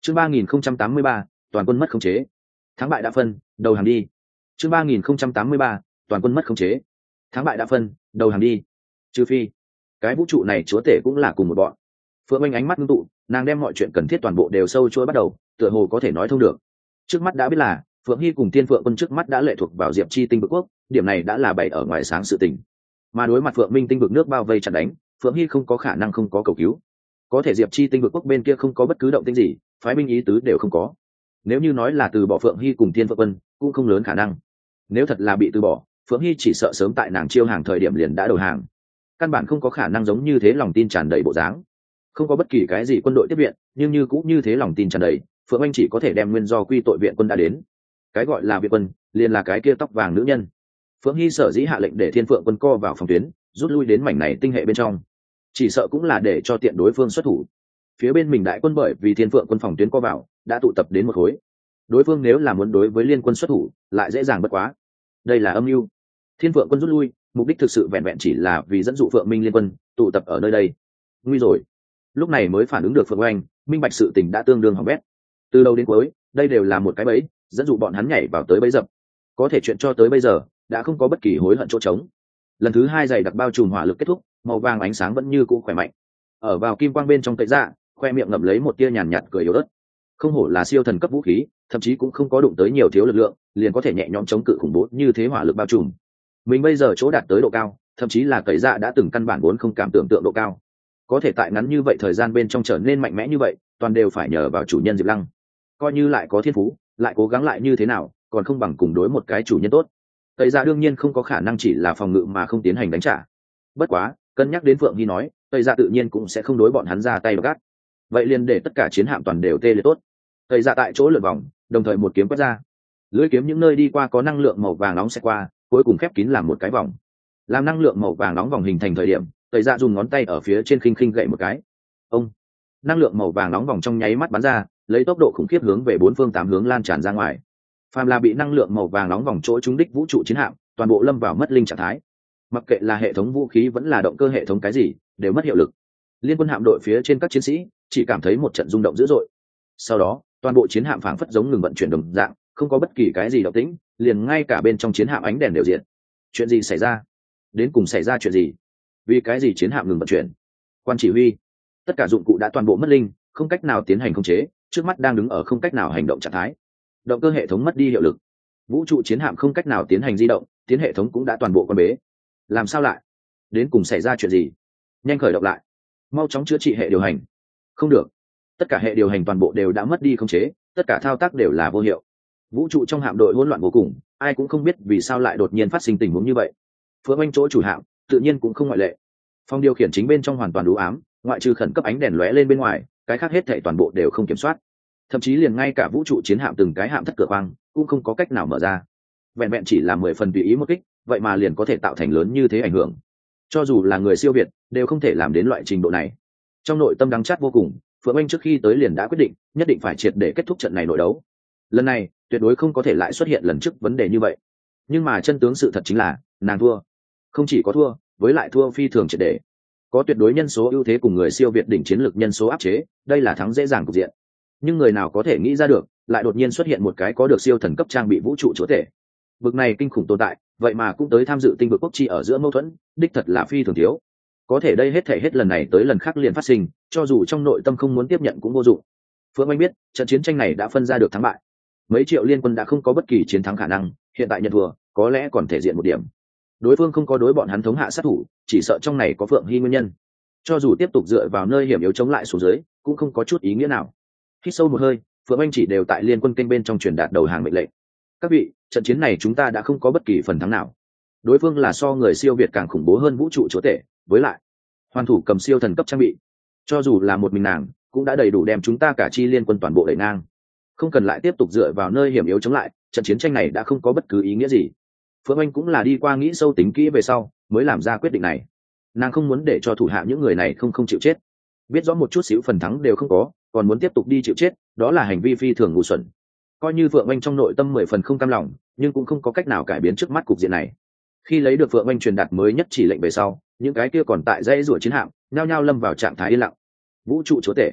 Chương 3083, toàn quân mất khống chế. Thắng bại đã phân, đầu hàng đi. Chương 3083, toàn quân mất khống chế. Thắng bại đã phân, đầu hàng đi. Trừ phi, cái vũ trụ này chúa tể cũng là cùng một bọn. Phượng Anh ánh mắt ngưng tụ, nàng đem mọi chuyện cần thiết toàn bộ đều sâu chuỗi bắt đầu, tựa hồ có thể nói thông được. Trước mắt đã biết là Phượng Hy cùng Thiên Phượng Quân trước mắt đã lệ thuộc vào Diệp Chi tinh vực quốc, điểm này đã là bày ở ngoài sáng sự tình. Mà đối mặt Phượng Minh tinh vực nước bao vây chặn đánh, Phượng Hy không có khả năng không có cầu cứu. Có thể Diệp Chi tinh vực quốc bên kia không có bất cứ động tĩnh gì, phái binh ý tứ đều không có. Nếu như nói là từ bỏ Phượng Hy cùng Thiên Phượng Quân, cũng không lớn khả năng. Nếu thật là bị từ bỏ, Phượng Hy chỉ sợ sớm tại nàng chiêu hàng thời điểm liền đã đầu hàng. Căn bản không có khả năng giống như thế lòng tin tràn đầy bộ dáng. Không có bất kỳ cái gì quân đội tiếp viện, nhưng như cũng như thế lòng tin tràn đầy, Phượng Anh chỉ có thể đem nguyên do quy tội viện quân đã đến. Cái gọi là viện quân, liền là cái kia tóc vàng nữ nhân. Phượng Hy sở dĩ hạ lệnh để Thiên Phượng Quân co vào phòng tuyến, rút lui đến mảnh này tinh hệ bên trong, chỉ sợ cũng là để cho tiện đối phương xuất thủ. Phía bên mình đại quân bởi vì Thiên Phượng Quân phòng tuyến co vào, đã tụ tập đến một khối. Đối phương nếu là muốn đối với liên quân xuất thủ, lại dễ dàng bất quá. Đây là âm mưu. Thiên Phượng Quân rút lui, mục đích thực sự vẹn vẹn chỉ là vì dẫn dụ Phượng Minh liên quân tụ tập ở nơi đây. Nguy rồi. Lúc này mới phản ứng được Phượng Oanh, minh bạch sự tình đã tương đương hỏng bét. Từ đầu đến cuối, đây đều là một cái bẫy, dẫn dụ bọn hắn nhảy vào tới bẫy dập. Có thể chuyện cho tới bây giờ đã không có bất kỳ hối hận chỗ trống. Lần thứ hai dày đặc bao trùm hỏa lực kết thúc, màu vàng ánh sáng vẫn như cũ khỏe mạnh. Ở vào kim quang bên trong tẩy dạ, khoe miệng ngậm lấy một tia nhàn nhạt cười yếu ớt. Không hổ là siêu thần cấp vũ khí, thậm chí cũng không có đụng tới nhiều thiếu lực lượng, liền có thể nhẹ nhõm chống cự khủng bố như thế hỏa lực bao trùm. Mình bây giờ chỗ đạt tới độ cao, thậm chí là tẩy dạ đã từng căn bản vốn không cảm tưởng tượng độ cao. Có thể tại ngắn như vậy thời gian bên trong trở nên mạnh mẽ như vậy, toàn đều phải nhờ vào chủ nhân Diệp Lăng. Coi như lại có thiên phú, lại cố gắng lại như thế nào, còn không bằng cùng đối một cái chủ nhân tốt. Tẩy dạ đương nhiên không có khả năng chỉ là phòng ngự mà không tiến hành đánh trả. Bất quá, cân nhắc đến Phượng Hy nói, tẩy dạ tự nhiên cũng sẽ không đối bọn hắn ra tay gắt. Vậy liền để tất cả chiến hạm toàn đều tê liệt tốt. Tẩy dạ tại chỗ lượn vòng, đồng thời một kiếm quét ra. Lưỡi kiếm những nơi đi qua có năng lượng màu vàng nóng sẽ qua, cuối cùng khép kín làm một cái vòng. Làm năng lượng màu vàng nóng vòng hình thành thời điểm, tẩy dạ dùng ngón tay ở phía trên khinh khinh gậy một cái. Ông, năng lượng màu vàng nóng vòng trong nháy mắt bắn ra, lấy tốc độ khủng khiếp hướng về bốn phương tám hướng lan tràn ra ngoài. Phàm là bị năng lượng màu vàng nóng vòng chỗ trúng đích vũ trụ chiến hạm, toàn bộ lâm vào mất linh trạng thái. Mặc kệ là hệ thống vũ khí vẫn là động cơ hệ thống cái gì, đều mất hiệu lực. Liên quân hạm đội phía trên các chiến sĩ chỉ cảm thấy một trận rung động dữ dội. Sau đó, toàn bộ chiến hạm phảng phất giống ngừng vận chuyển đồng dạng, không có bất kỳ cái gì động tĩnh, liền ngay cả bên trong chiến hạm ánh đèn đều diệt. Chuyện gì xảy ra? Đến cùng xảy ra chuyện gì? Vì cái gì chiến hạm ngừng vận chuyển? Quan chỉ huy, tất cả dụng cụ đã toàn bộ mất linh, không cách nào tiến hành khống chế, trước mắt đang đứng ở không cách nào hành động trạng thái. Động cơ hệ thống mất đi hiệu lực, vũ trụ chiến hạm không cách nào tiến hành di động, tiến hệ thống cũng đã toàn bộ quan bế. Làm sao lại? Đến cùng xảy ra chuyện gì? Nhanh khởi động lại, mau chóng chữa trị hệ điều hành. Không được, tất cả hệ điều hành toàn bộ đều đã mất đi khống chế, tất cả thao tác đều là vô hiệu. Vũ trụ trong hạm đội hỗn loạn vô cùng, ai cũng không biết vì sao lại đột nhiên phát sinh tình huống như vậy. Phượng Anh chỗ chủ hạm tự nhiên cũng không ngoại lệ. Phòng điều khiển chính bên trong hoàn toàn u ám, ngoại trừ khẩn cấp ánh đèn lóe lên bên ngoài, cái khác hết thảy toàn bộ đều không kiểm soát. Thậm chí liền ngay cả vũ trụ chiến hạm từng cái hạm thất cửa khoang cũng không có cách nào mở ra. Vẹn vẹn chỉ là 10 phần tùy ý một kích, vậy mà liền có thể tạo thành lớn như thế ảnh hưởng. Cho dù là người siêu việt đều không thể làm đến loại trình độ này. Trong nội tâm đắng chát vô cùng, Phượng Anh trước khi tới liền đã quyết định, nhất định phải triệt để kết thúc trận này nội đấu. Lần này, tuyệt đối không có thể lại xuất hiện lần trước vấn đề như vậy. Nhưng mà chân tướng sự thật chính là, nàng thua. Không chỉ có thua, với lại thua phi thường triệt để. Có tuyệt đối nhân số ưu thế cùng người siêu việt đỉnh chiến lược nhân số áp chế, đây là thắng dễ dàng cục diện. Nhưng người nào có thể nghĩ ra được, lại đột nhiên xuất hiện một cái có được siêu thần cấp trang bị vũ trụ chúa tể. Vực này kinh khủng tồn tại, vậy mà cũng tới tham dự tinh vực quốc chi ở giữa mâu thuẫn, đích thật là phi thường thiếu. Có thể đây hết thể hết lần này tới lần khác liền phát sinh, cho dù trong nội tâm không muốn tiếp nhận cũng vô dụng. Phượng Anh biết, trận chiến tranh này đã phân ra được thắng bại. Mấy triệu liên quân đã không có bất kỳ chiến thắng khả năng, hiện tại nhận thua, có lẽ còn thể diện một điểm. Đối phương không có đối bọn hắn thống hạ sát thủ, chỉ sợ trong này có Phượng Hy nguyên nhân. Cho dù tiếp tục dựa vào nơi hiểm yếu chống lại xuống dưới, cũng không có chút ý nghĩa nào. Hít sâu một hơi, Phượng Anh chỉ đều tại liên quân kênh bên trong truyền đạt đầu hàng mệnh lệnh. Các vị, trận chiến này chúng ta đã không có bất kỳ phần thắng nào. Đối phương là so người siêu việt càng khủng bố hơn vũ trụ chúa tể, với lại hoàn thủ cầm siêu thần cấp trang bị. Cho dù là một mình nàng, cũng đã đầy đủ đem chúng ta cả chi liên quân toàn bộ đẩy ngang. Không cần lại tiếp tục dựa vào nơi hiểm yếu chống lại, trận chiến tranh này đã không có bất cứ ý nghĩa gì. Phượng Anh cũng là đi qua nghĩ sâu tính kỹ về sau, mới làm ra quyết định này. Nàng không muốn để cho thủ hạ những người này không chịu chết. Biết rõ một chút xíu phần thắng đều không có, còn muốn tiếp tục đi chịu chết, đó là hành vi phi thường ngu xuẩn. Coi như Phượng Anh trong nội tâm 10 phần không cam lòng, nhưng cũng không có cách nào cải biến trước mắt cục diện này. Khi lấy được Phượng Anh truyền đạt mới nhất chỉ lệnh về sau, những cái kia còn tại dãy rủa chiến hạm, nhao nhao lâm vào trạng thái yên lặng. Vũ trụ chúa tể,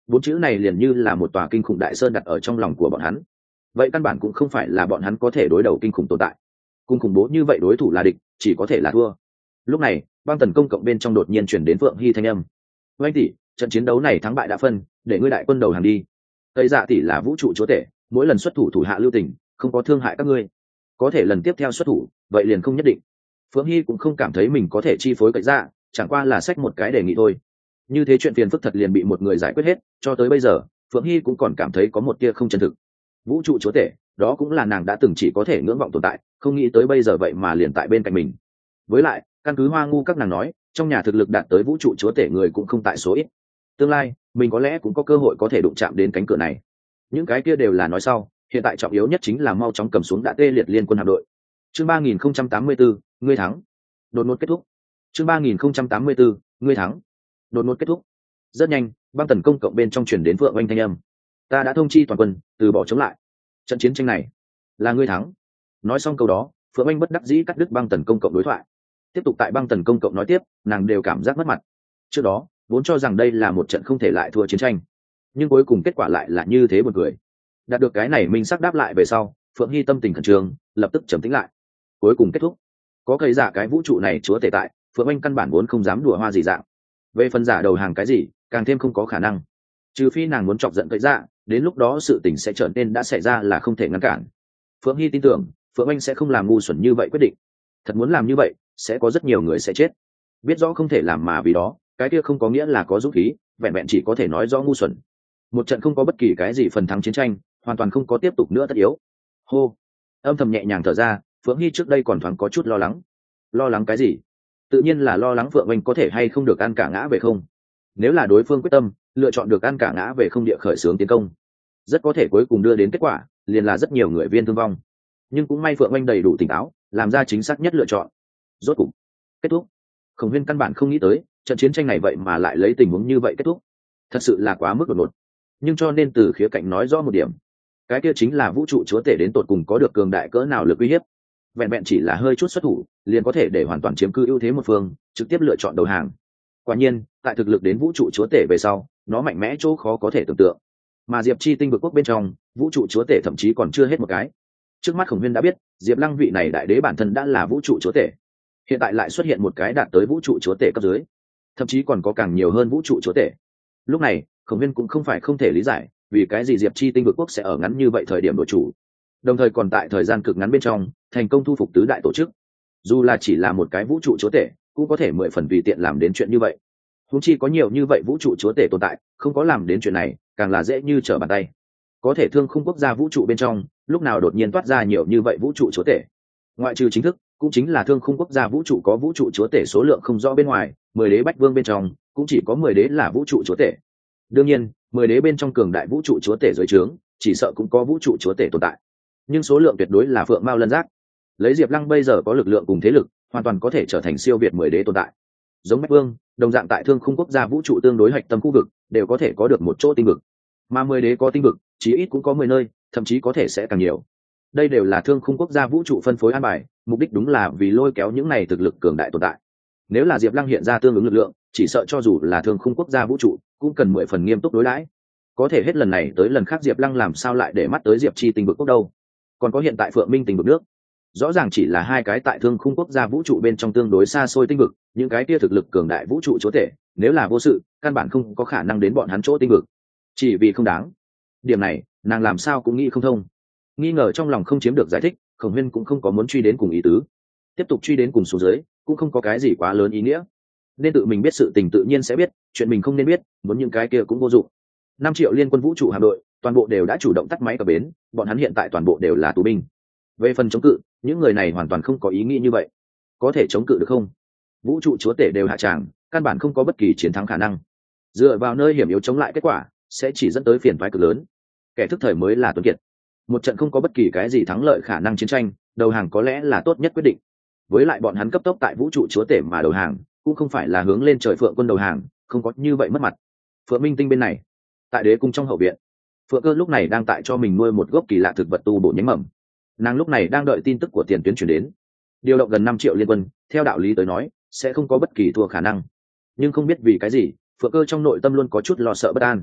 bốn chữ này liền như là một tòa kinh khủng đại sơn đặt ở trong lòng của bọn hắn. Vậy căn bản cũng không phải là bọn hắn có thể đối đầu kinh khủng tồn tại. Cùng khủng bố như vậy đối thủ là địch, chỉ có thể là thua. Lúc này, băng tần công cộng bên trong đột nhiên chuyển đến Phượng Hy thanh âm. Oanh tỷ, trận chiến đấu này thắng bại đã phân, để ngươi đại quân đầu hàng đi. Tây Dạ tỷ là vũ trụ chúa tể, mỗi lần xuất thủ thủ hạ lưu tình, không có thương hại các ngươi. Có thể lần tiếp theo xuất thủ, vậy liền không nhất định. Phượng Hy cũng không cảm thấy mình có thể chi phối Tây Dạ, chẳng qua là xách một cái đề nghị thôi. Như thế chuyện phiền phức thật liền bị một người giải quyết hết, cho tới bây giờ, Phượng Hy cũng còn cảm thấy có một tia không chân thực. Vũ trụ chúa tể, đó cũng là nàng đã từng chỉ có thể ngưỡng vọng tồn tại, không nghĩ tới bây giờ vậy mà liền tại bên cạnh mình. Với lại, căn cứ Hoa Ngu các nàng nói, trong nhà thực lực đạt tới vũ trụ chúa tể người cũng không tại số ít. Tương lai, mình có lẽ cũng có cơ hội có thể đụng chạm đến cánh cửa này. Những cái kia đều là nói sau, hiện tại trọng yếu nhất chính là mau chóng cầm xuống đã tê liệt liên quân hạm đội. Chương 3084, ngươi thắng. Đột ngột kết thúc. Chương 3084, ngươi thắng. Đột ngột kết thúc. Rất nhanh, băng tần công cộng bên trong truyền đến Phượng Oanh thanh âm. Ta đã thông chi toàn quân, từ bỏ chống lại. Trận chiến tranh này là ngươi thắng. Nói xong câu đó, Phượng Oanh bất đắc dĩ cắt đứt băng tần công cộng đối thoại. Tiếp tục tại băng tần công cộng nói tiếp, nàng đều cảm giác mất mặt. Trước đó, vốn cho rằng đây là một trận không thể lại thua chiến tranh, nhưng cuối cùng kết quả lại là như thế buồn cười. Đạt được cái này minh sắc đáp lại về sau, Phượng Hy tâm tình khẩn trương, lập tức trầm tĩnh lại. Cuối cùng kết thúc, có cây giả cái vũ trụ này chúa tể tại, Phượng Anh căn bản vốn không dám đùa hoa gì dạng. Về phần giả đầu hàng cái gì, càng thêm không có khả năng. Trừ phi nàng muốn chọc giận cây giả, đến lúc đó sự tình sẽ trở nên đã xảy ra là không thể ngăn cản. Phượng Hy tin tưởng, Phượng Anh sẽ không làm ngu xuẩn như vậy quyết định. Thật muốn làm như vậy, sẽ có rất nhiều người sẽ chết. Biết rõ không thể làm mà vì đó, cái kia không có nghĩa là có dũng khí, vẹn vẹn chỉ có thể nói rõ ngu xuẩn. Một trận không có bất kỳ cái gì phần thắng chiến tranh, hoàn toàn không có tiếp tục nữa tất yếu. Hô, âm thầm nhẹ nhàng thở ra, Phượng Hy trước đây còn thoáng có chút lo lắng. Lo lắng cái gì? Tự nhiên là lo lắng Phượng Anh có thể hay không được ăn cả ngã về không. Nếu là đối phương quyết tâm lựa chọn được ăn cả ngã về không địa khởi xướng tiến công, rất có thể cuối cùng đưa đến kết quả liền là rất nhiều người viên thương vong. Nhưng cũng may Phượng Anh đầy đủ tỉnh táo, làm ra chính xác nhất lựa chọn. Rốt cục kết thúc. Khổng Huyên căn bản không nghĩ tới trận chiến tranh này vậy mà lại lấy tình huống như vậy kết thúc, thật sự là quá mức đột ngột. Nhưng cho nên từ khía cạnh nói rõ một điểm, cái kia chính là vũ trụ chúa tể đến tột cùng có được cường đại cỡ nào lực uy hiếp. Vẹn vẹn chỉ là hơi chút xuất thủ liền có thể để hoàn toàn chiếm cư ưu thế một phương, trực tiếp lựa chọn đầu hàng. Quả nhiên, tại thực lực đến vũ trụ chúa tể về sau, nó mạnh mẽ chỗ khó có thể tưởng tượng. Mà Diệp Chi tinh vực quốc bên trong, vũ trụ chúa tể thậm chí còn chưa hết một cái. Trước mắt Khổng Huyên đã biết, Diệp Lăng vị này đại đế bản thân đã là vũ trụ chúa tể. Hiện tại lại xuất hiện một cái đạt tới vũ trụ chúa tể cấp dưới, thậm chí còn có càng nhiều hơn vũ trụ chúa tể. Lúc này, Khổng Huyên cũng không phải không thể lý giải, vì cái gì Diệp Chi tinh vực quốc sẽ ở ngắn như vậy thời điểm đổi chủ, đồng thời còn tại thời gian cực ngắn bên trong thành công thu phục tứ đại tổ chức. Dù là chỉ là một cái vũ trụ chúa tể, cũng có thể 10 phần tùy tiện làm đến chuyện như vậy. Huống chi có nhiều như vậy vũ trụ chúa tể tồn tại, không có làm đến chuyện này, càng là dễ như trở bàn tay. Có thể Thương Khung quốc gia vũ trụ bên trong, lúc nào đột nhiên toát ra nhiều như vậy vũ trụ chúa tể. Ngoại trừ chính thức, cũng chính là Thương Khung quốc gia vũ trụ có vũ trụ chúa tể số lượng không rõ bên ngoài, 10 đế bách vương bên trong, cũng chỉ có 10 đế là vũ trụ chúa tể. Đương nhiên, 10 đế bên trong cường đại vũ trụ chúa tể dưới trướng, chỉ sợ cũng có vũ trụ chúa tể tồn tại. Nhưng số lượng tuyệt đối là phượng mao lân giác. Lấy Diệp Lăng bây giờ có lực lượng cùng thế lực, hoàn toàn có thể trở thành siêu việt 10 đế tồn tại. Giống Bách Vương, đồng dạng tại Thương Khung quốc gia vũ trụ tương đối hạch tâm khu vực, đều có thể có được một chỗ tinh vực. Mà 10 đế có tinh vực, chí ít cũng có 10 nơi, thậm chí có thể sẽ càng nhiều. Đây đều là Thương Khung quốc gia vũ trụ phân phối an bài, mục đích đúng là vì lôi kéo những này thực lực cường đại tồn tại. Nếu là Diệp Lăng hiện ra tương ứng lực lượng, chỉ sợ cho dù là Thương Khung quốc gia vũ trụ, cũng cần 10 phần nghiêm túc đối đãi. Có thể hết lần này tới lần khác Diệp Lăng làm sao lại để mắt tới Diệp Chi tinh vực quốc đâu? Còn có hiện tại Phượng Minh tinh vực nước, rõ ràng chỉ là hai cái tại Thương Khung quốc gia vũ trụ bên trong tương đối xa xôi tinh vực, những cái kia thực lực cường đại vũ trụ chúa tể, nếu là vô sự, căn bản không có khả năng đến bọn hắn chỗ tinh vực. Chỉ vì không đáng. Điểm này, nàng làm sao cũng nghĩ không thông. Nghi ngờ trong lòng không chiếm được giải thích, Khổng Huyên cũng không có muốn truy đến cùng ý tứ. Tiếp tục truy đến cùng xuống dưới, cũng không có cái gì quá lớn ý nghĩa. Nên tự mình biết sự tình tự nhiên sẽ biết, chuyện mình không nên biết, muốn những cái kia cũng vô dụng. 5 triệu liên quân vũ trụ hạm đội, toàn bộ đều đã chủ động tắt máy cập bến, bọn hắn hiện tại toàn bộ đều là tù binh. Về phần chống cự, những người này hoàn toàn không có ý nghĩ như vậy. Có thể chống cự được không? Vũ trụ chúa tể đều hạ tràng, căn bản không có bất kỳ chiến thắng khả năng. Dựa vào nơi hiểm yếu chống lại kết quả, sẽ chỉ dẫn tới phiền toái cực lớn. Kẻ thức thời mới là tuấn kiệt. Một trận không có bất kỳ cái gì thắng lợi khả năng chiến tranh, đầu hàng có lẽ là tốt nhất quyết định. Với lại bọn hắn cấp tốc tại vũ trụ chúa tể mà đầu hàng, cũng không phải là hướng lên trời Phượng quân đầu hàng, không có như vậy mất mặt. Phượng Minh tinh bên này, tại đế cung trong hậu viện, Phượng Cơ lúc này đang tại cho mình nuôi một gốc kỳ lạ thực vật tu bổ nhánh mầm. Nàng lúc này đang đợi tin tức của tiền tuyến chuyển đến. Điều động gần 5 triệu liên quân, theo đạo lý tới nói, sẽ không có bất kỳ thua khả năng. Nhưng không biết vì cái gì, Phượng Cơ trong nội tâm luôn có chút lo sợ bất an.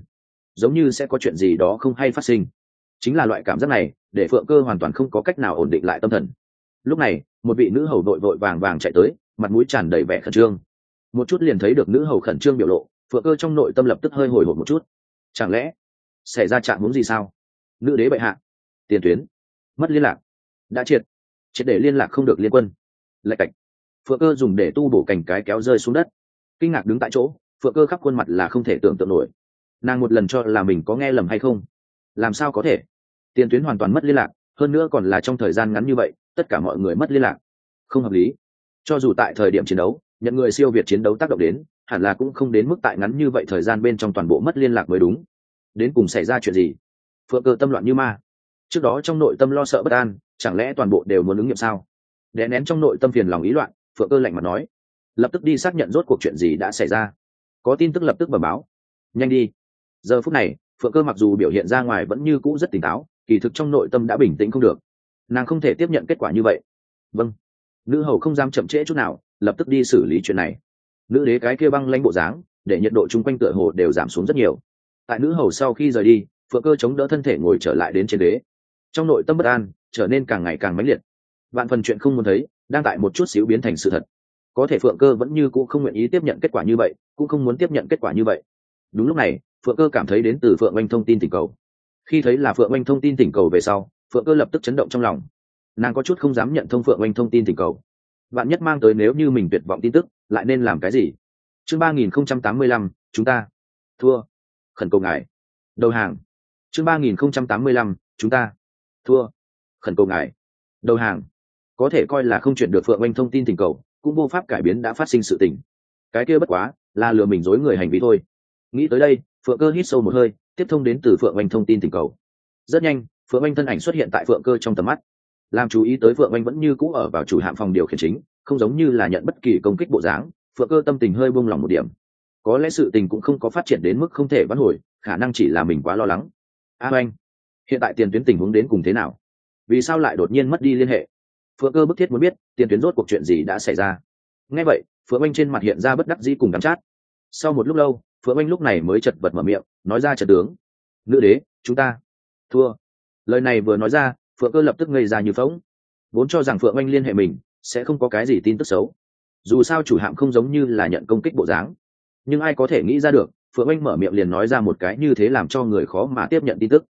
giống như sẽ có chuyện gì đó không hay phát sinh. Chính là loại cảm giác này để Phượng Cơ hoàn toàn không có cách nào ổn định lại tâm thần. Lúc này một vị nữ hầu vội vàng vàng chạy tới, mặt mũi tràn đầy vẻ khẩn trương. Một chút liền thấy được nữ hầu khẩn trương biểu lộ, Phượng Cơ trong nội tâm lập tức hơi hồi hộp một chút. Chẳng lẽ xảy ra trạng huống gì sao? Nữ đế bệ hạ, tiền tuyến mất liên lạc, đã triệt để liên lạc không được liên quân. Lạch cạch, Phượng Cơ dùng để tu bổ cành cái kéo rơi xuống đất, kinh ngạc đứng tại chỗ. Phượng Cơ khắp khuôn mặt là không thể tưởng tượng nổi. Nàng một lần cho là mình có nghe lầm hay không. Làm sao có thể? Tiền tuyến hoàn toàn mất liên lạc, hơn nữa còn là trong thời gian ngắn như vậy, tất cả mọi người mất liên lạc. Không hợp lý. Cho dù tại thời điểm chiến đấu, nhận người siêu việt chiến đấu tác động đến, hẳn là cũng không đến mức tại ngắn như vậy thời gian bên trong toàn bộ mất liên lạc mới đúng. Đến cùng xảy ra chuyện gì? Phượng Cơ tâm loạn như ma. Trước đó trong nội tâm lo sợ bất an, chẳng lẽ toàn bộ đều muốn ứng nghiệm sao? Đè nén trong nội tâm phiền lòng ý loạn, Phượng Cơ lạnh mặt nói, lập tức đi xác nhận rốt cuộc chuyện gì đã xảy ra. Có tin tức lập tức bẩm báo. Nhanh đi. Giờ phút này Phượng Cơ mặc dù biểu hiện ra ngoài vẫn như cũ rất tỉnh táo, kỳ thực trong nội tâm đã bình tĩnh không được. Nàng không thể tiếp nhận kết quả như vậy. Vâng. Nữ hầu không dám chậm trễ chút nào, lập tức đi xử lý chuyện này. Nữ đế cái kia băng lãnh bộ dáng để nhiệt độ chung quanh tựa hồ đều giảm xuống rất nhiều. Tại nữ hầu sau khi rời đi, Phượng Cơ chống đỡ thân thể ngồi trở lại đến trên đế. Trong nội tâm bất an trở nên càng ngày càng mãnh liệt. Vạn phần chuyện không muốn thấy đang tại một chút xíu biến thành sự thật. Có thể Phượng Cơ vẫn như cũ không nguyện ý tiếp nhận kết quả như vậy, cũng không muốn tiếp nhận kết quả như vậy. Đúng lúc này Phượng Cơ cảm thấy đến từ Phượng Oanh thông tin thỉnh cầu. Khi thấy là Phượng Oanh thông tin thỉnh cầu về sau, Phượng Cơ lập tức chấn động trong lòng. Nàng có chút không dám nhận thông Phượng Oanh thông tin thỉnh cầu. Vạn nhất mang tới nếu như mình tuyệt vọng tin tức, lại nên làm cái gì? Chương 3085, chúng ta thua. Khẩn cầu ngài đầu hàng. Chương 3085, chúng ta thua. Khẩn cầu ngài đầu hàng. Có thể coi là không chuyển được Phượng Oanh thông tin thỉnh cầu, cũng vô pháp cải biến đã phát sinh sự tình. Cái kia bất quá là lừa mình dối người hành vi thôi. Nghĩ tới đây, Phượng Cơ hít sâu một hơi, tiếp thông đến từ Phượng Oanh thông tin thỉnh cầu. Rất nhanh Phượng Oanh thân ảnh xuất hiện tại Phượng Cơ trong tầm mắt. Làm chú ý tới Phượng Oanh vẫn như cũ ở vào chủ hạm phòng điều khiển chính, không giống như là nhận bất kỳ công kích bộ dáng. Phượng Cơ tâm tình hơi buông lỏng một điểm. Có lẽ sự tình cũng không có phát triển đến mức không thể vãn hồi, khả năng chỉ là mình quá lo lắng. Oanh, hiện tại tiền tuyến tình huống đến cùng thế nào? Vì sao lại đột nhiên mất đi liên hệ? Phượng Cơ bức thiết muốn biết tiền tuyến rốt cuộc chuyện gì đã xảy ra. Nghe vậy Phượng Oanh trên mặt hiện ra bất đắc dĩ cùng đắm chát. Sau một lúc lâu Phượng Oanh lúc này mới chật vật mở miệng nói ra trận tướng. Nữ đế, chúng ta thua. Lời này vừa nói ra, Phượng Cơ lập tức ngây ra như phỗng. Vốn cho rằng Phượng Oanh liên hệ mình sẽ không có cái gì tin tức xấu, dù sao chủ hạm không giống như là nhận công kích bộ dáng. Nhưng ai có thể nghĩ ra được Phượng Oanh mở miệng liền nói ra một cái như thế làm cho người khó mà tiếp nhận tin tức.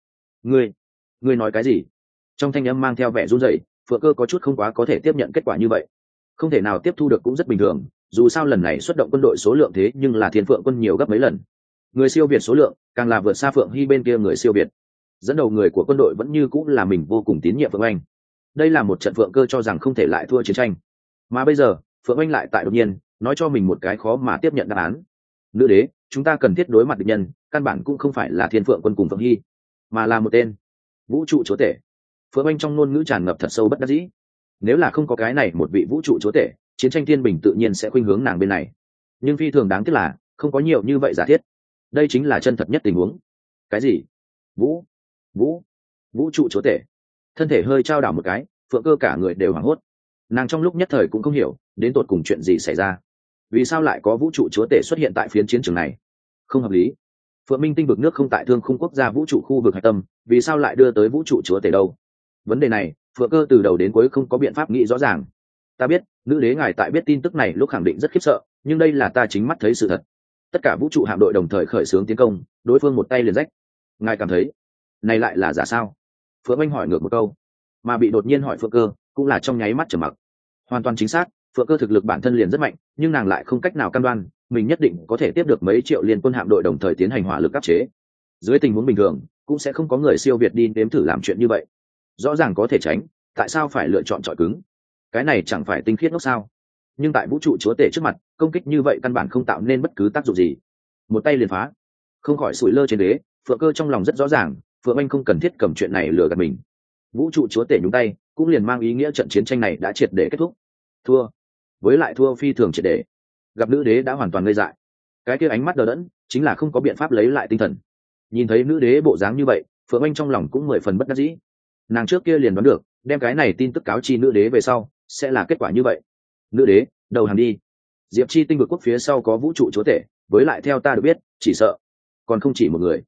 Ngươi nói cái gì? Trong thanh âm mang theo vẻ run rẩy, Phượng Cơ có chút không quá có thể tiếp nhận kết quả như vậy. Không thể nào tiếp thu được cũng rất bình thường, dù sao lần này xuất động quân đội số lượng thế nhưng là Thiên Phượng quân nhiều gấp mấy lần. Người siêu việt số lượng càng là vượt xa Phượng Hy bên kia người siêu việt. Dẫn đầu người của quân đội vẫn như cũng là mình vô cùng tín nhiệm Phượng Oanh. Đây là một trận Phượng Cơ cho rằng không thể lại thua chiến tranh, mà bây giờ Phượng Oanh lại tại đột nhiên nói cho mình một cái khó mà tiếp nhận đáp án. Nữ đế, chúng ta cần thiết đối mặt địch nhân, căn bản cũng không phải là Thiên Phượng quân cùng Phượng Hy, mà là một tên vũ trụ chúa tể. Phượng Oanh trong ngôn ngữ tràn ngập thật sâu bất đắc dĩ. Nếu là không có cái này một vị vũ trụ chúa tể, chiến tranh thiên bình tự nhiên sẽ khuynh hướng nàng bên này. Nhưng phi thường đáng tiếc là không có nhiều như vậy giả thiết. Đây chính là chân thật nhất tình huống. Cái gì? Vũ trụ chúa tể? Thân thể hơi trao đảo một cái, Phượng Cơ cả người đều hoảng hốt. Nàng trong lúc nhất thời cũng không hiểu đến tột cùng chuyện gì xảy ra. Vì sao lại có vũ trụ chúa tể xuất hiện tại phiến chiến trường này? Không hợp lý. Phượng Minh tinh vực nước không tại Thương Khung quốc gia vũ trụ khu vực hạch tâm, vì sao lại đưa tới vũ trụ chúa tể đâu? Vấn đề này Phượng Cơ từ đầu đến cuối không có biện pháp nghĩ rõ ràng. Ta biết nữ đế ngài tại biết tin tức này lúc khẳng định rất khiếp sợ, nhưng đây là ta chính mắt thấy sự thật. Tất cả vũ trụ hạm đội đồng thời khởi xướng tiến công, đối phương một tay liền rách. Ngài cảm thấy này lại là giả sao? Phượng Anh hỏi ngược một câu, mà bị đột nhiên hỏi Phượng Cơ cũng là trong nháy mắt trầm mặc. Hoàn toàn chính xác, Phượng Cơ thực lực bản thân liền rất mạnh, nhưng nàng lại không cách nào cam đoan mình nhất định có thể tiếp được mấy triệu liên quân hạm đội đồng thời tiến hành hỏa lực áp chế. Dưới tình huống bình thường cũng sẽ không có người siêu việt đi nếm thử làm chuyện như vậy. Rõ ràng có thể tránh, tại sao phải lựa chọn chọi cứng? Cái này chẳng phải tinh khiết ngốc sao? Nhưng tại vũ trụ chúa tể trước mặt, công kích như vậy căn bản không tạo nên bất cứ tác dụng gì. Một tay liền phá. Không khỏi sủi lơ trên đế, Phượng Cơ trong lòng rất rõ ràng, Phượng Anh không cần thiết cầm chuyện này lừa gạt mình. Vũ trụ chúa tể nhúng tay cũng liền mang ý nghĩa trận chiến tranh này đã triệt để kết thúc. Thua, với lại thua phi thường triệt để. Gặp nữ đế đã hoàn toàn ngây dại. Cái kia ánh mắt đờ đẫn chính là không có biện pháp lấy lại tinh thần. Nhìn thấy nữ đế bộ dáng như vậy, Phượng Anh trong lòng cũng 10 phần bất đắc dĩ. Nàng trước kia liền đoán được đem cái này tin tức cáo chi nữ đế về sau sẽ là kết quả như vậy. Nữ đế, đầu hàng đi. Diệp Chi tinh vực quốc phía sau có vũ trụ chúa tể, với lại theo ta được biết chỉ sợ còn không chỉ một người.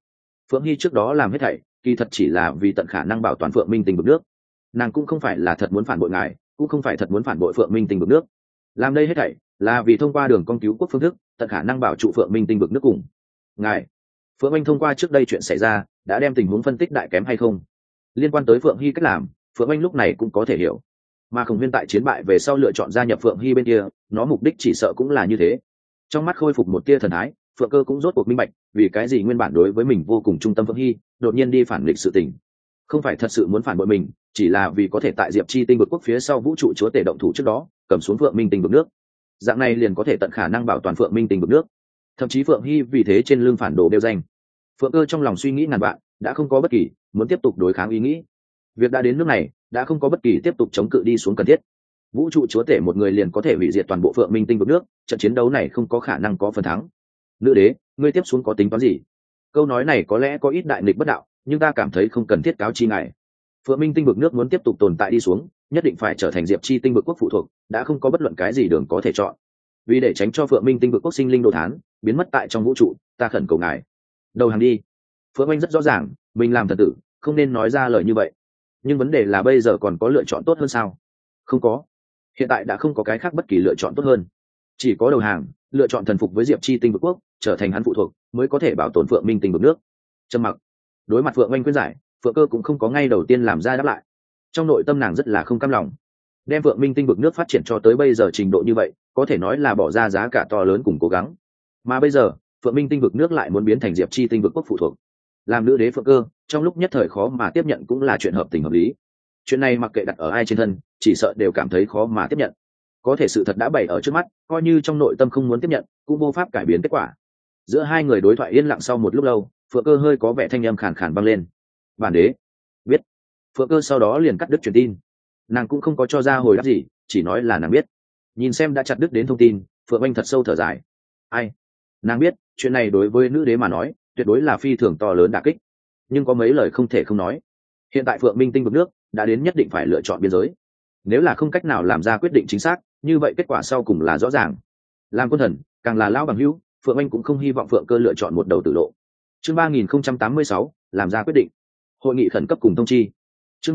Phượng Hy trước đó làm hết thảy kỳ thật chỉ là vì tận khả năng bảo toàn Phượng Minh Tinh vực nước. Nàng cũng không phải là thật muốn phản bội ngài, cũng không phải thật muốn phản bội Phượng Minh Tinh vực nước. Làm đây hết thảy là vì thông qua đường con cứu quốc phương thức tận khả năng bảo trụ Phượng Minh Tinh vực nước cùng ngài. Phượng Anh thông qua trước đây chuyện xảy ra đã đem tình huống phân tích đại kém hay không liên quan tới Phượng Hy cách làm, Phượng Anh lúc này cũng có thể hiểu. Mà Khổng Huyên tại chiến bại về sau lựa chọn gia nhập Phượng Hy bên kia, nó mục đích chỉ sợ cũng là như thế. Trong mắt khôi phục một tia thần ái, Phượng Cơ cũng rốt cuộc minh bạch vì cái gì nguyên bản đối với mình vô cùng trung tâm Phượng Hy đột nhiên đi phản nghịch sự tình. Không phải thật sự muốn phản bội mình, chỉ là vì có thể tại Diệp Chi Tinh vực quốc phía sau vũ trụ chúa tể động thủ trước đó cầm xuống Phượng Minh Tinh vực nước. Dạng này liền có thể tận khả năng bảo toàn Phượng Minh Tinh vực nước. Thậm chí Phượng Hy vì thế trên lưng phản đồ đeo danh. Phượng Cơ trong lòng suy nghĩ ngàn vạn, đã không có bất kỳ muốn tiếp tục đối kháng ý nghĩ. Việc đã đến nước này, đã không có bất kỳ tiếp tục chống cự đi xuống cần thiết. Vũ trụ chúa tể một người liền có thể hủy diệt toàn bộ Phượng Minh Tinh vực nước, trận chiến đấu này không có khả năng có phần thắng. Nữ đế, ngươi tiếp xuống có tính toán gì? Câu nói này có lẽ có ít đại nghịch bất đạo, nhưng ta cảm thấy không cần thiết cáo chi ngài. Phượng Minh Tinh vực nước muốn tiếp tục tồn tại đi xuống, nhất định phải trở thành Diệp Chi Tinh vực quốc phụ thuộc, đã không có bất luận cái gì đường có thể chọn. Vì để tránh cho Phượng Minh Tinh vực quốc sinh linh đồ thán biến mất tại trong vũ trụ, ta khẩn cầu ngài đầu hàng đi. Phượng Anh rất rõ ràng, mình làm thần tử, không nên nói ra lời như vậy. Nhưng vấn đề là bây giờ còn có lựa chọn tốt hơn sao? Không có. Hiện tại đã không có cái khác bất kỳ lựa chọn tốt hơn. Chỉ có đầu hàng, lựa chọn thần phục với Diệp Chi Tinh vực quốc, trở thành hắn phụ thuộc, mới có thể bảo tồn Phượng Minh Tinh vực nước. Trầm mặc. Đối mặt Phượng Anh khuyên giải, Phượng Cơ cũng không có ngay đầu tiên làm ra đáp lại. Trong nội tâm nàng rất là không cam lòng. Đem Phượng Minh Tinh vực nước phát triển cho tới bây giờ trình độ như vậy, có thể nói là bỏ ra giá cả to lớn cùng cố gắng. Mà bây giờ, Phượng Minh Tinh vực nước lại muốn biến thành Diệp Chi Tinh vực quốc phụ thuộc. Làm nữ đế Phượng Cơ, trong lúc nhất thời khó mà tiếp nhận cũng là chuyện hợp tình hợp lý. Chuyện này mặc kệ đặt ở ai trên thân, chỉ sợ đều cảm thấy khó mà tiếp nhận. Có thể sự thật đã bày ở trước mắt, coi như trong nội tâm không muốn tiếp nhận, cũng vô pháp cải biến kết quả. Giữa hai người đối thoại yên lặng sau một lúc lâu, Phượng Cơ hơi có vẻ thanh âm khàn khàn vang lên. Bản đế biết. Phượng Cơ sau đó liền cắt đứt truyền tin. Nàng cũng không có cho ra hồi đáp gì, chỉ nói là nàng biết. Nhìn xem đã chặt đứt đến thông tin, Phượng Anh thật sâu thở dài. Ai? Nàng biết, chuyện này đối với nữ đế mà nói, tuyệt đối là phi thường to lớn đả kích. Nhưng có mấy lời không thể không nói. Hiện tại Phượng Minh Tinh vực nước đã đến nhất định phải lựa chọn biên giới. Nếu là không cách nào làm ra quyết định chính xác, như vậy kết quả sau cùng là rõ ràng. Làm quân thần, càng là lão bằng hữu, Phượng Anh cũng không hy vọng Phượng Cơ lựa chọn một đầu tử lộ. Chương 3086, làm ra quyết định. Hội nghị khẩn cấp cùng thông chi. Chương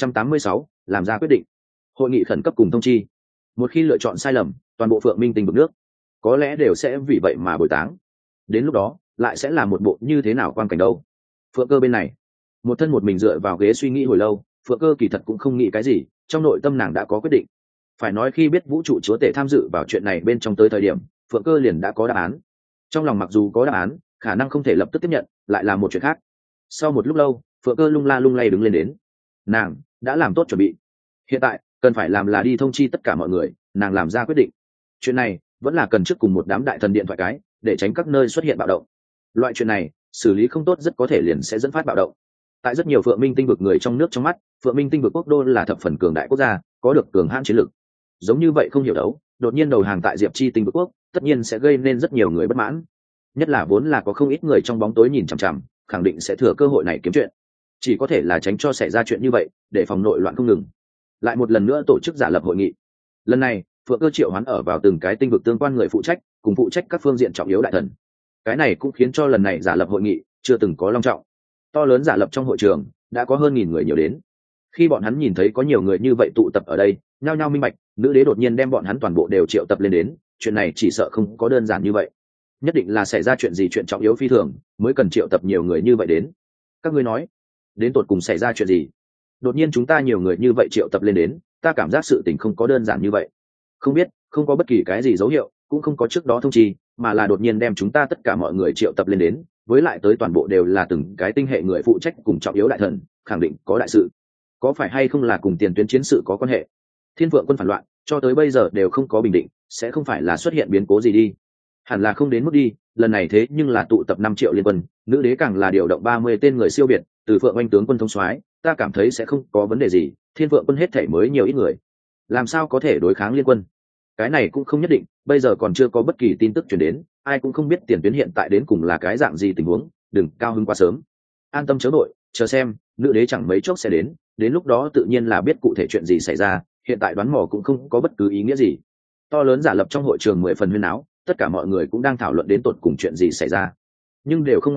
3086, làm ra quyết định. Hội nghị khẩn cấp cùng thông chi. Một khi lựa chọn sai lầm, toàn bộ Phượng Minh Tinh vực nước có lẽ đều sẽ vì vậy mà bồi táng. Đến lúc đó, lại sẽ là một bộ như thế nào quan cảnh đâu? Phượng Cơ bên này, một thân một mình dựa vào ghế suy nghĩ hồi lâu, Phượng Cơ kỳ thật cũng không nghĩ cái gì, trong nội tâm nàng đã có quyết định. Phải nói khi biết vũ trụ chúa tể tham dự vào chuyện này bên trong tới thời điểm, Phượng Cơ liền đã có đáp án. Trong lòng mặc dù có đáp án, khả năng không thể lập tức tiếp nhận, lại là một chuyện khác. Sau một lúc lâu, Phượng Cơ lung la lung lay đứng lên đến. Nàng đã làm tốt chuẩn bị. Hiện tại, cần phải làm là đi thông chi tất cả mọi người, nàng làm ra quyết định. Chuyện này vẫn là cần trước cùng một đám đại thần điện thoại cái, để tránh các nơi xuất hiện bạo động. Loại chuyện này, xử lý không tốt rất có thể liền sẽ dẫn phát bạo động. Tại rất nhiều Phượng Minh Tinh vực người trong nước trong mắt, Phượng Minh Tinh vực quốc đô là thập phần cường đại quốc gia, có được cường hãn chiến lực. Giống như vậy không hiểu đấu, đột nhiên đầu hàng tại Diệp Chi Tinh vực quốc, tất nhiên sẽ gây nên rất nhiều người bất mãn. Nhất là vốn là có không ít người trong bóng tối nhìn chằm chằm, khẳng định sẽ thừa cơ hội này kiếm chuyện. Chỉ có thể là tránh cho xảy ra chuyện như vậy, để phòng nội loạn không ngừng. Lại một lần nữa tổ chức giả lập hội nghị. Lần này, Phượng Cơ triệu hoán ở vào từng cái tinh vực tương quan người phụ trách, cùng phụ trách các phương diện trọng yếu đại thần. Cái này cũng khiến cho lần này giả lập hội nghị chưa từng có long trọng. To lớn giả lập trong hội trường đã có hơn 1000 người nhiều đến. Khi bọn hắn nhìn thấy có nhiều người như vậy tụ tập ở đây, nhao nhao minh bạch, nữ đế đột nhiên đem bọn hắn toàn bộ đều triệu tập lên đến, chuyện này chỉ sợ không có đơn giản như vậy. Nhất định là xảy ra chuyện gì, chuyện trọng yếu phi thường, mới cần triệu tập nhiều người như vậy đến. Các ngươi nói, đến tột cùng xảy ra chuyện gì? Đột nhiên chúng ta nhiều người như vậy triệu tập lên đến, ta cảm giác sự tình không có đơn giản như vậy. Không biết, không có bất kỳ cái gì dấu hiệu, cũng không có trước đó thông chi, mà là đột nhiên đem chúng ta tất cả mọi người triệu tập lên đến, với lại tới toàn bộ đều là từng cái tinh hệ người phụ trách cùng trọng yếu đại thần, khẳng định có đại sự. Có phải hay không là cùng tiền tuyến chiến sự có quan hệ? Thiên Phượng quân phản loạn, cho tới bây giờ đều không có bình định, sẽ không phải là xuất hiện biến cố gì đi. Hẳn là không đến mức đi, lần này thế nhưng là tụ tập 5 triệu liên quân, nữ đế càng là điều động 30 tên người siêu biệt, từ Phượng Anh tướng quân thống soái, ta cảm thấy sẽ không có vấn đề gì, Thiên Phượng quân hết thảy mới nhiều ít người, làm sao có thể đối kháng liên quân? Cái này cũng không nhất định, bây giờ còn chưa có bất kỳ tin tức truyền đến, ai cũng không biết tiền tuyến hiện tại đến cùng là cái dạng gì tình huống, đừng cao hứng quá sớm. An tâm chớ vội, chờ xem, nữ đế chẳng mấy chốc sẽ đến lúc đó tự nhiên là biết cụ thể chuyện gì xảy ra, hiện tại đoán mò cũng không có bất cứ ý nghĩa gì. To lớn giả lập trong hội trường 10 phần huyên náo, tất cả mọi người cũng đang thảo luận đến tột cùng chuyện gì xảy ra. Nhưng đều không ngoại lệ,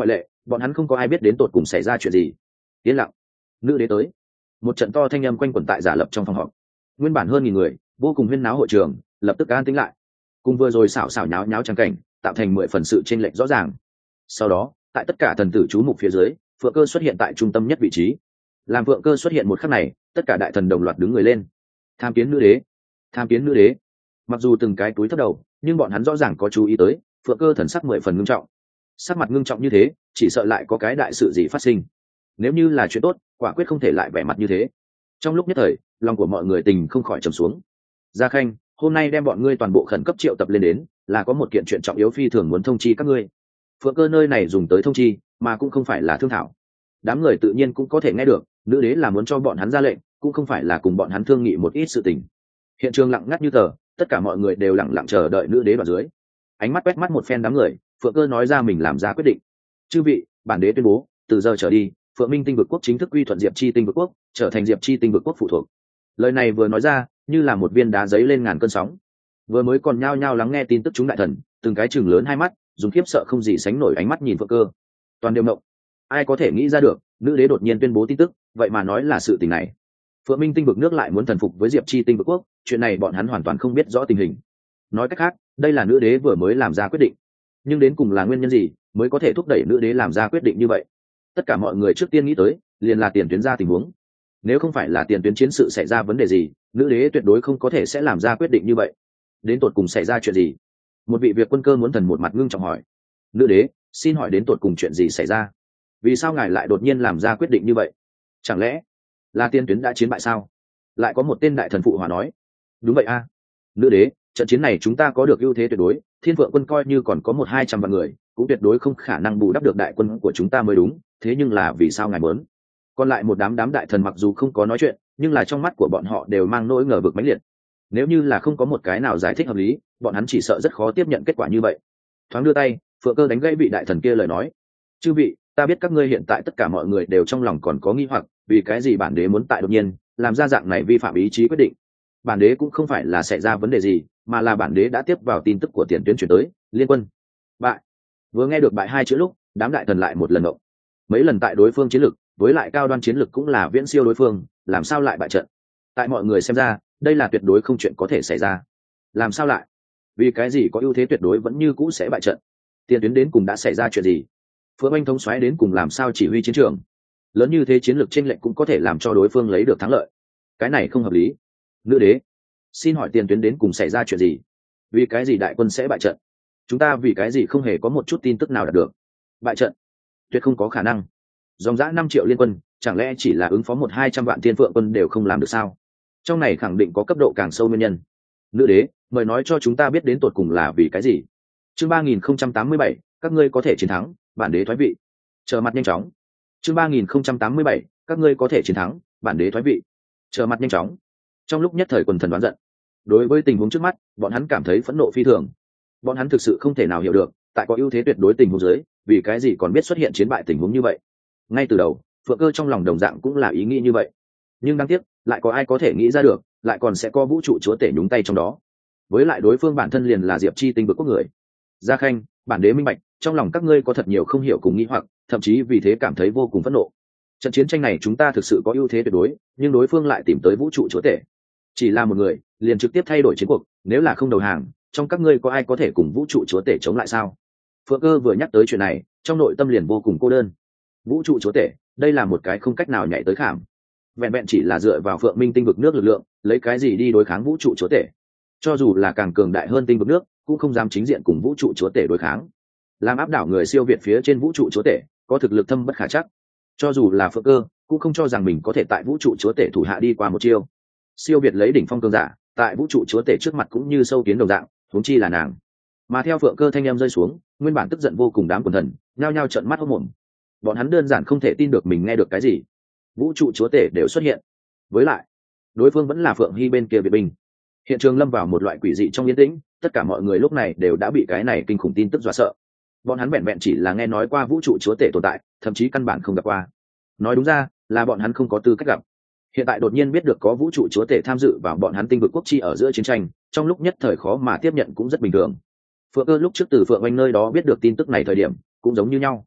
bọn hắn không có ai biết đến tột cùng xảy ra chuyện gì. Yên lặng. Nữ đế tới. Một trận to thanh âm quanh quẩn tại giả lập trong phòng họp. Nguyên bản hơn nghìn người vô cùng huyên náo hội trường lập tức an tĩnh lại, cùng vừa rồi xảo xảo nháo nháo trang cảnh tạo thành 10 phần sự chênh lệch rõ ràng. Sau đó tại tất cả thần tử chú mục phía dưới, Phượng Cơ xuất hiện tại trung tâm nhất vị trí. Làm Phượng Cơ xuất hiện một khắc này, tất cả đại thần đồng loạt đứng người lên. Tham kiến nữ đế, tham kiến nữ đế. Mặc dù từng cái túi thấp đầu, nhưng bọn hắn rõ ràng có chú ý tới Phượng Cơ thần sắc 10 phần ngưng trọng. Sắc mặt ngưng trọng như thế, chỉ sợ lại có cái đại sự gì phát sinh. Nếu như là chuyện tốt, quả quyết không thể lại vẻ mặt như thế. Trong lúc nhất thời, lòng của mọi người tình không khỏi trầm xuống. Gia Khanh, hôm nay đem bọn ngươi toàn bộ khẩn cấp triệu tập lên đến, là có một kiện chuyện trọng yếu phi thường muốn thông chi các ngươi. Phượng Cơ nơi này dùng tới thông chi, mà cũng không phải là thương thảo. Đám người tự nhiên cũng có thể nghe được, nữ đế là muốn cho bọn hắn ra lệnh, cũng không phải là cùng bọn hắn thương nghị một ít sự tình. Hiện trường lặng ngắt như tờ, tất cả mọi người đều lặng lặng chờ đợi nữ đế vào dưới. Ánh mắt quét mắt một phen đám người, Phượng Cơ nói ra mình làm ra quyết định. Chư vị, bản đế tuyên bố, từ giờ trở đi, Phượng Minh Tinh Vực Quốc chính thức quy thuận Diệp Chi Tinh Vực Quốc, trở thành Diệp Chi Tinh Vực Quốc phụ thuộc. Lời này vừa nói ra, như là một viên đá giấy lên ngàn cơn sóng. Vừa mới còn nhao nhao lắng nghe tin tức chúng đại thần, từng cái chừng lớn hai mắt, dùng khiếp sợ không gì sánh nổi ánh mắt nhìn Phượng Cơ. Toàn đều động. Ai có thể nghĩ ra được, nữ đế đột nhiên tuyên bố tin tức, vậy mà nói là sự tình này. Phượng Minh Tinh Vực nước lại muốn thần phục với Diệp Chi Tinh Vực Quốc, chuyện này bọn hắn hoàn toàn không biết rõ tình hình. Nói cách khác, đây là nữ đế vừa mới làm ra quyết định. Nhưng đến cùng là nguyên nhân gì mới có thể thúc đẩy nữ đế làm ra quyết định như vậy? Tất cả mọi người trước tiên nghĩ tới liền là tiền tuyến ra tình huống. Nếu không phải là tiền tuyến chiến sự xảy ra vấn đề gì, nữ đế tuyệt đối không có thể sẽ làm ra quyết định như vậy. Đến tột cùng xảy ra chuyện gì? Một vị Việt quân cơ muốn thần một mặt ngưng trọng hỏi. Nữ đế, xin hỏi đến tột cùng chuyện gì xảy ra? Vì sao ngài lại đột nhiên làm ra quyết định như vậy? Chẳng lẽ là tiền tuyến đã chiến bại sao? Lại có một tên đại thần phụ hòa nói. Đúng vậy a, nữ đế, trận chiến này chúng ta có được ưu thế tuyệt đối, Thiên Phượng quân coi như còn có 100-200 vạn người, cũng tuyệt đối không khả năng bù đắp được đại quân của chúng ta mới đúng. Thế nhưng là vì sao ngài muốn? Còn lại một đám đại thần mặc dù không có nói chuyện, nhưng là trong mắt của bọn họ đều mang nỗi ngờ vực mãnh liệt. Nếu như là không có một cái nào giải thích hợp lý, bọn hắn chỉ sợ rất khó tiếp nhận kết quả như vậy. Thoáng đưa tay, Phượng Cơ đánh gãy vị đại thần kia lời nói. Chư vị, ta biết các ngươi hiện tại tất cả mọi người đều trong lòng còn có nghi hoặc, vì cái gì bản đế muốn tại đột nhiên làm ra dạng này vi phạm ý chí quyết định. Bản đế cũng không phải là xảy ra vấn đề gì, mà là bản đế đã tiếp vào tin tức của tiền tuyến chuyển tới, liên quân bại. Vừa nghe được bại hai chữ lúc, đám đại thần lại một lần động. Mấy lần tại đối phương chiến lực, với lại cao đoan chiến lực cũng là viễn siêu đối phương, làm sao lại bại trận? Tại mọi người xem ra, đây là tuyệt đối không chuyện có thể xảy ra. Làm sao lại? Vì cái gì có ưu thế tuyệt đối vẫn như cũ sẽ bại trận? Tiền tuyến đến cùng đã xảy ra chuyện gì? Phượng Anh thống soái đến cùng làm sao chỉ huy chiến trường? Lớn như thế chiến lược chênh lệch cũng có thể làm cho đối phương lấy được thắng lợi. Cái này không hợp lý. Nữ đế, xin hỏi tiền tuyến đến cùng xảy ra chuyện gì? Vì cái gì đại quân sẽ bại trận? Chúng ta vì cái gì không hề có một chút tin tức nào đạt được? Bại trận? Tuyệt không có khả năng. Dòng dã 5 triệu liên quân, chẳng lẽ chỉ là ứng phó 100-200 vạn Thiên Phượng quân đều không làm được sao? Trong này khẳng định có cấp độ càng sâu nguyên nhân. Nữ đế, mời nói cho chúng ta biết đến tột cùng là vì cái gì? Chương 3087, các ngươi có thể chiến thắng, bản đế thoái vị. Trở mặt nhanh chóng. Chương 3087, các ngươi có thể chiến thắng, bản đế thoái vị. Trở mặt nhanh chóng. Trong lúc nhất thời quần thần đoán giận. Đối với tình huống trước mắt, bọn hắn cảm thấy phẫn nộ phi thường. Bọn hắn thực sự không thể nào hiểu được, tại có ưu thế tuyệt đối tình huống dưới, vì cái gì còn biết xuất hiện chiến bại tình huống như vậy. Ngay từ đầu, Phượng Cơ trong lòng đồng dạng cũng là ý nghĩ như vậy. Nhưng đáng tiếc, lại có ai có thể nghĩ ra được, lại còn sẽ có vũ trụ chúa tể nhúng tay trong đó. Với lại đối phương bản thân liền là Diệp Chi Tinh Vực Quốc người. Gia Khanh, bản đế minh bạch, trong lòng các ngươi có thật nhiều không hiểu cùng nghĩ hoặc, thậm chí vì thế cảm thấy vô cùng phẫn nộ. Trận chiến tranh này chúng ta thực sự có ưu thế tuyệt đối, nhưng đối phương lại tìm tới vũ trụ chúa tể. Chỉ là một người, liền trực tiếp thay đổi chiến cuộc, nếu là không đầu hàng, trong các ngươi có ai có thể cùng vũ trụ chúa tể chống lại sao? Phượng Cơ vừa nhắc tới chuyện này, trong nội tâm liền vô cùng cô đơn. Vũ trụ chúa tể, đây là một cái không cách nào nhảy tới khảm. Vẹn vẹn chỉ là dựa vào Phượng Minh Tinh Vực nước lực lượng, lấy cái gì đi đối kháng vũ trụ chúa tể? Cho dù là càng cường đại hơn tinh vực nước, cũng không dám chính diện cùng vũ trụ chúa tể đối kháng. Làm áp đảo người siêu việt phía trên vũ trụ chúa tể, có thực lực thâm bất khả trắc. Cho dù là Phượng Cơ, cũng không cho rằng mình có thể tại vũ trụ chúa tể thủ hạ đi qua một chiêu. Siêu việt lấy đỉnh phong cường giả, tại vũ trụ chúa tể trước mặt cũng như sâu kiến đồng dạng, huống chi là nàng. Mà theo Phượng Cơ thanh em rơi xuống, nguyên bản tức giận vô cùng đám quần thần, nhao nhao trợn mắt hốt mồm. Bọn hắn đơn giản không thể tin được mình nghe được cái gì. Vũ trụ chúa tể đều xuất hiện. Với lại, đối phương vẫn là Phượng Hy bên kia Việt binh. Hiện trường lâm vào một loại quỷ dị trong yên tĩnh, tất cả mọi người lúc này đều đã bị cái này kinh khủng tin tức dọa sợ. Bọn hắn vẹn vẹn chỉ là nghe nói qua vũ trụ chúa tể tồn tại, thậm chí căn bản không gặp qua. Nói đúng ra là bọn hắn không có tư cách gặp. Hiện tại đột nhiên biết được có vũ trụ chúa tể tham dự vào bọn hắn tinh vực quốc chi ở giữa chiến tranh, trong lúc nhất thời khó mà tiếp nhận cũng rất bình thường. Phượng Cơ lúc trước từ Phượng Anh nơi đó biết được tin tức này thời điểm cũng giống như nhau.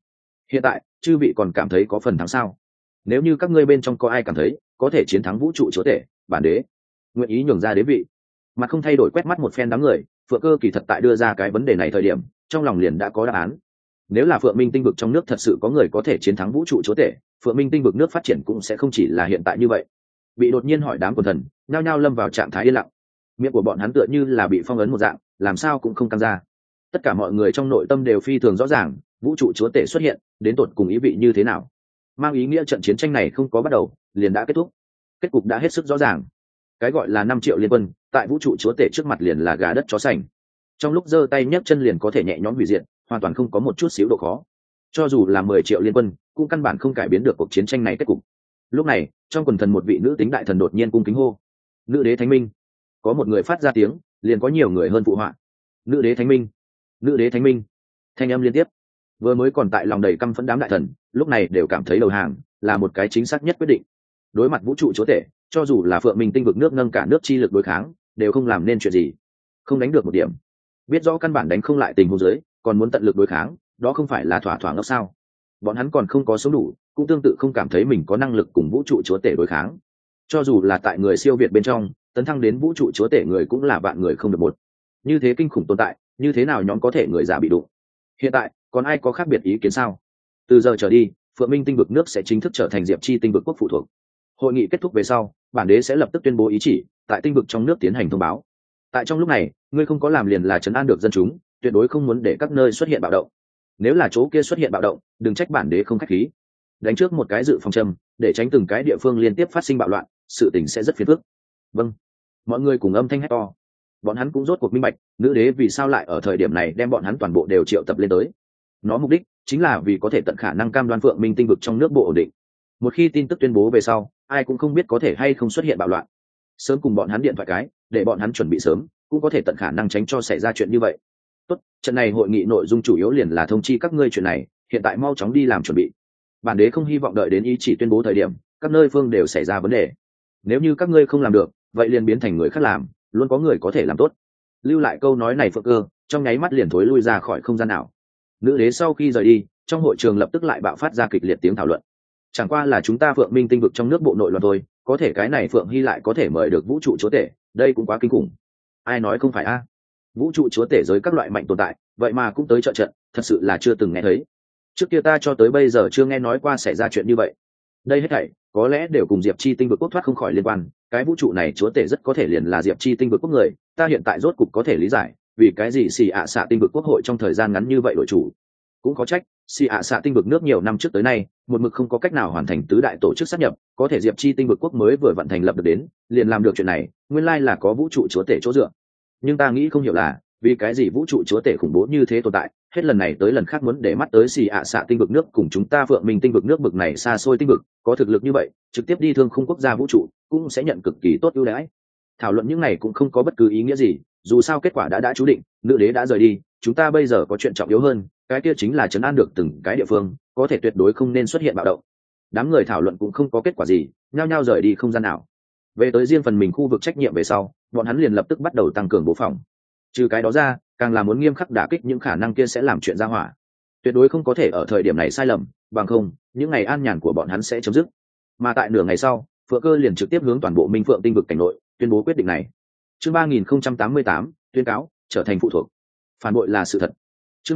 Hiện tại chư vị còn cảm thấy có phần thắng sao? Nếu như các ngươi bên trong có ai cảm thấy có thể chiến thắng vũ trụ chúa tể bản đế nguyện ý nhường ra đế vị. Mặt không thay đổi quét mắt một phen đám người, Phượng Cơ kỳ thật tại đưa ra cái vấn đề này thời điểm trong lòng liền đã có đáp án. Nếu là Phượng Minh tinh vực trong nước thật sự có người có thể chiến thắng vũ trụ chúa tể, Phượng Minh tinh vực nước phát triển cũng sẽ không chỉ là hiện tại như vậy. Bị đột nhiên hỏi đám quần thần nhao nhao lâm vào trạng thái yên lặng, miệng của bọn hắn tựa như là bị phong ấn một dạng, làm sao cũng không căng ra. Tất cả mọi người trong nội tâm đều phi thường rõ ràng vũ trụ chúa tể xuất hiện đến tột cùng ý vị như thế nào, mang ý nghĩa trận chiến tranh này không có bắt đầu liền đã kết thúc, kết cục đã hết sức rõ ràng. Cái gọi là 5 triệu liên quân tại vũ trụ chúa tể trước mặt liền là gà đất chó sành, trong lúc giơ tay nhấc chân liền có thể nhẹ nhõm hủy diệt, hoàn toàn không có một chút xíu độ khó. Cho dù là 10 triệu liên quân cũng căn bản không cải biến được cuộc chiến tranh này kết cục. Lúc này trong quần thần một vị nữ tính đại thần đột nhiên cung kính hô: nữ đế thánh minh. Có một người phát ra tiếng liền có nhiều người hơn phụ họa: nữ đế thánh minh, nữ đế thánh minh. Thanh âm liên tiếp, vừa mới còn tại lòng đầy căm phẫn đám đại thần lúc này đều cảm thấy đầu hàng là một cái chính xác nhất quyết định. Đối mặt vũ trụ chúa tể, cho dù là Phượng Minh tinh vực nước nâng cả nước chi lực đối kháng đều không làm nên chuyện gì, không đánh được một điểm. Biết rõ căn bản đánh không lại tình huống dưới còn muốn tận lực đối kháng, đó không phải là thỏa thỏa ngốc sao? Bọn hắn còn không có sống đủ, cũng tương tự không cảm thấy mình có năng lực cùng vũ trụ chúa tể đối kháng. Cho dù là tại người siêu việt bên trong tấn thăng đến vũ trụ chúa tể người cũng là vạn người không được một. Như thế kinh khủng tồn tại, như thế nào nhóm có thể người già bị đụng? Hiện tại còn ai có khác biệt ý kiến sao? Từ giờ trở đi Phượng Minh tinh vực nước sẽ chính thức trở thành Diệp Chi tinh vực quốc phụ thuộc. Hội nghị kết thúc về sau, bản đế sẽ lập tức tuyên bố ý chỉ tại tinh vực trong nước tiến hành thông báo. Tại trong lúc này ngươi không có làm liền là trấn an được dân chúng, tuyệt đối không muốn để các nơi xuất hiện bạo động. Nếu là chỗ kia xuất hiện bạo động đừng trách bản đế không khách khí, đánh trước một cái dự phòng châm để tránh từng cái địa phương liên tiếp phát sinh bạo loạn, sự tình sẽ rất phiền phức. Vâng. Mọi người cùng âm thanh hét to. Bọn hắn cũng rốt cuộc minh bạch nữ đế vì sao lại ở thời điểm này đem bọn hắn toàn bộ đều triệu tập lên tới. Nó mục đích chính là vì có thể tận khả năng cam đoan Phượng Minh tinh vực trong nước bộ ổn định. Một khi tin tức tuyên bố về sau ai cũng không biết có thể hay không xuất hiện bạo loạn, sớm cùng bọn hắn điện thoại cái để bọn hắn chuẩn bị sớm, cũng có thể tận khả năng tránh cho xảy ra chuyện như vậy. Tốt, trận này hội nghị nội dung chủ yếu liền là thông chi các ngươi chuyện này, hiện tại mau chóng đi làm chuẩn bị. Bản đế không hy vọng đợi đến ý chỉ tuyên bố thời điểm các nơi phương đều xảy ra vấn đề. Nếu như các ngươi không làm được vậy liền biến thành người khác làm, luôn có người có thể làm tốt. Lưu lại câu nói này Phượng Cơ trong nháy mắt liền thối lui ra khỏi không gian nào. Nữ đế sau khi rời đi trong hội trường lập tức lại bạo phát ra kịch liệt tiếng thảo luận. Chẳng qua là chúng ta Phượng Minh tinh vực trong nước bộ nội loạn thôi, có thể cái này Phượng Hy lại có thể mời được vũ trụ chúa tể, đây cũng quá kinh khủng. Ai nói không phải a? Vũ trụ chúa tể giới các loại mạnh tồn tại vậy mà cũng tới trợ trận, thật sự là chưa từng nghe thấy. Trước kia ta cho tới bây giờ chưa nghe nói qua xảy ra chuyện như vậy. Đây hết thảy có lẽ đều cùng Diệp Chi tinh vực quốc thoát không khỏi liên quan, cái vũ trụ này chúa tể rất có thể liền là Diệp Chi tinh vực quốc người. Ta hiện tại rốt cục có thể lý giải vì cái gì xì ạ xạ tinh vực quốc hội trong thời gian ngắn như vậy đổi chủ. Cũng có trách xì ạ xạ tinh vực nước nhiều năm trước tới nay một mực không có cách nào hoàn thành tứ đại tổ chức sát nhập, có thể Diệp Chi tinh vực quốc mới vừa vận thành lập được đến liền làm được chuyện này, nguyên lai là có vũ trụ chúa tể chỗ dựa. Nhưng ta nghĩ không hiểu là vì cái gì vũ trụ chúa tể khủng bố như thế tồn tại hết lần này tới lần khác muốn để mắt tới xì ạ xạ tinh vực nước cùng chúng ta Phượng Minh tinh vực nước bực này xa xôi tinh vực có thực lực như vậy trực tiếp đi thương khung quốc gia vũ trụ cũng sẽ nhận cực kỳ tốt ưu đãi. Thảo luận những này cũng không có bất cứ ý nghĩa gì, dù sao kết quả đã chú định, nữ đế đã rời đi, chúng ta bây giờ có chuyện trọng yếu hơn, cái kia chính là trấn an được từng cái địa phương, có thể tuyệt đối không nên xuất hiện bạo động. Đám người thảo luận cũng không có kết quả gì, nhao nhao rời đi không gian nào. Về tới riêng phần mình khu vực trách nhiệm về sau, bọn hắn liền lập tức bắt đầu tăng cường bố phòng. Trừ cái đó ra càng là muốn nghiêm khắc đả kích những khả năng kia sẽ làm chuyện ra hỏa, tuyệt đối không có thể ở thời điểm này sai lầm, bằng không những ngày an nhàn của bọn hắn sẽ chấm dứt. Mà tại nửa ngày sau Phượng Cơ liền trực tiếp hướng toàn bộ Minh Phượng tinh vực cảnh nội tuyên bố quyết định này. Chương 3088 tuyên cáo trở thành phụ thuộc, phản bội là sự thật. Chương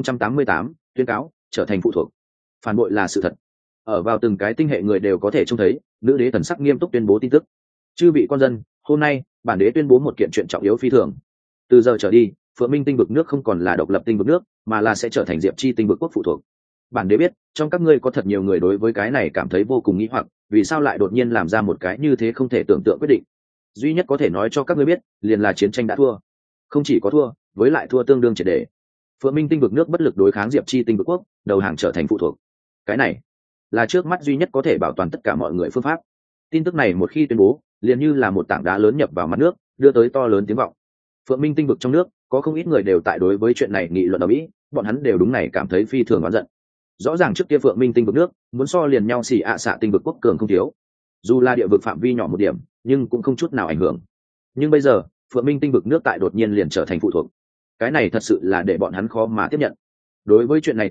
3088 tuyên cáo trở thành phụ thuộc, phản bội là sự thật. Ở vào từng cái tinh hệ người đều có thể trông thấy nữ đế thần sắc nghiêm túc tuyên bố tin tức. Chư vị con dân, hôm nay bản đế tuyên bố một kiện chuyện trọng yếu phi thường. Từ giờ trở đi Phượng Minh tinh vực nước không còn là độc lập tinh vực nước mà là sẽ trở thành Diệp Chi tinh vực quốc phụ thuộc. Bản đế biết trong các ngươi có thật nhiều người đối với cái này cảm thấy vô cùng nghi hoặc, vì sao lại đột nhiên làm ra một cái như thế không thể tưởng tượng quyết định. Duy nhất có thể nói cho các ngươi biết liền là chiến tranh đã thua, không chỉ có thua với lại thua tương đương triệt để. Phượng Minh tinh vực nước bất lực đối kháng Diệp Chi tinh vực quốc, đầu hàng trở thành phụ thuộc. Cái này là trước mắt duy nhất có thể bảo toàn tất cả mọi người phương pháp. Tin tức này một khi tuyên bố liền như là một tảng đá lớn nhập vào mặt nước, đưa tới to lớn tiếng vọng. Phượng Minh tinh vực trong nước có không ít người đều tại đối với chuyện này nghị luận ở mỹ, bọn hắn đều đúng này cảm thấy phi thường oán giận. Rõ ràng trước kia Phượng Minh tinh vực nước muốn so liền nhau xỉ ạ xạ tinh vực quốc cường không thiếu, dù là địa vực phạm vi nhỏ một điểm nhưng cũng không chút nào ảnh hưởng. Nhưng bây giờ Phượng Minh tinh vực nước tại đột nhiên liền trở thành phụ thuộc, cái này thật sự là để bọn hắn khó mà tiếp nhận. Đối với chuyện này thật giả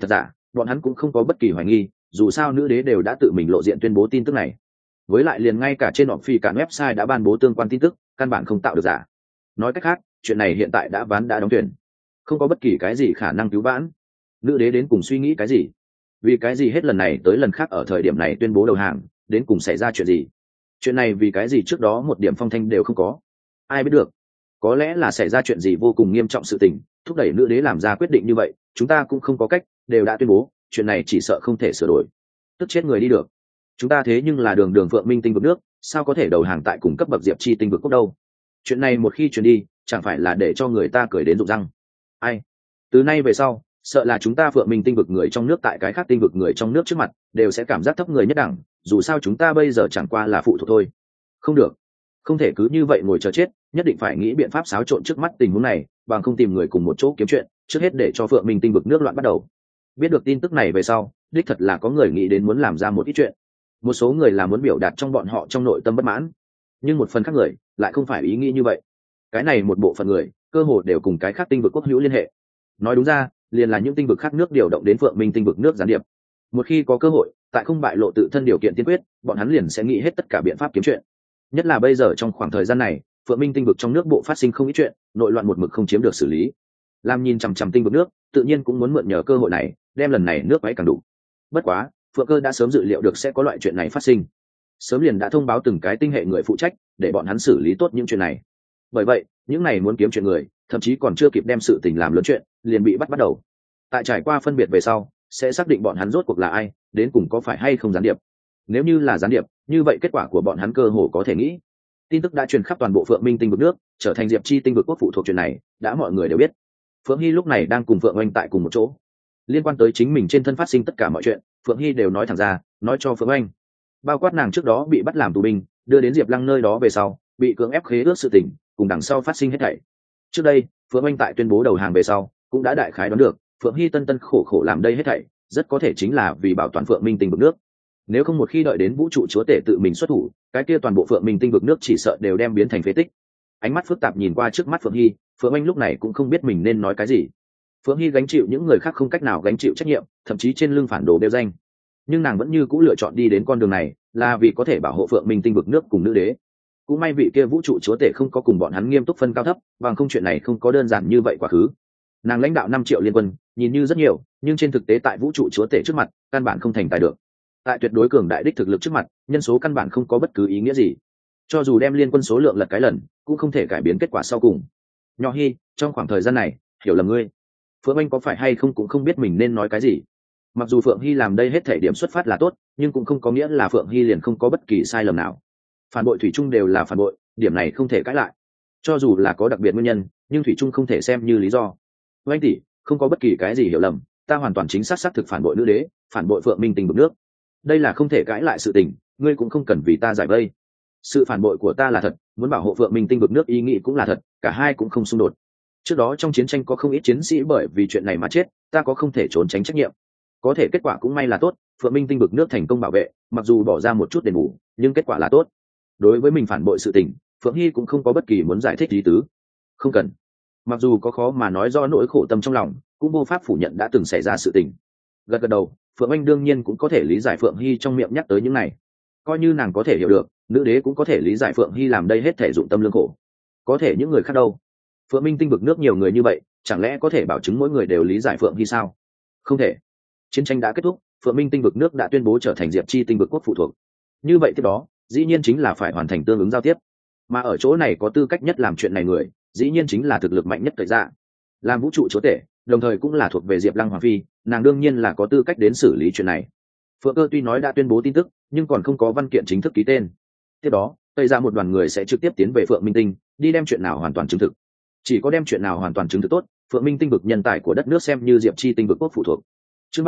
bọn hắn cũng không có bất kỳ hoài nghi, dù sao nữ đế đều đã tự mình lộ diện tuyên bố tin tức này. Với lại liền ngay cả trên họ phi cản website đã ban bố tương quan tin tức, căn bản không tạo được giả. Nói cách khác, chuyện này hiện tại đã ván đã đóng thuyền, không có bất kỳ cái gì khả năng cứu vãn. Nữ đế đến cùng suy nghĩ cái gì? Vì cái gì hết lần này tới lần khác ở thời điểm này tuyên bố đầu hàng, đến cùng xảy ra chuyện gì? Chuyện này vì cái gì trước đó một điểm phong thanh đều không có? Ai biết được? Có lẽ là xảy ra chuyện gì vô cùng nghiêm trọng sự tình, thúc đẩy nữ đế làm ra quyết định như vậy, chúng ta cũng không có cách, đều đã tuyên bố, chuyện này chỉ sợ không thể sửa đổi. Tức chết người đi được. Chúng ta thế nhưng là đường Phượng Minh tinh vực nước, sao có thể đầu hàng tại cùng cấp bậc Diệp Chi tinh vực quốc đâu? Chuyện này một khi truyền đi, chẳng phải là để cho người ta cười đến rụng răng. Ai? Từ nay về sau, sợ là chúng ta Phượng Minh tinh vực người trong nước tại cái khác tinh vực người trong nước trước mặt, đều sẽ cảm giác thấp người nhất đẳng, dù sao chúng ta bây giờ chẳng qua là phụ thuộc thôi. Không được, không thể cứ như vậy ngồi chờ chết, nhất định phải nghĩ biện pháp xáo trộn trước mắt tình huống này, bằng không tìm người cùng một chỗ kiếm chuyện, trước hết để cho Phượng Minh tinh vực nước loạn bắt đầu. Biết được tin tức này về sau, đích thật là có người nghĩ đến muốn làm ra một ít chuyện. Một số người là muốn biểu đạt trong bọn họ trong nội tâm bất mãn, nhưng một phần khác người lại không phải ý nghĩ như vậy. Cái này một bộ phận người cơ hồ đều cùng cái khác tinh vực quốc hữu liên hệ. Nói đúng ra, liền là những tinh vực khác nước điều động đến Phượng Minh tinh vực nước gián điệp. Một khi có cơ hội, tại không bại lộ tự thân điều kiện tiên quyết, bọn hắn liền sẽ nghĩ hết tất cả biện pháp kiếm chuyện. Nhất là bây giờ trong khoảng thời gian này, Phượng Minh tinh vực trong nước bộ phát sinh không ít chuyện, nội loạn một mực không chiếm được xử lý. Làm nhìn chằm chằm tinh vực nước, tự nhiên cũng muốn mượn nhờ cơ hội này, đem lần này nước váy càng đủ. Bất quá, Phượng Cơ đã sớm dự liệu được sẽ có loại chuyện này phát sinh, sớm liền đã thông báo từng cái tinh hệ người phụ trách, để bọn hắn xử lý tốt những chuyện này. Bởi vậy, những này muốn kiếm chuyện người, thậm chí còn chưa kịp đem sự tình làm lớn chuyện, liền bị bắt đầu. Tại trải qua phân biệt về sau, sẽ xác định bọn hắn rốt cuộc là ai, đến cùng có phải hay không gián điệp. Nếu như là gián điệp, như vậy kết quả của bọn hắn cơ hồ có thể nghĩ. Tin tức đã truyền khắp toàn bộ Phượng Minh tinh vực nước, trở thành Diệp Chi tinh vực quốc phụ thuộc chuyện này, đã mọi người đều biết. Phượng Hy lúc này đang cùng Phượng Oanh tại cùng một chỗ. Liên quan tới chính mình trên thân phát sinh tất cả mọi chuyện, Phượng Hy đều nói thẳng ra, nói cho Phượng Oanh. Bao quát nàng trước đó bị bắt làm tù binh, đưa đến Diệp Lăng nơi đó về sau, bị cưỡng ép khế ước sự tình, cùng đằng sau phát sinh hết thảy. Trước đây, Phượng Oanh tại tuyên bố đầu hàng về sau, cũng đã đại khái đoán được, Phượng Hy tân tân khổ khổ làm đây hết thảy, rất có thể chính là vì bảo toàn Phượng Minh tinh vực nước. Nếu không một khi đợi đến vũ trụ chúa tể tự mình xuất thủ, cái kia toàn bộ Phượng Minh tinh vực nước chỉ sợ đều đem biến thành phế tích. Ánh mắt phức tạp nhìn qua trước mắt Phượng Hy, Phượng Oanh lúc này cũng không biết mình nên nói cái gì. Phượng Hy gánh chịu những người khác không cách nào gánh chịu trách nhiệm, thậm chí trên lưng phản đồ đeo danh, nhưng nàng vẫn như cũ lựa chọn đi đến con đường này, là vì có thể bảo hộ Phượng Minh tinh vực nước cùng nữ đế. Cũng may vị kia vũ trụ chúa tể không có cùng bọn hắn nghiêm túc phân cao thấp, bằng không chuyện này không có đơn giản như vậy quá khứ. Nàng lãnh đạo 5 triệu liên quân, nhìn như rất nhiều, nhưng trên thực tế tại vũ trụ chúa tể trước mặt, căn bản không thành tài được. Tại tuyệt đối cường đại đích thực lực trước mặt, nhân số căn bản không có bất cứ ý nghĩa gì. Cho dù đem liên quân số lượng lật cái lần, cũng không thể cải biến kết quả sau cùng. Nho Hi, trong khoảng thời gian này, hiểu lầm ngươi. Phượng Anh có phải hay không cũng không biết mình nên nói cái gì. Mặc dù Phượng Hy làm đây hết thể điểm xuất phát là tốt, nhưng cũng không có nghĩa là Phượng Hy liền không có bất kỳ sai lầm nào. Phản bội thủy chung đều là phản bội, điểm này không thể cãi lại. Cho dù là có đặc biệt nguyên nhân, nhưng thủy chung không thể xem như lý do. Anh tỷ, không có bất kỳ cái gì hiểu lầm, ta hoàn toàn chính xác xác thực phản bội nữ đế, phản bội Phượng Minh tinh vực nước. Đây là không thể cãi lại sự tình, ngươi cũng không cần vì ta giải vây. Sự phản bội của ta là thật, muốn bảo hộ Phượng Minh tinh vực nước ý nghĩ cũng là thật, cả hai cũng không xung đột. Trước đó trong chiến tranh có không ít chiến sĩ bởi vì chuyện này mà chết, ta có không thể trốn tránh trách nhiệm. Có thể kết quả cũng may là tốt, Phượng Minh tinh vực nước thành công bảo vệ, mặc dù bỏ ra một chút đền bù, nhưng kết quả là tốt. Đối với mình phản bội sự tình, Phượng Hy cũng không có bất kỳ muốn giải thích lý tứ. Không cần. Mặc dù có khó mà nói do nỗi khổ tâm trong lòng, cũng vô pháp phủ nhận đã từng xảy ra sự tình. Gật gật đầu, Phượng Anh đương nhiên cũng có thể lý giải Phượng Hy trong miệng nhắc tới những này. Coi như nàng có thể hiểu được, nữ đế cũng có thể lý giải Phượng Hy làm đây hết thể dụng tâm lương khổ. Có thể những người khác đâu? Phượng Minh tinh vực nước nhiều người như vậy, chẳng lẽ có thể bảo chứng mỗi người đều lý giải Phượng Hy sao? Không thể. Chiến tranh đã kết thúc, Phượng Minh tinh vực nước đã tuyên bố trở thành Diệp Chi tinh vực quốc phụ thuộc. Như vậy tiếp đó, dĩ nhiên chính là phải hoàn thành tương ứng giao tiếp. Mà ở chỗ này có tư cách nhất làm chuyện này người, dĩ nhiên chính là thực lực mạnh nhất thời dạ. Làm vũ trụ chúa tể, đồng thời cũng là thuộc về Diệp Lăng Hoàng phi, nàng đương nhiên là có tư cách đến xử lý chuyện này. Phượng Cơ tuy nói đã tuyên bố tin tức, nhưng còn không có văn kiện chính thức ký tên. Tiếp đó, tây ra một đoàn người sẽ trực tiếp tiến về Phượng Minh tinh, đi đem chuyện nào hoàn toàn chứng thực. Chỉ có đem chuyện nào hoàn toàn chứng thực tốt, Phượng Minh tinh vực nhân tài của đất nước xem như Diệp Chi tinh vực quốc phụ thuộc. Chương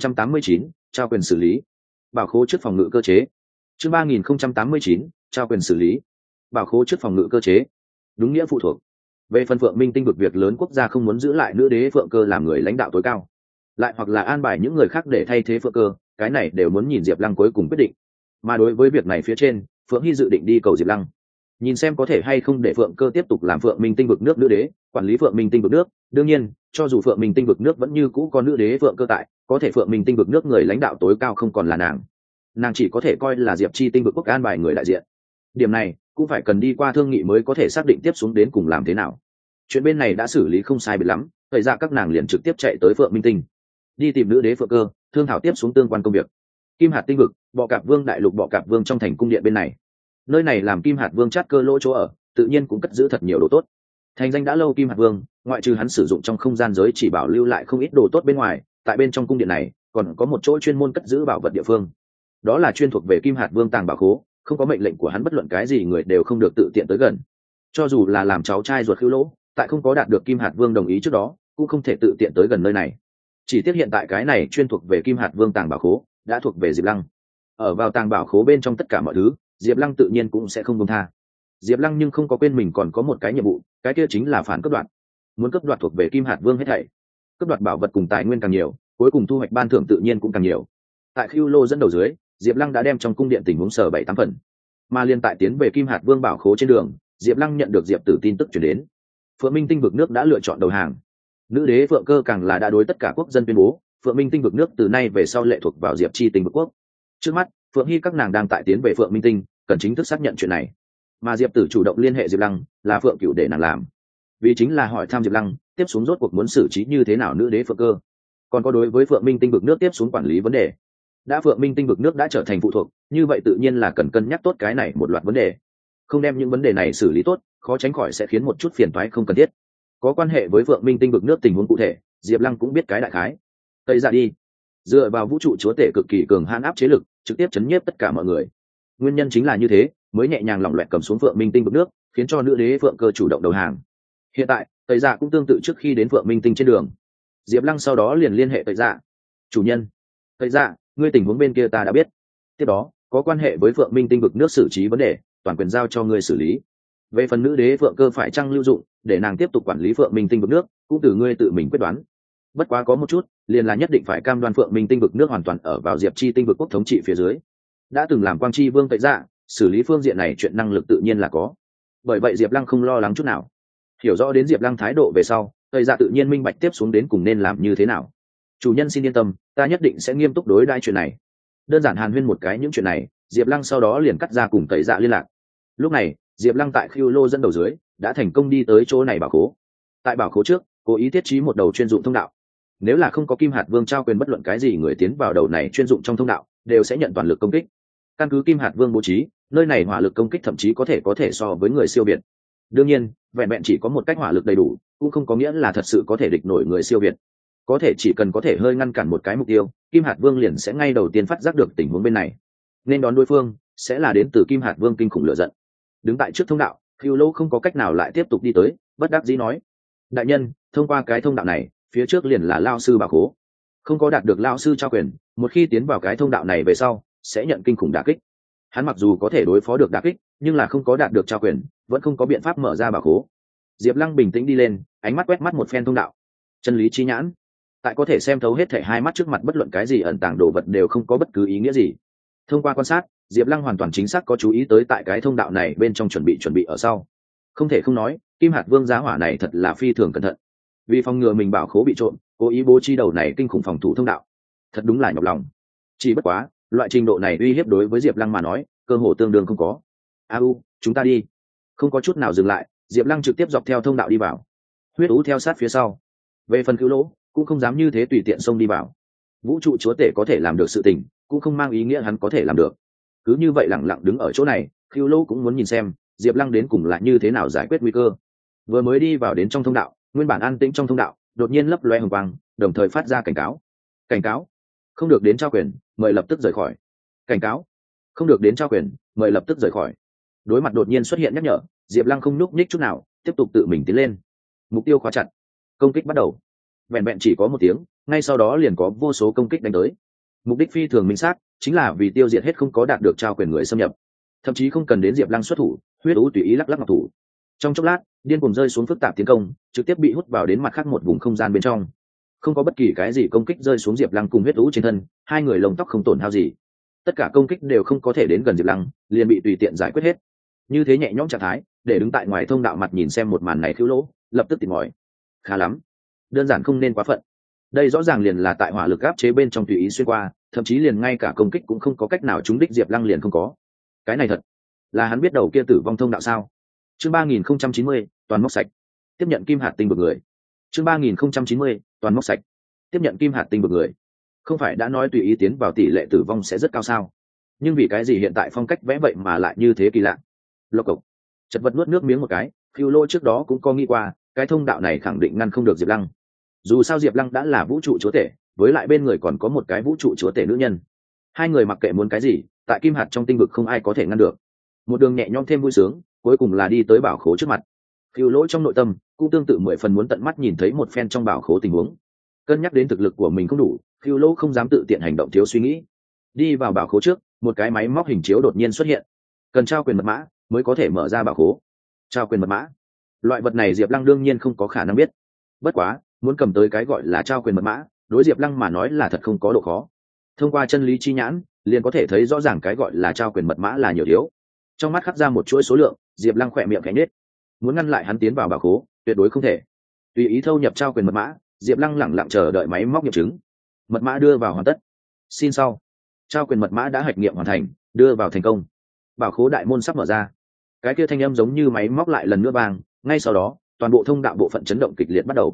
3089, trao quyền xử lý. Bảo khố trước phòng ngự cơ chế. Chương 3089, trao quyền xử lý. Bảo khố trước phòng ngự cơ chế. Đúng nghĩa phụ thuộc. Về phần Phượng Minh tinh vực việc lớn, quốc gia không muốn giữ lại nữ đế Phượng Cơ làm người lãnh đạo tối cao, lại hoặc là an bài những người khác để thay thế Phượng Cơ, cái này đều muốn nhìn Diệp Lăng cuối cùng quyết định. Mà đối với việc này phía trên, Phượng Hy dự định đi cầu Diệp Lăng. nhìn xem có thể hay không để phượng cơ tiếp tục làm phượng minh tinh vực nước nữ đế, quản lý phượng minh tinh vực nước. Đương nhiên, cho dù phượng minh tinh vực nước vẫn như cũ có nữ đế phượng cơ tại, có thể phượng minh tinh vực nước người lãnh đạo tối cao không còn là nàng chỉ có thể coi là diệp chi tinh vực quốc an bài người đại diện. Điểm này cũng phải cần đi qua thương nghị mới có thể xác định tiếp xuống đến cùng làm thế nào. Chuyện bên này đã xử lý không sai biệt lắm, thời ra các nàng liền trực tiếp chạy tới phượng minh tinh đi tìm nữ đế phượng cơ, thương thảo tiếp xuống tương quan công việc. Kim hạt tinh vực, bọ cạp vương đại lục, bọ cạp vương trong thành cung điện bên này, nơi này làm kim hạt vương chát cơ lỗ chỗ ở, tự nhiên cũng cất giữ thật nhiều đồ tốt. Thành danh đã lâu kim hạt vương, ngoại trừ hắn sử dụng trong không gian giới chỉ bảo lưu lại không ít đồ tốt bên ngoài, tại bên trong cung điện này còn có một chỗ chuyên môn cất giữ bảo vật địa phương. Đó là chuyên thuộc về kim hạt vương tàng bảo khố, không có mệnh lệnh của hắn bất luận cái gì người đều không được tự tiện tới gần. Cho dù là làm cháu trai ruột Khưu Lỗ, tại không có đạt được kim hạt vương đồng ý trước đó, cũng không thể tự tiện tới gần nơi này. Chỉ tiếc hiện tại cái này chuyên thuộc về kim hạt vương tàng bảo khố đã thuộc về Diệp Lăng. Ở vào tàng bảo khố bên trong tất cả mọi thứ, Diệp Lăng tự nhiên cũng sẽ không buông tha. Diệp Lăng nhưng không có quên mình còn có một cái nhiệm vụ, cái kia chính là phản cướp đoạt. Muốn cướp đoạt thuộc về kim hạt vương hết thảy. Cướp đoạt bảo vật cùng tài nguyên càng nhiều, cuối cùng thu hoạch ban thưởng tự nhiên cũng càng nhiều. Tại Khưu Lô dẫn đầu dưới, Diệp Lăng đã đem trong cung điện tình huống sở 7-8 phần. Mà liên tại tiến về kim hạt vương bảo khố trên đường, Diệp Lăng nhận được Diệp Tử tin tức truyền đến. Phượng Minh tinh vực nước đã lựa chọn đầu hàng. Nữ đế Phượng Cơ càng là đã đối tất cả quốc dân tuyên bố, Phượng Minh tinh vực nước từ nay về sau lệ thuộc vào Diệp Chi tinh vực quốc. Trước mắt, Phượng Hy các nàng đang tại tiến về Phượng Minh tinh, cần chính thức xác nhận chuyện này. Mà Diệp Tử chủ động liên hệ Diệp Lăng, là Phượng Cửu để nàng làm. Vì chính là hỏi thăm Diệp Lăng, tiếp xuống rốt cuộc muốn xử trí như thế nào nữ đế Phượng Cơ. Còn có đối với Phượng Minh tinh vực nước tiếp xuống quản lý vấn đề. Đã Phượng Minh tinh vực nước đã trở thành phụ thuộc, như vậy tự nhiên là cần cân nhắc tốt cái này một loạt vấn đề. Không đem những vấn đề này xử lý tốt, khó tránh khỏi sẽ khiến một chút phiền toái không cần thiết. Có quan hệ với Phượng Minh tinh vực nước tình huống cụ thể, Diệp Lăng cũng biết cái đại khái. Tây ra đi, dựa vào vũ trụ chúa tể cực kỳ cường hãn áp chế lực, trực tiếp chấn nhiếp tất cả mọi người. Nguyên nhân chính là như thế, mới nhẹ nhàng lỏng loẹt cầm xuống Phượng Minh tinh vực nước, khiến cho nữ đế Phượng Cơ chủ động đầu hàng. Hiện tại, Tây Dạ cũng tương tự trước khi đến Phượng Minh tinh trên đường. Diệp Lăng sau đó liền liên hệ Tây Dạ. "Chủ nhân, Tây Dạ, ngươi tình huống bên kia ta đã biết. Tiếp đó, có quan hệ với Phượng Minh tinh vực nước xử trí vấn đề, toàn quyền giao cho ngươi xử lý. Về phần nữ đế Phượng Cơ phải chăng lưu dụng, để nàng tiếp tục quản lý Phượng Minh tinh vực nước, cũng từ ngươi tự mình quyết đoán. Bất quá có một chút, liền là nhất định phải cam đoan Phượng Minh tinh vực nước hoàn toàn ở vào Diệp Chi tinh vực quốc thống trị phía dưới." Đã từng làm Quang Chi Vương Tây Dạ, xử lý phương diện này chuyện năng lực tự nhiên là có. Bởi vậy Diệp Lăng không lo lắng chút nào. Hiểu rõ đến Diệp Lăng thái độ về sau, Tây Dạ tự nhiên minh bạch tiếp xuống đến cùng nên làm như thế nào. "Chủ nhân xin yên tâm, ta nhất định sẽ nghiêm túc đối đãi chuyện này." Đơn giản hàn huyên một cái những chuyện này, Diệp Lăng sau đó liền cắt ra cùng Tây Dạ liên lạc. Lúc này, Diệp Lăng tại Khưu Lô dẫn đầu dưới, đã thành công đi tới chỗ này bảo khố. Tại bảo khố trước, cố ý thiết trí một đầu chuyên dụng thông đạo. Nếu là không có Kim Hạt Vương trao quyền bất luận cái gì người tiến vào đầu này chuyên dụng trong thông đạo, đều sẽ nhận toàn lực công kích. Căn cứ Kim Hạt Vương bố trí, nơi này hỏa lực công kích thậm chí có thể so với người siêu việt. Đương nhiên, vẹn vẹn chỉ có một cách hỏa lực đầy đủ, cũng không có nghĩa là thật sự có thể địch nổi người siêu việt. Có thể chỉ cần có thể hơi ngăn cản một cái mục tiêu, Kim Hạt Vương liền sẽ ngay đầu tiên phát giác được tình huống bên này. Nên đón đối phương sẽ là đến từ Kim Hạt Vương kinh khủng lửa giận. Đứng tại trước thông đạo, Khưu Lô không có cách nào lại tiếp tục đi tới, bất đắc dĩ nói: "Đại nhân, thông qua cái thông đạo này, phía trước liền là Lão sư bảo khố. Không có đạt được Lão sư trao quyền, một khi tiến vào cái thông đạo này về sau, sẽ nhận kinh khủng đả kích. Hắn mặc dù có thể đối phó được đả kích, nhưng là không có đạt được trao quyền, vẫn không có biện pháp mở ra bảo khố." Diệp Lăng bình tĩnh đi lên, ánh mắt quét mắt một phen thông đạo. Chân lý chi nhãn, tại có thể xem thấu hết thảy hai mắt trước mặt bất luận cái gì ẩn tàng đồ vật đều không có bất cứ ý nghĩa gì. Thông qua quan sát, Diệp Lăng hoàn toàn chính xác có chú ý tới tại cái thông đạo này bên trong chuẩn bị ở sau. Không thể không nói, Kim Hạt Vương giá hỏa này thật là phi thường cẩn thận. Vì phòng ngừa mình bảo khố bị trộm, cố ý bố trí đầu này kinh khủng phòng thủ thông đạo. Thật đúng là nhọc lòng. Chỉ bất quá, loại trình độ này uy hiếp đối với Diệp Lăng mà nói, cơ hồ tương đương không có. Chúng ta đi." Không có chút nào dừng lại, Diệp Lăng trực tiếp dọc theo thông đạo đi vào. Huyết Ú theo sát phía sau. Về phần Cứu Lỗ, cũng không dám như thế tùy tiện xông đi vào. Vũ trụ chúa tể có thể làm được sự tình, cũng không mang ý nghĩa hắn có thể làm được. Cứ như vậy lẳng lặng đứng ở chỗ này, Cứu Lỗ cũng muốn nhìn xem Diệp Lăng đến cùng là như thế nào giải quyết nguy cơ. Vừa mới đi vào đến trong thông đạo, nguyên bản an tĩnh trong thông đạo đột nhiên lấp loe hồng quang, đồng thời phát ra cảnh cáo. Cảnh cáo: "Không được đến trao quyền, mời lập tức rời khỏi." Cảnh cáo: "Không được đến trao quyền, mời lập tức rời khỏi." Đối mặt đột nhiên xuất hiện nhắc nhở, Diệp Lăng không nhúc nhích chút nào, tiếp tục tự mình tiến lên. Mục tiêu khóa chặt, công kích bắt đầu. Vẹn vẹn chỉ có một tiếng, ngay sau đó liền có vô số công kích đánh tới. Mục đích phi thường minh xác, chính là vì tiêu diệt hết không có đạt được trao quyền người xâm nhập. Thậm chí không cần đến Diệp Lăng xuất thủ, Huyết Ú tùy ý lắc lắc ngọc thủ. Trong chốc lát, điên cuồng rơi xuống phức tạp tiến công, trực tiếp bị hút vào đến mặt khác một vùng không gian bên trong. Không có bất kỳ cái gì công kích rơi xuống Diệp Lăng cùng Huyết Ú trên thân, hai người lông tóc không tổn hao gì. Tất cả công kích đều không có thể đến gần Diệp Lăng, liền bị tùy tiện giải quyết hết. như thế nhẹ nhõm trạng thái để đứng tại ngoài thông đạo mặt nhìn xem một màn này Khưu Lỗ lập tức tìm mỏi. Khá lắm, đơn giản không nên quá phận. Đây rõ ràng liền là tại hỏa lực áp chế bên trong tùy ý xuyên qua, thậm chí liền ngay cả công kích cũng không có cách nào trúng đích Diệp Lăng liền không có. Cái này thật là hắn biết đầu kia tử vong thông đạo sao? Chương 3090, toàn móc sạch. Tiếp nhận kim hạt tinh bực người. Chương 3090, toàn móc sạch. Tiếp nhận kim hạt tinh bực người. Không phải đã nói tùy ý tiến vào tỷ lệ tử vong sẽ rất cao sao? Nhưng vì cái gì hiện tại phong cách vẽ vậy mà lại như thế kỳ lạ? Lộc cộc. Chật vật nuốt nước miếng một cái, Khưu Lỗ trước đó cũng có nghĩ qua, cái thông đạo này khẳng định ngăn không được Diệp Lăng. Dù sao Diệp Lăng đã là vũ trụ chúa tể, với lại bên người còn có một cái vũ trụ chúa tể nữ nhân. Hai người mặc kệ muốn cái gì, tại kim hạt trong tinh vực không ai có thể ngăn được. Một đường nhẹ nhõm thêm vui sướng, cuối cùng là đi tới bảo khố trước mặt. Khưu Lỗ trong nội tâm cũng tương tự 10 phần muốn tận mắt nhìn thấy một phen trong bảo khố tình huống. Cân nhắc đến thực lực của mình không đủ, Khưu Lỗ không dám tự tiện hành động thiếu suy nghĩ. Đi vào bảo khố trước, một cái máy móc hình chiếu đột nhiên xuất hiện. Cần trao quyền mật mã mới có thể mở ra bảo khố. Trao quyền mật mã, loại vật này Diệp Lăng đương nhiên không có khả năng biết. Bất quá, muốn cầm tới cái gọi là trao quyền mật mã, đối Diệp Lăng mà nói là thật không có độ khó. Thông qua chân lý chi nhãn, liền có thể thấy rõ ràng cái gọi là trao quyền mật mã là nhiều thiếu. Trong mắt khắc ra một chuỗi số lượng, Diệp Lăng khẽ miệng khẽ nhếch. Muốn ngăn lại hắn tiến vào bảo khố, tuyệt đối không thể. Tùy ý thâu nhập trao quyền mật mã, Diệp Lăng lẳng lặng chờ đợi máy móc nghiệm chứng. Mật mã đưa vào hoàn tất. Xin sau. Trao quyền mật mã đã hạch nghiệm hoàn thành, đưa vào thành công. Bảo khố đại môn sắp mở ra. Cái kia thanh âm giống như máy móc lại lần nữa vang, ngay sau đó, toàn bộ thông đạo bộ phận chấn động kịch liệt bắt đầu.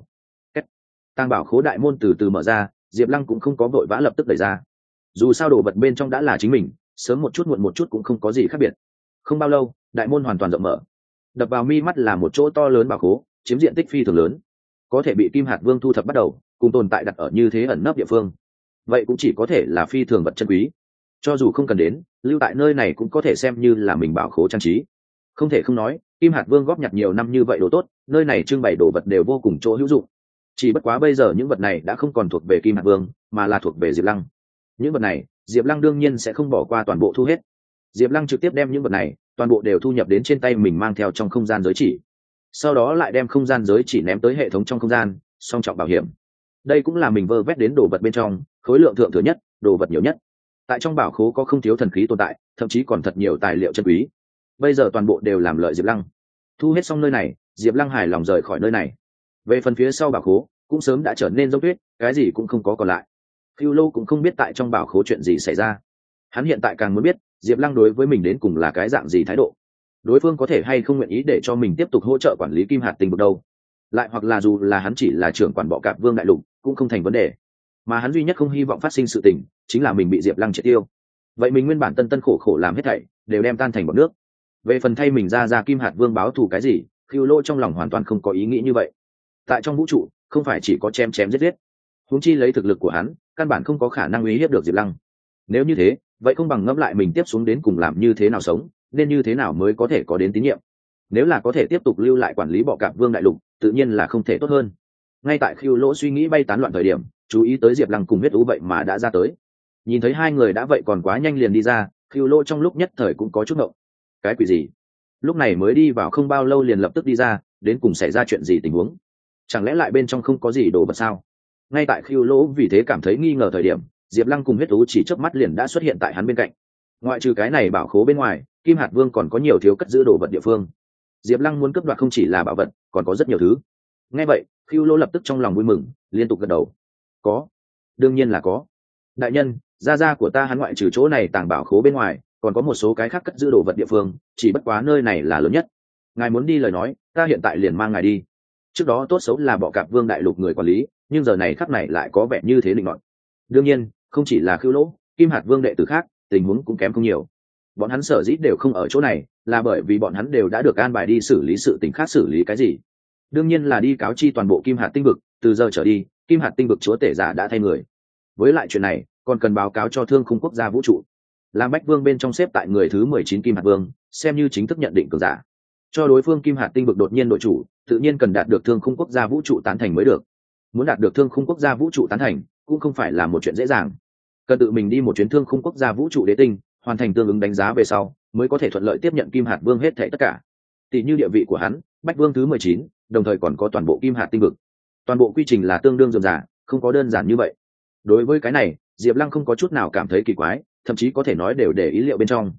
Tàng bảo khố đại môn từ từ mở ra, Diệp Lăng cũng không có vội vã lập tức đẩy ra. Dù sao đồ vật bên trong đã là chính mình, sớm một chút muộn một chút cũng không có gì khác biệt. Không bao lâu, đại môn hoàn toàn rộng mở. Đập vào mi mắt là một chỗ to lớn bảo khố, chiếm diện tích phi thường lớn, có thể bị Kim Hạt Vương thu thập bắt đầu, cùng tồn tại đặt ở như thế ẩn nấp địa phương. Vậy cũng chỉ có thể là phi thường vật chân quý. Cho dù không cần đến, lưu tại nơi này cũng có thể xem như là mình bảo khố trang trí. Không thể không nói, Kim Hạt Vương góp nhặt nhiều năm như vậy đồ tốt, nơi này trưng bày đồ vật đều vô cùng chỗ hữu dụng. Chỉ bất quá bây giờ những vật này đã không còn thuộc về Kim Hạt Vương, mà là thuộc về Diệp Lăng. Những vật này, Diệp Lăng đương nhiên sẽ không bỏ qua toàn bộ thu hết. Diệp Lăng trực tiếp đem những vật này toàn bộ đều thu nhập đến trên tay mình mang theo trong không gian giới chỉ. Sau đó lại đem không gian giới chỉ ném tới hệ thống trong không gian, song trọng bảo hiểm. Đây cũng là mình vơ vét đến đồ vật bên trong, khối lượng thượng thừa nhất, đồ vật nhiều nhất. Tại trong bảo khố có không thiếu thần khí tồn tại, thậm chí còn thật nhiều tài liệu chân quý. Bây giờ toàn bộ đều làm lợi Diệp Lăng. Thu hết xong nơi này, Diệp Lăng hài lòng rời khỏi nơi này. Về phần phía sau bảo khố, cũng sớm đã trở nên giống tuyết, cái gì cũng không có còn lại. Khưu Lỗ cũng không biết tại trong bảo khố chuyện gì xảy ra. Hắn hiện tại càng muốn biết, Diệp Lăng đối với mình đến cùng là cái dạng gì thái độ. Đối phương có thể hay không nguyện ý để cho mình tiếp tục hỗ trợ quản lý Kim Hạt Tinh vực đâu. Lại hoặc là dù là hắn chỉ là trưởng quản bọ cạp Vương đại lục, cũng không thành vấn đề. Mà hắn duy nhất không hy vọng phát sinh sự tình, chính là mình bị Diệp Lăng triệt tiêu. Vậy mình nguyên bản tân tân khổ khổ làm hết thảy, đều đem tan thành bọt nước. Về phần thay mình ra Kim Hạt Vương báo thù cái gì, Khưu Lỗ trong lòng hoàn toàn không có ý nghĩ như vậy. Tại trong vũ trụ, không phải chỉ có chém chém giết giết. Huống chi lấy thực lực của hắn, căn bản không có khả năng uy hiếp được Diệp Lăng. Nếu như thế, vậy không bằng ngẫm lại mình tiếp xuống đến cùng làm như thế nào sống, nên như thế nào mới có thể có đến tín nhiệm. Nếu là có thể tiếp tục lưu lại quản lý bọ cạp Vương đại lục, tự nhiên là không thể tốt hơn. Ngay tại Khưu Lỗ suy nghĩ bay tán loạn thời điểm, chú ý tới Diệp Lăng cùng huyết ú vậy mà đã ra tới. Nhìn thấy hai người đã vậy còn quá nhanh liền đi ra, Khưu Lỗ trong lúc nhất thời cũng có chút ngộng. Cái quỷ gì? Lúc này mới đi vào không bao lâu liền lập tức đi ra, đến cùng xảy ra chuyện gì tình huống? Chẳng lẽ lại bên trong không có gì đồ vật sao? Ngay tại Khưu Lỗ vì thế cảm thấy nghi ngờ thời điểm, Diệp Lăng cùng huyết ú chỉ chớp mắt liền đã xuất hiện tại hắn bên cạnh. Ngoại trừ cái này bảo khố bên ngoài, Kim Hạt Vương còn có nhiều thiếu cất giữ đồ vật địa phương. Diệp Lăng muốn cướp đoạt không chỉ là bảo vật, còn có rất nhiều thứ. Nghe vậy, Khưu Lỗ lập tức trong lòng vui mừng, liên tục gật đầu. Có, đương nhiên là có. Đại nhân, gia của ta hắn ngoại trừ chỗ này tàng bảo khố bên ngoài, còn có một số cái khác cất giữ đồ vật địa phương, chỉ bất quá nơi này là lớn nhất. Ngài muốn đi lời nói, ta hiện tại liền mang ngài đi. Trước đó tốt xấu là bọ cạp Vương đại lục người quản lý, nhưng giờ này khắc này lại có vẻ như thế định luận. Đương nhiên, không chỉ là Khưu Lỗ, Kim Hạt Vương đệ tử khác, tình huống cũng kém không nhiều. Bọn hắn sở dĩ đều không ở chỗ này, là bởi vì bọn hắn đều đã được an bài đi xử lý sự tình khác. Xử lý cái gì? Đương nhiên là đi cáo chi toàn bộ Kim Hạt Tinh vực, từ giờ trở đi, Kim Hạt Tinh vực chúa tể giả đã thay người. Với lại chuyện này, còn cần báo cáo cho Thương Khung quốc gia vũ trụ. Lam Bách Vương bên trong xếp tại người thứ 19 Kim Hạt Vương, xem như chính thức nhận định cường giả. Cho đối phương Kim Hạt Tinh vực đột nhiên đội chủ, tự nhiên cần đạt được Thương Khung quốc gia vũ trụ tán thành mới được. Muốn đạt được Thương Khung quốc gia vũ trụ tán thành, cũng không phải là một chuyện dễ dàng. Cần tự mình đi một chuyến Thương Khung quốc gia vũ trụ đế tinh, hoàn thành tương ứng đánh giá về sau, mới có thể thuận lợi tiếp nhận Kim Hạt Vương hết thảy tất cả. Tỷ như địa vị của hắn, Bách Vương thứ 19, đồng thời còn có toàn bộ Kim Hạt Tinh vực. Toàn bộ quy trình là tương đương rườm rà, không có đơn giản như vậy. Đối với cái này, Diệp Lăng không có chút nào cảm thấy kỳ quái, thậm chí có thể nói đều để ý liệu bên trong.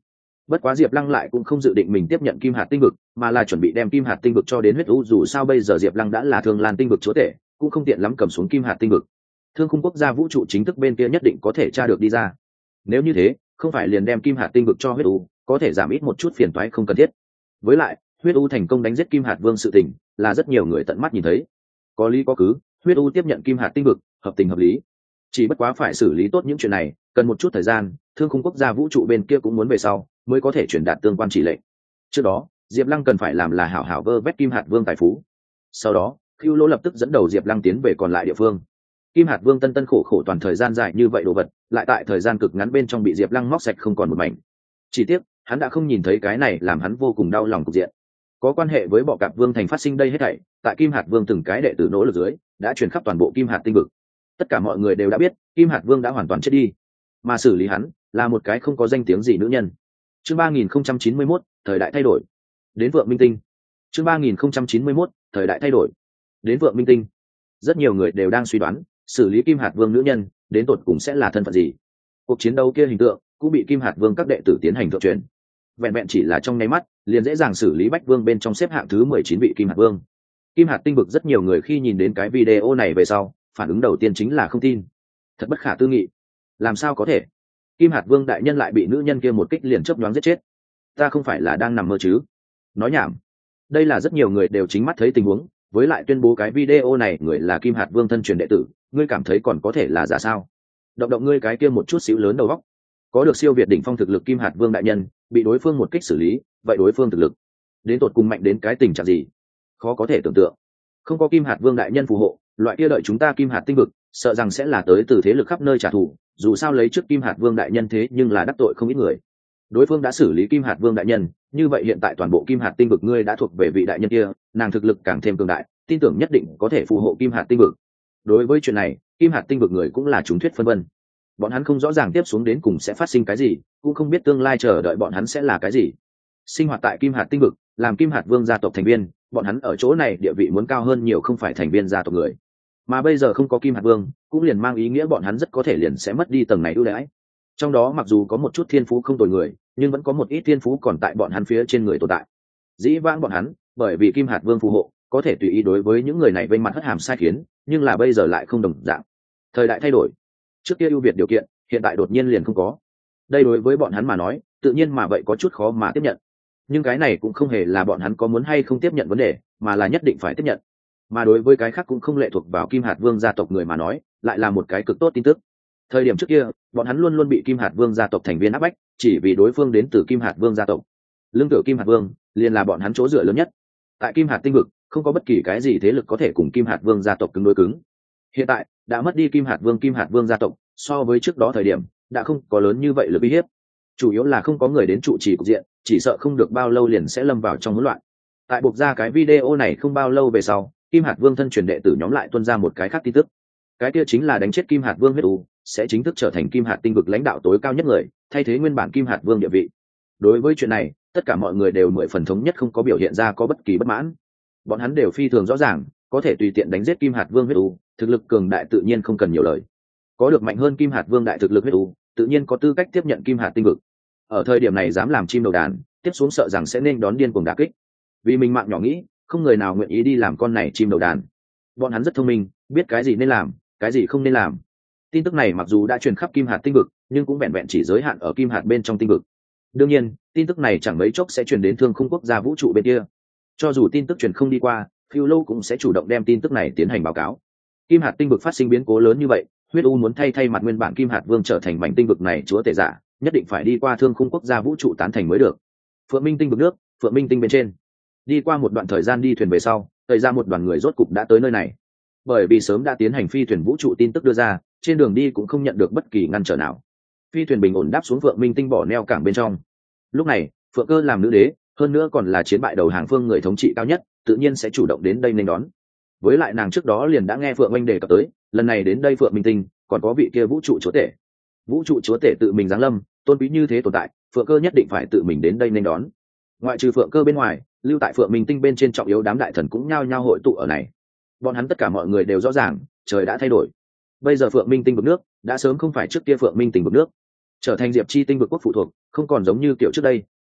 Bất quá Diệp Lăng lại cũng không dự định mình tiếp nhận Kim Hạt tinh vực, mà là chuẩn bị đem Kim Hạt tinh vực cho đến huyết u, dù sao bây giờ Diệp Lăng đã là Thương Lan tinh vực chúa tể, cũng không tiện lắm cầm xuống Kim Hạt tinh vực. Thương khung quốc gia vũ trụ chính thức bên kia nhất định có thể tra được đi ra. Nếu như thế, không phải liền đem Kim Hạt tinh vực cho huyết u, có thể giảm ít một chút phiền toái không cần thiết. Với lại, huyết u thành công đánh giết Kim Hạt Vương sự tình, là rất nhiều người tận mắt nhìn thấy. Có lý có cứ, huyết u tiếp nhận Kim Hạt tinh vực, hợp tình hợp lý. Chỉ bất quá phải xử lý tốt những chuyện này, cần một chút thời gian, Thương khung quốc gia vũ trụ bên kia cũng muốn về sau, mới có thể truyền đạt tương quan chỉ lệnh. Trước đó, Diệp Lăng cần phải làm là hảo hảo vơ vét Kim Hạt Vương tài phú. Sau đó, Khưu Lỗ lập tức dẫn đầu Diệp Lăng tiến về còn lại địa phương. Kim Hạt Vương tân tân khổ khổ toàn thời gian dài như vậy đồ vật, lại tại thời gian cực ngắn bên trong bị Diệp Lăng móc sạch không còn một mảnh. Chỉ tiếc, hắn đã không nhìn thấy cái này làm hắn vô cùng đau lòng cục diện. Có quan hệ với Bọ Cạp Vương thành phát sinh đây hết thảy, tại Kim Hạt Vương từng cái đệ tử nỗ lực dưới, đã truyền khắp toàn bộ Kim Hạt tinh vực. Tất cả mọi người đều đã biết, Kim Hạt Vương đã hoàn toàn chết đi, mà xử lý hắn là một cái không có danh tiếng gì nữ nhân. Chương 3091, thời đại thay đổi. Đến Vượng Minh Tinh. Chương 3091, thời đại thay đổi. Đến Vượng Minh Tinh. Rất nhiều người đều đang suy đoán, xử lý Kim Hạt Vương nữ nhân, đến tột cùng sẽ là thân phận gì. Cuộc chiến đấu kia hình tượng cũng bị Kim Hạt Vương các đệ tử tiến hành thượng truyền. Vẹn vẹn chỉ là trong nháy mắt, liền dễ dàng xử lý Bách Vương bên trong xếp hạng thứ 19 vị Kim Hạt Vương. Kim Hạt tinh vực rất nhiều người khi nhìn đến cái video này về sau, phản ứng đầu tiên chính là không tin. Thật bất khả tư nghị. Làm sao có thể? Kim Hạt Vương đại nhân lại bị nữ nhân kia một kích liền chớp nhoáng giết chết. Ta không phải là đang nằm mơ chứ? Nói nhảm. Đây là rất nhiều người đều chính mắt thấy tình huống, với lại tuyên bố cái video này người là Kim Hạt Vương thân truyền đệ tử, ngươi cảm thấy còn có thể là giả sao? Động động ngươi cái kia một chút xíu lớn đầu óc. Có được siêu việt đỉnh phong thực lực Kim Hạt Vương đại nhân, bị đối phương một kích xử lý, vậy đối phương thực lực đến tột cùng mạnh đến cái tình trạng gì? Khó có thể tưởng tượng. Không có Kim Hạt Vương đại nhân phù hộ, loại kia đợi chúng ta Kim Hạt tinh vực, sợ rằng sẽ là tới từ thế lực khắp nơi trả thù, dù sao lấy trước Kim Hạt Vương đại nhân thế nhưng là đắc tội không ít người. Đối phương đã xử lý Kim Hạt Vương đại nhân, như vậy hiện tại toàn bộ Kim Hạt tinh vực ngươi đã thuộc về vị đại nhân kia, nàng thực lực càng thêm cường đại, tin tưởng nhất định có thể phù hộ Kim Hạt tinh vực. Đối với chuyện này, Kim Hạt tinh vực người cũng là chúng thuyết phân vân. Bọn hắn không rõ ràng tiếp xuống đến cùng sẽ phát sinh cái gì, cũng không biết tương lai chờ đợi bọn hắn sẽ là cái gì. Sinh hoạt tại Kim Hạt tinh vực, làm Kim Hạt Vương gia tộc thành viên, bọn hắn ở chỗ này địa vị muốn cao hơn nhiều không phải thành viên gia tộc người. Mà bây giờ không có Kim Hạt Vương, cũng liền mang ý nghĩa bọn hắn rất có thể liền sẽ mất đi tầng này ưu đãi. Trong đó mặc dù có một chút thiên phú không tồi người, nhưng vẫn có một ít thiên phú còn tại bọn hắn phía trên người tồn tại. Dĩ vãng bọn hắn, bởi vì Kim Hạt Vương phù hộ, có thể tùy ý đối với những người này vênh mặt hất hàm sai khiến, nhưng là bây giờ lại không đồng dạng. Thời đại thay đổi, trước kia ưu việt điều kiện, hiện tại đột nhiên liền không có. Đây đối với bọn hắn mà nói, tự nhiên mà vậy có chút khó mà tiếp nhận. Nhưng cái này cũng không hề là bọn hắn có muốn hay không tiếp nhận vấn đề, mà là nhất định phải tiếp nhận. Mà đối với cái khác cũng không lệ thuộc vào Kim Hạt Vương gia tộc người mà nói, lại là một cái cực tốt tin tức. Thời điểm trước kia, bọn hắn luôn luôn bị Kim Hạt Vương gia tộc thành viên áp bách, chỉ vì đối phương đến từ Kim Hạt Vương gia tộc. Lương tựa Kim Hạt Vương, liền là bọn hắn chỗ dựa lớn nhất. Tại Kim Hạt tinh vực, không có bất kỳ cái gì thế lực có thể cùng Kim Hạt Vương gia tộc cứng đối cứng. Hiện tại, đã mất đi Kim Hạt Vương gia tộc, so với trước đó thời điểm, đã không có lớn như vậy lực uy hiếp. Chủ yếu là không có người đến trụ trì cục diện, chỉ sợ không được bao lâu liền sẽ lâm vào trong hỗn loạn. Tại buộc ra cái video này không bao lâu về sau, Kim Hạt Vương thân truyền đệ tử nhóm lại tuôn ra một cái khác tin tức. Cái kia chính là đánh chết Kim Hạt Vương huyết u, sẽ chính thức trở thành Kim Hạt tinh vực lãnh đạo tối cao nhất người, thay thế nguyên bản Kim Hạt Vương địa vị. Đối với chuyện này, tất cả mọi người đều mười phần thống nhất, không có biểu hiện ra có bất kỳ bất mãn. Bọn hắn đều phi thường rõ ràng, có thể tùy tiện đánh giết Kim Hạt Vương huyết u, thực lực cường đại tự nhiên không cần nhiều lời. Có được mạnh hơn Kim Hạt Vương đại thực lực huyết u, tự nhiên có tư cách tiếp nhận Kim Hạt tinh vực. Ở thời điểm này dám làm chim đầu đàn, tiếp xuống sợ rằng sẽ nên đón điên cuồng đả kích. Vì mình mạng nhỏ nghĩ, không người nào nguyện ý đi làm con này chim đầu đàn. Bọn hắn rất thông minh, biết cái gì nên làm, cái gì không nên làm. Tin tức này mặc dù đã truyền khắp Kim Hạt tinh vực, nhưng cũng vẹn vẹn chỉ giới hạn ở Kim Hạt bên trong tinh vực. Đương nhiên, tin tức này chẳng mấy chốc sẽ truyền đến Thương khung quốc gia vũ trụ bên kia. Cho dù tin tức truyền không đi qua, Phiêu Lâu cũng sẽ chủ động đem tin tức này tiến hành báo cáo. Kim Hạt tinh vực phát sinh biến cố lớn như vậy, huyết u muốn thay mặt nguyên bản Kim Hạt Vương trở thành mảnh tinh vực này chúa tể giả, nhất định phải đi qua Thương khung quốc gia vũ trụ tán thành mới được. Phượng Minh tinh vực nước, Phượng Minh tinh bên trên. Đi qua một đoạn thời gian đi thuyền về sau, thời ra một đoàn người rốt cục đã tới nơi này. Bởi vì sớm đã tiến hành phi thuyền vũ trụ tin tức đưa ra, trên đường đi cũng không nhận được bất kỳ ngăn trở nào. Phi thuyền bình ổn đáp xuống Phượng Minh tinh bỏ neo cảng bên trong. Lúc này, Phượng Cơ làm nữ đế, hơn nữa còn là chiến bại đầu hàng phương người thống trị cao nhất, tự nhiên sẽ chủ động đến đây nên đón. Với lại nàng trước đó liền đã nghe Phượng Minh đề cập tới, lần này đến đây Phượng Minh tinh, còn có vị kia vũ trụ chúa tể. Vũ trụ chúa tể tự mình giáng lâm, tôn quý như thế tồn tại, Phượng Cơ nhất định phải tự mình đến đây nên đón. Ngoại trừ Phượng Cơ bên ngoài, lưu tại Phượng Minh tinh bên trên trọng yếu đám đại thần cũng nhao nhao hội tụ ở này. Bọn hắn tất cả mọi người đều rõ ràng, trời đã thay đổi. Bây giờ Phượng Minh tinh vực nước đã sớm không phải trước kia Phượng Minh tinh vực nước, trở thành Diệp Chi tinh vực quốc phụ thuộc, không còn giống như kiểu trước đây,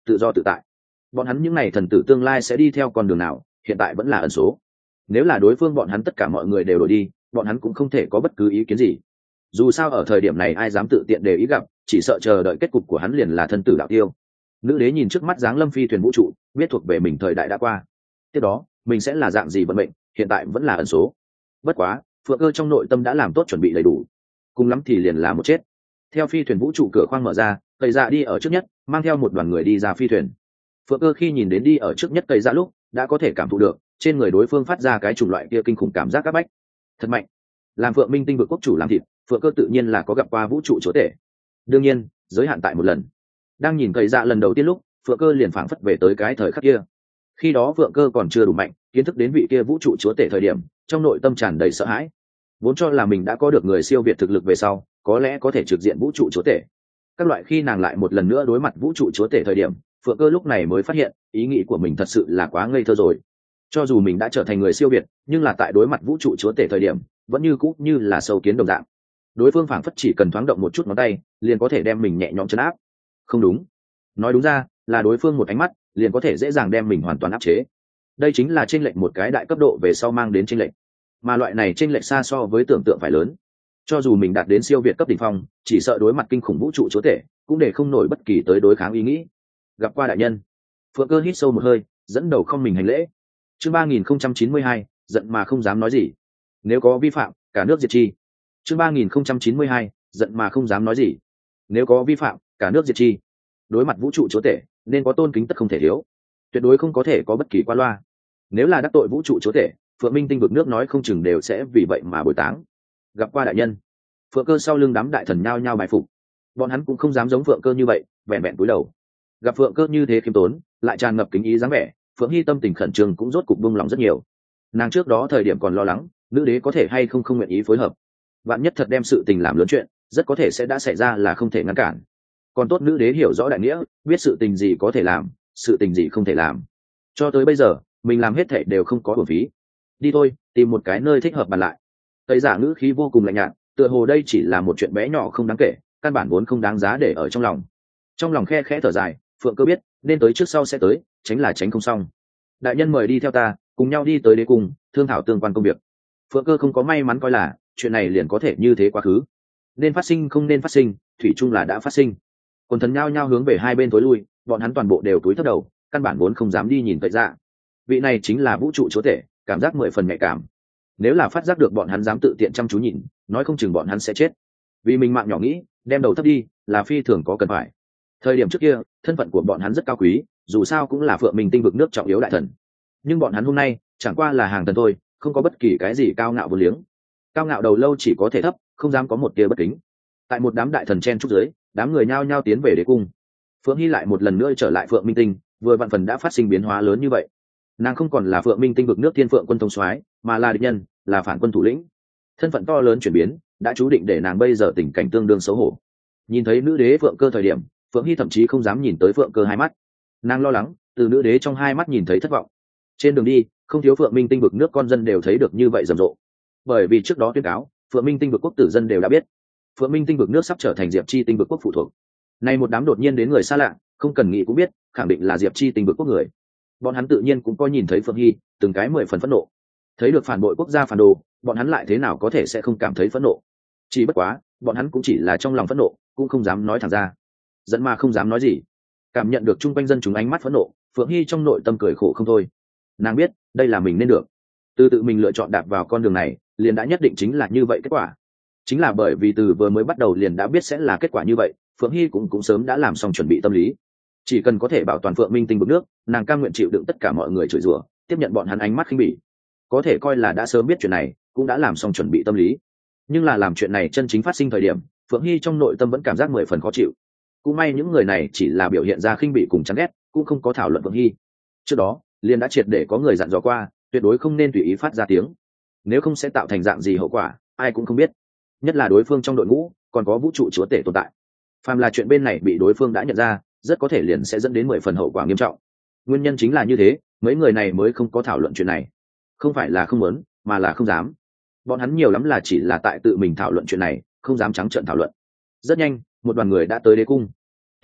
tự do tự tại. Bọn hắn những n à y thần tử tương lai sẽ đi theo con đường nào, hiện tại vẫn là ẩn số. Nếu là đối phương bọn hắn tất cả mọi người đều đổi đi, bọn hắn cũng không thể có bất cứ ý kiến gì. Dù sao ở thời điểm này ai dám tự tiện đề ý gặp, chỉ sợ chờ đợi kết cục của hắn liền là thân tử đạo tiêu. Nữ đế nhìn trước mắt dáng lâm phi thuyền vũ trụ, biết thuộc về mình thời đại đã qua. Tiếp đó mình sẽ là dạng gì vận mệnh, hiện tại vẫn là ẩn số. Bất quá Phượng Cơ trong nội tâm đã làm tốt chuẩn bị đầy đủ, cùng lắm thì liền là một chết. Theo phi thuyền vũ trụ cửa khoang mở ra, Tây Dạ đi ở trước nhất, mang theo một đoàn người đi ra phi thuyền. Phượng Cơ khi nhìn đến đi ở trước nhất Tây Dạ lúc, đã có thể cảm thụ được trên người đối phương phát ra cái chủng loại kia kinh khủng cảm giác áp bách, thật mạnh. Làm Phượng Minh tinh vực quốc chủ làm thịt, Phượng Cơ tự nhiên là có gặp qua vũ trụ chúa tể. Đương nhiên giới hạn tại một lần. Đang nhìn Tây Dạ lần đầu tiên lúc, Phượng Cơ liền phảng phất về tới cái thời khắc kia. Khi đó Phượng Cơ còn chưa đủ mạnh, kiến thức đến vị kia vũ trụ chúa tể thời điểm, trong nội tâm tràn đầy sợ hãi, vốn cho là mình đã có được người siêu việt thực lực về sau, có lẽ có thể trực diện vũ trụ chúa tể. Các loại khi nàng lại một lần nữa đối mặt vũ trụ chúa tể thời điểm, Phượng Cơ lúc này mới phát hiện ý nghĩ của mình thật sự là quá ngây thơ rồi. Cho dù mình đã trở thành người siêu việt, nhưng là tại đối mặt vũ trụ chúa tể thời điểm, vẫn như cũ như là sâu kiến đồng dạng. Đối phương phảng phất chỉ cần thoáng động một chút ngón tay, liền có thể đem mình nhẹ nhõm trấn áp. Không đúng, nói đúng ra là đối phương một ánh mắt liền có thể dễ dàng đem mình hoàn toàn áp chế. Đây chính là chênh lệch một cái đại cấp độ về sau mang đến chênh lệch, mà loại này chênh lệch xa so với tưởng tượng phải lớn. Cho dù mình đạt đến siêu việt cấp đỉnh phong, chỉ sợ đối mặt kinh khủng vũ trụ chúa tể, cũng để không nổi bất kỳ tới đối kháng ý nghĩ. Gặp qua đại nhân. Phượng Cơ hít sâu một hơi, dẫn đầu không mình hành lễ. Chương 3092, giận mà không dám nói gì. Nếu có vi phạm, cả nước diệt chi. Chương 3092, giận mà không dám nói gì. Nếu có vi phạm, cả nước diệt chi. Đối mặt vũ trụ chúa tể, nên có tôn kính tất không thể thiếu, tuyệt đối không có thể có bất kỳ qua loa. Nếu là đắc tội vũ trụ chúa tể, Phượng Minh tinh vực nước nói không chừng đều sẽ vì vậy mà bồi táng. Gặp qua đại nhân. Phượng Cơ sau lưng đám đại thần nhao nhao bài phục. Bọn hắn cũng không dám giống Phượng Cơ như vậy vẹn vẹn cúi đầu. Gặp Phượng Cơ như thế khiêm tốn, lại tràn ngập kính ý dáng vẻ, Phượng Hy tâm tình khẩn trương cũng rốt cục buông lòng rất nhiều. Nàng trước đó thời điểm còn lo lắng nữ đế có thể hay không nguyện ý phối hợp, vạn nhất thật đem sự tình làm lớn chuyện, rất có thể sẽ đã xảy ra là không thể ngăn cản. Còn tốt nữ đế hiểu rõ đại nghĩa, biết sự tình gì có thể làm, sự tình gì không thể làm. Cho tới bây giờ mình làm hết thảy đều không có uổng phí. Đi thôi, tìm một cái nơi thích hợp bàn lại. Tây Giả ngữ khí vô cùng lạnh nhạt, tựa hồ đây chỉ là một chuyện bé nhỏ không đáng kể, căn bản vốn không đáng giá để ở trong lòng. Trong lòng khe khẽ thở dài, Phượng Cơ biết nên tới trước sau sẽ tới, tránh là tránh không xong. Đại nhân mời đi theo ta, cùng nhau đi tới đế cung, thương thảo tương quan công việc. Phượng Cơ không có may mắn coi là chuyện này liền có thể như thế quá khứ. Nên phát sinh không nên phát sinh, thủy chung là đã phát sinh. Quần thần nhao nhao hướng về hai bên tối lui, bọn hắn toàn bộ đều cúi thấp đầu, căn bản vốn không dám đi nhìn Tây Dạ. Vị này chính là vũ trụ chúa tể, cảm giác 10 phần nhạy cảm. Nếu là phát giác được bọn hắn dám tự tiện chăm chú nhìn, nói không chừng bọn hắn sẽ chết. Vì mình mạng nhỏ nghĩ, đem đầu thấp đi là phi thường có cần phải. Thời điểm trước kia thân phận của bọn hắn rất cao quý, dù sao cũng là Phượng Minh tinh vực nước trọng yếu đại thần, nhưng bọn hắn hôm nay chẳng qua là hàng thần thôi, không có bất kỳ cái gì cao ngạo vô liếng. Cao ngạo đầu lâu chỉ có thể thấp, không dám có một tia bất kính. Tại một đám đại thần chen trúc dưới, đám người nhao nhao tiến về đế cung. Phượng Hy lại một lần nữa trở lại Phượng Minh tinh, vừa vạn phần đã phát sinh biến hóa lớn như vậy. Nàng không còn là Phượng Minh tinh vực nước thiên phượng quân thống soái, mà là địch nhân, là phản quân thủ lĩnh. Thân phận to lớn chuyển biến đã chú định để nàng bây giờ tình cảnh tương đương xấu hổ. Nhìn thấy nữ đế Phượng Cơ thời điểm, Phượng Hy thậm chí không dám nhìn tới Phượng Cơ hai mắt. Nàng lo lắng từ nữ đế trong hai mắt nhìn thấy thất vọng. Trên đường đi không thiếu Phượng Minh tinh vực nước con dân đều thấy được như vậy rầm rộ, bởi vì trước đó tuyên cáo Phượng Minh tinh vực quốc tử dân đều đã biết Phượng Minh tinh vực nước sắp trở thành Diệp Chi tinh vực quốc phụ thuộc. Nay một đám đột nhiên đến người xa lạ, không cần nghĩ cũng biết khẳng định là Diệp Chi tinh vực quốc người. Bọn hắn tự nhiên cũng có nhìn thấy Phượng Hy, từng cái 10 phần phẫn nộ. Thấy được phản bội quốc gia phản đồ, bọn hắn lại thế nào có thể sẽ không cảm thấy phẫn nộ. Chỉ bất quá bọn hắn cũng chỉ là trong lòng phẫn nộ, cũng không dám nói thẳng ra, giận mà không dám nói gì. Cảm nhận được chung quanh dân chúng ánh mắt phẫn nộ, Phượng Hy trong nội tâm cười khổ không thôi. Nàng biết đây là mình nên được, từ tự mình lựa chọn đạp vào con đường này liền đã nhất định chính là như vậy kết quả. Chính là bởi vì từ vừa mới bắt đầu liền đã biết sẽ là kết quả như vậy, Phượng Hy cũng sớm đã làm xong chuẩn bị tâm lý. Chỉ cần có thể bảo toàn Phượng Minh tinh vực nước, nàng cam nguyện chịu đựng tất cả mọi người chửi rủa, tiếp nhận bọn hắn ánh mắt khinh bỉ. Có thể coi là đã sớm biết chuyện này, cũng đã làm xong chuẩn bị tâm lý. Nhưng là làm chuyện này chân chính phát sinh thời điểm, Phượng Hy trong nội tâm vẫn cảm giác 10 phần khó chịu. Cũng may những người này chỉ là biểu hiện ra khinh bỉ cùng chán ghét, cũng không có thảo luận Phượng Hy. Trước đó liền đã triệt để có người dặn dò qua, tuyệt đối không nên tùy ý phát ra tiếng, nếu không sẽ tạo thành dạng gì hậu quả ai cũng không biết. Nhất là đối phương trong đội ngũ còn có vũ trụ chúa tể tồn tại, phàm là chuyện bên này bị đối phương đã nhận ra, rất có thể liền sẽ dẫn đến 10 phần hậu quả nghiêm trọng. Nguyên nhân chính là như thế, mấy người này mới không có thảo luận chuyện này. Không phải là không muốn, mà là không dám. Bọn hắn nhiều lắm là chỉ là tại tự mình thảo luận chuyện này, không dám trắng trợn thảo luận. Rất nhanh một đoàn người đã tới đế cung. Tiếp đó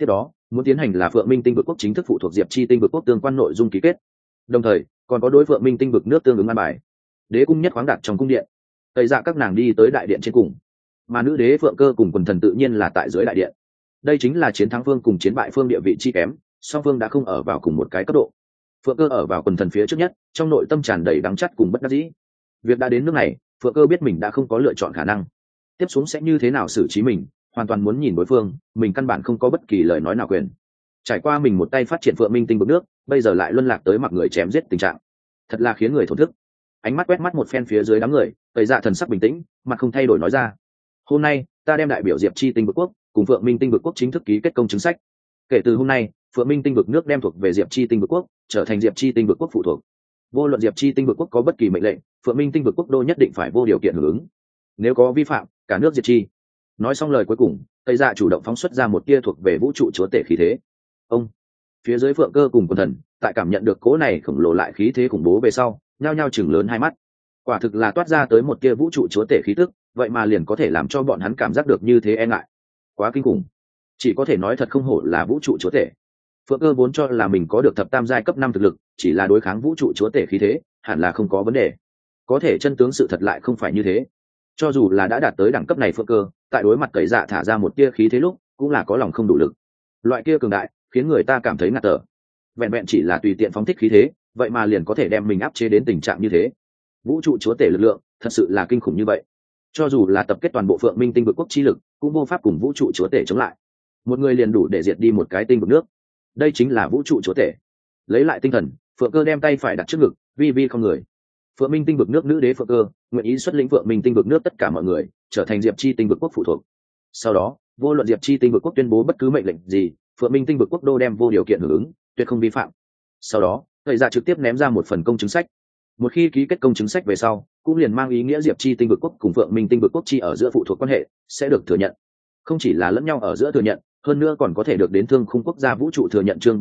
muốn tiến hành là Phượng Minh Tinh vực quốc chính thức phụ thuộc Diệp Chi Tinh vực quốc tương quan nội dung ký kết, đồng thời còn có đối Phượng Minh Tinh vực nước tương ứng an bài. Đế cung nhất khoáng đạt trong cung điện, tẩy dạ các nàng đi tới đại điện trên cùng, mà nữ đế Phượng Cơ cùng quần thần tự nhiên là tại dưới đại điện. Đây chính là chiến thắng phương cùng chiến bại phương địa vị chi kém, song phương đã không ở vào cùng một cái cấp độ. Phượng Cơ ở vào quần thần phía trước nhất, trong nội tâm tràn đầy đắng chắt cùng bất đắc dĩ. Việc đã đến nước này, Phượng Cơ biết mình đã không có lựa chọn khả năng. Tiếp xuống sẽ như thế nào xử trí mình, hoàn toàn muốn nhìn đối phương, mình căn bản không có bất kỳ lời nói nào quyền. Trải qua mình một tay phát triển Phượng Minh Tinh vực nước, bây giờ lại luân lạc tới mặc người chém giết tình trạng, thật là khiến người thổn thức. Ánh mắt quét mắt một phen phía dưới đám người, tẩy dạ thần sắc bình tĩnh, mặt không thay đổi nói ra: hôm nay ta đem đại biểu Diệp Chi Tinh vực quốc cùng Phượng Minh Tinh vực quốc chính thức ký kết công chứng sách. Kể từ hôm nay, Phượng Minh Tinh vực nước đem thuộc về Diệp Chi Tinh vực quốc, trở thành Diệp Chi Tinh vực quốc phụ thuộc. Vô luận Diệp Chi Tinh vực quốc có bất kỳ mệnh lệnh, Phượng Minh Tinh vực quốc đô nhất định phải vô điều kiện hưởng ứng. Nếu có vi phạm, cả nước diệt chi. Nói xong lời cuối cùng, tây dạ chủ động phóng xuất ra một tia thuộc về vũ trụ chúa tể khí thế. Ông phía dưới Phượng Cơ cùng quần thần tại cảm nhận được cỗ này khổng lồ lại khí thế khủng bố về sau, nhao nhao chừng lớn hai mắt. Quả thực là toát ra tới một tia vũ trụ chúa tể khí tức, vậy mà liền có thể làm cho bọn hắn cảm giác được như thế e ngại. Quá kinh khủng, chỉ có thể nói thật không hổ là vũ trụ chúa tể. Phượng Cơ vốn cho là mình có được thập tam giai cấp 5 thực lực, chỉ là đối kháng vũ trụ chúa tể khí thế, hẳn là không có vấn đề. Có thể chân tướng sự thật lại không phải như thế. Cho dù là đã đạt tới đẳng cấp này Phượng Cơ, tại đối mặt tẩy dạ thả ra một tia khí thế lúc, cũng là có lòng không đủ lực. Loại kia cường đại, khiến người ta cảm thấy ngạt thở. Vẹn vẹn chỉ là tùy tiện phóng thích khí thế, vậy mà liền có thể đem mình áp chế đến tình trạng như thế. Vũ trụ chúa tể lực lượng, thật sự là kinh khủng như vậy. Cho dù là tập kết toàn bộ Phượng Minh Tinh vực quốc chi lực, cũng vô pháp cùng vũ trụ chúa tể chống lại. Một người liền đủ để diệt đi một cái tinh vực nước. Đây chính là vũ trụ chúa tể. Lấy lại tinh thần, Phượng Cơ đem tay phải đặt trước ngực, vi vi không người. Phượng Minh Tinh vực nước nữ đế Phượng Cơ nguyện ý xuất lĩnh Phượng Minh Tinh vực nước tất cả mọi người, trở thành Diệp Chi Tinh vực quốc phụ thuộc. Sau đó, vô luận Diệp Chi Tinh vực quốc tuyên bố bất cứ mệnh lệnh gì, Phượng Minh Tinh vực quốc đô đem vô điều kiện hưởng ứng, tuyệt không vi phạm. Sau đó, thầy dạ trực tiếp ném ra một phần công chứng sách. Một khi ký kết công chứng sách về sau, cũng liền mang ý nghĩa Diệp Chi Tinh vực quốc cùng Phượng Minh Tinh vực quốc chi ở giữa phụ thuộc quan hệ sẽ được thừa nhận. Không chỉ là lẫn nhau ở giữa thừa nhận, hơn nữa còn có thể được đến Thương Khung quốc gia vũ trụ thừa nhận. Chương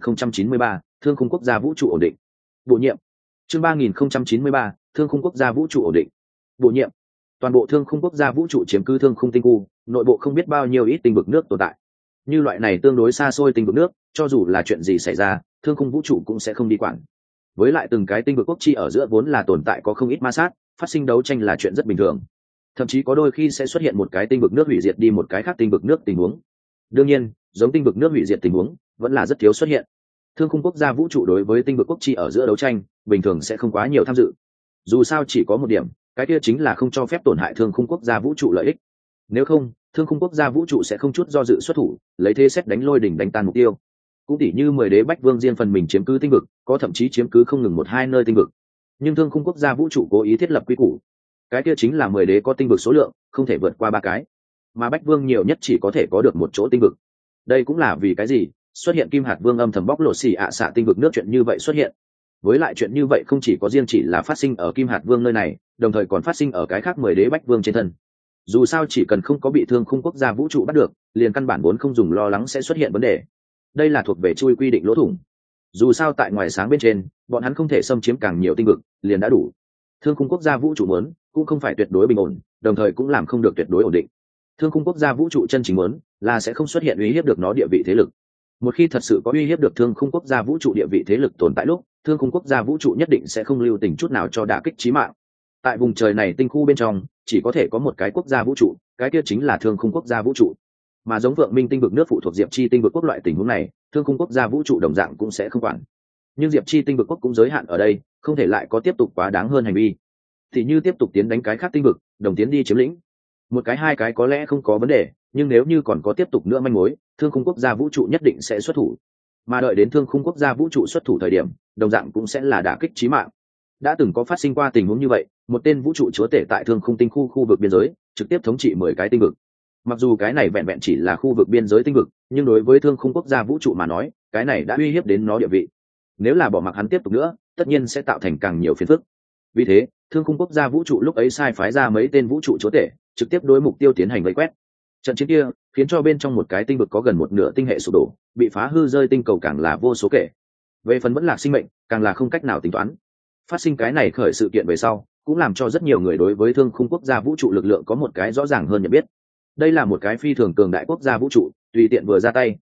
3093, Thương Khung quốc gia vũ trụ ổn định. Bổ nhiệm. Chương 3093, Thương Khung quốc gia vũ trụ ổn định. Bổ nhiệm. Toàn bộ Thương Khung quốc gia vũ trụ chiếm cứ Thương Khung tinh khu, nội bộ không biết bao nhiêu ít tinh vực nước tồn tại. Như loại này tương đối xa xôi tinh vực nước, cho dù là chuyện gì xảy ra, Thương Khung vũ trụ cũng sẽ không đi quản. Với lại từng cái tinh vực quốc chi ở giữa vốn là tồn tại có không ít ma sát, phát sinh đấu tranh là chuyện rất bình thường. Thậm chí có đôi khi sẽ xuất hiện một cái tinh vực nước hủy diệt đi một cái khác tinh vực nước tình huống. Đương nhiên, giống tinh vực nước hủy diệt tình huống vẫn là rất thiếu xuất hiện. Thương Khung quốc gia vũ trụ đối với tinh vực quốc chi ở giữa đấu tranh, bình thường sẽ không quá nhiều tham dự. Dù sao chỉ có một điểm, cái kia chính là không cho phép tổn hại Thương Khung quốc gia vũ trụ lợi ích. Nếu không, Thương Khung quốc gia vũ trụ sẽ không chút do dự xuất thủ, lấy thế xét đánh lôi đỉnh đánh tan mục tiêu. Cũng tỉ như 10 đế bách vương riêng phần mình chiếm cứ tinh vực, có thậm chí chiếm cứ không ngừng một hai nơi tinh vực. Nhưng Thương Khung quốc gia vũ trụ cố ý thiết lập quy củ, cái kia chính là 10 đế có tinh vực số lượng không thể vượt qua 3 cái, mà bách vương nhiều nhất chỉ có thể có được một chỗ tinh vực. Đây cũng là vì cái gì xuất hiện Kim Hạt Vương âm thầm bóc lột xỉ ạ xạ tinh vực nước chuyện như vậy xuất hiện. Với lại chuyện như vậy không chỉ có riêng chỉ là phát sinh ở Kim Hạt Vương nơi này, đồng thời còn phát sinh ở cái khác 10 đế bách vương trên thân. Dù sao chỉ cần không có bị Thương Khung quốc gia vũ trụ bắt được, liền căn bản vốn không dùng lo lắng sẽ xuất hiện vấn đề. Đây là thuộc về chui quy định lỗ thủng. Dù sao tại ngoài sáng bên trên, bọn hắn không thể xâm chiếm càng nhiều tinh vực, liền đã đủ. Thương Khung quốc gia vũ trụ muốn cũng không phải tuyệt đối bình ổn, đồng thời cũng làm không được tuyệt đối ổn định. Thương Khung quốc gia vũ trụ chân chính muốn là sẽ không xuất hiện uy hiếp được nó địa vị thế lực. Một khi thật sự có uy hiếp được Thương Khung quốc gia vũ trụ địa vị thế lực tồn tại lúc, Thương Khung quốc gia vũ trụ nhất định sẽ không lưu tình chút nào cho đả kích chí mạng. Tại vùng trời này tinh khu bên trong, chỉ có thể có một cái quốc gia vũ trụ, cái kia chính là Thương Khung quốc gia vũ trụ. Mà giống Vượng Minh tinh vực nước phụ thuộc Diệp Chi tinh vực quốc loại tình huống này, Thương Khung quốc gia vũ trụ đồng dạng cũng sẽ không quản. Nhưng Diệp Chi tinh vực quốc cũng giới hạn ở đây, không thể lại có tiếp tục quá đáng hơn hành vi. Thì như tiếp tục tiến đánh cái khác tinh vực, đồng tiến đi chiếm lĩnh. Một cái hai cái có lẽ không có vấn đề, nhưng nếu như còn có tiếp tục nữa manh mối, Thương Khung quốc gia vũ trụ nhất định sẽ xuất thủ. Mà đợi đến Thương Khung quốc gia vũ trụ xuất thủ thời điểm, đồng dạng cũng sẽ là đả kích chí mạng. Đã từng có phát sinh qua tình huống như vậy, một tên vũ trụ chúa tể tại Thương Khung tinh khu vực biên giới, trực tiếp thống trị 10 cái tinh vực. Mặc dù cái này vẹn vẹn chỉ là khu vực biên giới tinh vực, nhưng đối với Thương Khung quốc gia vũ trụ mà nói, cái này đã uy hiếp đến nó địa vị. Nếu là bỏ mặc hắn tiếp tục nữa, tất nhiên sẽ tạo thành càng nhiều phiền phức. Vì thế, Thương Khung quốc gia vũ trụ lúc ấy sai phái ra mấy tên vũ trụ chúa tể, trực tiếp đối mục tiêu tiến hành vây quét. Trận chiến kia khiến cho bên trong một cái tinh vực có gần một nửa tinh hệ sụp đổ, bị phá hư rơi tinh cầu càng là vô số kể. Về phần vẫn lạc sinh mệnh, càng là không cách nào tính toán. Phát sinh cái này khởi sự kiện về sau, cũng làm cho rất nhiều người đối với Thương Khung quốc gia vũ trụ lực lượng có một cái rõ ràng hơn nhận biết. Đây là một cái phi thường cường đại quốc gia vũ trụ, tùy tiện vừa ra tay,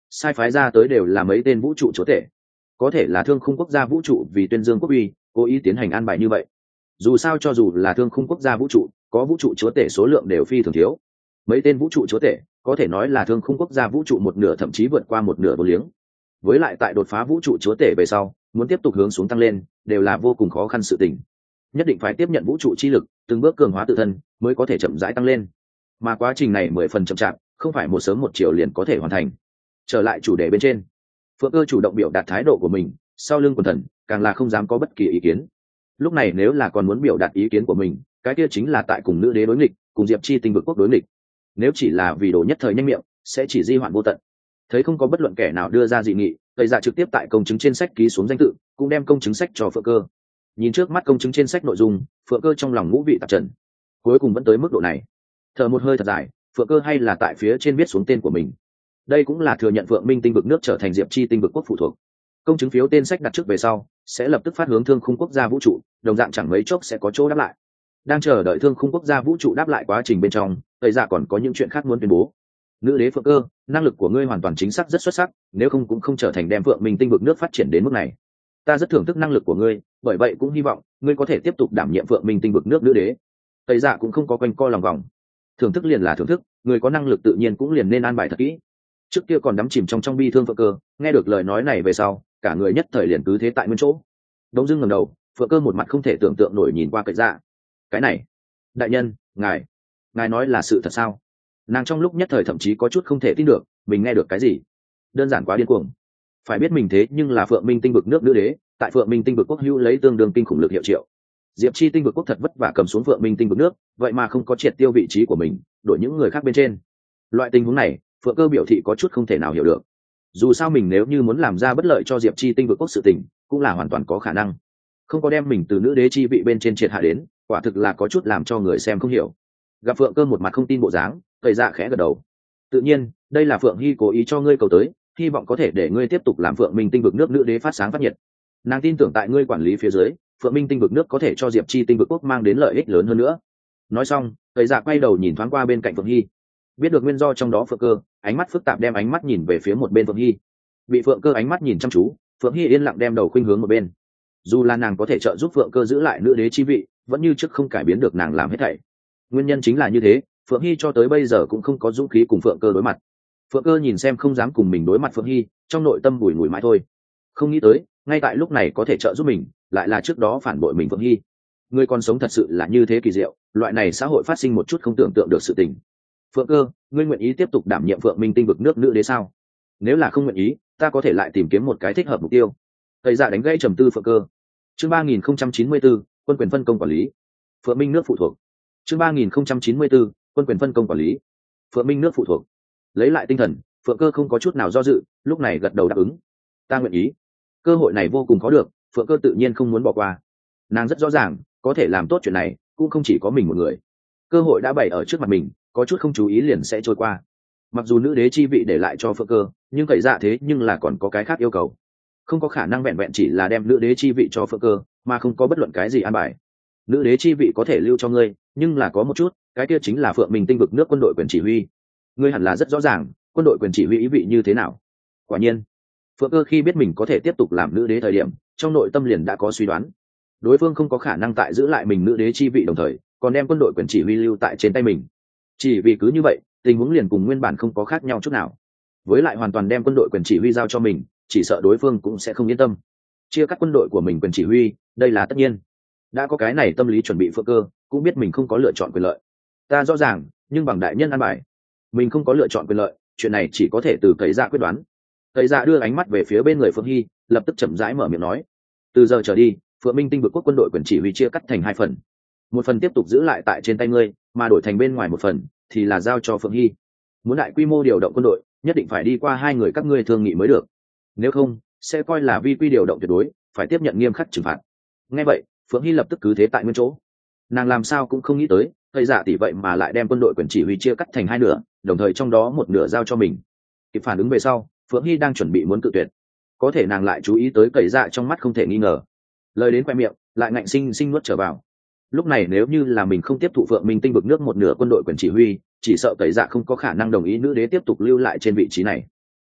sai phái ra tới đều là mấy tên vũ trụ chúa tể, có thể là thương khung quốc gia vũ trụ vì tuyên dương quốc uy cố ý tiến hành an bài như vậy. Dù sao cho dù là thương khung quốc gia vũ trụ có vũ trụ chúa tể số lượng đều phi thường thiếu, mấy tên vũ trụ chúa tể có thể nói là thương khung quốc gia vũ trụ một nửa thậm chí vượt qua một nửa vô liếng. Với lại tại đột phá vũ trụ chúa tể về sau muốn tiếp tục hướng xuống tăng lên đều là vô cùng khó khăn sự tình, nhất định phải tiếp nhận vũ trụ chi lực từng bước cường hóa tự thân mới có thể chậm rãi tăng lên, mà quá trình này 10 phần chậm chạp, không phải một sớm một chiều liền có thể hoàn thành. Trở lại chủ đề bên trên, Phượng Cơ chủ động biểu đạt thái độ của mình, sau lưng quần thần càng là không dám có bất kỳ ý kiến. Lúc này nếu là còn muốn biểu đạt ý kiến của mình, cái kia chính là tại cùng nữ đế đối nghịch, cùng Diệp Chi Tinh vực quốc đối nghịch. Nếu chỉ là vì đồ nhất thời nhanh miệng, sẽ chỉ di hoạn vô tận. Thấy không có bất luận kẻ nào đưa ra dị nghị, Tây Dạ trực tiếp tại công chứng trên sách ký xuống danh tự, cũng đem công chứng sách cho Phượng Cơ. Nhìn trước mắt công chứng trên sách nội dung, Phượng Cơ trong lòng ngũ vị tạp trần. Cuối cùng vẫn tới mức độ này. Thở một hơi thật dài, Phượng Cơ hay là tại phía trên viết xuống tên của mình. Đây cũng là thừa nhận Phượng Minh Tinh vực nước trở thành Diệp Chi Tinh vực quốc phụ thuộc. Công chứng phiếu tên sách đặt trước về sau, sẽ lập tức phát hướng Thương Khung quốc gia vũ trụ, đồng dạng chẳng mấy chốc sẽ có chỗ đáp lại. Đang chờ đợi Thương Khung quốc gia vũ trụ đáp lại quá trình bên trong, Tây Dạ còn có những chuyện khác muốn tuyên bố. Nữ đế Phượng Cơ, năng lực của ngươi hoàn toàn chính xác rất xuất sắc, nếu không cũng không trở thành đem Phượng Minh Tinh vực nước phát triển đến mức này. Ta rất thưởng thức năng lực của ngươi, bởi vậy cũng hy vọng ngươi có thể tiếp tục đảm nhiệm Phượng Minh Tinh vực nước nữ đế. Tây Dạ cũng không có quanh co lòng vòng. Thưởng thức liền là thưởng thức, người có năng lực tự nhiên cũng liền nên an bài thật kỹ. Trước kia còn đắm chìm trong bi thương Phượng Cơ, nghe được lời nói này về sau, cả người nhất thời liền cứ thế tại nguyên chỗ. Đống dưng ngẩng đầu, Phượng Cơ một mặt không thể tưởng tượng nổi nhìn qua Tây Dạ. Cái này, đại nhân, ngài nói là sự thật sao? Nàng trong lúc nhất thời thậm chí có chút không thể tin được mình nghe được cái gì, đơn giản quá điên cuồng. Phải biết mình thế nhưng là Phượng Minh Tinh vực nước nữ đế, tại Phượng Minh Tinh vực quốc hữu lấy tương đương kinh khủng lực hiệu triệu. Diệp Chi Tinh vực quốc thật vất vả cầm xuống Phượng Minh Tinh vực nước, vậy mà không có triệt tiêu vị trí của mình, đổi những người khác bên trên. Loại tình huống này, Phượng Cơ biểu thị có chút không thể nào hiểu được. Dù sao mình nếu như muốn làm ra bất lợi cho Diệp Chi Tinh vực quốc sự tình, cũng là hoàn toàn có khả năng. Không có đem mình từ nữ đế chi vị bên trên triệt hạ đến, quả thực là có chút làm cho người xem không hiểu. Gặp Phượng Cơ một mặt không tin bộ dáng, Tây Dạ khẽ gật đầu. Tự nhiên, đây là Phượng Hy cố ý cho ngươi cầu tới, hy vọng có thể để ngươi tiếp tục làm Phượng Minh Tinh vực nước nữ đế phát sáng phát nhiệt. Nàng tin tưởng tại ngươi quản lý phía dưới, Phượng Minh Tinh vực nước có thể cho Diệp Chi Tinh vực quốc mang đến lợi ích lớn hơn nữa. Nói xong, Tây Dạ quay đầu nhìn thoáng qua bên cạnh Phượng Hy. Biết được nguyên do trong đó Phượng Cơ, ánh mắt phức tạp đem ánh mắt nhìn về phía một bên Phượng Hy. Bị Phượng Cơ ánh mắt nhìn chăm chú, Phượng Hy yên lặng đem đầu khuynh hướng một bên. Dù là nàng có thể trợ giúp Phượng Cơ giữ lại nữ đế chi vị, vẫn như trước không cải biến được nàng làm hết thảy. Nguyên nhân chính là như thế, Phượng Hy cho tới bây giờ cũng không có dũng khí cùng Phượng Cơ đối mặt. Phượng Cơ nhìn xem không dám cùng mình đối mặt Phượng Hy, trong nội tâm bùi ngùi mãi thôi. Không nghĩ tới, ngay tại lúc này có thể trợ giúp mình, lại là trước đó phản bội mình Phượng Hy. Người còn sống thật sự là như thế kỳ diệu, loại này xã hội phát sinh một chút không tưởng tượng được sự tình. Phượng Cơ, ngươi nguyện ý tiếp tục đảm nhiệm Phượng Minh Tinh vực nước nữ đế sao? Nếu là không nguyện ý, ta có thể lại tìm kiếm một cái thích hợp mục tiêu. Tây Dạ đánh gãy trầm tư Phượng Cơ. Chương 3094, quân quyền phân công quản lý. Phượng Minh nước phụ thuộc. Chương 3094, quân quyền phân công quản lý. Phượng Minh nước phụ thuộc. Lấy lại tinh thần, Phượng Cơ không có chút nào do dự, lúc này gật đầu đáp ứng. Ta nguyện ý. Cơ hội này vô cùng khó được, Phượng Cơ tự nhiên không muốn bỏ qua. Nàng rất rõ ràng, có thể làm tốt chuyện này, cũng không chỉ có mình một người. Cơ hội đã bày ở trước mặt mình, có chút không chú ý liền sẽ trôi qua. Mặc dù nữ đế chi vị để lại cho Phượng Cơ, nhưng Tây Dạ thế nhưng là còn có cái khác yêu cầu. Không có khả năng vẹn vẹn chỉ là đem nữ đế chi vị cho Phượng Cơ, mà không có bất luận cái gì an bài. Nữ đế chi vị có thể lưu cho ngươi, nhưng là có một chút, cái kia chính là Phượng Minh Tinh vực nước quân đội quyền chỉ huy. Ngươi hẳn là rất rõ ràng, quân đội quyền chỉ huy ý vị như thế nào. Quả nhiên, Phượng Cơ khi biết mình có thể tiếp tục làm nữ đế thời điểm, trong nội tâm liền đã có suy đoán. Đối phương không có khả năng tại giữ lại mình nữ đế chi vị đồng thời, còn đem quân đội quyền chỉ huy lưu tại trên tay mình. Chỉ vì cứ như vậy, tình huống liền cùng nguyên bản không có khác nhau chút nào. Với lại hoàn toàn đem quân đội quyền chỉ huy giao cho mình, chỉ sợ đối phương cũng sẽ không yên tâm. Chia cắt quân đội của mình quyền chỉ huy, đây là tất nhiên. Đã có cái này tâm lý chuẩn bị Phượng Cơ, cũng biết mình không có lựa chọn quyền lợi. Ta rõ ràng, nhưng bằng đại nhân an bài, mình không có lựa chọn quyền lợi, chuyện này chỉ có thể từ Tây Dạ quyết đoán. Tây Dạ đưa ánh mắt về phía bên người Phượng Hy, lập tức chậm rãi mở miệng nói: từ giờ trở đi, Phượng Minh Tinh vực quốc quân đội quyền chỉ huy chia cắt thành 2 phần. Một phần tiếp tục giữ lại tại trên tay ngươi, mà đổi thành bên ngoài một phần thì là giao cho Phượng Hy. Muốn đại quy mô điều động quân đội, nhất định phải đi qua 2 người các ngươi thương nghị mới được. Nếu không, sẽ coi là vi quy điều động tuyệt đối, phải tiếp nhận nghiêm khắc trừng phạt. Nghe vậy, Phượng Hy lập tức cứ thế tại nguyên chỗ. Nàng làm sao cũng không nghĩ tới, Tây Dạ tỷ vậy mà lại đem quân đội quyền chỉ huy chia cắt thành 2 nửa, đồng thời trong đó một nửa giao cho mình. Kịp phản ứng về sau, Phượng Hy đang chuẩn bị muốn cự tuyệt, có thể nàng lại chú ý tới Tây Dạ trong mắt không thể nghi ngờ. Lời đến khoe miệng, lại ngạnh sinh nuốt trở vào. Lúc này nếu như là mình không tiếp thụ Phượng Minh Tinh vực nước một nửa quân đội quyền chỉ huy, chỉ sợ Tây Dạ không có khả năng đồng ý nữ đế tiếp tục lưu lại trên vị trí này.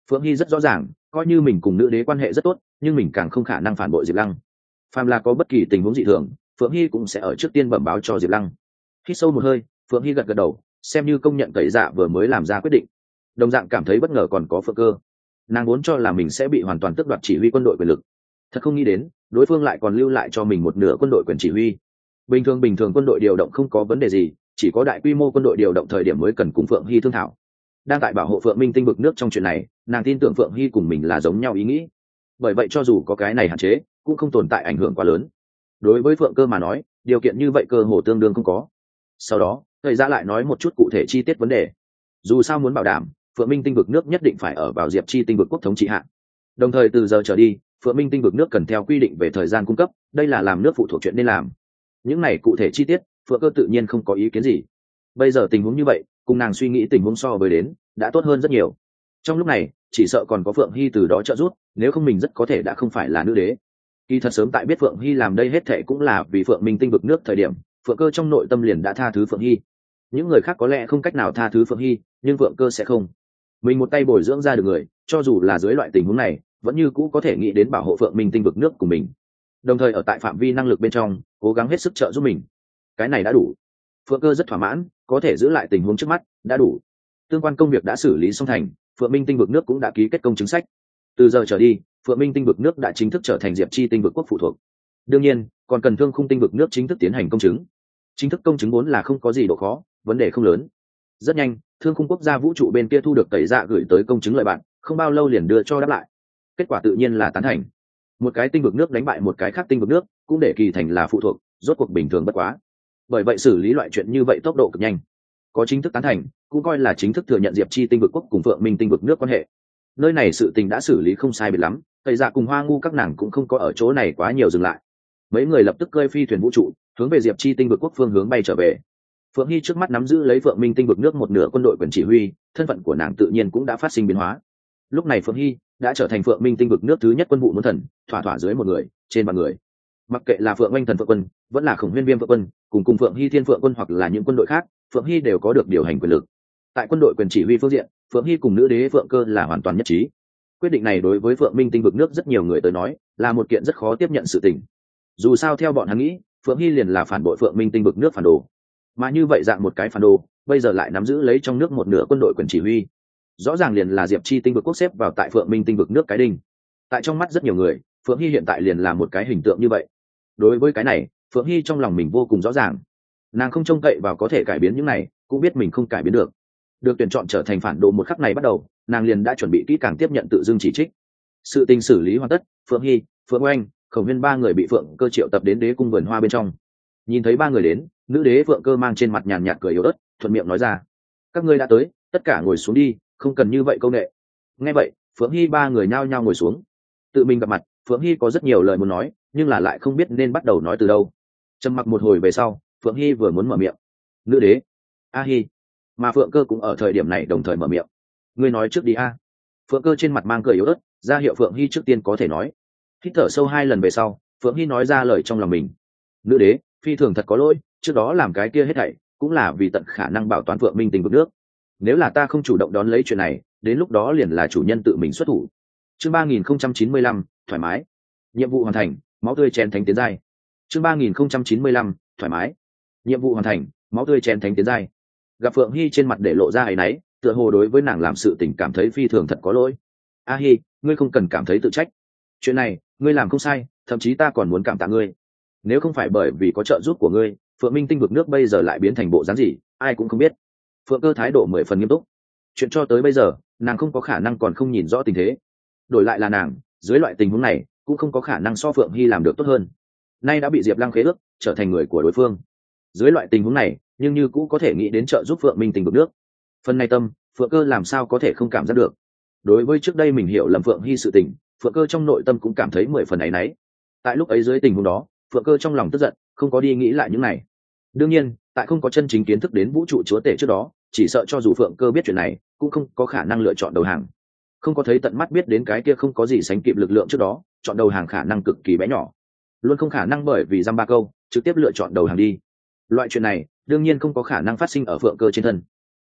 Phượng Hy rất rõ ràng, coi như mình cùng nữ đế quan hệ rất tốt, nhưng mình càng không khả năng phản bội Diệp Lăng. Phàm là có bất kỳ tình huống dị thường, Phượng Hy cũng sẽ ở trước tiên bẩm báo cho Diệp Lăng. Hít sâu một hơi, Phượng Hy gật gật đầu, xem như công nhận Tẩy Dạ vừa mới làm ra quyết định. Đồng dạng cảm thấy bất ngờ còn có Phượng Cơ. Nàng vốn cho là mình sẽ bị hoàn toàn tước đoạt chỉ huy quân đội quyền lực, thật không nghĩ đến đối phương lại còn lưu lại cho mình một nửa quân đội quyền chỉ huy. Bình thường quân đội điều động không có vấn đề gì, chỉ có đại quy mô quân đội điều động thời điểm mới cần cùng Phượng Hy thương thảo. Đang tại bảo hộ Phượng Minh Tinh vực nước trong chuyện này, nàng tin tưởng Phượng Hy cùng mình là giống nhau ý nghĩ. Bởi vậy cho dù có cái này hạn chế, cũng không tồn tại ảnh hưởng quá lớn. Đối với Phượng Cơ mà nói, điều kiện như vậy cơ hồ tương đương không có. Sau đó, thời gian lại nói một chút cụ thể chi tiết vấn đề. Dù sao muốn bảo đảm Phượng Minh Tinh vực nước nhất định phải ở vào Diệp Chi Tinh vực quốc thống trị hạn. Đồng thời từ giờ trở đi, Phượng Minh Tinh vực nước cần theo quy định về thời gian cung cấp, đây là làm nước phụ thuộc chuyện nên làm. Những này cụ thể chi tiết, Phượng Cơ tự nhiên không có ý kiến gì. Bây giờ tình huống như vậy, cùng nàng suy nghĩ tình huống so với đến, đã tốt hơn rất nhiều. Trong lúc này, chỉ sợ còn có Phượng Hy từ đó trợ giúp, nếu không mình rất có thể đã không phải là nữ đế. Kỳ thật sớm tại biết Phượng Hy làm đây hết thệ cũng là vì Phượng Minh Tinh vực nước thời điểm, Phượng Cơ trong nội tâm liền đã tha thứ Phượng Hy. Những người khác có lẽ không cách nào tha thứ Phượng Hy, nhưng Phượng Cơ sẽ không. Mình một tay bồi dưỡng ra được người, cho dù là dưới loại tình huống này, vẫn như cũ có thể nghĩ đến bảo hộ Phượng Minh Tinh vực nước của mình. Đồng thời ở tại phạm vi năng lực bên trong, cố gắng hết sức trợ giúp mình. Cái này đã đủ. Phượng Cơ rất thỏa mãn, có thể giữ lại tình huống trước mắt, đã đủ. Tương quan công việc đã xử lý xong thành, Phượng Minh Tinh vực nước cũng đã ký kết công chứng sách. Từ giờ trở đi, Phượng Minh Tinh vực nước đã chính thức trở thành Diệp Chi Tinh vực quốc phụ thuộc. Đương nhiên, còn cần Thương Khung Tinh vực nước chính thức tiến hành công chứng. Chính thức công chứng vốn là không có gì độ khó, vấn đề không lớn. Rất nhanh, Thương Khung quốc gia vũ trụ bên kia thu được Tẩy Dạ gửi tới công chứng lời bạn, không bao lâu liền đưa cho đáp lại. Kết quả tự nhiên là tán thành. Một cái tinh vực nước đánh bại một cái khác tinh vực nước, cũng để kỳ thành là phụ thuộc, rốt cuộc bình thường bất quá. Bởi vậy xử lý loại chuyện như vậy tốc độ cực nhanh. Có chính thức tán thành, cũng coi là chính thức thừa nhận Diệp Chi Tinh vực quốc cùng Phượng Minh Tinh vực nước quan hệ. Nơi này sự tình đã xử lý không sai biệt lắm, Tẩy Dạ cùng Hoa Ngu các nàng cũng không có ở chỗ này quá nhiều dừng lại. Mấy người lập tức cơi phi thuyền vũ trụ, hướng về Diệp Chi Tinh vực quốc phương hướng bay trở về. Phượng Hy trước mắt nắm giữ lấy Phượng Minh Tinh vực nước một nửa quân đội quyền chỉ huy, thân phận của nàng tự nhiên cũng đã phát sinh biến hóa. Lúc này Phượng Hy đã trở thành Phượng Minh Tinh vực nước thứ nhất quân vụ muốn thần, thỏa thỏa dưới một người, trên vạn người. Mặc kệ là Phượng Oanh Thần Phượng quân, vẫn là Khổng Huyên Viêm Phượng quân, cùng Phượng Hy Thiên Phượng quân hoặc là những quân đội khác, Phượng Hy đều có được điều hành quyền lực. Tại quân đội quyền chỉ huy phương diện, Phượng Hy cùng nữ đế Phượng Cơ là hoàn toàn nhất trí. Quyết định này đối với Phượng Minh Tinh vực nước rất nhiều người tới nói, là một kiện rất khó tiếp nhận sự tình. Dù sao theo bọn hắn nghĩ, Phượng Hy liền là phản bội Phượng Minh Tinh vực nước phản đồ. Mà như vậy dạng một cái phản đồ, bây giờ lại nắm giữ lấy trong nước một nửa quân đội quyền chỉ huy. Rõ ràng liền là Diệp Chi Tinh vực quốc xếp vào tại Phượng Minh Tinh vực nước cái đinh. Tại trong mắt rất nhiều người, Phượng Hy hiện tại liền là một cái hình tượng như vậy. Đối với cái này, Phượng Hy trong lòng mình vô cùng rõ ràng. Nàng không trông cậy vào có thể cải biến những này, cũng biết mình không cải biến được. Được tuyển chọn trở thành phản đồ một khắc này bắt đầu, nàng liền đã chuẩn bị kỹ càng tiếp nhận tự dưng chỉ trích. Sự tình xử lý hoàn tất, Phượng Hy, Phượng Oanh, Khổng Huyên ba người bị Phượng Cơ triệu tập đến đế cung vườn hoa bên trong. Nhìn thấy ba người đến, nữ đế Phượng Cơ mang trên mặt nhàn nhạt cười yếu ớt, thuận miệng nói ra: các ngươi đã tới, tất cả ngồi xuống đi, không cần như vậy câu nệ. Nghe vậy, Phượng Hy ba người nhao nhao ngồi xuống. Tự mình gặp mặt, Phượng Hy có rất nhiều lời muốn nói, nhưng là lại không biết nên bắt đầu nói từ đâu. Trầm mặc một hồi về sau, Phượng Hy vừa muốn mở miệng. Nữ đế, A Hy, mà Phượng Cơ cũng ở thời điểm này đồng thời mở miệng. Ngươi nói trước đi a. Phượng Cơ trên mặt mang cười yếu ớt, ra hiệu Phượng Hy trước tiên có thể nói. Hít thở sâu 2 lần về sau, Phượng Hy nói ra lời trong lòng mình. Nữ đế, phi thường thật có lỗi, trước đó làm cái kia hết thảy cũng là vì tận khả năng bảo toàn Phượng Minh Tinh vực nước. Nếu là ta không chủ động đón lấy chuyện này, đến lúc đó liền là chủ nhân tự mình xuất thủ. Chương 3095, thoải mái. Nhiệm vụ hoàn thành, máu tươi chén thánh tiến giai. Chương 3095, thoải mái. Nhiệm vụ hoàn thành, máu tươi chén thánh tiến giai. Gặp Phượng Hy trên mặt để lộ ra áy náy, tựa hồ đối với nàng làm sự tình cảm thấy phi thường thật có lỗi. A Hy, ngươi không cần cảm thấy tự trách. Chuyện này, ngươi làm không sai, thậm chí ta còn muốn cảm tạ ngươi. Nếu không phải bởi vì có trợ giúp của ngươi, Phượng Minh Tinh vực nước bây giờ lại biến thành bộ dáng gì, ai cũng không biết. Phượng Cơ thái độ 10 phần nghiêm túc. Chuyện cho tới bây giờ, nàng không có khả năng còn không nhìn rõ tình thế. Đổi lại là nàng, dưới loại tình huống này, cũng không có khả năng so Phượng Hy làm được tốt hơn. Nay đã bị Diệp Lăng khế ước, trở thành người của đối phương. Dưới loại tình huống này, nhưng như cũ có thể nghĩ đến trợ giúp Phượng Minh Tinh vực nước. Phần này tâm, Phượng Cơ làm sao có thể không cảm giác được. Đối với trước đây mình hiểu lầm Phượng Hy sự tình, Phượng Cơ trong nội tâm cũng cảm thấy 10 phần áy náy. Tại lúc ấy dưới tình huống đó, Phượng Cơ trong lòng tức giận, không có đi nghĩ lại những này. Đương nhiên, tại không có chân chính kiến thức đến vũ trụ chúa tể trước đó, chỉ sợ cho dù Phượng Cơ biết chuyện này, cũng không có khả năng lựa chọn đầu hàng. Không có thấy tận mắt biết đến cái kia không có gì sánh kịp lực lượng trước đó, chọn đầu hàng khả năng cực kỳ bé nhỏ. Luôn không khả năng bởi vì dăm ba câu, trực tiếp lựa chọn đầu hàng đi. Loại chuyện này, đương nhiên không có khả năng phát sinh ở Phượng Cơ trên thân.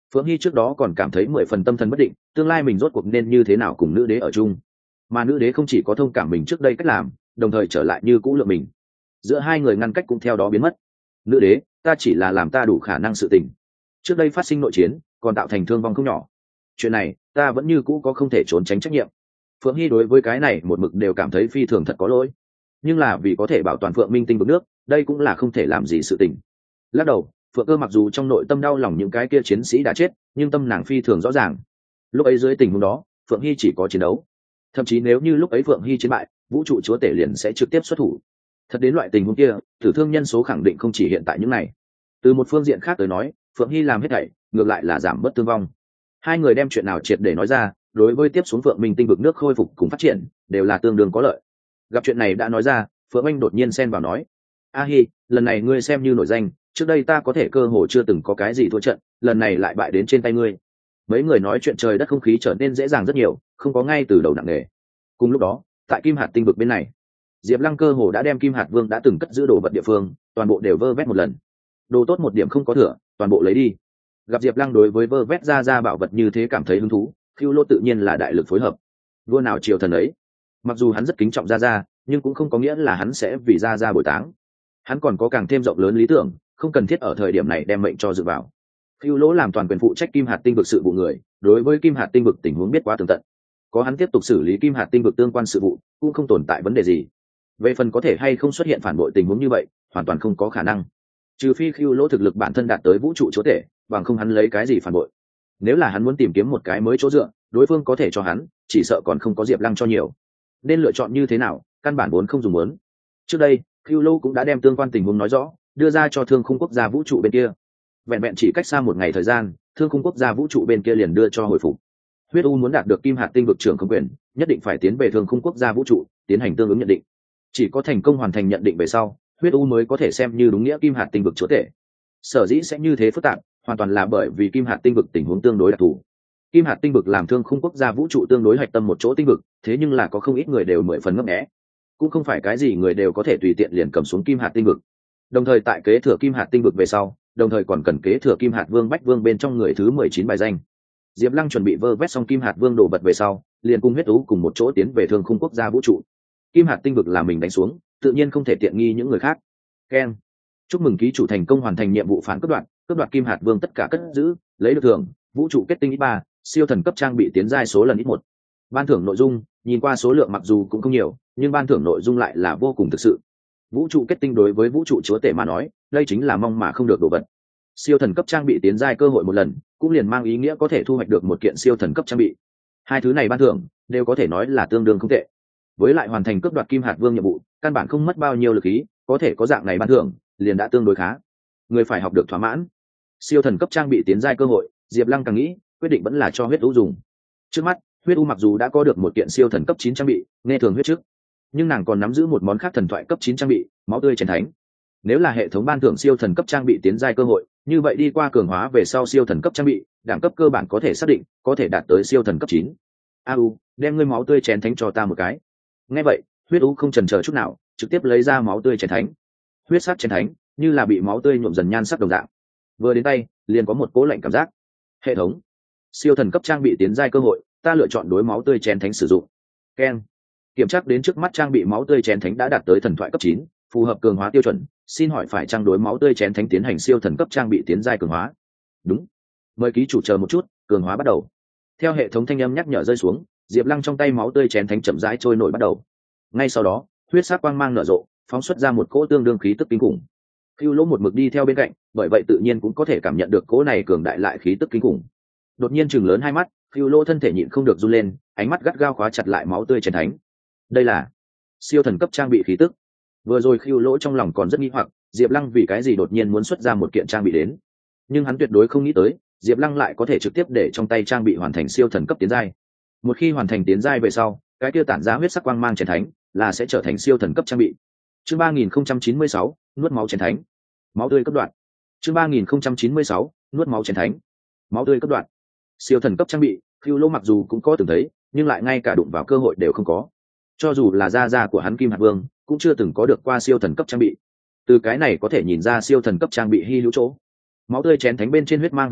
Phượng Hy trước đó còn cảm thấy 10 phần tâm thần bất định, tương lai mình rốt cuộc nên như thế nào cùng nữ đế ở chung. Mà nữ đế không chỉ có thông cảm mình trước đây cách làm, đồng thời trở lại như cũ lượng mình. Giữa hai người ngăn cách cũng theo đó biến mất. Nữ đế, ta chỉ là làm ta đủ khả năng sự tình. Trước đây phát sinh nội chiến, còn tạo thành thương vong không nhỏ. Chuyện này, ta vẫn như cũ có không thể trốn tránh trách nhiệm. Phượng Hy đối với cái này một mực đều cảm thấy phi thường thật có lỗi. Nhưng là vì có thể bảo toàn Phượng Minh Tinh vực nước, đây cũng là không thể làm gì sự tình. Lắc đầu, Phượng Cơ mặc dù trong nội tâm đau lòng những cái kia chiến sĩ đã chết, nhưng tâm nàng phi thường rõ ràng. Lúc ấy dưới tình huống đó, Phượng Hy chỉ có chiến đấu. Thậm chí nếu như lúc ấy Phượng Hy chiến bại, vũ trụ chúa tể liền sẽ trực tiếp xuất thủ. Thật đến loại tình huống kia, tử thương nhân số khẳng định không chỉ hiện tại những này. Từ một phương diện khác tới nói, Phượng Hy làm hết thảy, ngược lại là giảm bớt thương vong. Hai người đem chuyện nào triệt để nói ra, đối với tiếp xuống Phượng Minh Tinh vực nước khôi phục cùng phát triển, đều là tương đương có lợi. Gặp chuyện này đã nói ra, Phượng Anh đột nhiên xen vào nói: "A Hi, lần này ngươi xem như nổi danh, trước đây ta có thể cơ hồ chưa từng có cái gì thua trận, lần này lại bại đến trên tay ngươi." Mấy người nói chuyện trời đất không khí trở nên dễ dàng rất nhiều, không có ngay từ đầu nặng nề. Cùng lúc đó, tại Kim Hạt Tinh vực bên này, Diệp Lăng cơ hồ đã đem Kim Hạt Vương đã từng cất giữ đồ vật địa phương, toàn bộ đều vơ vét một lần. Đồ tốt một điểm không có thừa, toàn bộ lấy đi. Gặp Diệp Lăng đối với vơ vét ra bảo vật như thế cảm thấy hứng thú, Khưu Lô tự nhiên là đại lực phối hợp. Vua nào triều thần ấy. Mặc dù hắn rất kính trọng ra, nhưng cũng không có nghĩa là hắn sẽ vì ra bồi táng. Hắn còn có càng thêm rộng lớn lý tưởng, không cần thiết ở thời điểm này đem mệnh cho dự vào. Khưu Lỗ làm toàn quyền phụ trách Kim Hạt Tinh vực sự vụ người, đối với Kim Hạt Tinh vực tình huống biết quá tường tận. Có hắn tiếp tục xử lý Kim Hạt Tinh vực tương quan sự vụ, cũng không tồn tại vấn đề gì. Về phần có thể hay không xuất hiện phản bội tình huống như vậy, hoàn toàn không có khả năng. Trừ phi Khưu Lỗ thực lực bản thân đạt tới vũ trụ chúa tể, bằng không hắn lấy cái gì phản bội. Nếu là hắn muốn tìm kiếm một cái mới chỗ dựa, đối phương có thể cho hắn, chỉ sợ còn không có Diệp Lăng cho nhiều. Nên lựa chọn như thế nào, căn bản vốn không dùng muốn. Trước đây, Khưu Lỗ cũng đã đem tương quan tình huống nói rõ, đưa ra cho Thương Khung quốc gia vũ trụ bên kia. Vẹn vẹn chỉ cách xa một ngày thời gian, Thương Khung quốc gia vũ trụ bên kia liền đưa cho hồi phục. Huyết U muốn đạt được Kim Hạt Tinh vực trưởng không quyền, nhất định phải tiến về Thương Khung quốc gia vũ trụ, tiến hành tương ứng nhận định. Chỉ có thành công hoàn thành nhận định về sau, Huyết U mới có thể xem như đúng nghĩa Kim Hạt Tinh vực chúa tể. Sở dĩ sẽ như thế phức tạp, hoàn toàn là bởi vì Kim Hạt Tinh vực tình huống tương đối đặc thù. Kim Hạt Tinh vực làm Thương Khung quốc gia vũ trụ tương đối hạch tâm một chỗ tinh vực, thế nhưng là có không ít người đều 10 phần ngấp nghé. Cũng không phải cái gì người đều có thể tùy tiện liền cầm xuống Kim Hạt Tinh vực. Đồng thời tại kế thừa Kim Hạt Tinh vực về sau, đồng thời còn cần kế thừa Kim Hạt Vương Bách Vương bên trong người thứ 19 bài danh. Diệp Lăng chuẩn bị vơ vét xong Kim Hạt Vương đồ vật về sau, liền cùng Huyết Ú cùng một chỗ tiến về Thương Khung quốc gia vũ trụ. Kim Hạt Tinh vực là mình đánh xuống, tự nhiên không thể tiện nghi những người khác. Ken, chúc mừng ký chủ thành công hoàn thành nhiệm vụ phản cướp đoạt Kim Hạt Vương tất cả cất giữ, lấy được thưởng, vũ trụ kết tinh ít 3, siêu thần cấp trang bị tiến giai số lần ít 1. Ban thưởng nội dung, nhìn qua số lượng mặc dù cũng không nhiều, nhưng ban thưởng nội dung lại là vô cùng thực sự. Vũ trụ kết tinh đối với vũ trụ chúa tể mà nói, đây chính là mong mà không được đồ vật. Siêu thần cấp trang bị tiến giai cơ hội một lần, cũng liền mang ý nghĩa có thể thu hoạch được một kiện siêu thần cấp trang bị. Hai thứ này ban thưởng đều có thể nói là tương đương không tệ. Với lại hoàn thành cướp đoạt Kim Hạt Vương nhiệm vụ, căn bản không mất bao nhiêu lực khí, có thể có dạng này ban thưởng, liền đã tương đối khá. Người phải học được thỏa mãn. Siêu thần cấp trang bị tiến giai cơ hội, Diệp Lăng càng nghĩ, quyết định vẫn là cho Huyết U dùng. Trước mắt, Huyết U mặc dù đã có được một kiện siêu thần cấp 9 trang bị, nghe thường huyết trước, nhưng nàng còn nắm giữ một món khác thần thoại cấp 9 trang bị, máu tươi chén thánh. Nếu là hệ thống ban thưởng siêu thần cấp trang bị tiến giai cơ hội, như vậy đi qua cường hóa về sau siêu thần cấp trang bị, đẳng cấp cơ bản có thể xác định, có thể đạt tới siêu thần cấp 9. AU, đem ngươi máu tươi chén thánh cho ta một cái. Nghe vậy, Huyết U không chần chờ chút nào, trực tiếp lấy ra máu tươi chén thánh. Huyết sắc chén thánh, như là bị máu tươi nhuộm dần nhan sắc đồng dạng. Vừa đến tay, liền có một cố lạnh cảm giác. Hệ thống, siêu thần cấp trang bị tiến giai cơ hội, ta lựa chọn đối máu tươi chén thánh sử dụng. Ken, kiểm tra đến trước mắt trang bị máu tươi chén thánh đã đạt tới thần thoại cấp 9, phù hợp cường hóa tiêu chuẩn, xin hỏi phải trang đối máu tươi chén thánh tiến hành siêu thần cấp trang bị tiến giai cường hóa. Đúng, mời ký chủ chờ một chút, cường hóa bắt đầu. Theo hệ thống thanh âm nhắc nhở rơi xuống, Diệp Lăng trong tay máu tươi chén thánh chậm rãi trôi nổi bắt đầu. Ngay sau đó, huyết sắc quang mang nở rộ, phóng xuất ra một cỗ tương đương khí tức kinh khủng. Khưu Lỗ một mực đi theo bên cạnh, bởi vậy tự nhiên cũng có thể cảm nhận được cỗ này cường đại lại khí tức kinh khủng. Đột nhiên chừng lớn hai mắt, Khưu Lỗ thân thể nhịn không được run lên, ánh mắt gắt gao khóa chặt lại máu tươi chén thánh. Đây là siêu thần cấp trang bị khí tức. Vừa rồi Khưu Lỗ trong lòng còn rất nghi hoặc, Diệp Lăng vì cái gì đột nhiên muốn xuất ra một kiện trang bị đến, nhưng hắn tuyệt đối không nghĩ tới, Diệp Lăng lại có thể trực tiếp để trong tay trang bị hoàn thành siêu thần cấp tiến giai. Một khi hoàn thành tiến giai về sau, cái kia tản ra huyết sắc quang mang chén thánh là sẽ trở thành siêu thần cấp trang bị. Chương 3096, nuốt máu chén thánh. Máu tươi cấp đoạn. Chương 3096, nuốt máu chén thánh. Máu tươi cấp đoạn. Siêu thần cấp trang bị, Khưu Lỗ mặc dù cũng có từng thấy, nhưng lại ngay cả đụng vào cơ hội đều không có. Cho dù là gia của hắn Kim Hạt Vương, cũng chưa từng có được qua siêu thần cấp trang bị. Từ cái này có thể nhìn ra siêu thần cấp trang bị hi hữu chỗ. Máu tươi chén thánh bên trên huyết mang hừng hực,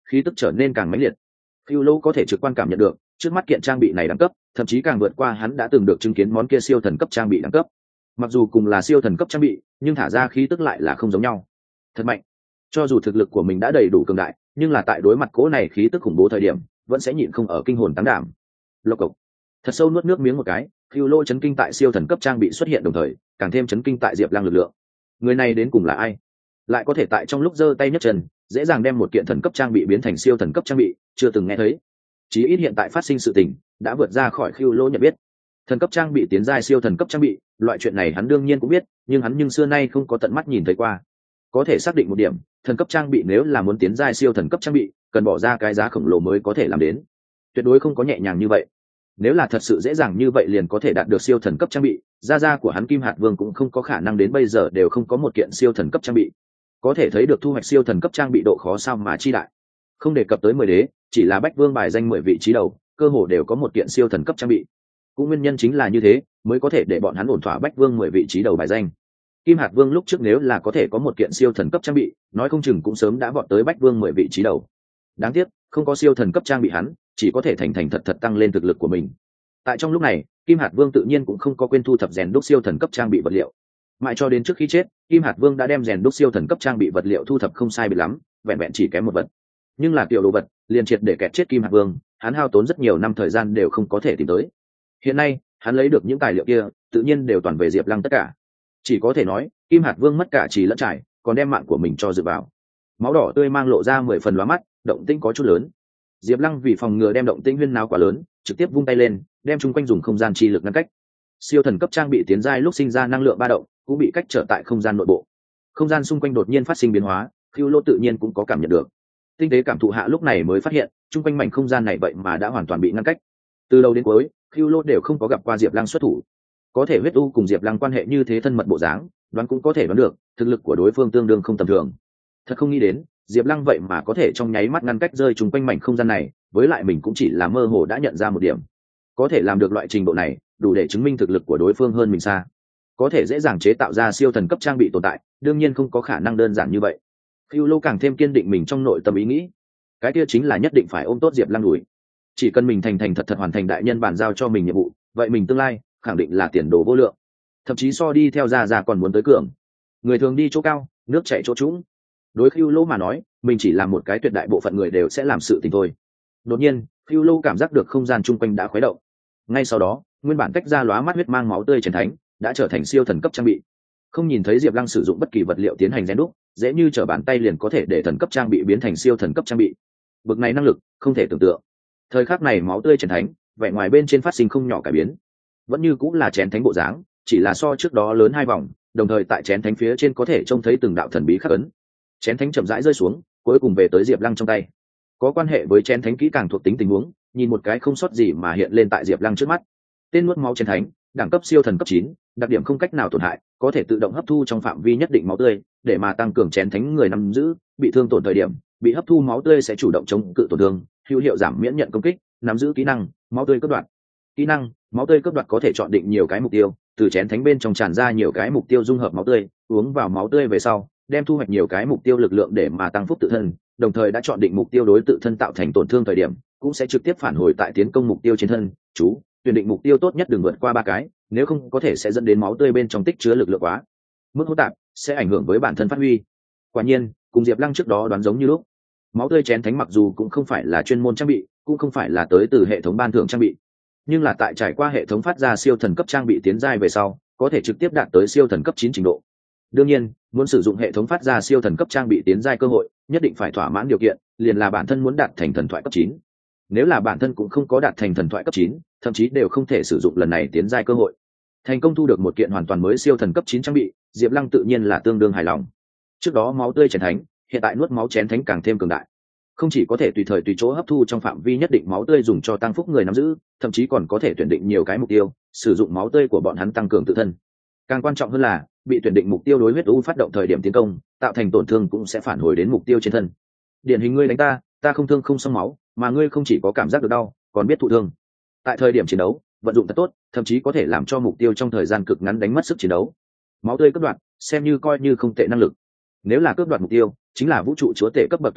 khí tức trở nên càng mãnh liệt. Phiêu Lô có thể trực quan cảm nhận được trước mắt kiện trang bị này đẳng cấp thậm chí càng vượt qua hắn đã từng được chứng kiến món kia siêu thần cấp trang bị đẳng cấp. Mặc dù cùng là siêu thần cấp trang bị nhưng thả ra khí tức lại là không giống nhau, thật mạnh. Cho dù thực lực của mình đã đầy đủ cường đại nhưng là tại đối mặt cỗ này khí tức khủng bố thời điểm vẫn sẽ nhịn không ở kinh hồn tán đảm. Lộc cộc, thật sâu nuốt nước miếng một cái, Phiêu Lô chấn kinh tại siêu thần cấp trang bị xuất hiện đồng thời càng thêm chấn kinh tại Diệp Lăng lực lượng. Người này đến cùng là ai, lại có thể tại trong lúc giơ tay nhấc chân dễ dàng đem một kiện thần cấp trang bị biến thành siêu thần cấp trang bị, chưa từng nghe thấy. Chí ít hiện tại phát sinh sự tình đã vượt ra khỏi Phiêu Lô nhận biết. Thần cấp trang bị tiến giai siêu thần cấp trang bị, loại chuyện này hắn đương nhiên cũng biết, nhưng hắn xưa nay không có tận mắt nhìn thấy qua. Có thể xác định một điểm, thần cấp trang bị nếu là muốn tiến giai siêu thần cấp trang bị, cần bỏ ra cái giá khổng lồ mới có thể làm đến. Tuyệt đối không có nhẹ nhàng như vậy. Nếu là thật sự dễ dàng như vậy liền có thể đạt được siêu thần cấp trang bị, gia của hắn Kim Hạt Vương cũng không có khả năng đến bây giờ đều không có một kiện siêu thần cấp trang bị. Có thể thấy được thu hoạch siêu thần cấp trang bị độ khó sao mà chi đại. Không đề cập tới 10 đế, chỉ là Bách Vương bài danh 10 vị trí đầu, cơ hồ đều có một kiện siêu thần cấp trang bị. Cũng nguyên nhân chính là như thế, mới có thể để bọn hắn ổn thỏa Bách Vương 10 vị trí đầu bài danh. Kim Hạt Vương lúc trước nếu là có thể có một kiện siêu thần cấp trang bị, nói không chừng cũng sớm đã vọt tới Bách Vương 10 vị trí đầu. Đáng tiếc, không có siêu thần cấp trang bị hắn, chỉ có thể thành thật tăng lên thực lực của mình. Tại trong lúc này, Kim Hạt Vương tự nhiên cũng không có quên thu thập rèn đúc siêu thần cấp trang bị vật liệu. Mãi cho đến trước khi chết, Kim Hạt Vương đã đem rèn đúc siêu thần cấp trang bị vật liệu thu thập không sai biệt lắm, vẹn vẹn chỉ kém một vật. Nhưng là kiểu đồ vật, liền triệt để kẹt chết Kim Hạt Vương, hắn hao tốn rất nhiều năm thời gian đều không có thể tìm tới. Hiện nay, hắn lấy được những tài liệu kia, tự nhiên đều toàn về Diệp Lăng tất cả. Chỉ có thể nói, Kim Hạt Vương mất cả trì lẫn trải, còn đem mạng của mình cho dựa vào. Máu đỏ tươi mang lộ ra 10 phần lóa mắt, động tĩnh có chút lớn. Diệp Lăng vì phòng ngừa đem động tĩnh huyên náo quá lớn, trực tiếp vung tay lên, đem chung quanh dùng không gian chi lực ngăn cách. Siêu thần cấp trang bị tiến giai lúc sinh ra năng lượng ba động, cũng bị cách trở tại không gian nội bộ. Không gian xung quanh đột nhiên phát sinh biến hóa, Phiêu Lô tự nhiên cũng có cảm nhận được. Tinh tế cảm thụ hạ lúc này mới phát hiện, chung quanh mảnh không gian này vậy mà đã hoàn toàn bị ngăn cách. Từ đầu đến cuối, Phiêu Lô đều không có gặp qua Diệp Lăng xuất thủ. Có thể huyết u cùng Diệp Lăng quan hệ như thế thân mật bộ dáng, đoán cũng có thể đoán được, thực lực của đối phương tương đương không tầm thường. Thật không nghĩ đến, Diệp Lăng vậy mà có thể trong nháy mắt ngăn cách rơi chung quanh mảnh không gian này, với lại mình cũng chỉ là mơ hồ đã nhận ra một điểm. Có thể làm được loại trình độ này, đủ để chứng minh thực lực của đối phương hơn mình xa. Có thể dễ dàng chế tạo ra siêu thần cấp trang bị tồn tại, đương nhiên không có khả năng đơn giản như vậy. Phiêu Lô càng thêm kiên định mình trong nội tâm ý nghĩ, cái kia chính là nhất định phải ôm tốt Diệp Lăng đuổi. Chỉ cần mình thành thật hoàn thành đại nhân bàn giao cho mình nhiệm vụ, vậy mình tương lai khẳng định là tiền đồ vô lượng, thậm chí so đi theo gia còn muốn tới cường. Người thường đi chỗ cao, nước chảy chỗ trũng. Đối Phiêu Lô mà nói, mình chỉ là một cái tuyệt đại bộ phận người đều sẽ làm sự tình thôi. Đột nhiên, Phiêu Lô cảm giác được không gian chung quanh đã khuấy động. Ngay sau đó, nguyên bản tách ra lóa mắt huyết mang máu tươi Chén Thánh đã trở thành siêu thần cấp trang bị. Không nhìn thấy Diệp Lăng sử dụng bất kỳ vật liệu tiến hành rèn đúc, dễ như trở bàn tay liền có thể để thần cấp trang bị biến thành siêu thần cấp trang bị. Bực này năng lực, không thể tưởng tượng. Thời khắc này máu tươi Chén Thánh, vẻ ngoài bên trên phát sinh không nhỏ cải biến. Vẫn như cũng là Chén Thánh bộ dáng, chỉ là so trước đó lớn 2 vòng, đồng thời tại Chén Thánh phía trên có thể trông thấy từng đạo thần bí khắc ấn. Chén Thánh chậm rãi rơi xuống, cuối cùng về tới Diệp Lăng trong tay. Có quan hệ với Chén Thánh kỹ càng thuộc tính tình huống, nhìn một cái không sót gì mà hiện lên tại Diệp Lăng trước mắt. Tên nuốt máu Chén Thánh, đẳng cấp siêu thần cấp 9, đặc điểm không cách nào tổn hại, có thể tự động hấp thu trong phạm vi nhất định máu tươi, để mà tăng cường Chén Thánh người nắm giữ, bị thương tổn thời điểm, bị hấp thu máu tươi sẽ chủ động chống cự tổn thương, hữu hiệu giảm miễn nhận công kích, nắm giữ kỹ năng, máu tươi cướp đoạt. Kỹ năng, máu tươi cướp đoạt có thể chọn định nhiều cái mục tiêu, từ Chén Thánh bên trong tràn ra nhiều cái mục tiêu dung hợp máu tươi, uống vào máu tươi về sau, đem thu hoạch nhiều cái mục tiêu lực lượng để mà tăng phúc tự thân, đồng thời đã chọn định mục tiêu đối tự thân tạo thành tổn thương thời điểm, cũng sẽ trực tiếp phản hồi tại tiến công mục tiêu trên thân. Chú, tuyển định mục tiêu tốt nhất đừng vượt qua 3 cái, nếu không có thể sẽ dẫn đến máu tươi bên trong tích chứa lực lượng quá mức hỗn tạp, sẽ ảnh hưởng với bản thân phát huy. Quả nhiên, cùng Diệp Lăng trước đó đoán giống như lúc. Máu tươi Chén Thánh mặc dù cũng không phải là chuyên môn trang bị, cũng không phải là tới từ hệ thống ban thưởng trang bị, nhưng là tại trải qua hệ thống phát ra siêu thần cấp trang bị tiến giai về sau, có thể trực tiếp đạt tới siêu thần cấp 9 trình độ. Đương nhiên, muốn sử dụng hệ thống phát ra siêu thần cấp trang bị tiến giai cơ hội, nhất định phải thỏa mãn điều kiện, liền là bản thân muốn đạt thành thần thoại cấp 9. Nếu là bản thân cũng không có đạt thành thần thoại cấp 9, thậm chí đều không thể sử dụng lần này tiến giai cơ hội. Thành công thu được một kiện hoàn toàn mới siêu thần cấp 9 trang bị, Diệp Lăng tự nhiên là tương đương hài lòng. Trước đó máu tươi Chén Thánh, hiện tại nuốt máu Chén Thánh càng thêm cường đại. Không chỉ có thể tùy thời tùy chỗ hấp thu trong phạm vi nhất định máu tươi dùng cho tăng phúc người nắm giữ, thậm chí còn có thể tuyển định nhiều cái mục tiêu, sử dụng máu tươi của bọn hắn tăng cường tự thân. Càng quan trọng hơn là, bị tuyển định mục tiêu đối huyết u phát động thời điểm tiến công, tạo thành tổn thương cũng sẽ phản hồi đến mục tiêu trên thân. Điển hình ngươi đánh ta, ta không thương không xông máu, mà ngươi không chỉ có cảm giác được đau, còn biết thụ thương. Tại thời điểm chiến đấu, vận dụng thật tốt, thậm chí có thể làm cho mục tiêu trong thời gian cực ngắn đánh mất sức chiến đấu. Máu tươi cướp đoạt, xem như coi như không tệ năng lực. Nếu là cướp đoạt mục tiêu, chính là vũ trụ chúa tể cấp bậc tồn tại,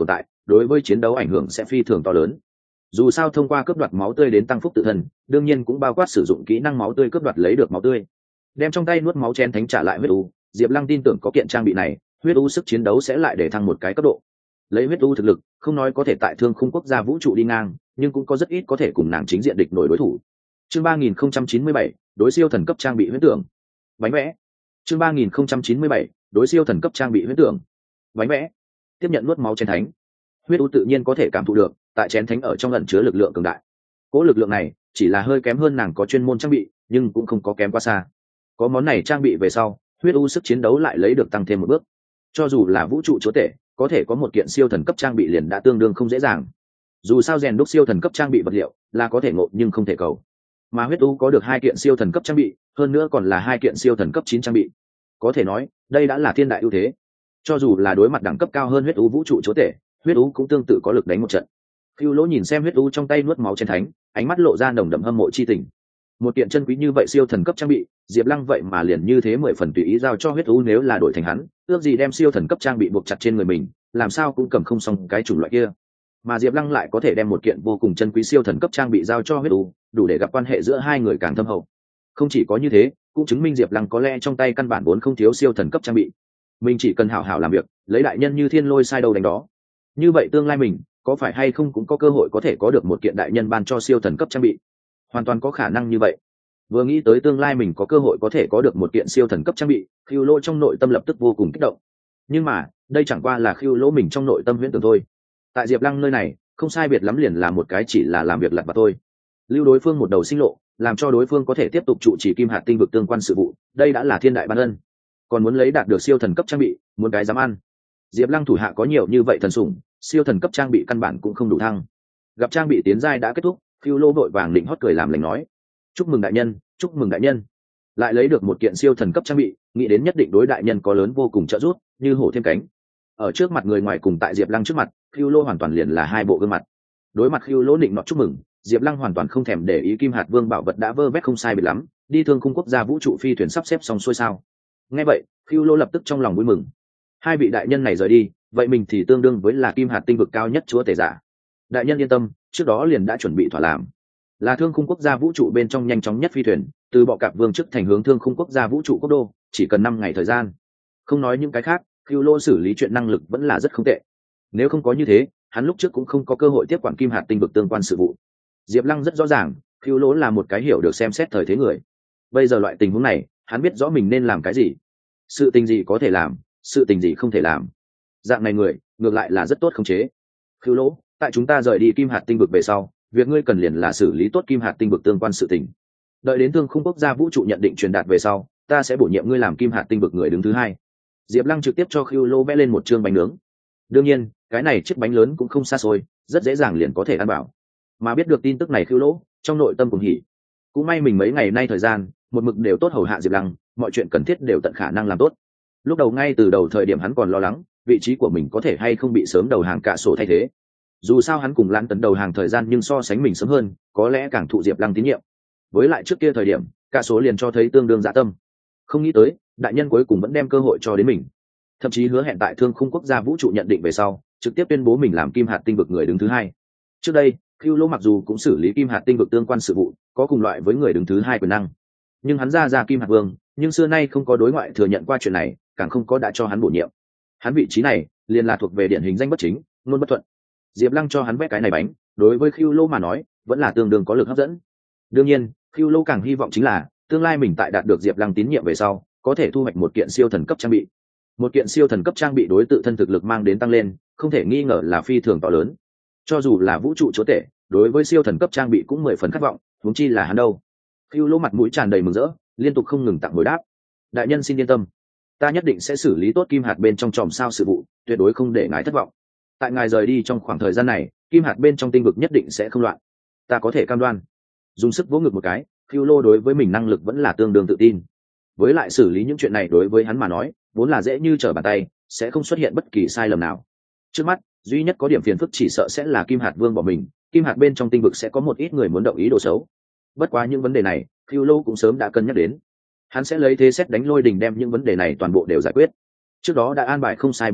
đối với chiến đấu ảnh hưởng sẽ phi thường to lớn. Dù sao thông qua cướp đoạt máu tươi đến tăng phúc tự thân, đương nhiên cũng bao quát sử dụng kỹ năng máu tươi cướp đoạt lấy được máu tươi. Đem trong tay nuốt máu chén thánh trả lại huyết u, Diệp Lăng tin tưởng có kiện trang bị này, huyết u sức chiến đấu sẽ lại để thăng một cái cấp độ. Lấy huyết u thực lực, không nói có thể tại Thương Khung quốc gia vũ trụ đi ngang, nhưng cũng có rất ít có thể cùng nàng chính diện địch nổi đối thủ. Chương 3097, đối siêu thần cấp trang bị huyễn tưởng. Bánh vẽ. Chương 3097, đối siêu thần cấp trang bị huyễn tưởng. Bánh vẽ. Tiếp nhận nuốt máu chén thánh. Huyết u tự nhiên có thể cảm thụ được, tại chén thánh ở trong ẩn chứa lực lượng cường đại. Cố lực lượng này chỉ là hơi kém hơn nàng có chuyên môn trang bị, nhưng cũng không có kém quá xa. Có món này trang bị về sau, huyết u sức chiến đấu lại lấy được tăng thêm một bước. Cho dù là vũ trụ chúa tể, có thể có một kiện siêu thần cấp trang bị liền đã tương đương không dễ dàng. Dù sao rèn đúc siêu thần cấp trang bị vật liệu là có thể ngộ nhưng không thể cầu. Mà huyết u có được 2 kiện siêu thần cấp trang bị, hơn nữa còn là 2 kiện siêu thần cấp 9 trang bị. Có thể nói, đây đã là thiên đại ưu thế. Cho dù là đối mặt đẳng cấp cao hơn huyết u vũ trụ chúa tể, huyết u cũng tương tự có lực đánh một trận. Khưu Lỗ nhìn xem huyết u trong tay nuốt máu chén thánh, ánh mắt lộ ra nồng đậm hâm mộ chi tình. Một kiện chân quý như vậy siêu thần cấp trang bị, Diệp Lăng vậy mà liền như thế 10 phần tùy ý giao cho huyết u, nếu là đổi thành hắn, ước gì đem siêu thần cấp trang bị buộc chặt trên người mình, làm sao cũng cầm không xong cái chủng loại kia. Mà Diệp Lăng lại có thể đem một kiện vô cùng chân quý siêu thần cấp trang bị giao cho huyết u, đủ để gặp quan hệ giữa hai người càng thâm hậu. Không chỉ có như thế, cũng chứng minh Diệp Lăng có lẽ trong tay căn bản vốn không thiếu siêu thần cấp trang bị. Mình chỉ cần hảo hảo làm việc, lấy đại nhân như thiên lôi sai đầu đánh đó. Như vậy tương lai mình có phải hay không cũng có cơ hội có thể có được một kiện đại nhân ban cho siêu thần cấp trang bị. Hoàn toàn có khả năng như vậy. Vừa nghĩ tới tương lai mình có cơ hội có thể có được một kiện siêu thần cấp trang bị, Khưu Lỗ trong nội tâm lập tức vô cùng kích động. Nhưng mà, đây chẳng qua là Khưu Lỗ mình trong nội tâm huyễn tưởng thôi. Tại Diệp Lăng nơi này, không sai biệt lắm liền là một cái chỉ là làm việc lặt vặt thôi. Lưu đối phương một đầu sinh lộ, làm cho đối phương có thể tiếp tục trụ trì Kim Hạt tinh vực tương quan sự vụ, đây đã là thiên đại ban ân. Còn muốn lấy đạt được siêu thần cấp trang bị, muốn cái dám ăn. Diệp Lăng thủ hạ có nhiều như vậy thần sủng, siêu thần cấp trang bị căn bản cũng không đủ thăng. Gặp trang bị tiến giai đã kết thúc, Khưu Lỗ vội vàng định hót cười làm lành nói: "Chúc mừng đại nhân, chúc mừng đại nhân." Lại lấy được một kiện siêu thần cấp trang bị, nghĩ đến nhất định đối đại nhân có lớn vô cùng trợ giúp, như hổ thêm cánh. Ở trước mặt người ngoài cùng tại Diệp Lăng trước mặt, Khưu Lỗ hoàn toàn liền là hai bộ gương mặt. Đối mặt Khưu Lỗ định nọ chúc mừng, Diệp Lăng hoàn toàn không thèm để ý Kim Hạt Vương bảo vật đã vơ vét không sai biệt lắm, đi Thương Khung quốc gia vũ trụ phi thuyền sắp xếp xong xuôi sao. Nghe vậy, Khưu Lỗ lập tức trong lòng vui mừng. Hai vị đại nhân này rời đi, vậy mình thì tương đương với là Kim Hạt tinh vực cao nhất chúa tể giả. Đại nhân yên tâm, trước đó liền đã chuẩn bị thỏa làm. Là Thương Khung quốc gia vũ trụ bên trong nhanh chóng nhất phi thuyền, từ Bọ Cạp Vương trước thành hướng Thương Khung quốc gia vũ trụ quốc đô, chỉ cần 5 ngày thời gian. Không nói những cái khác, Khưu Lỗ xử lý chuyện năng lực vẫn là rất không tệ. Nếu không có như thế, hắn lúc trước cũng không có cơ hội tiếp quản Kim Hạt tinh vực tương quan sự vụ. Diệp Lăng rất rõ ràng, Khưu Lỗ là một cái hiểu được xem xét thời thế người. Bây giờ loại tình huống này, hắn biết rõ mình nên làm cái gì. Sự tình gì có thể làm, sự tình gì không thể làm. Dạng này người, ngược lại là rất tốt khống chế. Khưu Lỗ, tại chúng ta rời đi Kim Hạt tinh vực về sau, việc ngươi cần liền là xử lý tốt Kim Hạt tinh vực tương quan sự tình. Đợi đến Thương Khung quốc gia vũ trụ nhận định truyền đạt về sau, ta sẽ bổ nhiệm ngươi làm Kim Hạt tinh vực người đứng thứ hai. Diệp Lăng trực tiếp cho Khưu Lỗ vẽ lên một chương bánh nướng. Đương nhiên, cái này chiếc bánh lớn cũng không xa xôi, rất dễ dàng liền có thể ăn bảo. Mà biết được tin tức này Khưu Lỗ, trong nội tâm cũng hỉ. Cũng may mình mấy ngày nay thời gian, một mực đều tốt hầu hạ Diệp Lăng, mọi chuyện cần thiết đều tận khả năng làm tốt. Lúc đầu ngay từ đầu thời điểm hắn còn lo lắng, vị trí của mình có thể hay không bị sớm đầu hàng cả sổ thay thế. Dù sao hắn cùng Lãng Tấn đầu hàng thời gian nhưng so sánh mình sớm hơn, có lẽ càng thụ Diệp Lăng tín nhiệm. Với lại trước kia thời điểm, cả số liền cho thấy tương đương dạ tâm. Không nghĩ tới, đại nhân cuối cùng vẫn đem cơ hội cho đến mình. Thậm chí hứa hẹn tại Thương Khung quốc gia vũ trụ nhận định về sau, trực tiếp tuyên bố mình làm Kim Hạt tinh vực người đứng thứ hai. Trước đây, Khưu Lỗ mặc dù cũng xử lý Kim Hạt tinh vực tương quan sự vụ, có cùng loại với người đứng thứ hai quyền năng, nhưng hắn ra Kim Hạt Vương, nhưng xưa nay không có đối ngoại thừa nhận qua chuyện này, càng không có đã cho hắn bổ nhiệm. Hắn vị trí này liền là thuộc về điển hình danh bất chính, luôn bất thuận. Diệp Lăng cho hắn vẽ cái này bánh, đối với Khưu Lỗ mà nói, vẫn là tương đương có lực hấp dẫn. Đương nhiên, Khưu Lỗ càng hy vọng chính là tương lai mình tại đạt được Diệp Lăng tín nhiệm về sau, có thể thu hoạch một kiện siêu thần cấp trang bị. Một kiện siêu thần cấp trang bị đối tự thân thực lực mang đến tăng lên, không thể nghi ngờ là phi thường to lớn. Cho dù là vũ trụ chúa tể, đối với siêu thần cấp trang bị cũng 10 phần khát vọng, huống chi là hắn đâu. Khưu Lỗ mặt mũi tràn đầy mừng rỡ, liên tục không ngừng tặng hồi đáp. Đại nhân xin yên tâm, ta nhất định sẽ xử lý tốt Kim Hạt bên trong chòm sao sự vụ, tuyệt đối không để ngài thất vọng. Tại ngài rời đi trong khoảng thời gian này, Kim Hạt bên trong tinh vực nhất định sẽ không loạn, ta có thể cam đoan. Dùng sức vỗ ngực một cái, Khưu Lỗ đối với mình năng lực vẫn là tương đương tự tin. Với lại xử lý những chuyện này đối với hắn mà nói, vốn là dễ như trở bàn tay, sẽ không xuất hiện bất kỳ sai lầm nào. Trước mắt, duy nhất có điểm phiền phức chỉ sợ sẽ là Kim Hạt Vương bỏ mình, Kim Hạt bên trong tinh vực sẽ có một ít người muốn động ý đồ xấu. Bất quá những vấn đề này, Khưu Lỗ cũng sớm đã cân nhắc đến. Hắn sẽ lấy thế xét đánh lôi đình đem những vấn đề này toàn bộ đều giải quyết. Trước đó đã an bài không sai biệt lắm,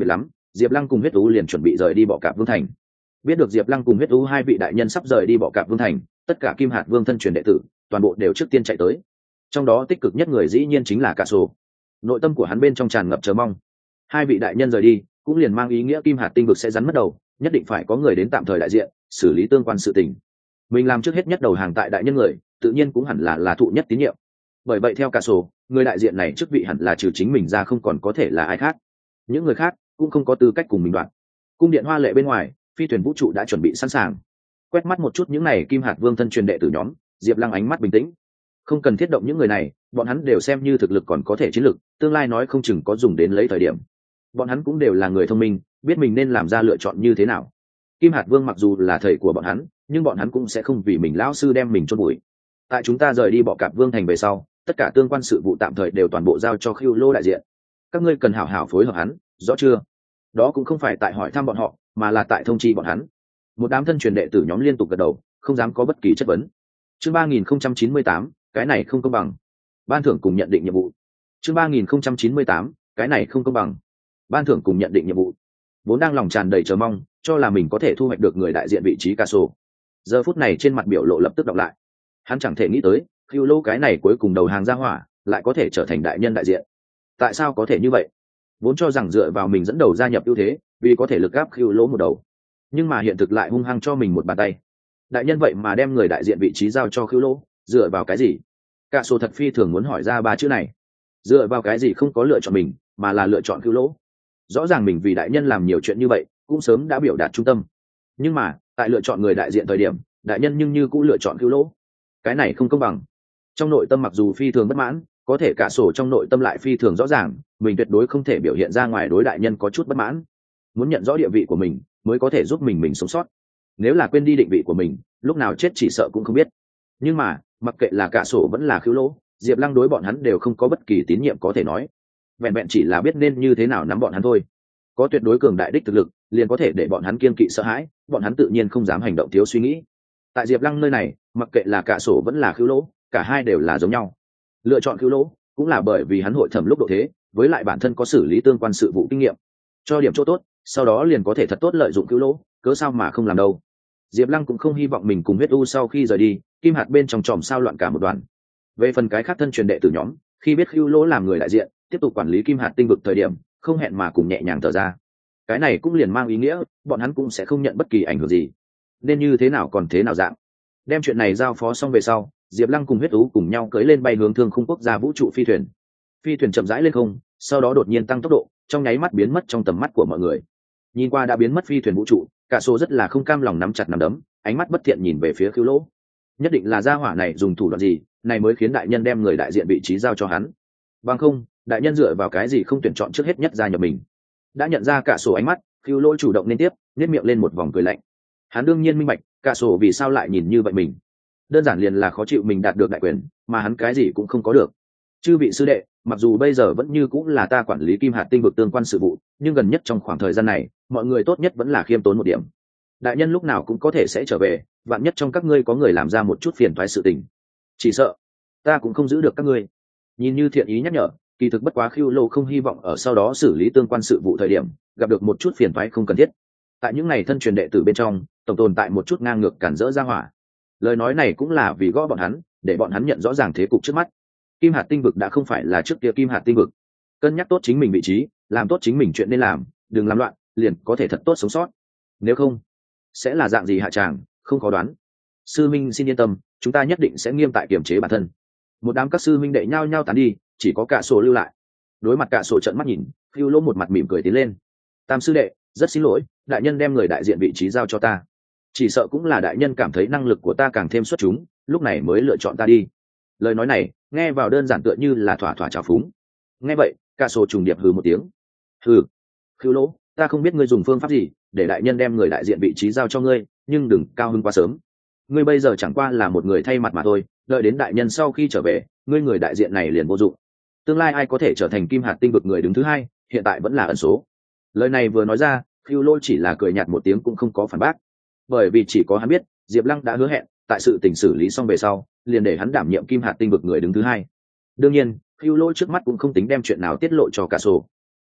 Diệp Lăng cùng Huyết Ú liền chuẩn bị rời đi Bọ Cạp Vương thành. Biết được Diệp Lăng cùng Huyết Ú hai vị đại nhân sắp rời đi Bọ Cạp Vương thành, tất cả Kim Hạt Vương thân truyền đệ tử toàn bộ đều trước tiên chạy tới. Trong đó tích cực nhất người dĩ nhiên chính là Cả Sổ. Nội tâm của hắn bên trong tràn ngập chờ mong. Hai vị đại nhân rời đi cũng liền mang ý nghĩa Kim Hạt tinh vực sẽ rắn mất đầu, nhất định phải có người đến tạm thời đại diện xử lý tương quan sự tình. Mình làm trước hết nhất đầu hàng tại đại nhân người, tự nhiên cũng hẳn là thụ nhất tín nhiệm. Bởi vậy theo Cả Sổ, người đại diện này chức vị hẳn là trừ chính mình ra không còn có thể là ai khác. Những người khác cũng không có tư cách cùng mình đoạn. Cung điện hoa lệ bên ngoài, phi thuyền vũ trụ đã chuẩn bị sẵn sàng. Quét mắt một chút những này Kim Hạt Vương thân truyền đệ tử nhóm, Diệp Lăng ánh mắt bình tĩnh. Không cần thiết động những người này, bọn hắn đều xem như thực lực còn có thể chiến lực, tương lai nói không chừng có dùng đến lấy thời điểm. Bọn hắn cũng đều là người thông minh, biết mình nên làm ra lựa chọn như thế nào. Kim Hạt Vương mặc dù là thầy của bọn hắn, nhưng bọn hắn cũng sẽ không vì mình lão sư đem mình chôn bụi. Tại chúng ta rời đi Bọ Cạp Vương thành về sau, tất cả tương quan sự vụ tạm thời đều toàn bộ giao cho Khưu Lô đại diện. Các ngươi cần hảo hảo phối hợp hắn, rõ chưa? Đó cũng không phải tại hỏi thăm bọn họ, mà là tại thông chi bọn hắn. Một đám thân truyền đệ tử nhóm liên tục gật đầu, không dám có bất kỳ chất vấn. Chương 3098, cái này không công bằng. Ban thưởng cùng nhận định nhiệm vụ. Chương 3098, cái này không công bằng. Ban thưởng cùng nhận định nhiệm vụ. Vốn đang lòng tràn đầy chờ mong, cho là mình có thể thu hoạch được người đại diện vị trí Cả Sổ. Giờ phút này trên mặt biểu lộ lập tức đọc lại. Hắn chẳng thể nghĩ tới, Khưu Lô cái này cuối cùng đầu hàng ra hỏa, lại có thể trở thành đại nhân đại diện. Tại sao có thể như vậy? Vốn cho rằng dựa vào mình dẫn đầu gia nhập ưu thế, vì có thể lực gáp Khưu Lô một đầu. Nhưng mà hiện thực lại hung hăng cho mình một bàn tay. Đại nhân vậy mà đem người đại diện vị trí giao cho Khưu Lô, dựa vào cái gì? Cả Sổ thật phi thường muốn hỏi ra ba chữ này. Dựa vào cái gì không có lựa chọn mình, mà là lựa chọn Khưu Lô? Rõ ràng mình vì đại nhân làm nhiều chuyện như vậy, cũng sớm đã biểu đạt trung tâm. Nhưng mà, tại lựa chọn người đại diện thời điểm, đại nhân nhưng như cũng lựa chọn Khưu Lô. Cái này không công bằng. Trong nội tâm mặc dù phi thường bất mãn, có thể Cả Sổ trong nội tâm lại phi thường rõ ràng, mình tuyệt đối không thể biểu hiện ra ngoài đối đại nhân có chút bất mãn. Muốn nhận rõ địa vị của mình, mới có thể giúp mình sống sót. Nếu là quên đi định vị của mình, lúc nào chết chỉ sợ cũng không biết. Nhưng mà, mặc kệ là Cả Sổ vẫn là Khưu Lô, Diệp Lăng đối bọn hắn đều không có bất kỳ tín nhiệm có thể nói. Vẹn vẹn chỉ là biết nên như thế nào nắm bọn hắn thôi. Có tuyệt đối cường đại đích thực lực, liền có thể để bọn hắn kiên kỵ sợ hãi, bọn hắn tự nhiên không dám hành động thiếu suy nghĩ. Tại Diệp Lăng nơi này, mặc kệ là Cả Sổ vẫn là Khưu Lô, cả hai đều là giống nhau. Lựa chọn Khưu Lô cũng là bởi vì hắn hội thẩm lúc độ thế, với lại bản thân có xử lý tương quan sự vụ kinh nghiệm, cho điểm chỗ tốt, sau đó liền có thể thật tốt lợi dụng Khưu Lô, cớ sao mà không làm đâu. Diệp Lăng cũng không hy vọng mình cùng Huyết U sau khi rời đi, Kim Hạt bên trong chòm sao loạn cả một đoàn. Về phần cái khác thân truyền đệ tử nhóm, khi biết Khưu Lô làm người đại diện, tiếp tục quản lý Kim Hạt tinh vực thời điểm, không hẹn mà cùng nhẹ nhàng thở ra. Cái này cũng liền mang ý nghĩa, bọn hắn cũng sẽ không nhận bất kỳ ảnh hưởng gì. Nên như thế nào còn thế nào dạng. Đem chuyện này giao phó xong về sau, Diệp Lăng cùng Huyết Ú cùng nhau cưỡi lên bay hướng Thương Khung quốc gia vũ trụ phi thuyền. Phi thuyền chậm rãi lên không, sau đó đột nhiên tăng tốc độ, trong nháy mắt biến mất trong tầm mắt của mọi người. Nhìn qua đã biến mất phi thuyền vũ trụ, Cả Sổ rất là không cam lòng nắm chặt nắm đấm, ánh mắt bất thiện nhìn về phía Khưu Lô. Nhất định là gia hỏa này dùng thủ đoạn gì, này mới khiến đại nhân đem người đại diện vị trí giao cho hắn. Bằng không, đại nhân dựa vào cái gì không tuyển chọn trước hết nhất gia nhập mình. Đã nhận ra Cả Sổ ánh mắt, Khưu Lô chủ động nên tiếp, nhếch miệng lên một vòng cười lạnh. Hắn đương nhiên minh bạch, Cả Sổ vì sao lại nhìn như vậy mình. Đơn giản liền là khó chịu mình đạt được đại quyền, mà hắn cái gì cũng không có được. Chư vị sư đệ, mặc dù bây giờ vẫn như cũng là ta quản lý Kim Hạt tinh vực tương quan sự vụ, nhưng gần nhất trong khoảng thời gian này, mọi người tốt nhất vẫn là khiêm tốn một điểm. Đại nhân lúc nào cũng có thể sẽ trở về, vạn nhất trong các ngươi có người làm ra một chút phiền toái sự tình, chỉ sợ ta cũng không giữ được các ngươi. Nhìn như thiện ý nhắc nhở, kỳ thực bất quá Khưu Lô không hy vọng ở sau đó xử lý tương quan sự vụ thời điểm gặp được một chút phiền toái không cần thiết. Tại những ngày thân truyền đệ tử bên trong, tổng tồn tại một chút ngang ngược cản rỡ ra hỏa. Lời nói này cũng là vì gõ bọn hắn, để bọn hắn nhận rõ ràng thế cục trước mắt. Kim Hạt tinh vực đã không phải là trước kia Kim Hạt tinh vực. Cân nhắc tốt chính mình vị trí, làm tốt chính mình chuyện nên làm, đừng làm loạn, liền có thể thật tốt sống sót. Nếu không, sẽ là dạng gì hạ tràng, không khó đoán. Sư minh xin yên tâm, chúng ta nhất định sẽ nghiêm tại kiềm chế bản thân. Một đám các sư minh đệ nhao nhao tán đi, chỉ có Cả Sổ lưu lại. Đối mặt Cả Sổ trợn mắt nhìn, Khưu Lô một mặt mỉm cười tiến lên. Tam sư đệ, rất xin lỗi, đại nhân đem người đại diện vị trí giao cho ta. Chỉ sợ cũng là đại nhân cảm thấy năng lực của ta càng thêm xuất chúng, lúc này mới lựa chọn ta đi. Lời nói này nghe vào đơn giản tựa như là thỏa thỏa trào phúng. Nghe vậy, Cả Sổ trùng điệp hừ một tiếng. Hừ, Khưu Lô, ta không biết ngươi dùng phương pháp gì để đại nhân đem người đại diện vị trí giao cho ngươi, nhưng đừng cao hứng quá sớm. Ngươi bây giờ chẳng qua là một người thay mặt mà thôi, đợi đến đại nhân sau khi trở về, ngươi người đại diện này liền vô dụng. Tương lai ai có thể trở thành Kim Hạt tinh vực người đứng thứ hai, hiện tại vẫn là ẩn số. Lời này vừa nói ra, Khưu Lô chỉ là cười nhạt một tiếng cũng không có phản bác, bởi vì chỉ có hắn biết, Diệp Lăng đã hứa hẹn, tại sự tình xử lý xong về sau, liền để hắn đảm nhiệm Kim Hạt tinh vực người đứng thứ hai. Đương nhiên, Khưu Lô trước mắt cũng không tính đem chuyện nào tiết lộ cho Cả Sổ.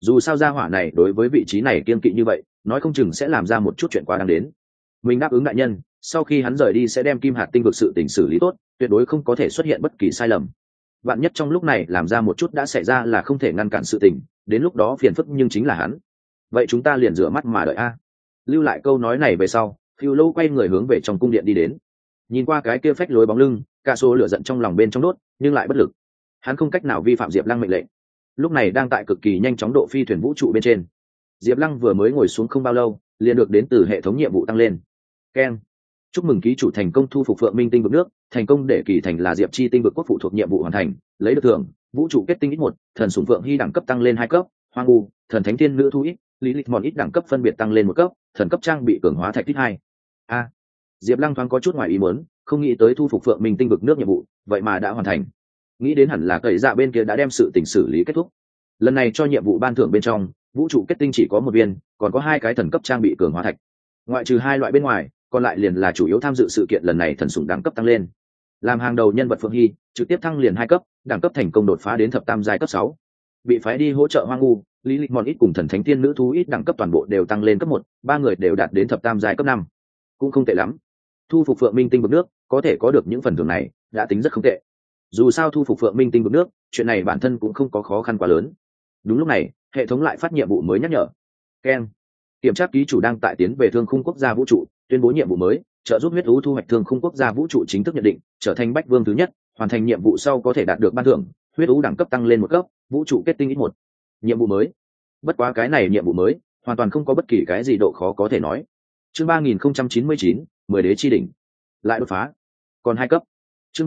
dù sao gia hỏa này đối với vị trí này kiên kỵ như vậy, nói không chừng sẽ làm ra một chút chuyện quá đáng đến. Mình đáp ứng đại nhân, sau khi hắn rời đi sẽ đem kim hạt tinh vực sự tình xử lý tốt, tuyệt đối không có thể xuất hiện bất kỳ sai lầm. Vạn nhất trong lúc này làm ra một chút đã xảy ra là không thể ngăn cản sự tình, đến lúc đó phiền phức nhưng chính là hắn. Vậy chúng ta liền rửa mắt mà đợi a. Lưu lại câu nói này về sau, Phiêu Lâu quay người hướng về trong cung điện đi đến. Nhìn qua cái kia phách lối bóng lưng, cả số lửa giận trong lòng bên trong đốt, nhưng lại bất lực. Hắn không cách nào vi phạm Diệp Lăng mệnh lệnh. Lúc này đang tại cực kỳ nhanh chóng độ phi thuyền vũ trụ bên trên. Diệp Lăng vừa mới ngồi xuống không bao lâu, liền được đến từ hệ thống nhiệm vụ tăng lên. Keng. Chúc mừng ký chủ thành công thu phục Phượng Minh tinh vực nước, thành công để kỳ thành là Diệp Chi tinh vực quốc phụ thuộc nhiệm vụ hoàn thành, lấy được thưởng, vũ trụ kết tinh ít một, thần sủng Phượng Hy đẳng cấp tăng lên 2 cấp, hoang u, thần thánh thiên nữ thu ít, lý lịch mòn ít đẳng cấp phân biệt tăng lên 1 cấp, thần cấp trang bị cường hóa thạch tích 2. A. Diệp Lăng thoáng có chút ngoài ý muốn, không nghĩ tới thu phục Phượng Minh tinh vực nước nhiệm vụ, vậy mà đã hoàn thành. Nghĩ đến hẳn là cậy dạ bên kia đã đem sự tình xử lý kết thúc. Lần này cho nhiệm vụ ban thưởng bên trong, vũ trụ kết tinh chỉ có 1 viên, còn có 2 cái thần cấp trang bị cường hóa thạch. Ngoại trừ 2 loại bên ngoài, còn lại liền là chủ yếu tham dự sự kiện lần này thần sủng đẳng cấp tăng lên. Làm hàng đầu nhân vật Phượng Hy, trực tiếp thăng liền 2 cấp, đẳng cấp thành công đột phá đến thập tam giai cấp 6. Bị phái đi hỗ trợ Hoang U, Lý Lịch Mòn ít cùng thần thánh tiên nữ thú ít đẳng cấp toàn bộ đều tăng lên cấp 1, 3 người đều đạt đến thập tam giai cấp 5. Cũng không tệ lắm. Thu phục Phượng Minh tinh vực nước, có thể có được những phần thưởng này, đã tính rất không tệ. Dù sao thu phục Phượng Minh tinh vực nước, chuyện này bản thân cũng không có khó khăn quá lớn. Đúng lúc này, hệ thống lại phát nhiệm vụ mới nhắc nhở. Keng. Kiểm tra ký chủ đang tại tiến về Thương Khung quốc gia vũ trụ, tuyên bố nhiệm vụ mới, trợ giúp huyết ú thu hoạch Thương Khung quốc gia vũ trụ chính thức nhận định, trở thành bách vương thứ nhất, hoàn thành nhiệm vụ sau có thể đạt được ban thưởng, huyết ú đẳng cấp tăng lên 1 cấp, vũ trụ kết tinh ít 1. Nhiệm vụ mới. Bất quá cái này nhiệm vụ mới, hoàn toàn không có bất kỳ cái gì độ khó có thể nói. Chương 3099, 10 đế chi đỉnh. Lại đột phá. Còn 2 cấp. Chương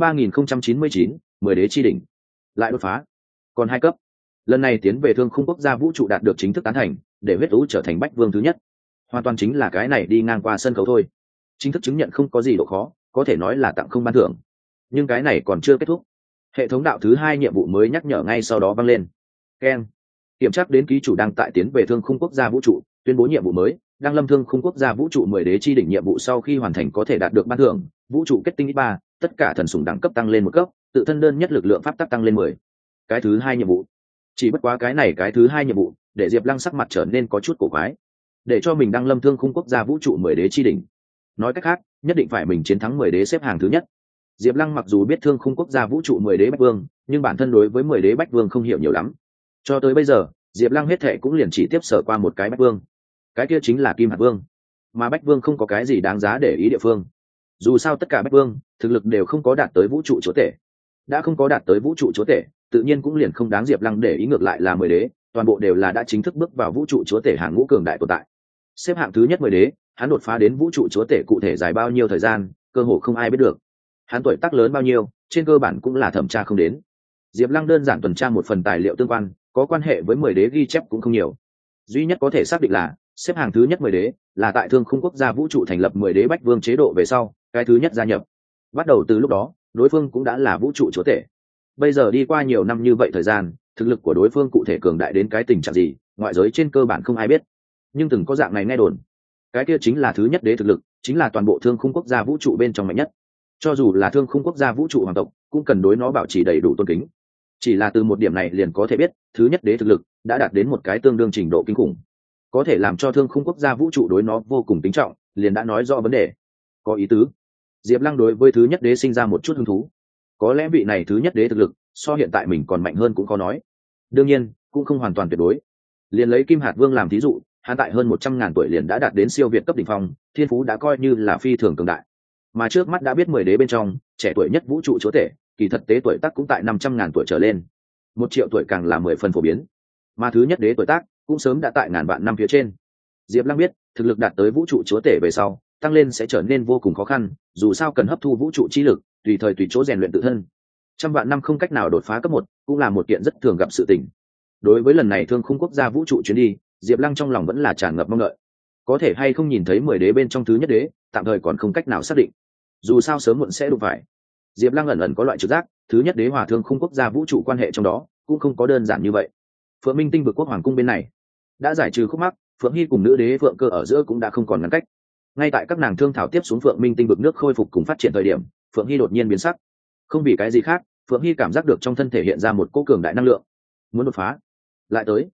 3099, 10 đế chi đỉnh. Lại đột phá. Còn 2 cấp. Lần này tiến về Thương Khung quốc gia vũ trụ đạt được chính thức tán thành, để huyết ú trở thành bách vương thứ nhất. Hoàn toàn chính là cái này đi ngang qua sân khấu thôi. Chính thức chứng nhận không có gì độ khó, có thể nói là tặng không ban thưởng. Nhưng cái này còn chưa kết thúc. Hệ thống đạo thứ 2 nhiệm vụ mới nhắc nhở ngay sau đó vang lên. Keng. Kiểm tra đến ký chủ đang tại tiến về Thương Khung quốc gia vũ trụ, tuyên bố nhiệm vụ mới, đang lâm Thương Khung quốc gia vũ trụ 10 đế chi đỉnh nhiệm vụ sau khi hoàn thành có thể đạt được ban thưởng, vũ trụ kết tinh 3, tất cả thần sủng đẳng cấp tăng lên 1 cấp, tự thân đơn nhất lực lượng pháp tắc tăng lên 10. Cái thứ 2 nhiệm vụ. Chỉ bất quá cái thứ 2 nhiệm vụ, để Diệp Lăng sắc mặt trở nên có chút cổ quái. Để cho mình đăng lâm Thương Khung quốc gia vũ trụ 10 đế chi đỉnh. Nói cách khác, nhất định phải mình chiến thắng 10 đế xếp hàng thứ nhất. Diệp Lăng mặc dù biết Thương Khung quốc gia vũ trụ 10 đế bách vương, nhưng bản thân đối với 10 đế bách vương không hiểu nhiều lắm. Cho tới bây giờ, Diệp Lăng hết thệ cũng liền chỉ tiếp sở qua một cái bách vương. Cái kia chính là Kim Hạt Vương. Mà bách vương không có cái gì đáng giá để ý địa phương. Dù sao tất cả bách vương, thực lực đều không có đạt tới vũ trụ chúa tể. Đã không có đạt tới vũ trụ chúa tể, tự nhiên cũng liền không đáng Diệp Lăng để ý, ngược lại là 10 đế, toàn bộ đều là đã chính thức bước vào vũ trụ chúa tể hàng ngũ cường đại tồn tại. Xếp hạng thứ nhất 10 đế, hắn đột phá đến vũ trụ chúa tể cụ thể dài bao nhiêu thời gian, cơ hồ không ai biết được. Hắn tuổi tác lớn bao nhiêu, trên cơ bản cũng là thẩm tra không đến. Diệp Lăng đơn giản tuần tra một phần tài liệu tương quan, có quan hệ với 10 đế ghi chép cũng không nhiều. Duy nhất có thể xác định là xếp hàng thứ nhất 10 đế là tại Thương Khung quốc gia vũ trụ thành lập 10 đế bách vương chế độ về sau, cái thứ nhất gia nhập. Bắt đầu từ lúc đó, đối phương cũng đã là vũ trụ chúa tể. Bây giờ đi qua nhiều năm như vậy thời gian, thực lực của đối phương cụ thể cường đại đến cái tình trạng gì, ngoại giới trên cơ bản không ai biết. Nhưng từng có dạng này nghe đồn, cái kia chính là thứ nhất đế thực lực, chính là toàn bộ Thương Khung quốc gia vũ trụ bên trong mạnh nhất. Cho dù là Thương Khung quốc gia vũ trụ hoàng tộc, cũng cần đối nó bảo trì đầy đủ tôn kính. Chỉ là từ một điểm này liền có thể biết, thứ nhất đế thực lực đã đạt đến một cái tương đương trình độ kinh khủng, có thể làm cho Thương Khung quốc gia vũ trụ đối nó vô cùng kính trọng, liền đã nói rõ vấn đề. Có ý tứ. Diệp Lăng đối với thứ nhất đế sinh ra một chút hứng thú. Có lẽ vị này thứ nhất đế thực lực so hiện tại mình còn mạnh hơn cũng khó nói. Đương nhiên, cũng không hoàn toàn tuyệt đối. Liền lấy Kim Hạt Vương làm thí dụ, hắn tại hơn 100.000 tuổi liền đã đạt đến siêu việt cấp đỉnh phong, thiên phú đã coi như là phi thường cường đại. Mà trước mắt đã biết 10 đế bên trong, trẻ tuổi nhất vũ trụ chúa tể, kỳ thật tế tuổi tác cũng tại 500.000 tuổi trở lên. 1 triệu tuổi càng là 10 phần phổ biến. Mà thứ nhất đế tuổi tác cũng sớm đã tại ngàn vạn năm phía trên. Diệp Lăng biết, thực lực đạt tới vũ trụ chúa tể về sau, tăng lên sẽ trở nên vô cùng khó khăn, dù sao cần hấp thu vũ trụ chi lực, tùy thời tùy chỗ rèn luyện tự thân. Trăm vạn năm không cách nào đột phá cấp 1, cũng là một kiện rất thường gặp sự tình. Đối với lần này Thương Khung quốc gia vũ trụ chuyến đi, Diệp Lăng trong lòng vẫn là tràn ngập mong đợi. Có thể hay không nhìn thấy 10 đế bên trong thứ nhất đế, tạm thời còn không cách nào xác định. Dù sao sớm muộn sẽ đụng phải. Diệp Lăng ẩn ẩn có loại trực giác, thứ nhất đế hòa Thương Khung quốc gia vũ trụ quan hệ trong đó cũng không có đơn giản như vậy. Phượng Minh tinh vực quốc hoàng cung bên này đã giải trừ khúc mắc, Phượng Hy cùng nữ đế Phượng Cơ ở giữa cũng đã không còn ngăn cách. Ngay tại các nàng thương thảo tiếp xuống Phượng Minh tinh vực nước khôi phục cùng phát triển thời điểm, Phượng Hy đột nhiên biến sắc. Không vì cái gì khác, Phượng Hy cảm giác được trong thân thể hiện ra một cỗ cường đại năng lượng, muốn đột phá. Lại tới.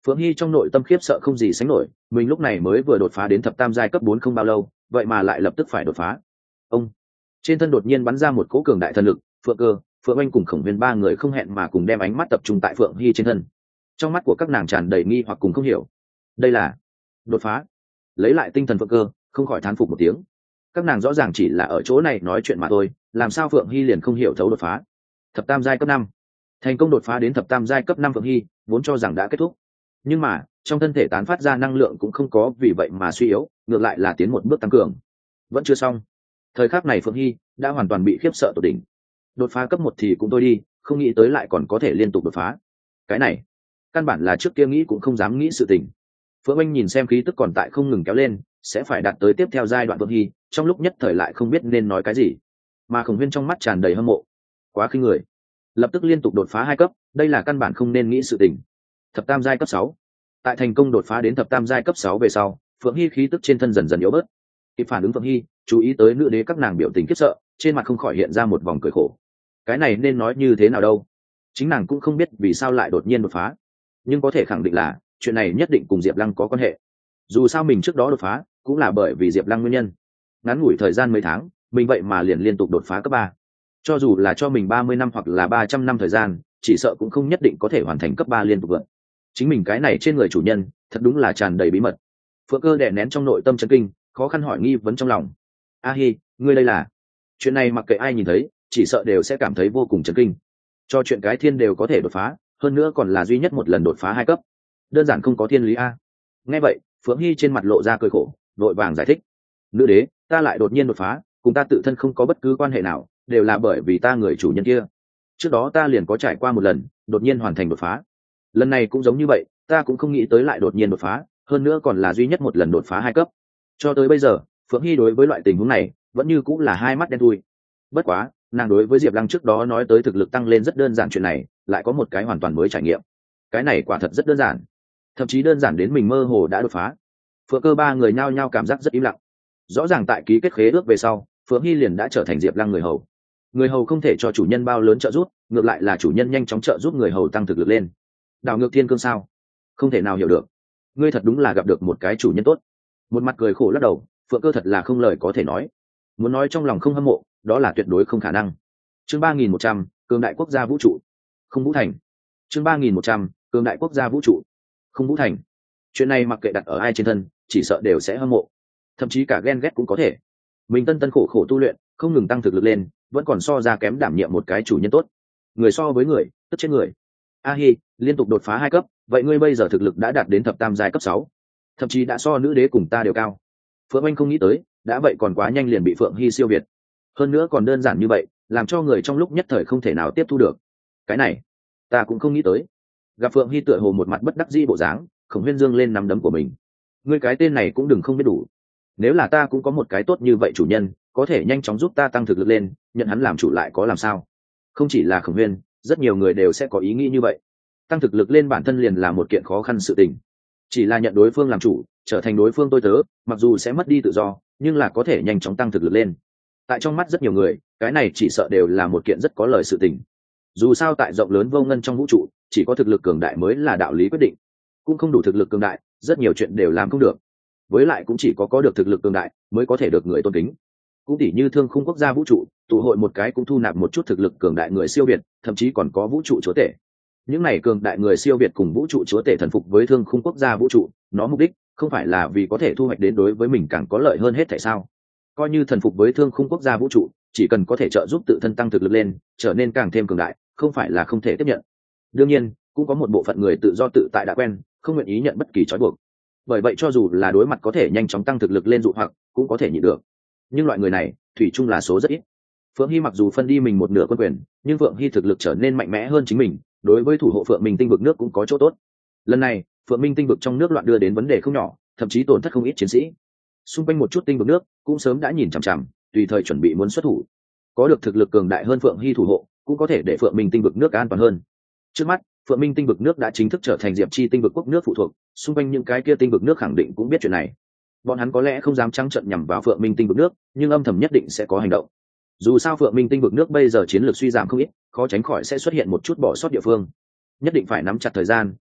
Phượng Hy trong nội tâm khiếp sợ không gì sánh nổi, mình lúc này mới vừa đột phá đến thập tam giai cấp 4 không bao lâu, vậy mà lại lập tức phải đột phá. Ông trên thân đột nhiên bắn ra một cỗ cường đại thần lực, Phượng Cơ, Phượng Anh cùng Khổng Viên ba người không hẹn mà cùng đem ánh mắt tập trung tại Phượng Hy trên thân. Trong mắt của các nàng tràn đầy nghi hoặc cùng không hiểu. Đây là đột phá. Lấy lại tinh thần Phượng Cơ, không khỏi thán phục một tiếng. Các nàng rõ ràng chỉ là ở chỗ này nói chuyện mà thôi, làm sao Phượng Hy liền không hiểu thấu đột phá. Thập tam giai cấp 5. Thành công đột phá đến thập tam giai cấp 5 Phượng Hy, vốn cho rằng đã kết thúc. Nhưng mà, trong thân thể tán phát ra năng lượng cũng không có vì vậy mà suy yếu, ngược lại là tiến một bước tăng cường. Vẫn chưa xong. Thời khắc này Phượng Hy đã hoàn toàn bị khiếp sợ tột đỉnh. Đột phá cấp 1 thì cũng thôi đi, không nghĩ tới lại còn có thể liên tục đột phá. Cái này, căn bản là trước kia nghĩ cũng không dám nghĩ sự tình. Phượng Anh nhìn xem khí tức còn tại không ngừng kéo lên, sẽ phải đạt tới tiếp theo giai đoạn Phượng Hy, trong lúc nhất thời lại không biết nên nói cái gì. Mà Khổng Huyên trong mắt tràn đầy hâm mộ. Quá khinh người. Lập tức liên tục đột phá 2 cấp, đây là căn bản không nên nghĩ sự tình. Thập tam giai cấp 6. Tại thành công đột phá đến thập tam giai cấp 6 về sau, Phượng Hy khí tức trên thân dần dần yếu bớt. Kịp phản ứng Phượng Hy, chú ý tới nữ đế các nàng biểu tình khiếp sợ, trên mặt không khỏi hiện ra một vòng cười khổ. Cái này nên nói như thế nào đâu? Chính nàng cũng không biết vì sao lại đột nhiên đột phá, nhưng có thể khẳng định là chuyện này nhất định cùng Diệp Lăng có quan hệ. Dù sao mình trước đó đột phá, cũng là bởi vì Diệp Lăng nguyên nhân. Ngắn ngủi thời gian mấy tháng, mình vậy mà liền liên tục đột phá cấp 3. Cho dù là cho mình 30 năm hoặc là 300 năm thời gian, chỉ sợ cũng không nhất định có thể hoàn thành cấp 3 liên tục vượt. Chính mình cái này trên người chủ nhân, thật đúng là tràn đầy bí mật. Phượng Cơ đè nén trong nội tâm chấn kinh, khó khăn hỏi nghi vấn trong lòng. A Hi, ngươi đây là? Chuyện này mặc kệ ai nhìn thấy, chỉ sợ đều sẽ cảm thấy vô cùng chấn kinh. Cho chuyện cái thiên đều có thể đột phá, hơn nữa còn là duy nhất một lần đột phá 2 cấp. Đơn giản không có thiên lý a. Nghe vậy, Phượng Hy trên mặt lộ ra cười khổ, vội vàng giải thích. Nữ đế, ta lại đột nhiên đột phá, cùng ta tự thân không có bất cứ quan hệ nào, đều là bởi vì ta người chủ nhân kia. Trước đó ta liền có trải qua một lần, đột nhiên hoàn thành đột phá. Lần này cũng giống như vậy, ta cũng không nghĩ tới lại đột nhiên đột phá, hơn nữa còn là duy nhất một lần đột phá 2 cấp. Cho tới bây giờ, Phượng Hy đối với loại tình huống này vẫn như cũng là hai mắt đen thui. Bất quá, nàng đối với Diệp Lăng trước đó nói tới thực lực tăng lên rất đơn giản chuyện này, lại có một cái hoàn toàn mới trải nghiệm. Cái này quả thật rất đơn giản, thậm chí đơn giản đến mình mơ hồ đã đột phá. Phượng Cơ ba người nhao nhao cảm giác rất im lặng. Rõ ràng tại ký kết khế ước về sau, Phượng Hy liền đã trở thành Diệp Lăng người hầu. Người hầu không thể cho chủ nhân bao lớn trợ giúp, ngược lại là chủ nhân nhanh chóng trợ giúp người hầu tăng thực lực lên. Đảo ngược thiên cương sao? Không thể nào hiểu được. Ngươi thật đúng là gặp được một cái chủ nhân tốt. Một mặt cười khổ lắc đầu, Phượng Cơ thật là không lời có thể nói. Muốn nói trong lòng không hâm mộ, đó là tuyệt đối không khả năng. Chương 3100, cường đại quốc gia vũ trụ. Không Vũ Thành. Chương 3100, cường đại quốc gia vũ trụ. Không Vũ Thành. Chuyện này mặc kệ đặt ở ai trên thân, chỉ sợ đều sẽ hâm mộ, thậm chí cả ghen ghét cũng có thể. Mình tân tân khổ khổ tu luyện, không ngừng tăng thực lực lên, vẫn còn so ra kém đảm nhiệm một cái chủ nhân tốt. Người so với người, tức chết người. A Hi, liên tục đột phá 2 cấp, vậy ngươi bây giờ thực lực đã đạt đến thập tam giai cấp 6, thậm chí đã so nữ đế cùng ta đều cao. Phượng Anh không nghĩ tới, đã vậy còn quá nhanh liền bị Phượng Hi siêu việt. Hơn nữa còn đơn giản như vậy, làm cho người trong lúc nhất thời không thể nào tiếp thu được. Cái này, ta cũng không nghĩ tới. Gặp Phượng Hi tựa hồ một mặt bất đắc dĩ bộ dáng, Khổng Huyên dương lên nắm đấm của mình. Ngươi cái tên này cũng đừng không biết đủ. Nếu là ta cũng có một cái tốt như vậy chủ nhân, có thể nhanh chóng giúp ta tăng thực lực lên, nhận hắn làm chủ lại có làm sao? Không chỉ là Khổng Huyên, rất nhiều người đều sẽ có ý nghĩ như vậy. Tăng thực lực lên bản thân liền là một kiện khó khăn sự tình. Chỉ là nhận đối phương làm chủ, trở thành đối phương tôi tớ, mặc dù sẽ mất đi tự do, nhưng là có thể nhanh chóng tăng thực lực lên. Tại trong mắt rất nhiều người, cái này chỉ sợ đều là một kiện rất có lời sự tình. Dù sao tại rộng lớn vô ngân trong vũ trụ, chỉ có thực lực cường đại mới là đạo lý quyết định. Cũng không đủ thực lực cường đại, rất nhiều chuyện đều làm không được. Với lại cũng chỉ có được thực lực cường đại mới có thể được người tôn kính. Cũng tỉ như Thương Khung quốc gia vũ trụ, tụ hội một cái cũng thu nạp một chút thực lực cường đại người siêu việt, thậm chí còn có vũ trụ chúa tể. Những này cường đại người siêu việt cùng vũ trụ chúa tể thần phục với Thương Khung quốc gia vũ trụ, nó mục đích không phải là vì có thể thu hoạch đến đối với mình càng có lợi hơn hết tại sao? Coi như thần phục với Thương Khung quốc gia vũ trụ, chỉ cần có thể trợ giúp tự thân tăng thực lực lên, trở nên càng thêm cường đại, không phải là không thể tiếp nhận. Đương nhiên, cũng có một bộ phận người tự do tự tại đã quen, không nguyện ý nhận bất kỳ trói buộc. Bởi vậy cho dù là đối mặt có thể nhanh chóng tăng thực lực lên dụ hoặc, cũng có thể nhịn được. Nhưng loại người này, thủy chung là số rất ít. Phượng Hy mặc dù phân đi mình một nửa quân quyền, nhưng Phượng Hy thực lực trở nên mạnh mẽ hơn chính mình, đối với thủ hộ Phượng Minh tinh vực nước cũng có chỗ tốt. Lần này, Phượng Minh tinh vực trong nước loạn đưa đến vấn đề không nhỏ, thậm chí tổn thất không ít chiến sĩ. Xung quanh một chút tinh vực nước cũng sớm đã nhìn chằm chằm, tùy thời chuẩn bị muốn xuất thủ. Có được thực lực cường đại hơn Phượng Hy thủ hộ, cũng có thể để Phượng Minh tinh vực nước an toàn hơn. Trước mắt, Phượng Minh tinh vực nước đã chính thức trở thành Diệp Chi tinh vực quốc nước phụ thuộc, xung quanh những cái kia tinh vực nước khẳng định cũng biết chuyện này. Bọn hắn có lẽ không dám trắng trợn nhằm vào Phượng Minh tinh vực nước, nhưng âm thầm nhất định sẽ có hành động. Dù sao Phượng Minh tinh vực nước bây giờ chiến lược suy giảm không ít, khó tránh khỏi sẽ xuất hiện một chút bỏ sót địa phương. Nhất định phải nắm chặt thời gian,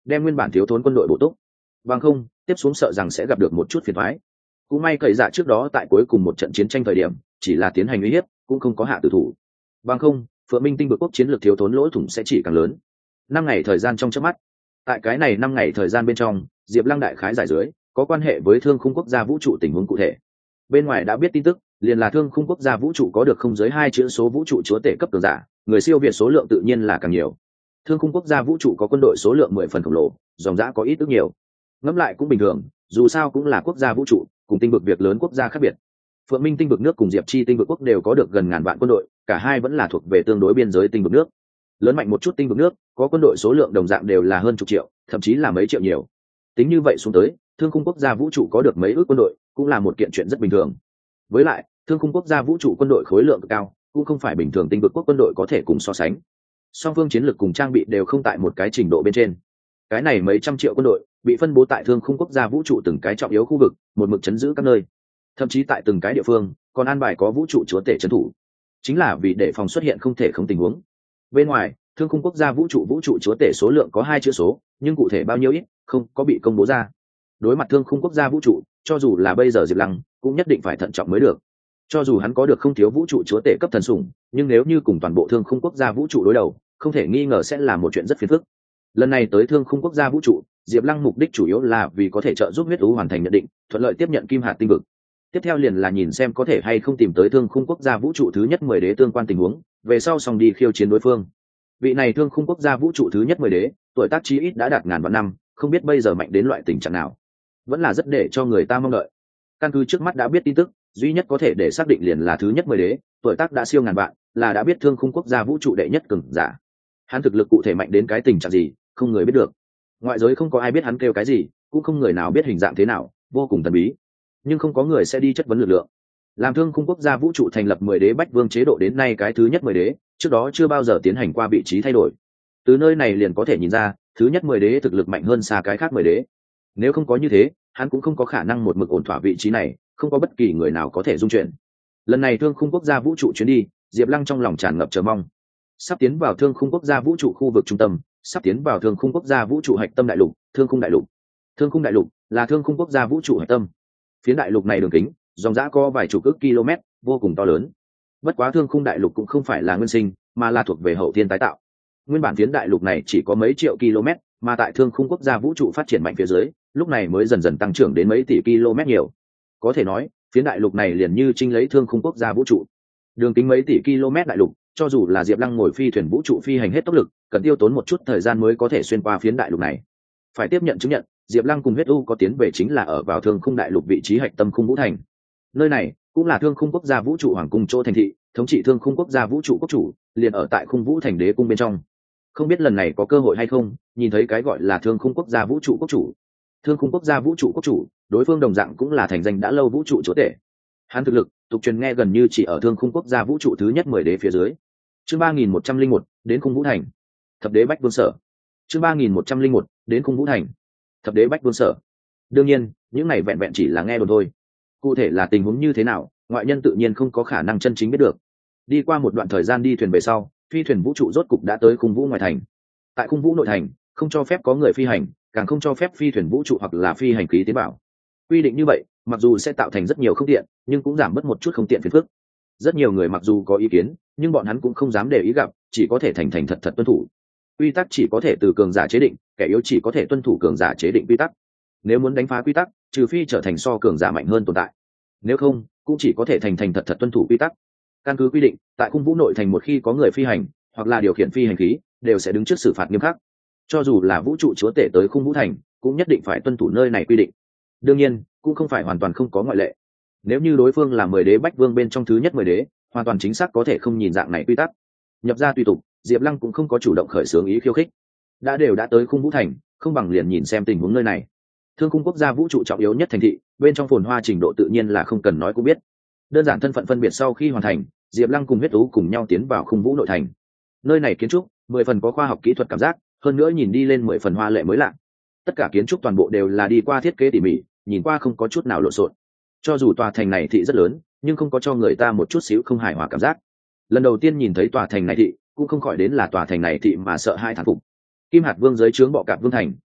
đem nguyên bản thiếu thốn quân đội bổ túc. Bằng không, tiếp xuống sợ rằng sẽ gặp được một chút phiền toái. Cũng may cậy dạ trước đó tại cuối cùng một trận chiến tranh thời điểm, chỉ là tiến hành uy hiếp, cũng không có hạ tử thủ. Bằng không, Phượng Minh Tinh vực quốc chiến lược thiếu thốn lỗ thủng sẽ chỉ càng lớn. 5 ngày thời gian trong chớp mắt. Tại cái này 5 ngày thời gian bên trong, Diệp Lăng đại khái giải dưới, có quan hệ với Thương Khung quốc gia vũ trụ tình huống cụ thể. Bên ngoài đã biết tin tức, liền là Thương Khung quốc gia vũ trụ có được không dưới 2 chữ số vũ trụ chúa tể cấp cường giả, người siêu việt số lượng tự nhiên là càng nhiều. Thương Khung quốc gia vũ trụ có quân đội số lượng 10 phần khổng lồ, dòng dã có ít ước nhiều. Ngẫm lại cũng bình thường, dù sao cũng là quốc gia vũ trụ, cùng tinh vực việc lớn quốc gia khác biệt. Phượng Minh tinh vực nước cùng Diệp Chi tinh vực quốc đều có được gần ngàn vạn quân đội, cả hai vẫn là thuộc về tương đối biên giới tinh vực nước. Lớn mạnh một chút tinh vực nước, có quân đội số lượng đồng dạng đều là hơn chục triệu, thậm chí là mấy triệu nhiều. Tính như vậy xuống tới, Thương Khung quốc gia vũ trụ có được mấy ước quân đội, cũng là một kiện chuyện rất bình thường. Với lại, Thương Khung quốc gia vũ trụ quân đội khối lượng cực cao, cũng không phải bình thường tinh vực quốc quân đội có thể cùng so sánh. Song phương chiến lược cùng trang bị đều không tại một cái trình độ bên trên. Cái này mấy trăm triệu quân đội bị phân bố tại Thương Khung quốc gia vũ trụ từng cái trọng yếu khu vực, một mực chấn giữ các nơi. Thậm chí tại từng cái địa phương, còn an bài có vũ trụ chúa tể trấn thủ, chính là vì để phòng xuất hiện không thể không tình huống. Bên ngoài, Thương Khung quốc gia vũ trụ chúa tể số lượng có 2 chữ số, nhưng cụ thể bao nhiêu ít, không có bị công bố ra. Đối mặt Thương Khung quốc gia vũ trụ, cho dù là bây giờ Diệp Lăng, cũng nhất định phải thận trọng mới được. Cho dù hắn có được không thiếu vũ trụ chúa tể cấp thần sủng, nhưng nếu như cùng toàn bộ Thương Khung quốc gia vũ trụ đối đầu, không thể nghi ngờ sẽ là một chuyện rất phiền phức. Lần này tới Thương Khung quốc gia vũ trụ, Diệp Lăng mục đích chủ yếu là vì có thể trợ giúp huyết ú hoàn thành nhận định, thuận lợi tiếp nhận kim hạt tinh vực. Tiếp theo liền là nhìn xem có thể hay không tìm tới Thương Khung quốc gia vũ trụ thứ nhất 10 đế tương quan tình huống, về sau xong đi khiêu chiến đối phương. Vị này Thương Khung quốc gia vũ trụ thứ nhất 10 đế, tuổi tác chí ít đã đạt ngàn vạn năm, không biết bây giờ mạnh đến loại tình trạng nào. Vẫn là rất để cho người ta mong đợi. Căn cứ trước mắt đã biết tin tức, duy nhất có thể để xác định liền là thứ nhất 10 đế, tuổi tác đã siêu ngàn vạn, là đã biết Thương Khung quốc gia vũ trụ đệ nhất cường giả. Hắn thực lực cụ thể mạnh đến cái tình trạng gì, không người biết được. Ngoại giới không có ai biết hắn kêu cái gì, cũng không người nào biết hình dạng thế nào, vô cùng thần bí. Nhưng không có người sẽ đi chất vấn lực lượng. Làm Thương Khung quốc gia vũ trụ thành lập 10 đế bách vương chế độ đến nay cái thứ nhất 10 đế, trước đó chưa bao giờ tiến hành qua vị trí thay đổi. Từ nơi này liền có thể nhìn ra, thứ nhất 10 đế thực lực mạnh hơn xa cái khác 10 đế. Nếu không có như thế, hắn cũng không có khả năng một mực ổn thỏa vị trí này, không có bất kỳ người nào có thể dung chuyển. Lần này Thương Khung quốc gia vũ trụ chuyến đi, Diệp Lăng trong lòng tràn ngập chờ mong. Sắp tiến vào Thương Khung quốc gia vũ trụ khu vực trung tâm, sắp tiến vào Thương Khung quốc gia vũ trụ hạch tâm đại lục, Thương Khung đại lục. Thương Khung đại lục là Thương Khung quốc gia vũ trụ hạch tâm. Phiến đại lục này đường kính, dòng dã có vài chục ức km, vô cùng to lớn. Bất quá Thương Khung đại lục cũng không phải là nguyên sinh, mà là thuộc về hậu thiên tái tạo. Nguyên bản phiến đại lục này chỉ có mấy triệu km, mà tại Thương Khung quốc gia vũ trụ phát triển mạnh phía dưới, lúc này mới dần dần tăng trưởng đến mấy tỷ km nhiều. Có thể nói, phiến đại lục này liền như chinh lấy Thương Khung quốc gia vũ trụ. Đường kính mấy tỷ km đại lục, cho dù là Diệp Lăng ngồi phi thuyền vũ trụ phi hành hết tốc lực, cần tiêu tốn một chút thời gian mới có thể xuyên qua phiến đại lục này. Phải tiếp nhận chứng nhận, Diệp Lăng cùng huyết u có tiến về chính là ở vào Thương Khung đại lục vị trí hạch tâm Khung Vũ thành. Nơi này cũng là Thương Khung quốc gia vũ trụ hoàng cung chỗ thành thị, thống trị Thương Khung quốc gia vũ trụ quốc chủ, liền ở tại Khung Vũ thành đế cung bên trong. Không biết lần này có cơ hội hay không, nhìn thấy cái gọi là Thương Khung quốc gia vũ trụ quốc chủ. Thương Khung quốc gia vũ trụ quốc chủ, đối phương đồng dạng cũng là thành danh đã lâu vũ trụ chúa tể. Hắn thực lực, tục truyền nghe gần như chỉ ở Thương Khung quốc gia vũ trụ thứ nhất 10 đế phía dưới. Chương 3101, đến Khung Vũ thành. Thập đế bách vương sở. Chương 3101, đến Khung Vũ thành. Thập đế bách vương sở. Đương nhiên, những này vẹn vẹn chỉ là nghe đồn thôi. Cụ thể là tình huống như thế nào, ngoại nhân tự nhiên không có khả năng chân chính biết được. Đi qua một đoạn thời gian đi thuyền về sau, phi thuyền vũ trụ rốt cục đã tới Khung Vũ ngoài thành. Tại Khung Vũ nội thành, không cho phép có người phi hành, càng không cho phép phi thuyền vũ trụ hoặc là phi hành khí tiến vào. Quy định như vậy, mặc dù sẽ tạo thành rất nhiều không tiện, nhưng cũng giảm bớt một chút không tiện phiền phức. Rất nhiều người mặc dù có ý kiến, nhưng bọn hắn cũng không dám để ý gặp, chỉ có thể thành thành thật thật tuân thủ. Quy tắc chỉ có thể từ cường giả chế định, kẻ yếu chỉ có thể tuân thủ cường giả chế định quy tắc. Nếu muốn đánh phá quy tắc, trừ phi trở thành so cường giả mạnh hơn tồn tại. Nếu không, cũng chỉ có thể thành thành thật thật tuân thủ quy tắc. Căn cứ quy định, tại Khung Vũ nội thành một khi có người phi hành hoặc là điều khiển phi hành khí, đều sẽ đứng trước xử phạt nghiêm khắc. Cho dù là vũ trụ chúa tể tới Khung Vũ thành, cũng nhất định phải tuân thủ nơi này quy định. Đương nhiên, cũng không phải hoàn toàn không có ngoại lệ. Nếu như đối phương là 10 đế bách vương bên trong thứ nhất 10 đế, hoàn toàn chính xác có thể không nhìn dạng này quy tắc. Nhập ra tùy tục, Diệp Lăng cũng không có chủ động khởi xướng ý khiêu khích. Đã tới Khung Vũ thành, không bằng liền nhìn xem tình huống nơi này. Thương Khung quốc gia vũ trụ trọng yếu nhất thành thị, bên trong phồn hoa trình độ tự nhiên là không cần nói cũng biết. Đơn giản thân phận phân biệt sau khi hoàn thành, Diệp Lăng cùng huyết tú cùng nhau tiến vào Khung Vũ nội thành. Nơi này kiến trúc 10 phần có khoa học kỹ thuật cảm giác, hơn nữa nhìn đi lên 10 phần hoa lệ mới lạ. Tất cả kiến trúc toàn bộ đều là đi qua thiết kế tỉ mỉ, nhìn qua không có chút nào lộn xộn. Cho dù tòa thành này thị rất lớn, nhưng không có cho người ta một chút xíu không hài hòa cảm giác. Lần đầu tiên nhìn thấy tòa thành này thị, cũng không khỏi đến là tòa thành này thị mà sợ hai thán phục. Kim Hạt Vương dưới trướng bọ cạp vương thành,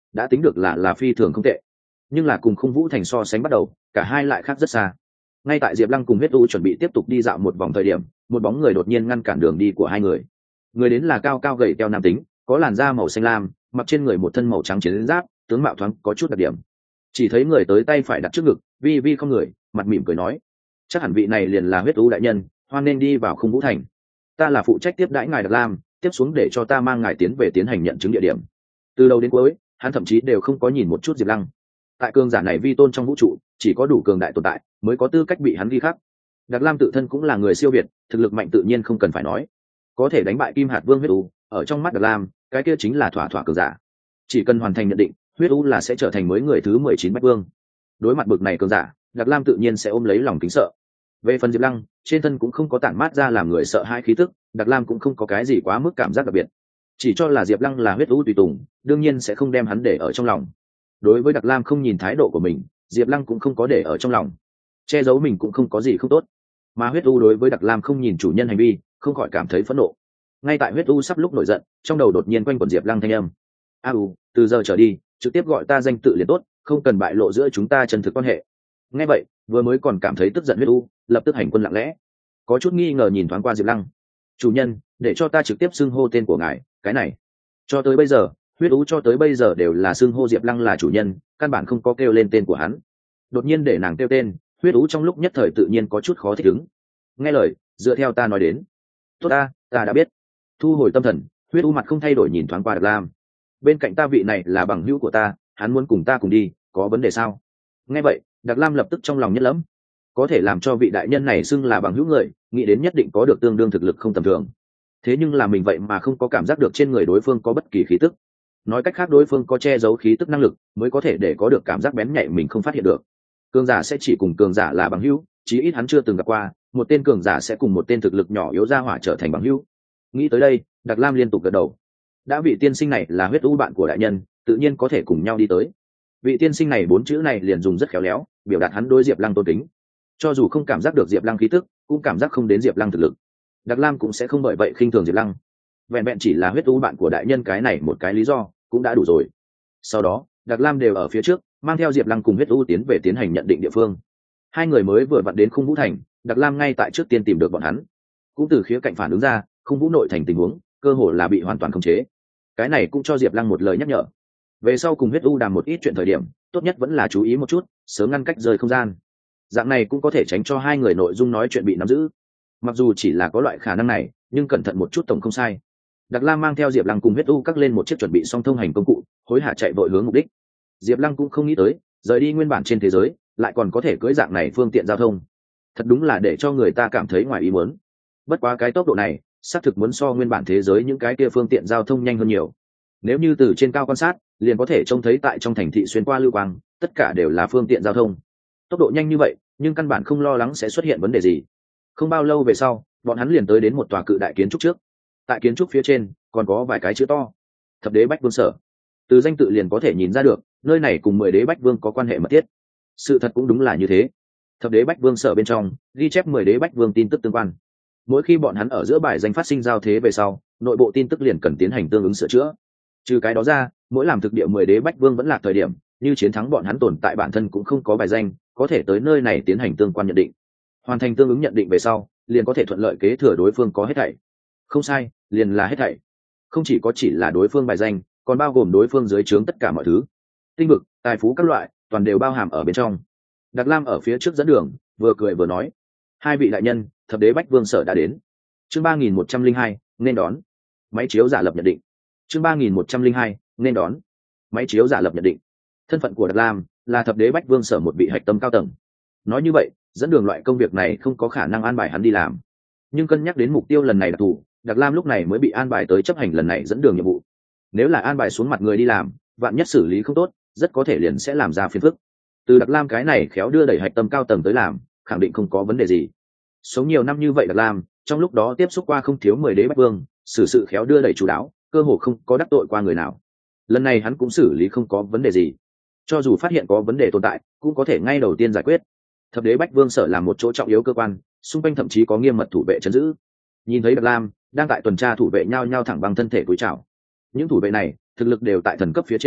đã tính được là phi thường không tệ, nhưng là cùng Khung Vũ Thành so sánh bắt đầu, cả hai lại khác rất xa. Ngay tại Diệp Lăng cùng Huyết U chuẩn bị tiếp tục đi dạo một vòng thời điểm, một bóng người đột nhiên ngăn cản đường đi của hai người. Người đến là cao cao gầy teo nam tính, có làn da màu xanh lam, mặc trên người một thân màu trắng chiến giáp, tướng mạo thoáng có chút đặc điểm. Chỉ thấy người tới tay phải đặt trước ngực, vi vi không người, mặt mỉm cười nói: chắc hẳn vị này liền là Huyết U đại nhân, hoan nên đi vào Khung Vũ Thành. Ta là phụ trách tiếp đãi ngài Đặc Lam, tiếp xuống để cho ta mang ngài tiến về tiến hành nhận chứng địa điểm. Từ đầu đến cuối, hắn thậm chí đều không có nhìn một chút Diệp Lăng. Tại cường giả này vi tôn trong vũ trụ, chỉ có đủ cường đại tồn tại mới có tư cách bị hắn ghi khắc. Đặc Lam tự thân cũng là người siêu việt, thực lực mạnh tự nhiên không cần phải nói, có thể đánh bại Kim Hạt Vương Huyết U, ở trong mắt Đặc Lam, cái kia chính là thỏa thỏa cường giả. Chỉ cần hoàn thành nhận định, Huyết U là sẽ trở thành mới người thứ 19 Bách Vương. Đối mặt bực này cường giả, Đặc Lam tự nhiên sẽ ôm lấy lòng kính sợ. Về phần Diệp Lăng, trên thân cũng không có tản mát ra làm người sợ hãi khí tức, Đặc Lam cũng không có cái gì quá mức cảm giác đặc biệt, chỉ cho là Diệp Lăng là Huyết U tùy tùng, đương nhiên sẽ không đem hắn để ở trong lòng. Đối với Đặc Lam không nhìn thái độ của mình, Diệp Lăng cũng không có để ở trong lòng, che giấu mình cũng không có gì không tốt. Mà Huyết U đối với Đặc Lam không nhìn chủ nhân hành vi, không khỏi cảm thấy phẫn nộ. Ngay tại Huyết U sắp lúc nổi giận, trong đầu đột nhiên quanh quẩn Diệp Lăng thanh âm: từ giờ trở đi, trực tiếp gọi ta danh tự liền tốt, không cần bại lộ giữa chúng ta chân thực quan hệ. Nghe vậy, vừa mới còn cảm thấy tức giận Huyết U, lập tức hành quân lặng lẽ, có chút nghi ngờ nhìn thoáng qua Diệp Lăng. Chủ nhân, để cho ta trực tiếp xưng hô tên của ngài. Cái này cho tới bây giờ, Huyết U cho tới bây giờ đều là xưng hô Diệp Lăng là chủ nhân, căn bản không có kêu lên tên của hắn. Đột nhiên để nàng kêu tên, Huyết U trong lúc nhất thời tự nhiên có chút khó thích ứng. Nghe lời, dựa theo ta nói đến. Tốt, ta đã biết. Thu hồi tâm thần, Huyết U mặt không thay đổi nhìn thoáng qua Đặc Lam. Bên cạnh ta vị này là bằng hữu của ta, hắn muốn cùng ta cùng đi, có vấn đề sao? Nghe vậy, Đặc Lam lập tức trong lòng nhất lẫm, có thể làm cho vị đại nhân này xưng là bằng hữu người, nghĩ đến nhất định có được tương đương thực lực không tầm thường. Thế nhưng là mình vậy mà không có cảm giác được trên người đối phương có bất kỳ khí tức. Nói cách khác, đối phương có che giấu khí tức năng lực, mới có thể để có được cảm giác bén nhạy mình không phát hiện được. Cường giả sẽ chỉ cùng cường giả là bằng hữu, chí ít hắn chưa từng gặp qua một tên cường giả sẽ cùng một tên thực lực nhỏ yếu ra hỏa trở thành bằng hữu. Nghĩ tới đây, Đặc Lam liên tục gật đầu. Đã vị tiên sinh này là Huyết U bạn của đại nhân, tự nhiên có thể cùng nhau đi tới. Vị tiên sinh này 4 chữ này liền dùng rất khéo léo, biểu đạt hắn đối Diệp Lăng tôn kính. Cho dù không cảm giác được Diệp Lăng khí tức, cũng cảm giác không đến Diệp Lăng thực lực, Đặc Lam cũng sẽ không bởi vậy khinh thường Diệp Lăng. Vẹn vẹn chỉ là Huyết U bạn của đại nhân cái này một cái lý do cũng đã đủ rồi. Sau đó, Đặc Lam đều ở phía trước, mang theo Diệp Lăng cùng Huyết U tiến về tiến hành nhận định địa phương. Hai người mới vừa vặn đến Khung Vũ Thành, Đặc Lam ngay tại trước tiên tìm được bọn hắn. Cũng từ khía cạnh phản ứng ra, Khung Vũ nội thành tình huống, cơ hồ là bị hoàn toàn khống chế. Cái này cũng cho Diệp Lăng một lời nhắc nhở. Về sau cùng Huyết U đàm một ít chuyện thời điểm, tốt nhất vẫn là chú ý một chút, sớm ngăn cách rời không gian. Dạng này cũng có thể tránh cho hai người nội dung nói chuyện bị nắm giữ. Mặc dù chỉ là có loại khả năng này, nhưng cẩn thận một chút tổng không sai. Đặc Lam mang theo Diệp Lăng cùng Huyết U cắt lên một chiếc chuẩn bị xong thông hành công cụ, hối hả chạy vội hướng mục đích. Diệp Lăng cũng không nghĩ tới, rời đi nguyên bản trên thế giới, lại còn có thể cưỡi dạng này phương tiện giao thông. Thật đúng là để cho người ta cảm thấy ngoài ý muốn. Bất quá cái tốc độ này, xác thực muốn so nguyên bản thế giới những cái kia phương tiện giao thông nhanh hơn nhiều. Nếu như từ trên cao quan sát, liền có thể trông thấy tại trong thành thị xuyên qua lưu quang, tất cả đều là phương tiện giao thông. Tốc độ nhanh như vậy, nhưng căn bản không lo lắng sẽ xuất hiện vấn đề gì. Không bao lâu về sau, bọn hắn liền tới đến một tòa cự đại kiến trúc trước. Tại kiến trúc phía trên, còn có vài cái chữ to: Thập Đế Bách Vương Sở. Từ danh tự liền có thể nhìn ra được, nơi này cùng 10 đế bách vương có quan hệ mật thiết. Sự thật cũng đúng là như thế. Thập Đế Bách Vương Sở bên trong ghi chép 10 đế bách vương tin tức tương quan. Mỗi khi bọn hắn ở giữa bài danh phát sinh giao thế về sau, nội bộ tin tức liền cần tiến hành tương ứng sửa chữa. Trừ cái đó ra, mỗi làm thực địa 10 đế bách vương vẫn là thời điểm, như chiến thắng bọn hắn tồn tại bản thân cũng không có bài danh, có thể tới nơi này tiến hành tương quan nhận định. Hoàn thành tương ứng nhận định về sau, liền có thể thuận lợi kế thừa đối phương có hết thảy. Không sai, liền là hết thảy. Không chỉ là đối phương bài danh, còn bao gồm đối phương dưới trướng tất cả mọi thứ. Tinh vực, tài phú các loại, toàn đều bao hàm ở bên trong. Đặc Lam ở phía trước dẫn đường, vừa cười vừa nói: hai vị đại nhân, Thập Đế Bách Vương Sở đã đến. Chương 3102, nên đón. Máy chiếu giả lập nhận định. Chương 3102, nên đón. Máy chiếu giả lập nhận định. Thân phận của Đặc Lam là Thập Đế Bách Vương Sở một vị hạch tâm cao tầng. Nói như vậy, dẫn đường loại công việc này không có khả năng an bài hắn đi làm. Nhưng cân nhắc đến mục tiêu lần này đặc thù, Đặc Lam lúc này mới bị an bài tới chấp hành lần này dẫn đường nhiệm vụ. Nếu là an bài xuống mặt người đi làm, vạn nhất xử lý không tốt, rất có thể liền sẽ làm ra phiền phức. Từ Đặc Lam cái này khéo đưa đẩy hạch tâm cao tầng tới làm, khẳng định không có vấn đề gì. Sống nhiều năm như vậy Đặc Lam, trong lúc đó tiếp xúc qua không thiếu 10 đế bách vương, xử sự khéo đưa đẩy chủ đáo, cơ hồ không có đắc tội qua người nào. Lần này hắn cũng xử lý không có vấn đề gì. Cho dù phát hiện có vấn đề tồn tại, cũng có thể ngay đầu tiên giải quyết. Thập Đế Bách Vương Sở là một chỗ trọng yếu cơ quan, xung quanh thậm chí có nghiêm mật thủ vệ trấn giữ. Nhìn thấy Đặc Lam đang tại tuần tra, thủ vệ nhao nhao thẳng bằng thân thể cúi chào. Những thủ vệ này thực lực đều tại thần cấp phía trên,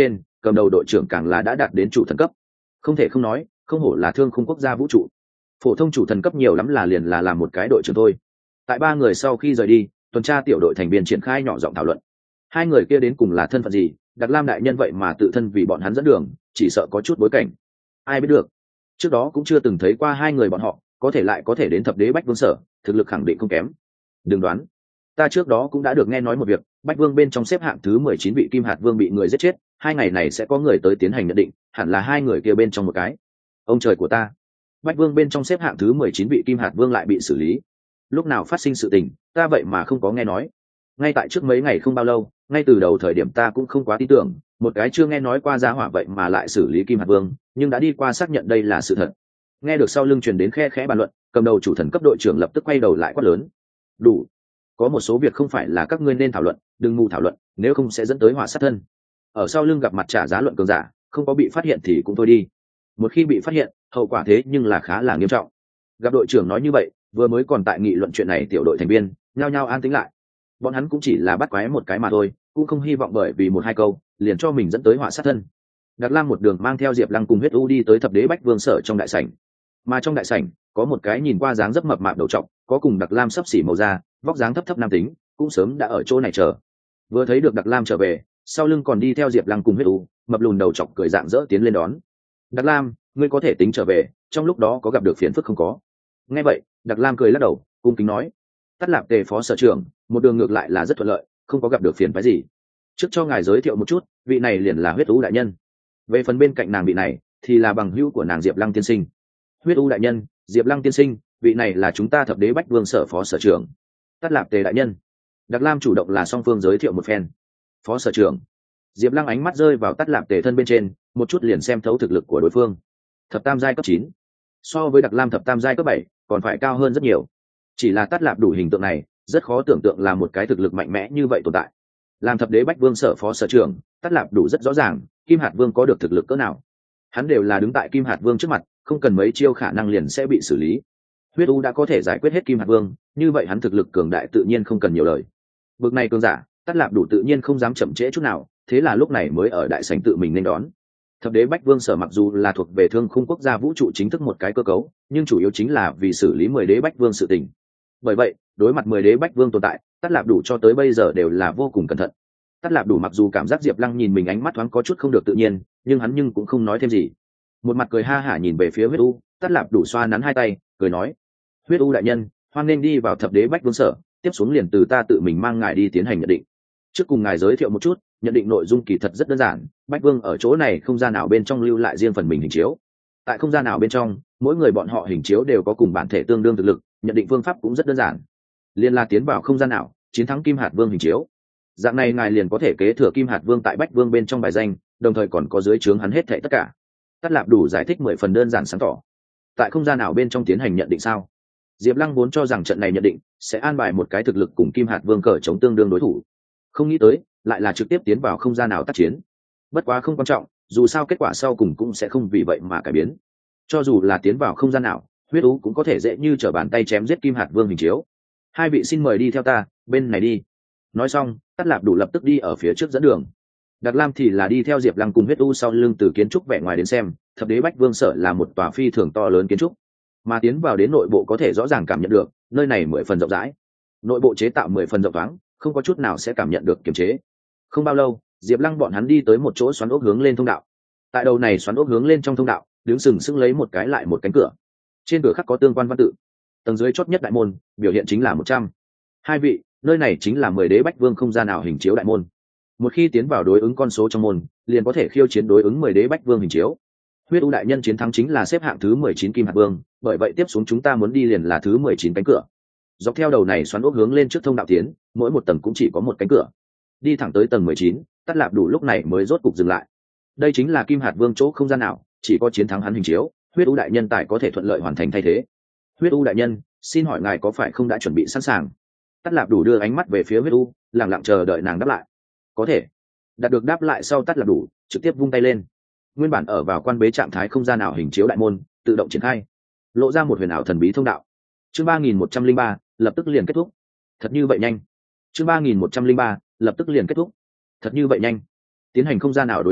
cầm đầu đội trưởng càng là đã đạt đến chủ thần cấp. Không thể không nói, không hổ là thương khung quốc gia vũ trụ. Phổ thông chủ thần cấp nhiều lắm là liền là làm một cái đội trưởng thôi. Tại ba người sau khi rời đi, tuần tra tiểu đội thành viên triển khai nhỏ giọng thảo luận. Hai người kia đến cùng là thân phận gì? Đặc Lam đại nhân vậy mà tự thân vì bọn hắn dẫn đường, chỉ sợ có chút bối cảnh. Ai biết được? Trước đó cũng chưa từng thấy qua hai người bọn họ, có thể lại có thể đến thập đế Bách Vương sở, thực lực khẳng định không kém. Đừng đoán, ta trước đó cũng đã được nghe nói một việc, Bách Vương bên trong xếp hạng thứ 19 vị Kim Hạt Vương bị người giết chết, 2 ngày này sẽ có người tới tiến hành nhận định, hẳn là hai người kia bên trong một cái. Ông trời của ta, Bách Vương bên trong xếp hạng thứ 19 vị Kim Hạt Vương lại bị xử lý. Lúc nào phát sinh sự tình, ta vậy mà không có nghe nói. Ngay tại trước mấy ngày không bao lâu, ngay từ đầu thời điểm ta cũng không quá tin tưởng, một cái chưa nghe nói qua gia hỏa vậy mà lại xử lý Kim Hạt Vương, nhưng đã đi qua xác nhận đây là sự thật. Nghe được sau lưng truyền đến khe khẽ bàn luận, cầm đầu chủ thần cấp đội trưởng lập tức quay đầu lại quát lớn: đủ, có một số việc không phải là các ngươi nên thảo luận, đừng mù thảo luận, nếu không sẽ dẫn tới họa sát thân. Ở sau lưng gặp mặt trả giá luận cường giả, không có bị phát hiện thì cũng thôi đi, một khi bị phát hiện, hậu quả thế nhưng là khá là nghiêm trọng. Gặp đội trưởng nói như vậy, vừa mới còn tại nghị luận chuyện này tiểu đội thành viên nhao nhao an tĩnh lại. Bọn hắn cũng chỉ là bắt quái một cái mà thôi, cũng không hy vọng bởi vì một hai câu liền cho mình dẫn tới họa sát thân. Đặc Lam một đường mang theo Diệp Lăng cùng Huyết U đi tới thập đế Bách Vương sở trong đại sảnh. Mà trong đại sảnh có một cái nhìn qua dáng dấp mập mạp đầu trọc, có cùng Đặc Lam sấp xỉ màu da, vóc dáng thấp thấp nam tính, cũng sớm đã ở chỗ này chờ. Vừa thấy được Đặc Lam trở về, sau lưng còn đi theo Diệp Lăng cùng Huyết U, mập lùn đầu trọc cười rạng rỡ tiến lên đón. Đặc Lam, ngươi có thể tính trở về, trong lúc đó có gặp được phiền phức không có? Nghe vậy, Đặc Lam cười lắc đầu, cung kính nói: Tắt Lạp Tề phó sở trưởng, một đường ngược lại là rất thuận lợi, không có gặp được phiền phức gì. Trước cho ngài giới thiệu một chút, vị này liền là Huyết U đại nhân. Về phần bên cạnh nàng vị này, thì là bằng hữu của nàng Diệp Lăng tiên sinh. Huyết U đại nhân, Diệp Lăng tiên sinh, vị này là chúng ta thập đế Bách Vương sở phó sở trưởng. Tắt Lạp Tề đại nhân. Đặc Lam chủ động là song phương giới thiệu một phen. Phó sở trưởng. Diệp Lăng ánh mắt rơi vào Tắt Lạp Tề thân bên trên, một chút liền xem thấu thực lực của đối phương. Thập tam giai cấp 9, so với Đặc Lam thập tam giai cấp 7 còn phải cao hơn rất nhiều. Chỉ là Tắt Lạp đủ hình tượng này, rất khó tưởng tượng là một cái thực lực mạnh mẽ như vậy tồn tại. Làm thập đế Bách Vương sở phó sở trưởng, Tắt Lạp đủ rất rõ ràng, Kim Hạt Vương có được thực lực cỡ nào. Hắn đều là đứng tại Kim Hạt Vương trước mặt, không cần mấy chiêu khả năng liền sẽ bị xử lý. Huyết U đã có thể giải quyết hết Kim Hạt Vương, như vậy hắn thực lực cường đại tự nhiên không cần nhiều lời. Bực này cường giả, Tắt Lạp đủ tự nhiên không dám chậm trễ chút nào, thế là lúc này mới ở đại sảnh tự mình nên đón. Thập đế Bách Vương sở mặc dù là thuộc về thương khung quốc gia vũ trụ chính thức một cái cơ cấu, nhưng chủ yếu chính là vì xử lý 10 đế Bách Vương sự tình. Bởi vậy, đối mặt 10 đế Bách Vương tồn tại, Tắt Lạp đủ cho tới bây giờ đều là vô cùng cẩn thận. Tắt Lạp đủ mặc dù cảm giác Diệp Lăng nhìn mình ánh mắt thoáng có chút không được tự nhiên, nhưng hắn cũng không nói thêm gì. Một mặt cười ha hả nhìn về phía Huyết U, Tắt Lạp đủ xoa nắn hai tay, cười nói: Huyết U đại nhân, hoan nên đi vào thập đế Bách Vương sở, tiếp xuống liền từ ta tự mình mang ngài đi tiến hành nhận định. Trước cùng ngài giới thiệu một chút, nhận định nội dung kỳ thật rất đơn giản. Bách Vương ở chỗ này không gian nào bên trong lưu lại riêng phần mình hình chiếu. Tại không gian nào bên trong, mỗi người bọn họ hình chiếu đều có cùng bản thể tương đương thực lực, nhận định phương pháp cũng rất đơn giản. Liên la tiến vào không gian nào, chiến thắng Kim Hạt Vương hình chiếu. Dạng này ngài liền có thể kế thừa Kim Hạt Vương tại Bách Vương bên trong bài danh, đồng thời còn có dưới trướng hắn hết thảy tất cả. Tắt Lạp đủ giải thích 10 phần đơn giản sáng tỏ. Tại không gian nào bên trong tiến hành nhận định sao? Diệp Lăng vốn cho rằng trận này nhận định sẽ an bài một cái thực lực cùng Kim Hạt Vương cờ chống tương đương đối thủ, không nghĩ tới lại là trực tiếp tiến vào không gian nào tác chiến. Bất quá không quan trọng, dù sao kết quả sau cùng cũng sẽ không vì vậy mà cải biến. Cho dù là tiến vào không gian nào, Huyết U cũng có thể dễ như trở bàn tay chém giết Kim Hạt Vương hình chiếu. Hai vị xin mời đi theo ta, bên này đi. Nói xong, Tắt Lạp đủ lập tức đi ở phía trước dẫn đường. Đặc Lam thì là đi theo Diệp Lăng cùng Huyết U sau lưng từ kiến trúc vẻ ngoài đến xem, thập đế Bách Vương sở là một tòa phi thường to lớn kiến trúc, mà tiến vào đến nội bộ có thể rõ ràng cảm nhận được, nơi này 10 phần rộng rãi. Nội bộ chế tạo 10 phần rộng thoáng, không có chút nào sẽ cảm nhận được kiềm chế. Không bao lâu, Diệp Lăng bọn hắn đi tới một chỗ xoắn ốc hướng lên thông đạo. Tại đầu này xoắn ốc hướng lên trong thông đạo, đứng sừng sững lấy một cái lại một cánh cửa. Trên cửa khắc có tương quan văn tự. Tầng dưới chót nhất đại môn, biểu hiện chính là 100. Hai vị, nơi này chính là 10 đế Bách Vương không gian nào hình chiếu đại môn. Một khi tiến vào đối ứng con số trong môn, liền có thể khiêu chiến đối ứng 10 đế Bách Vương hình chiếu. Huyết U đại nhân chiến thắng chính là xếp hạng thứ 19 Kim Hạt Vương, bởi vậy tiếp xuống chúng ta muốn đi liền là thứ 19 cánh cửa. Dọc theo đầu này xoắn ốc hướng lên trước thông đạo tiến, mỗi một tầng cũng chỉ có một cánh cửa. Đi thẳng tới tầng 19, Tắt Lạp đủ lúc này mới rốt cục dừng lại. Đây chính là Kim Hạt Vương chỗ không gian nào, chỉ có chiến thắng hắn hình chiếu, Huyết U đại nhân tài có thể thuận lợi hoàn thành thay thế. Huyết U đại nhân, xin hỏi ngài có phải không đã chuẩn bị sẵn sàng? Tắt Lạp đủ đưa ánh mắt về phía Huyết U, lặng lặng chờ đợi nàng đáp lại. Có thể. Đạt được đáp lại sau, Tắt Lạp đủ trực tiếp vung tay lên. Nguyên bản ở vào quan bế trạng thái không gian nào hình chiếu đại môn tự động triển khai, lộ ra một huyền ảo thần bí thông đạo. Chương 3103, lập tức liền kết thúc. Thật như vậy nhanh. Chương 3103, lập tức liền kết thúc. Thật như vậy nhanh. Tiến hành không gian nào đối chiến,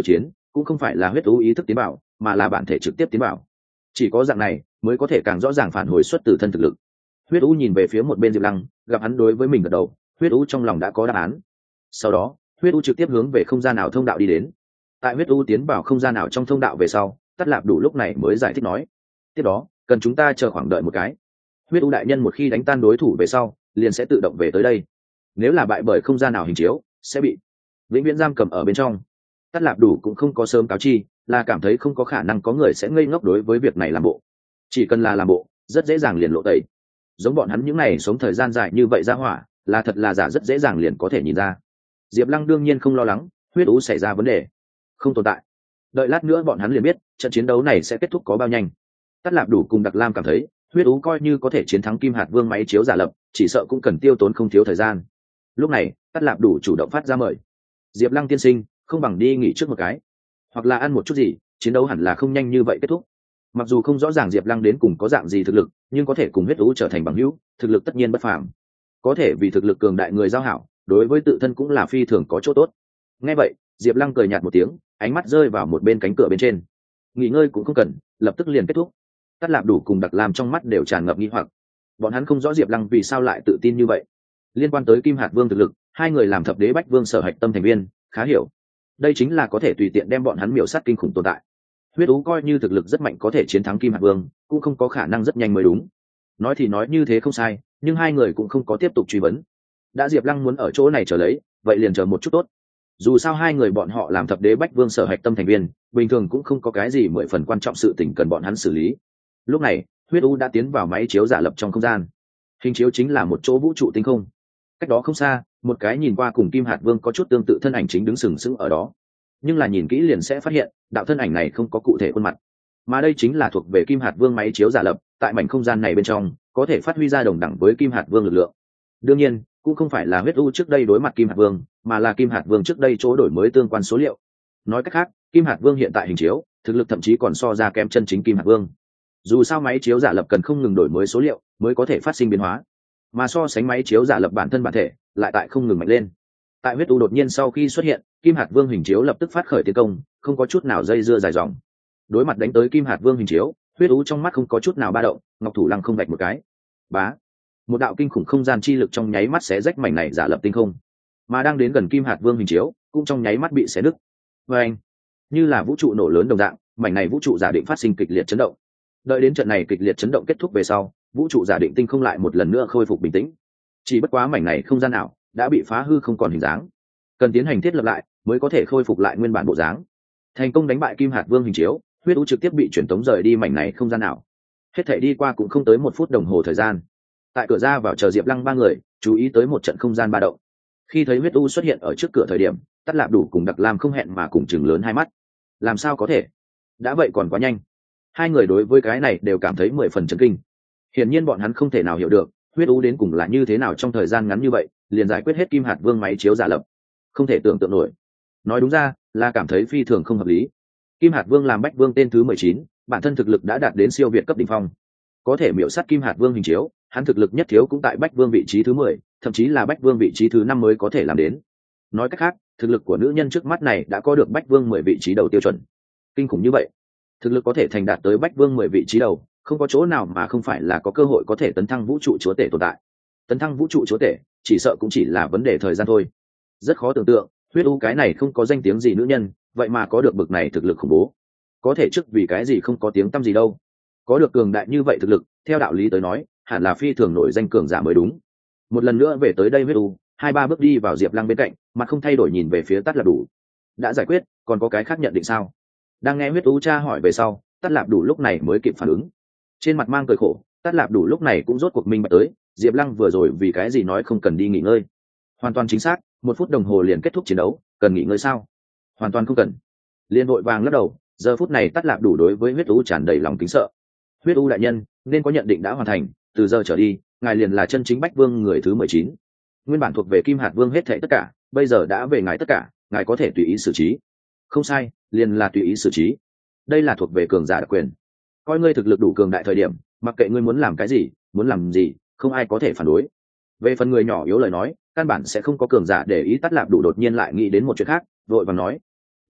cũng không phải là huyết ú ý thức tiến bảo, mà là bản thể trực tiếp tiến bảo. Chỉ có dạng này mới có thể càng rõ ràng phản hồi xuất từ thân thực lực. Huyết ú nhìn về phía một bên Diệp Lăng, gặp hắn đối với mình gật đầu, huyết ú trong lòng đã có đáp án. Sau đó huyết ú trực tiếp hướng về không gian nào thông đạo đi đến. Tại huyết ú tiến vào không gian nào trong thông đạo về sau, Tát Lạp Đủ lúc này mới giải thích nói, tiếp đó cần chúng ta chờ khoảng đợi một cái. Huyết ú đại nhân một khi đánh tan đối thủ về sau liền sẽ tự động về tới đây, nếu là bại bởi không gian nào hình chiếu sẽ bị vĩnh viễn giam cầm ở bên trong. Tát Lạp Đủ cũng không có sớm cáo chi, là cảm thấy không có khả năng có người sẽ ngây ngốc đối với việc này làm bộ. Chỉ cần là làm bộ rất dễ dàng liền lộ tẩy, giống bọn hắn những này sống thời gian dài như vậy ra hỏa, là thật là giả rất dễ dàng liền có thể nhìn ra. Diệp Lăng đương nhiên không lo lắng huyết ú xảy ra vấn đề, không tồn tại. Đợi lát nữa bọn hắn liền biết trận chiến đấu này sẽ kết thúc có bao nhanh. Tát Lạp Đủ cùng Đặc Lam cảm thấy huyết ú coi như có thể chiến thắng Kim Hạt Vương máy chiếu giả lập, chỉ sợ cũng cần tiêu tốn không thiếu thời gian. Lúc này Tát Lạp Đủ chủ động phát ra mời, Diệp Lăng tiên sinh, không bằng đi nghỉ trước một cái, hoặc là ăn một chút gì, chiến đấu hẳn là không nhanh như vậy kết thúc. Mặc dù không rõ ràng Diệp Lăng đến cùng có dạng gì thực lực, nhưng có thể cùng huyết ú trở thành bằng hữu, thực lực tất nhiên bất phàm. Có thể vì thực lực cường đại người giao hảo, đối với tự thân cũng là phi thường có chỗ tốt. Nghe vậy Diệp Lăng cười nhạt một tiếng, ánh mắt rơi vào một bên cánh cửa bên trên. Nghỉ ngơi cũng không cần, lập tức liền kết thúc. Tát Lạp Đủ cùng Đặc Lam trong mắt đều tràn ngập nghi hoặc, bọn hắn không rõ Diệp Lăng vì sao lại tự tin như vậy. Liên quan tới Kim Hạt Vương thực lực, hai người làm thập đế bách vương sở hạch tâm thành viên khá hiểu, đây chính là có thể tùy tiện đem bọn hắn miểu sát kinh khủng tồn tại. Huyết ú coi như thực lực rất mạnh có thể chiến thắng Kim Hạt Vương, cũng không có khả năng rất nhanh mới đúng. Nói thì nói như thế không sai, nhưng hai người cũng không có tiếp tục truy vấn. Đã Diệp Lăng muốn ở chỗ này chờ lấy, vậy liền chờ một chút tốt. Dù sao hai người bọn họ làm thập đế bách vương sở hạch tâm thành viên, bình thường cũng không có cái gì mười phần quan trọng sự tình cần bọn hắn xử lý. Lúc này huyết ú đã tiến vào máy chiếu giả lập trong không gian. Hình chiếu chính là một chỗ vũ trụ tinh không, cách đó không xa một cái nhìn qua cùng Kim Hạt Vương có chút tương tự thân ảnh chính đứng sừng sững ở đó, nhưng là nhìn kỹ liền sẽ phát hiện đạo thân ảnh này không có cụ thể khuôn mặt, mà đây chính là thuộc về Kim Hạt Vương máy chiếu giả lập, tại mảnh không gian này bên trong có thể phát huy ra đồng đẳng với Kim Hạt Vương lực lượng. Đương nhiên cũng không phải là huyết u trước đây đối mặt Kim Hạt Vương, mà là Kim Hạt Vương trước đây chỗ đổi mới tương quan số liệu. Nói cách khác, Kim Hạt Vương hiện tại hình chiếu thực lực thậm chí còn so ra kém chân chính Kim Hạt Vương. Dù sao máy chiếu giả lập cần không ngừng đổi mới số liệu mới có thể phát sinh biến hóa, mà so sánh máy chiếu giả lập bản thân bản thể lại tại không ngừng mạnh lên. Tại huyết u đột nhiên sau khi xuất hiện, Kim Hạt Vương hình chiếu lập tức phát khởi tiến công, không có chút nào dây dưa dài dòng. Đối mặt đánh tới Kim Hạt Vương hình chiếu, huyết u trong mắt không có chút nào ba động, ngọc thủ lăng không vạch một cái, bá, một đạo kinh khủng không gian chi lực trong nháy mắt xé rách mảnh này giả lập tinh không, mà đang đến gần Kim Hạt Vương hình chiếu cũng trong nháy mắt bị xé đứt. Và anh, như là vũ trụ nổ lớn đồng dạng, mảnh này vũ trụ giả định phát sinh kịch liệt chấn động. Đợi đến trận này kịch liệt chấn động kết thúc về sau, vũ trụ giả định tinh không lại một lần nữa khôi phục bình tĩnh. Chỉ bất quá mảnh này không gian nào đã bị phá hư không còn hình dáng, cần tiến hành thiết lập lại mới có thể khôi phục lại nguyên bản bộ dáng. Thành công đánh bại Kim Hạt Vương hình chiếu, huyết u trực tiếp bị chuyển tống rời đi mảnh này không gian nào. Hết thảy đi qua cũng không tới 1 phút đồng hồ thời gian. Tại cửa ra vào chờ Diệp Lăng ba người chú ý tới một trận không gian ba động. Khi thấy huyết u xuất hiện ở trước cửa thời điểm, Tát Lạp Đủ cùng Đặc Lam không hẹn mà cùng chừng lớn hai mắt. Làm sao có thể? Đã vậy còn quá nhanh. Hai người đối với cái này đều cảm thấy 10 phần chấn kinh. Hiển nhiên bọn hắn không thể nào hiểu được huyết u đến cùng là như thế nào trong thời gian ngắn như vậy liền giải quyết hết Kim Hạt Vương máy chiếu giả lập. Không thể tưởng tượng nổi. Nói đúng ra là cảm thấy phi thường không hợp lý. Kim Hạt Vương làm Bách Vương tên thứ 19, bản thân thực lực đã đạt đến siêu việt cấp đỉnh phong, có thể miểu sát Kim Hạt Vương hình chiếu, hắn thực lực nhất thiếu cũng tại Bách Vương vị trí thứ 10, thậm chí là Bách Vương vị trí thứ 5 mới có thể làm đến. Nói cách khác, thực lực của nữ nhân trước mắt này đã có được Bách Vương 10 vị trí đầu tiêu chuẩn. Kinh khủng như vậy, thực lực có thể thành đạt tới Bách Vương 10 vị trí đầu, không có chỗ nào mà không phải là có cơ hội có thể tấn thăng vũ trụ chúa tể tồn tại. Tấn thăng vũ trụ chúa tể, chỉ sợ cũng chỉ là vấn đề thời gian thôi. Rất khó tưởng tượng, huyết u cái này không có danh tiếng gì nữ nhân, vậy mà có được bực này thực lực khủng bố. Có thể trước vì cái gì không có tiếng tăm gì đâu. Có được cường đại như vậy thực lực, theo đạo lý tới nói, hẳn là phi thường nổi danh cường giả mới đúng. Một lần nữa về tới đây huyết u, 2-3 bước đi vào Diệp Lăng bên cạnh, mặt không thay đổi nhìn về phía Tát Lạp Đủ. Đã giải quyết, còn có cái khác nhận định sao? Đang nghe huyết u tra hỏi về sau, Tát Lạp Đủ lúc này mới kịp phản ứng. Trên mặt mang cười khổ, Tát Lạp Đủ lúc này cũng rốt cuộc minh bạch tới, Diệp Lăng vừa rồi vì cái gì nói không cần đi nghỉ ngơi. Hoàn toàn chính xác, 1 phút đồng hồ liền kết thúc chiến đấu, cần nghỉ ngơi sao? Hoàn toàn không cần. Liên vội vàng lắc đầu, giờ phút này Tát Lạp Đủ đối với huyết u tràn đầy lòng kính sợ. Huyết u đại nhân, nên có nhận định đã hoàn thành, từ giờ trở đi, ngài liền là chân chính Bách Vương người thứ 19. Nguyên bản thuộc về Kim Hạt Vương hết thảy tất cả, bây giờ đã về ngài tất cả, ngài có thể tùy ý xử trí. Không sai, liền là tùy ý xử trí. Đây là thuộc về cường giả đặc quyền. Coi ngươi thực lực đủ cường đại thời điểm, mặc kệ ngươi muốn làm cái gì, muốn làm gì, không ai có thể phản đối. Về phần người nhỏ yếu lời nói, căn bản sẽ không có cường giả để ý. Tát Lạp Đủ đột nhiên lại nghĩ đến một chuyện khác, vội vàng nói: "Đúng,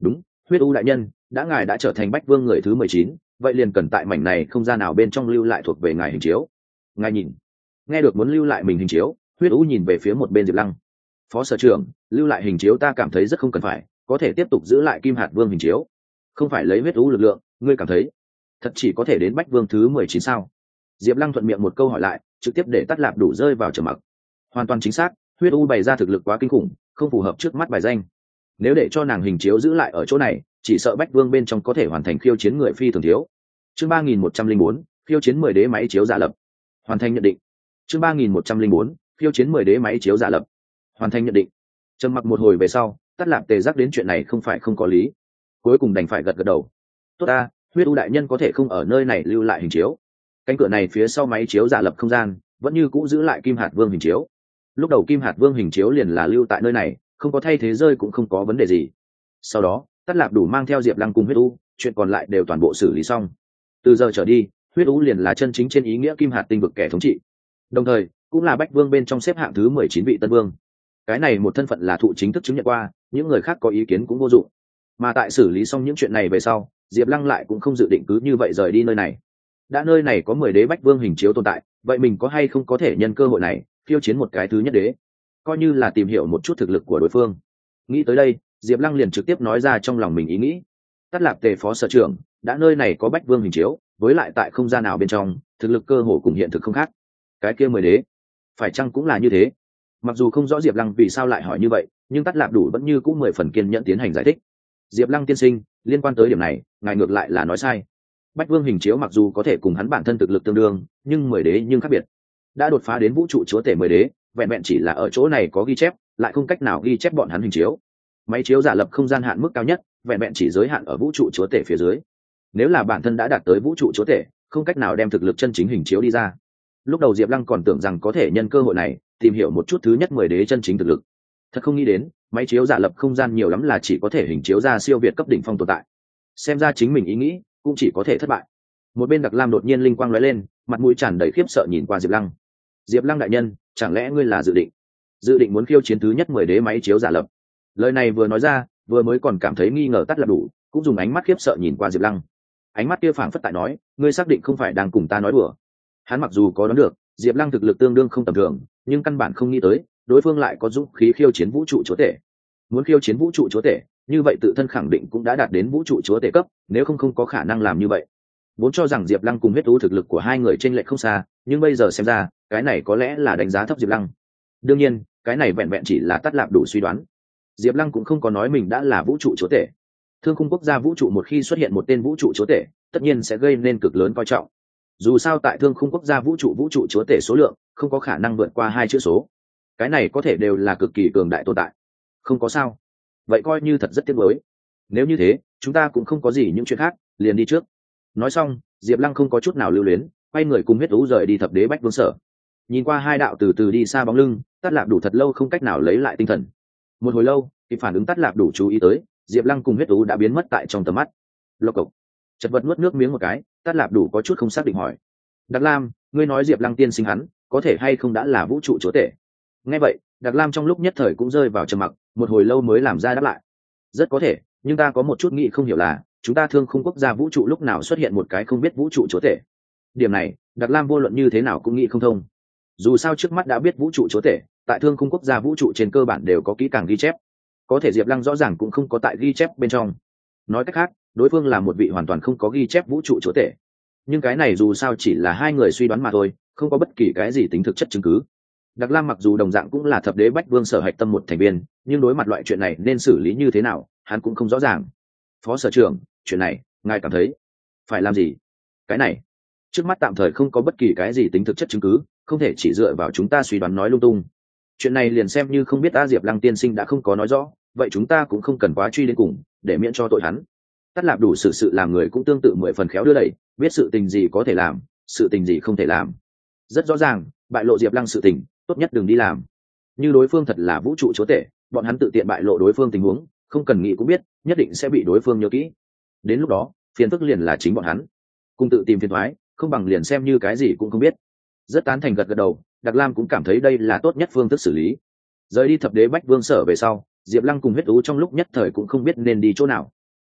Huyết U đại nhân, đã ngài đã trở thành Bách Vương người thứ 19, vậy liền cần tại mảnh này không gian nào bên trong lưu lại thuộc về ngài hình chiếu. Ngài nhìn. Nghe được muốn lưu lại mình hình chiếu, Huyết U nhìn về phía một bên Diệp Lăng. Phó sở trưởng, lưu lại hình chiếu ta cảm thấy rất không cần phải, có thể tiếp tục giữ lại Kim Hạt Vương hình chiếu. Không phải lấy Huyết U lực lượng, ngươi cảm thấy thật chỉ có thể đến Bách Vương thứ 19 sao? Diệp Lăng thuận miệng một câu hỏi lại, trực tiếp để Tắt Lạp Đủ rơi vào trầm mặc. Hoàn toàn chính xác, Huyết U bày ra thực lực quá kinh khủng, không phù hợp trước mắt bài danh. Nếu để cho nàng hình chiếu giữ lại ở chỗ này, chỉ sợ Bách Vương bên trong có thể hoàn thành khiêu chiến người phi thường thiếu. Chương 3104, khiêu chiến 10 đế máy chiếu giả lập. Hoàn thành nhận định. Chương 3104, khiêu chiến 10 đế máy chiếu giả lập. Hoàn thành nhận định. Trầm mặc một hồi về sau, Tắt Lạp Tề giác đến chuyện này không phải không có lý, cuối cùng đành phải gật gật đầu. Tốt ta, Huyết U đại nhân có thể không ở nơi này lưu lại hình chiếu. Cánh cửa này phía sau máy chiếu giả lập không gian vẫn như cũ giữ lại Kim Hạt Vương hình chiếu. Lúc đầu Kim Hạt Vương hình chiếu liền là lưu tại nơi này, không có thay thế rơi cũng không có vấn đề gì. Sau đó Tắt Lạp Đủ mang theo Diệp Lăng cùng Huyết U, chuyện còn lại đều toàn bộ xử lý xong. Từ giờ trở đi, Huyết U liền là chân chính trên ý nghĩa Kim Hạt tinh vực kẻ thống trị, đồng thời cũng là Bách Vương bên trong xếp hạng thứ 19 vị tân vương. Cái này một thân phận là thụ chính thức chứng nhận qua, những người khác có ý kiến cũng vô dụng. Mà tại xử lý xong những chuyện này về sau, Diệp Lăng lại cũng không dự định cứ như vậy rời đi nơi này. Đã nơi này có 10 đế Bách Vương hình chiếu tồn tại, vậy mình có hay không có thể nhân cơ hội này khiêu chiến một cái thứ nhất đế, coi như là tìm hiểu một chút thực lực của đối phương. Nghĩ tới đây, Diệp Lăng liền trực tiếp nói ra trong lòng mình ý nghĩ. Tắt Lạp Tề phó sở trưởng, đã nơi này có Bách Vương hình chiếu, với lại tại không gian nào bên trong, thực lực cơ hồ cùng hiện thực không khác. Cái kia 10 đế, phải chăng cũng là như thế? Mặc dù không rõ Diệp Lăng vì sao lại hỏi như vậy, nhưng Tắt Lạp Đủ vẫn như cũng 10 phần kiên nhẫn tiến hành giải thích. Diệp Lăng tiên sinh, liên quan tới điểm này, ngài ngược lại là nói sai. Bách Vương hình chiếu mặc dù có thể cùng hắn bản thân thực lực tương đương, nhưng 10 đế nhưng khác biệt. Đã đột phá đến vũ trụ chúa tể 10 đế, vẹn vẹn chỉ là ở chỗ này có ghi chép, lại không cách nào ghi chép bọn hắn hình chiếu. Máy chiếu giả lập không gian hạn mức cao nhất, vẹn vẹn chỉ giới hạn ở vũ trụ chúa tể phía dưới. Nếu là bản thân đã đạt tới vũ trụ chúa tể, không cách nào đem thực lực chân chính hình chiếu đi ra. Lúc đầu Diệp Lăng còn tưởng rằng có thể nhân cơ hội này tìm hiểu một chút thứ nhất 10 đế chân chính thực lực. Thật không nghĩ đến, máy chiếu giả lập không gian nhiều lắm là chỉ có thể hình chiếu ra siêu việt cấp đỉnh phong tồn tại. Xem ra chính mình ý nghĩ cũng chỉ có thể thất bại. Một bên Đặc Lam đột nhiên linh quang lóe lên, mặt mũi tràn đầy khiếp sợ nhìn qua Diệp Lăng. Diệp Lăng đại nhân, chẳng lẽ ngươi là dự định muốn khiêu chiến thứ nhất 10 đế máy chiếu giả lập? Lời này vừa nói ra, vừa mới còn cảm thấy nghi ngờ Tắt Lạp Đủ, cũng dùng ánh mắt khiếp sợ nhìn qua Diệp Lăng. Ánh mắt kia phảng phất tại nói, ngươi xác định không phải đang cùng ta nói đùa? Hắn mặc dù có đoán được Diệp Lăng thực lực tương đương không tầm thường, nhưng căn bản không nghĩ tới đối phương lại có dũng khí khiêu chiến vũ trụ chúa tể. Muốn khiêu chiến vũ trụ chúa tể, như vậy tự thân khẳng định cũng đã đạt đến vũ trụ chúa tể cấp, nếu không có khả năng làm như vậy. Vốn cho rằng Diệp Lăng cùng Huyết U thực lực của hai người chênh lệch không xa, nhưng bây giờ xem ra, cái này có lẽ là đánh giá thấp Diệp Lăng. Đương nhiên, cái này vẹn vẹn chỉ là Tắt Lạp Đủ suy đoán. Diệp Lăng cũng không có nói mình đã là vũ trụ chúa tể. Thương khung quốc gia vũ trụ một khi xuất hiện một tên vũ trụ chúa tể, tất nhiên sẽ gây nên cực lớn coi trọng. Dù sao tại Thương khung quốc gia vũ trụ chúa tể số lượng không có khả năng vượt qua 2 chữ số. Cái này có thể đều là cực kỳ cường đại tồn tại. Không có sao. Vậy coi như thật rất tiếc nuối. Nếu như thế, chúng ta cũng không có gì những chuyện khác, liền đi trước. Nói xong, Diệp Lăng không có chút nào lưu luyến, quay người cùng Huyết U rời đi thập đế Bách Vương sở. Nhìn qua hai đạo từ từ đi xa bóng lưng, Tắt Lạp Đủ thật lâu không cách nào lấy lại tinh thần. Một hồi lâu, thì phản ứng Tắt Lạp Đủ chú ý tới, Diệp Lăng cùng Huyết U đã biến mất tại trong tầm mắt. Lộc cộc. Chật vật nuốt nước miếng một cái, Tắt Lạp Đủ có chút không xác định hỏi: Đặc Lam, ngươi nói Diệp Lăng tiên sinh hắn có thể hay không đã là vũ trụ chúa tể? Nghe vậy, Đặc Lam trong lúc nhất thời cũng rơi vào trầm mặc, một hồi lâu mới làm ra đáp lại: rất có thể, nhưng ta có một chút nghĩ không hiểu là chúng ta Thương khung quốc gia vũ trụ lúc nào xuất hiện một cái không biết vũ trụ chúa tể. Điểm này Đặc Lam vô luận như thế nào cũng nghĩ không thông. Dù sao trước mắt đã biết vũ trụ chúa tể tại Thương khung quốc gia vũ trụ trên cơ bản đều có kỹ càng ghi chép, có thể Diệp Lăng rõ ràng cũng không có tại ghi chép bên trong. Nói cách khác, đối phương là một vị hoàn toàn không có ghi chép vũ trụ chúa tể. Nhưng cái này dù sao chỉ là hai người suy đoán mà thôi, không có bất kỳ cái gì tính thực chất chứng cứ. Đặc Lam mặc dù đồng dạng cũng là thập đế Bách Vương sở hạch tâm một thành viên, nhưng đối mặt loại chuyện này nên xử lý như thế nào, hắn cũng không rõ ràng. Phó sở trưởng, chuyện này ngài cảm thấy phải làm gì? Cái này trước mắt tạm thời không có bất kỳ cái gì tính thực chất chứng cứ, không thể chỉ dựa vào chúng ta suy đoán nói lung tung. Chuyện này liền xem như không biết ta Diệp Lăng tiên sinh đã không có nói rõ, vậy chúng ta cũng không cần quá truy đến cùng, để miễn cho tội hắn. Tắt Lạp Đủ sự làm người cũng tương tự 10 phần khéo đưa đẩy, biết sự tình gì có thể làm, sự tình gì không thể làm. Rất rõ ràng, bại lộ Diệp Lăng sự tình, tốt nhất đừng đi làm. Như đối phương thật là vũ trụ chúa tể, bọn hắn tự tiện bại lộ đối phương tình huống, không cần nghĩ cũng biết, nhất định sẽ bị đối phương nhớ kỹ. Đến lúc đó, phiền phức liền là chính bọn hắn. Cùng tự tìm phiền toái, không bằng liền xem như cái gì cũng không biết. Rất tán thành gật gật đầu, Đặc Lam cũng cảm thấy đây là tốt nhất phương thức xử lý. Rời đi thập đế Bách Vương sở về sau, Diệp Lăng cùng Huyết U trong lúc nhất thời cũng không biết nên đi chỗ nào.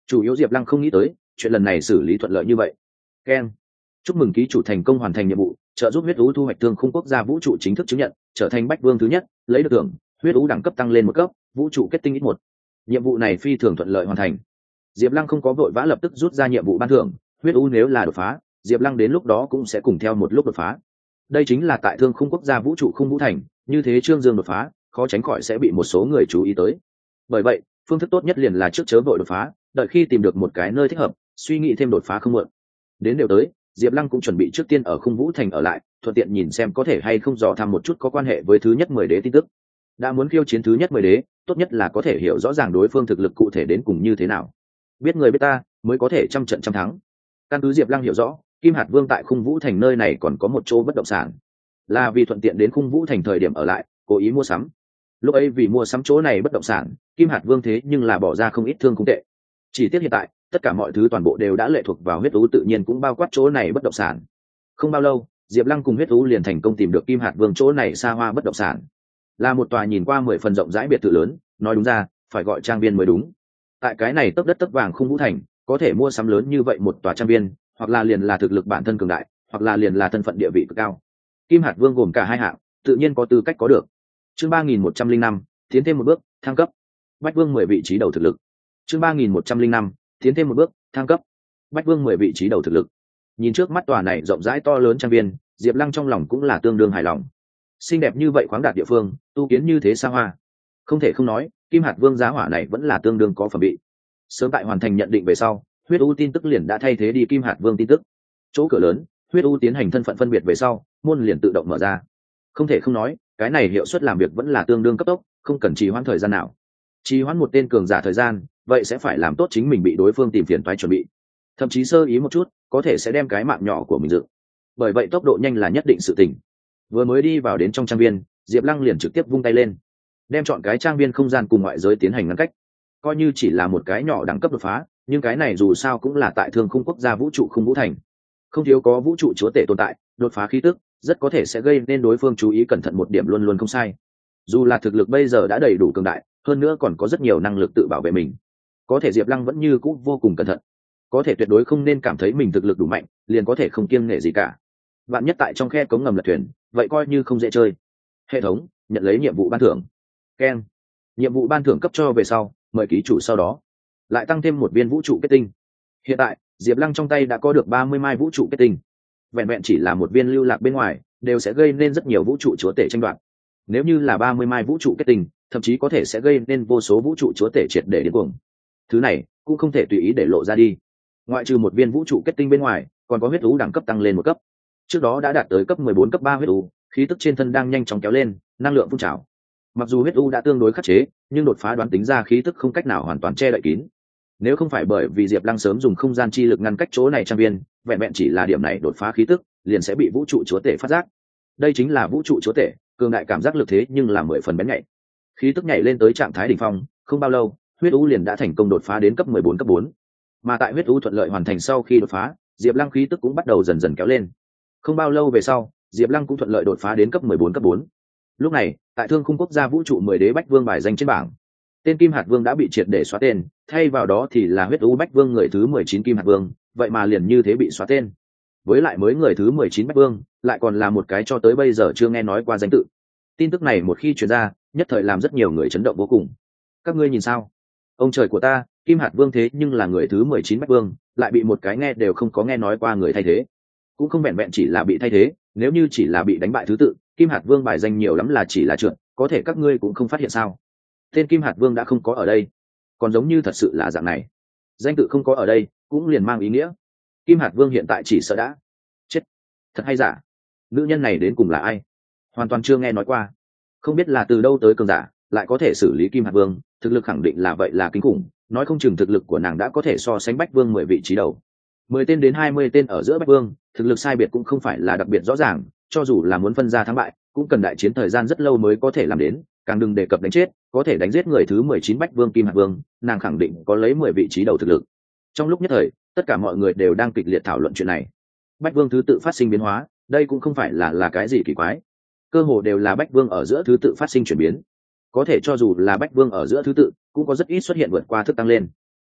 Chủ yếu Diệp Lăng không nghĩ tới chuyện lần này xử lý thuận lợi như vậy. Keng, chúc mừng ký chủ thành công hoàn thành nhiệm vụ, trợ giúp huyết ú thu hoạch thương khung quốc gia vũ trụ chính thức chứng nhận, trở thành bách vương thứ nhất, lấy được thưởng huyết ú đẳng cấp tăng lên một cấp, vũ trụ kết tinh ít một. Nhiệm vụ này phi thường thuận lợi hoàn thành. Diệp Lăng không có vội vã lập tức rút ra nhiệm vụ ban thưởng, huyết ú nếu là đột phá, Diệp Lăng đến lúc đó cũng sẽ cùng theo một lúc đột phá. Đây chính là tại thương khung quốc gia vũ trụ khung vũ thành, như thế Trương Dương đột phá, khó tránh khỏi sẽ bị một số người chú ý tới. Bởi vậy, phương thức tốt nhất liền là trước chớ vội đột phá, đợi khi tìm được một cái nơi thích hợp, suy nghĩ thêm đột phá không muộn. Đến đều tới, Diệp Lăng cũng chuẩn bị trước tiên ở khung vũ thành ở lại, thuận tiện nhìn xem có thể hay không dò thăm một chút có quan hệ với thứ nhất 10 đế tin tức. Đã muốn khiêu chiến thứ nhất 10 đế, tốt nhất là có thể hiểu rõ ràng đối phương thực lực cụ thể đến cùng như thế nào. Biết người biết ta, mới có thể trăm trận trăm thắng. Căn cứ Diệp Lăng hiểu rõ, Kim Hạt Vương tại khung vũ thành nơi này còn có một chỗ bất động sản, là vì thuận tiện đến khung vũ thành thời điểm ở lại, cố ý mua sắm. Lúc ấy vì mua sắm chỗ này bất động sản, Kim Hạt Vương thế nhưng là bỏ ra không ít thương khung tệ. Chỉ tiếc hiện tại, tất cả mọi thứ toàn bộ đều đã lệ thuộc vào huyết ú, tự nhiên cũng bao quát chỗ này bất động sản. Không bao lâu, Diệp Lăng cùng huyết ú liền thành công tìm được Kim Hạt Vương chỗ này xa hoa bất động sản. Là một tòa nhìn qua 10 phần rộng rãi biệt thự lớn, nói đúng ra, phải gọi trang viên mới đúng. Tại cái này tấp đất tấp vàng khung vũ thành, có thể mua sắm lớn như vậy một tòa trang viên, hoặc là liền là thực lực bản thân cường đại, hoặc là liền là thân phận địa vị cực cao. Kim Hạt Vương gồm cả hai hạng, tự nhiên có tư cách có được. Chương 3105, tiến thêm một bước, thăng cấp. Bách Vương 10 vị trí đầu thực lực. Chương 3105, tiến thêm một bước, thăng cấp. Bách Vương 10 vị trí đầu thực lực. Nhìn trước mắt tòa này rộng rãi to lớn trang viên, Diệp Lăng trong lòng cũng là tương đương hài lòng. Xinh đẹp như vậy khoáng đạt địa phương, tu kiến như thế xa hoa. Không thể không nói, Kim Hạt Vương giá hỏa này vẫn là tương đương có phẩm vị. Sớm tại hoàn thành nhận định về sau, huyết u tin tức liền đã thay thế đi Kim Hạt Vương tin tức. Chỗ cửa lớn, huyết u tiến hành thân phận phân biệt về sau, môn liền tự động mở ra. Không thể không nói, cái này hiệu suất làm việc vẫn là tương đương cấp tốc, không cần trì hoãn thời gian nào. Trì hoãn một tên cường giả thời gian, vậy sẽ phải làm tốt chính mình bị đối phương tìm phiền toái chuẩn bị. Thậm chí sơ ý một chút, có thể sẽ đem cái mạng nhỏ của mình dựng. Bởi vậy tốc độ nhanh là nhất định sự tình. Vừa mới đi vào đến trong trang viên, Diệp Lăng liền trực tiếp vung tay lên, đem chọn cái trang viên không gian cùng ngoại giới tiến hành ngăn cách. Coi như chỉ là một cái nhỏ đẳng cấp đột phá, nhưng cái này dù sao cũng là tại thương khung quốc gia vũ trụ khung vũ thành, không thiếu có vũ trụ chúa tể tồn tại, đột phá khí tức rất có thể sẽ gây nên đối phương chú ý, cẩn thận một điểm luôn luôn không sai. Dù là thực lực bây giờ đã đầy đủ cường đại, hơn nữa còn có rất nhiều năng lực tự bảo vệ mình, có thể Diệp Lăng vẫn như cũ vô cùng cẩn thận. Có thể tuyệt đối không nên cảm thấy mình thực lực đủ mạnh liền có thể không kiêng nể gì cả. Vạn nhất tại trong khe cống ngầm lật thuyền, vậy coi như không dễ chơi. Hệ thống nhận lấy nhiệm vụ ban thưởng. Keng, nhiệm vụ ban thưởng cấp cho về sau, mời ký chủ sau đó lại tăng thêm một viên vũ trụ kết tinh. Hiện tại Diệp Lăng trong tay đã có được 30 mai vũ trụ kết tinh. Vẹn vẹn chỉ là một viên lưu lạc bên ngoài, đều sẽ gây nên rất nhiều vũ trụ chúa tể tranh đoạt. Nếu như là 30 mai vũ trụ kết tinh, thậm chí có thể sẽ gây nên vô số vũ trụ chúa tể triệt để điên cuồng. Thứ này cũng không thể tùy ý để lộ ra đi. Ngoại trừ một viên vũ trụ kết tinh bên ngoài, còn có huyết ú đẳng cấp tăng lên một cấp. Trước đó đã đạt tới cấp 14 cấp 3 huyết ú, khí tức trên thân đang nhanh chóng kéo lên, năng lượng phun trào. Mặc dù huyết ú đã tương đối khắc chế, nhưng đột phá đoán tính ra khí tức không cách nào hoàn toàn che đậy kín. Nếu không phải bởi vì Diệp Lăng sớm dùng không gian chi lực ngăn cách chỗ này trang viên, vẹn vẹn chỉ là điểm này đột phá khí tức, liền sẽ bị vũ trụ chúa tể phát giác. Đây chính là vũ trụ chúa tể, cường đại cảm giác lực thế nhưng là 10 phần bén nhạy. Khí tức nhảy lên tới trạng thái đỉnh phong, không bao lâu, huyết ú liền đã thành công đột phá đến cấp 14 cấp 4. Mà tại huyết ú thuận lợi hoàn thành sau khi đột phá, Diệp Lăng khí tức cũng bắt đầu dần dần kéo lên. Không bao lâu về sau, Diệp Lăng cũng thuận lợi đột phá đến cấp 14 cấp 4. Lúc này, tại Thương Khung quốc gia vũ trụ 10 đế Bách Vương bài danh trên bảng, tên Kim Hạt Vương đã bị triệt để xóa tên, thay vào đó thì là huyết ú Bách Vương người thứ 19 Kim Hạt Vương, vậy mà liền như thế bị xóa tên. Với lại mới người thứ 19 Bách Vương, lại còn là một cái cho tới bây giờ chưa nghe nói qua danh tự. Tin tức này một khi truyền ra, nhất thời làm rất nhiều người chấn động vô cùng. Các ngươi nhìn sao? Ông trời của ta, Kim Hạt Vương thế nhưng là người thứ 19 Bách Vương, lại bị một cái nghe đều không có nghe nói qua người thay thế. Cũng không vẹn vẹn chỉ là bị thay thế, nếu như chỉ là bị đánh bại thứ tự, Kim Hạt Vương bài danh nhiều lắm là chỉ là trượt, có thể các ngươi cũng không phát hiện sao? Tên Kim Hạt Vương đã không có ở đây, còn giống như thật sự là dạng này. Danh tự không có ở đây, cũng liền mang ý nghĩa Kim Hạt Vương hiện tại chỉ sợ đã chết. Thật hay giả? Nữ nhân này đến cùng là ai? Hoàn toàn chưa nghe nói qua. Không biết là từ đâu tới cường giả, lại có thể xử lý Kim Hạt Vương, thực lực khẳng định là vậy là kinh khủng, nói không chừng thực lực của nàng đã có thể so sánh Bách Vương 10 vị trí đầu. 10 tên đến 20 tên ở giữa Bách Vương, thực lực sai biệt cũng không phải là đặc biệt rõ ràng, cho dù là muốn phân ra thắng bại, cũng cần đại chiến thời gian rất lâu mới có thể làm đến, càng đừng đề cập đánh chết, có thể đánh giết người thứ 19 Bách Vương Kim Hạt Vương, nàng khẳng định có lấy 10 vị trí đầu thực lực. Trong lúc nhất thời, tất cả mọi người đều đang kịch liệt thảo luận chuyện này. Bách Vương thứ tự phát sinh biến hóa, đây cũng không phải là cái gì kỳ quái. Cơ hồ đều là Bách Vương ở giữa thứ tự phát sinh chuyển biến. Có thể cho dù là Bách Vương ở giữa thứ tự, cũng có rất ít xuất hiện vượt qua thức tăng lên.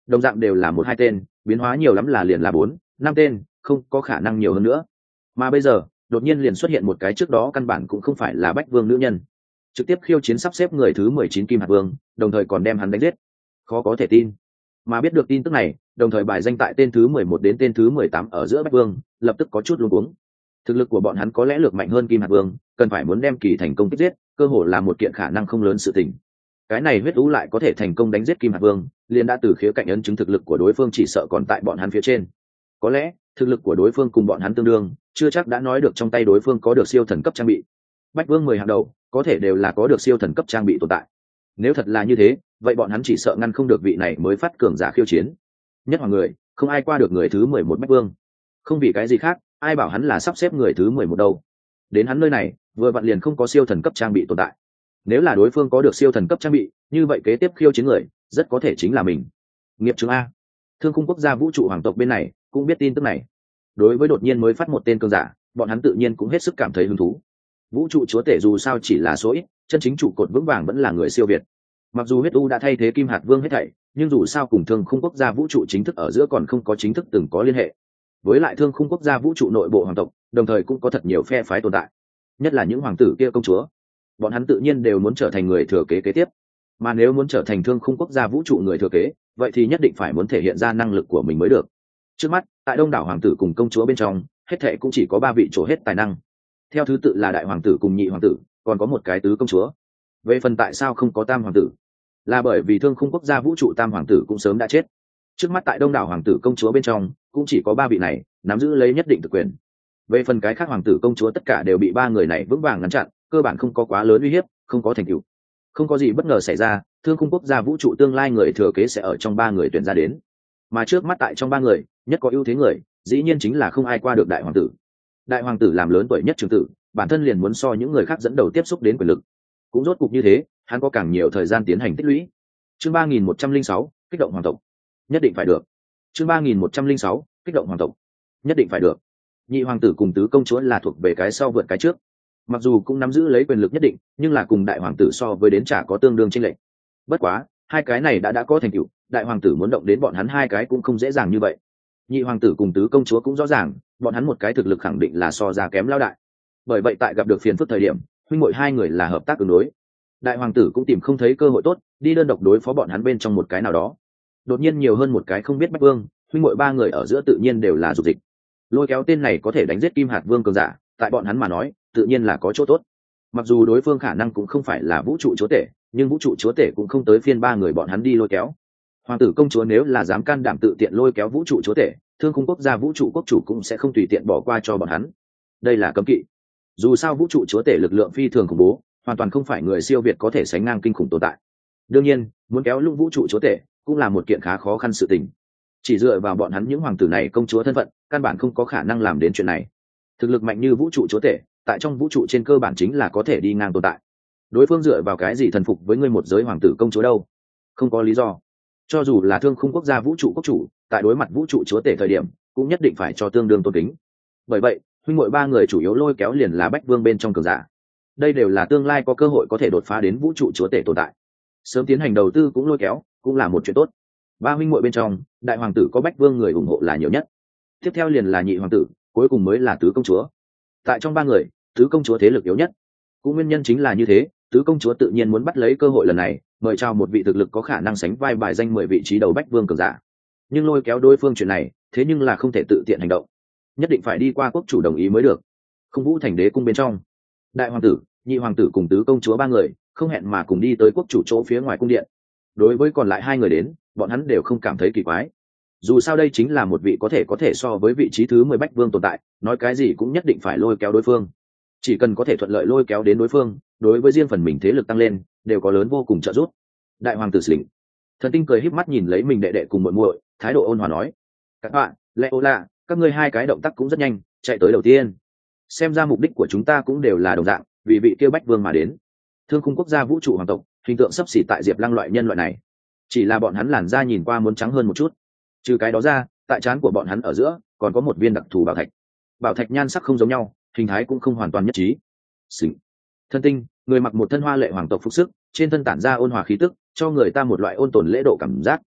đồng dạng đều là một hai tên, biến hóa nhiều lắm là liền là 4, 5 tên, không có khả năng nhiều hơn nữa. Mà bây giờ đột nhiên liền xuất hiện một cái trước đó căn bản cũng không phải là Bách Vương nữ nhân, trực tiếp khiêu chiến sắp xếp người thứ 19 Kim Hạt Vương, đồng thời còn đem hắn đánh giết. Khó có thể tin. Mà biết được tin tức này, đồng thời bài danh tại tên thứ 11 đến tên thứ 18 ở giữa Bách Vương, lập tức có chút luống cuống. Thực lực của bọn hắn có lẽ lược mạnh hơn Kim Hạt Vương, cần phải muốn đem Kỳ thành công kích giết, cơ hội là một kiện khả năng không lớn sự tình. Cái này huyết ú lại có thể thành công đánh giết Kim Hạt Vương, liền đã từ khía cạnh ấn chứng thực lực của đối phương chỉ sợ còn tại bọn hắn phía trên. Có lẽ thực lực của đối phương cùng bọn hắn tương đương, chưa chắc đã nói được trong tay đối phương có được siêu thần cấp trang bị. Bách Vương 10 hàng đầu có thể đều là có được siêu thần cấp trang bị tồn tại. Nếu thật là như thế, vậy bọn hắn chỉ sợ ngăn không được vị này mới phát cường giả khiêu chiến. Nhất hoàng người, không ai qua được người thứ 11 Bách Vương. Không vì cái gì khác, ai bảo hắn là sắp xếp người thứ 11 đâu. Đến hắn nơi này, vừa vặn liền không có siêu thần cấp trang bị tồn tại. Nếu là đối phương có được siêu thần cấp trang bị, như vậy kế tiếp khiêu chiến người, rất có thể chính là mình. Nghiệp chứng A. Thương khung quốc gia vũ trụ hoàng tộc bên này cũng biết tin tức này. Đối với đột nhiên mới phát một tên cường giả, bọn hắn tự nhiên cũng hết sức cảm thấy hứng thú. Vũ trụ chúa tể dù sao chỉ là số ít, chân chính trụ cột vững vàng vẫn là người siêu việt. Mặc dù huyết u đã thay thế Kim Hạt Vương hết thảy, nhưng dù sao cùng Thương khung quốc gia vũ trụ chính thức ở giữa còn không có chính thức từng có liên hệ. Với lại Thương khung quốc gia vũ trụ nội bộ hoàng tộc, đồng thời cũng có thật nhiều phe phái tồn tại, nhất là những hoàng tử kia công chúa, bọn hắn tự nhiên đều muốn trở thành người thừa kế kế tiếp. Mà nếu muốn trở thành Thương khung quốc gia vũ trụ người thừa kế, vậy thì nhất định phải muốn thể hiện ra năng lực của mình mới được. Trước mắt, tại đông đảo hoàng tử cùng công chúa bên trong, hết thệ cũng chỉ có 3 vị trổ hết tài năng. Theo thứ tự là đại hoàng tử cùng nhị hoàng tử, còn có một cái tứ công chúa. Về phần tại sao không có tam hoàng tử, là bởi vì Thương khung quốc gia vũ trụ tam hoàng tử cũng sớm đã chết. Trước mắt tại đông đảo hoàng tử công chúa bên trong, cũng chỉ có 3 vị này nắm giữ lấy nhất định thực quyền. Về phần cái khác hoàng tử công chúa tất cả đều bị 3 người này vững vàng ngăn chặn, cơ bản không có quá lớn uy hiếp, không có thành tựu. Không có gì bất ngờ xảy ra, Thương khung quốc gia vũ trụ tương lai người thừa kế sẽ ở trong 3 người tuyển ra đến. Mà trước mắt tại trong 3 người, nhất có ưu thế người, dĩ nhiên chính là không ai qua được đại hoàng tử. Đại hoàng tử làm lớn tuổi nhất trường tử, bản thân liền muốn so những người khác dẫn đầu tiếp xúc đến quyền lực. Cũng rốt cục như thế, hắn có càng nhiều thời gian tiến hành tích lũy. Chương 3106, kích động hoàng tộc. Nhất định phải được. Chương 3106, kích động hoàng tộc. Nhất định phải được. Nhị hoàng tử cùng tứ công chúa là thuộc về cái sau vượt cái trước. Mặc dù cũng nắm giữ lấy quyền lực nhất định, nhưng là cùng đại hoàng tử so với đến chả có tương đương chênh lệch. Bất quá, hai cái này đã có thành tựu, đại hoàng tử muốn động đến bọn hắn hai cái cũng không dễ dàng như vậy. Nhị hoàng tử cùng tứ công chúa cũng rõ ràng, bọn hắn một cái thực lực khẳng định là so ra kém lao đại. Bởi vậy tại gặp được phiền phức thời điểm, huynh muội hai người là hợp tác ứng đối. Đại hoàng tử cũng tìm không thấy cơ hội tốt, đi đơn độc đối phó bọn hắn bên trong một cái nào đó. Đột nhiên nhiều hơn một cái không biết Bách Vương, huynh muội 3 người ở giữa tự nhiên đều là dục dịch. Lôi kéo tên này có thể đánh giết Kim Hạt Vương cường giả, tại bọn hắn mà nói, tự nhiên là có chỗ tốt. Mặc dù đối phương khả năng cũng không phải là vũ trụ chúa tể, nhưng vũ trụ chúa tể cũng không tới phiên 3 người bọn hắn đi lôi kéo. Hoàng tử công chúa nếu là dám can đảm tự tiện lôi kéo vũ trụ chúa tể, Thương khung quốc gia vũ trụ quốc chủ cũng sẽ không tùy tiện bỏ qua cho bọn hắn. Đây là cấm kỵ. Dù sao vũ trụ chúa tể lực lượng phi thường khủng bố, hoàn toàn không phải người siêu việt có thể sánh ngang kinh khủng tồn tại. Đương nhiên, muốn kéo lung vũ trụ chúa tể cũng là một kiện khá khó khăn sự tình. Chỉ dựa vào bọn hắn những hoàng tử này công chúa thân phận, căn bản không có khả năng làm đến chuyện này. Thực lực mạnh như vũ trụ chúa tể, tại trong vũ trụ trên cơ bản chính là có thể đi ngang tồn tại. Đối phương dựa vào cái gì thần phục với ngươi một giới hoàng tử công chúa đâu? Không có lý do. Cho dù là Thương khung quốc gia vũ trụ quốc chủ, tại đối mặt vũ trụ chúa tể thời điểm, cũng nhất định phải cho tương đương tôn kính. Bởi vậy, huynh muội 3 người chủ yếu lôi kéo liền là Bách Vương bên trong cường giả. Đây đều là tương lai có cơ hội có thể đột phá đến vũ trụ chúa tể tồn tại. Sớm tiến hành đầu tư cũng lôi kéo, cũng là một chuyện tốt. 3 huynh muội bên trong, đại hoàng tử có Bách Vương người ủng hộ là nhiều nhất. Tiếp theo liền là nhị hoàng tử, cuối cùng mới là tứ công chúa. Tại trong 3 người, tứ công chúa thế lực yếu nhất. Cũng nguyên nhân chính là như thế, tứ công chúa tự nhiên muốn bắt lấy cơ hội lần này, mời chào một vị thực lực có khả năng sánh vai bài danh 10 vị trí đầu Bách Vương cường giả. Nhưng lôi kéo đối phương chuyện này, thế nhưng là không thể tự tiện hành động, nhất định phải đi qua quốc chủ đồng ý mới được. Không vũ thành đế cung bên trong, đại hoàng tử, nhị hoàng tử cùng tứ công chúa 3 người không hẹn mà cùng đi tới quốc chủ chỗ phía ngoài cung điện. Đối với còn lại 2 người đến, bọn hắn đều không cảm thấy kỳ quái. Dù sao đây chính là một vị có thể so với vị trí thứ 10 Bách Vương tồn tại, nói cái gì cũng nhất định phải lôi kéo đối phương. Chỉ cần có thể thuận lợi lôi kéo đến đối phương, đối với riêng phần mình thế lực tăng lên, đều có lớn vô cùng trợ giúp. Đại hoàng tử Sỉnh, Thần Tinh cười híp mắt nhìn lấy mình đệ đệ cùng muội muội, thái độ ôn hòa nói: "Các bạn, Leola, các ngươi 2 cái động tác cũng rất nhanh, chạy tới đầu tiên. Xem ra mục đích của chúng ta cũng đều là đồng dạng, vì vị kia Bách Vương mà đến." Thương khung quốc gia vũ trụ hoàng tộc, hình tượng sắp xỉ tại Diệp Lăng loại nhân loại này. Chỉ là bọn hắn làn da nhìn qua muốn trắng hơn một chút. Trừ cái đó ra, tại trán của bọn hắn ở giữa còn có một viên đặc thù bảo thạch. Bảo thạch nhan sắc không giống nhau, hình thái cũng không hoàn toàn nhất trí. Sỉnh, Thân Tinh, người mặc một thân hoa lệ hoàng tộc phục sức, trên thân tản ra ôn hòa khí tức, cho người ta một loại ôn tồn lễ độ cảm giác.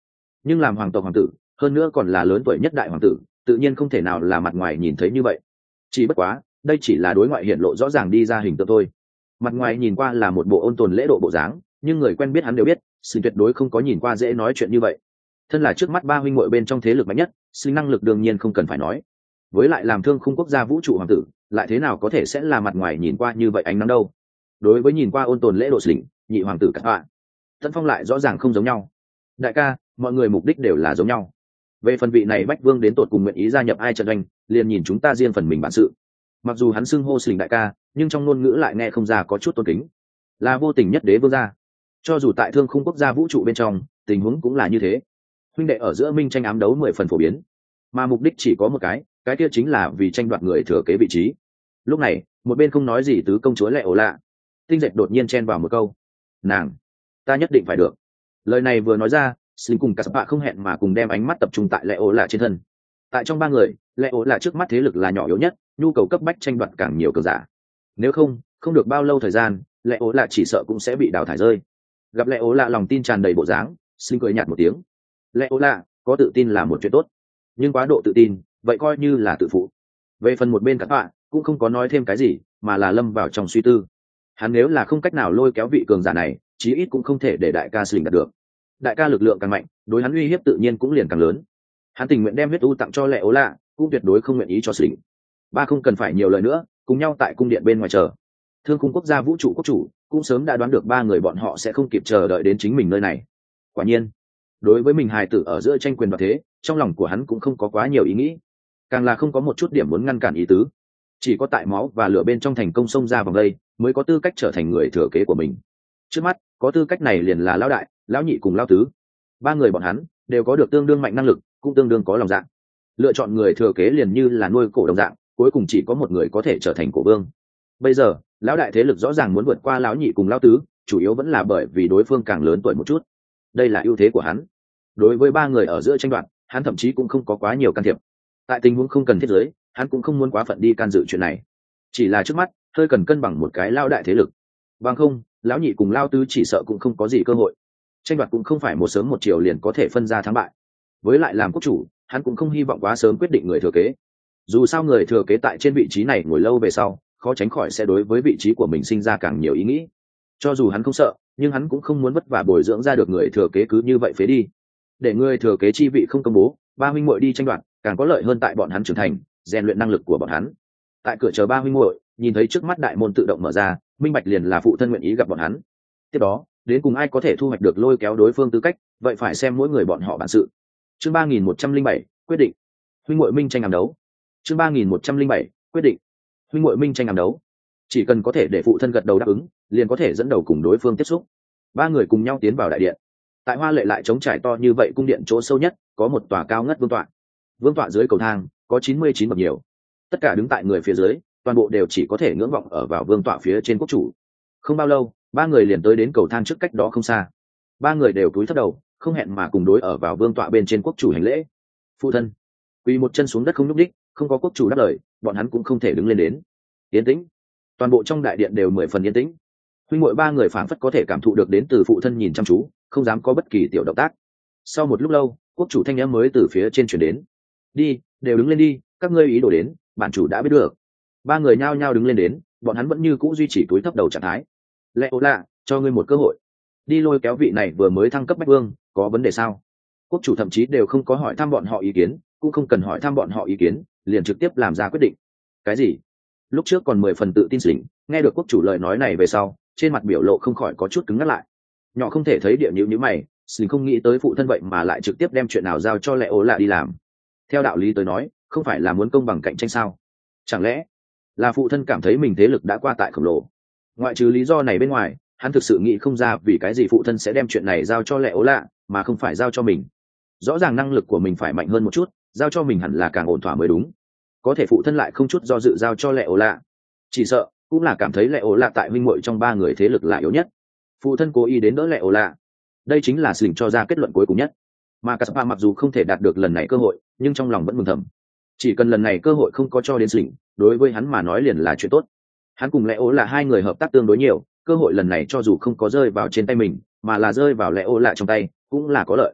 nhưng làm hoàng tộc hoàng tử, hơn nữa còn là lớn tuổi nhất đại hoàng tử, tự nhiên không thể nào là mặt ngoài nhìn thấy như vậy. Chỉ bất quá đây chỉ là đối ngoại hiện lộ rõ ràng đi ra hình tượng thôi. Mặt ngoài nhìn qua là một bộ ôn tồn lễ độ bộ dáng, nhưng người quen biết hắn đều biết Sling tuyệt đối không có nhìn qua dễ nói chuyện như vậy. Thân là trước mắt ba huynh muội bên trong thế lực mạnh nhất, Sling năng lực đương nhiên không cần phải nói. Với lại làm thương khung quốc gia vũ trụ hoàng tử, lại thế nào có thể sẽ là mặt ngoài nhìn qua như vậy ánh nắng đâu. Đối với nhìn qua ôn tồn lễ độ Sling, nhị hoàng tử các bạn, Tấn Phong lại rõ ràng không giống nhau. Đại ca, mọi người mục đích đều là giống nhau. Về phần vị này bách vương đến tột cùng nguyện ý gia nhập ai trận doanh, liền nhìn chúng ta riêng phần mình bản sự. Mặc dù hắn xưng hô Sling đại ca, nhưng trong ngôn ngữ lại nghe không ra có chút tôn kính, là vô tình nhất đế vương gia. Cho dù tại thương khung quốc gia vũ trụ bên trong, tình huống cũng là như thế. Huynh đệ ở giữa minh tranh ám đấu 10 phần phổ biến, mà mục đích chỉ có một cái kia chính là vì tranh đoạt người thừa kế vị trí. Lúc này một bên không nói gì tứ công chúa lẹ ổ lạ tinh dệt đột nhiên chen vào một câu: nàng, ta nhất định phải được. Lời này vừa nói ra, Sling cùng Cát Bạ không hẹn mà cùng đem ánh mắt tập trung tại lẹ ổ lạ trên thân. Tại trong ba người, lẹ ổ lạ trước mắt thế lực là nhỏ yếu nhất, nhu cầu cấp bách tranh đoạt càng nhiều cường giả. Nếu không được bao lâu thời gian, lẹ ổ lạ chỉ sợ cũng sẽ bị đào thải rơi. Gặp lẹ ổ lạ lòng tin tràn đầy bộ dáng, Sling cười nhạt một tiếng. Lẹ ổ lạ có tự tin là một chuyện tốt, nhưng quá độ tự tin vậy coi như là tự phụ. Về phần một bên Cát Bạ cũng không có nói thêm cái gì, mà là lâm vào trong suy tư. Hắn nếu là không cách nào lôi kéo vị cường giả này, chí ít cũng không thể để đại ca Sling đạt được. Đại ca lực lượng càng mạnh, đối hắn uy hiếp tự nhiên cũng liền càng lớn. Hắn tình nguyện đem huyết u tặng cho lẹ ố lạ, cũng tuyệt đối không nguyện ý cho Sling. Ba không cần phải nhiều lời nữa, cùng nhau tại cung điện bên ngoài chờ. Thương khung quốc gia vũ trụ quốc chủ cũng sớm đã đoán được ba người bọn họ sẽ không kịp chờ đợi đến chính mình nơi này. Quả nhiên, đối với mình hài tử ở giữa tranh quyền đoạt thế, trong lòng của hắn cũng không có quá nhiều ý nghĩ, càng là không có một chút điểm muốn ngăn cản ý tứ. Chỉ có tại máu và lửa bên trong thành công xông ra vòng đây, mới có tư cách trở thành người thừa kế của mình. Trước mắt có tư cách này liền là lão đại, lão nhị cùng lão tứ. Ba người bọn hắn đều có được tương đương mạnh năng lực, cũng tương đương có lòng dạ. Lựa chọn người thừa kế liền như là nuôi cổ đồng dạng, cuối cùng chỉ có một người có thể trở thành cổ vương. Bây giờ lão đại thế lực rõ ràng muốn vượt qua lão nhị cùng lão tứ, chủ yếu vẫn là bởi vì đối phương càng lớn tuổi một chút. Đây là ưu thế của hắn. Đối với ba người ở giữa tranh đoạt, hắn thậm chí cũng không có quá nhiều can thiệp. Tại tình huống không cần thiết giới, hắn cũng không muốn quá phận đi can dự chuyện này. Chỉ là trước mắt hơi cần cân bằng một cái lão đại thế lực. Bằng không, lão nhị cùng lão tứ chỉ sợ cũng không có gì cơ hội. Tranh đoạt cũng không phải một sớm một chiều liền có thể phân ra thắng bại. Với lại làm quốc chủ, hắn cũng không hy vọng quá sớm quyết định người thừa kế. Dù sao người thừa kế tại trên vị trí này ngồi lâu về sau, khó tránh khỏi sẽ đối với vị trí của mình sinh ra càng nhiều ý nghĩ. Cho dù hắn không sợ, nhưng hắn cũng không muốn vất vả bồi dưỡng ra được người thừa kế cứ như vậy phế đi. Để người thừa kế chi vị không công bố, ba huynh muội đi tranh đoạt, càng có lợi hơn tại bọn hắn trưởng thành, rèn luyện năng lực của bọn hắn. Tại cửa chờ ba huynh muội, nhìn thấy trước mắt đại môn tự động mở ra, minh bạch liền là phụ thân nguyện ý gặp bọn hắn. Tiếp đó, đến cùng ai có thể thu hoạch được lôi kéo đối phương tư cách, vậy phải xem mỗi người bọn họ bản sự. Chương 3107, quyết định. Huynh muội minh tranh ám đấu. Chương 3107, quyết định. Huynh muội minh tranh ám đấu. Chỉ cần có thể để phụ thân gật đầu đáp ứng, liền có thể dẫn đầu cùng đối phương tiếp xúc. Ba người cùng nhau tiến vào đại điện. Tại hoa lệ lại trống trải to như vậy cung điện chỗ sâu nhất, có một tòa cao ngất vương tọa. Vương tọa dưới cầu thang có 99 bậc nhiều. Tất cả đứng tại người phía dưới, toàn bộ đều chỉ có thể ngưỡng vọng ở vào vương tọa phía trên quốc chủ. Không bao lâu, ba người liền tới đến cầu thang trước cách đó không xa. Ba người đều cúi thấp đầu, không hẹn mà cùng đối ở vào vương tọa bên trên quốc chủ hành lễ. Phụ thân. Quỳ một chân xuống đất không nhúc nhích, không có quốc chủ đáp lời, bọn hắn cũng không thể đứng lên đến. Yên tĩnh. Toàn bộ trong đại điện đều 10 phần yên tĩnh. Huynh muội ba người phảng phất có thể cảm thụ được đến từ phụ thân nhìn chăm chú, không dám có bất kỳ tiểu động tác. Sau một lúc lâu, quốc chủ thanh âm mới từ phía trên truyền đến. Đi, đều đứng lên đi, các ngươi ý đồ đến, bản chủ đã biết được. Ba người nhao nhao đứng lên đến, bọn hắn vẫn như cũ duy trì túi thấp đầu trạng thái. Lẽ ố lạ, cho ngươi một cơ hội, đi lôi kéo vị này vừa mới thăng cấp bách vương, có vấn đề sao? Quốc chủ thậm chí đều không có hỏi thăm bọn họ ý kiến, cũng không cần hỏi thăm bọn họ ý kiến, liền trực tiếp làm ra quyết định. Cái gì? Lúc trước còn 10 phần tự tin Sling, nghe được quốc chủ lời nói này về sau, trên mặt biểu lộ không khỏi có chút cứng ngắt lại. Nhỏ không thể thấy địa nhíu nhíu mày, Sling không nghĩ tới phụ thân vậy mà lại trực tiếp đem chuyện nào giao cho lẽ ố lạ đi làm. Theo đạo lý tới nói, không phải là muốn công bằng cạnh tranh sao? Chẳng lẽ là phụ thân cảm thấy mình thế lực đã qua tại khổng lồ? Ngoại trừ lý do này bên ngoài, hắn thực sự nghĩ không ra vì cái gì phụ thân sẽ đem chuyện này giao cho lẽ ố lạ, mà không phải giao cho mình. Rõ ràng năng lực của mình phải mạnh hơn một chút, giao cho mình hẳn là càng ổn thỏa mới đúng. Có thể phụ thân lại không chút do dự giao cho lẽ ố lạ, chỉ sợ cũng là cảm thấy lẽ ố lạ tại huynh muội trong ba người thế lực là yếu nhất. Phụ thân cố ý đến đỡ lẽ ố lạ, đây chính là Sling cho ra kết luận cuối cùng nhất. Mà Caspar mặc dù không thể đạt được lần này cơ hội, nhưng trong lòng vẫn mừng thầm. Chỉ cần lần này cơ hội không có cho đến Sling, đối với hắn mà nói liền là chuyện tốt. Hắn cùng lẽ ố là hai người hợp tác tương đối nhiều, cơ hội lần này cho dù không có rơi vào trên tay mình, mà là rơi vào lẽ ố lạ trong tay, cũng là có lợi.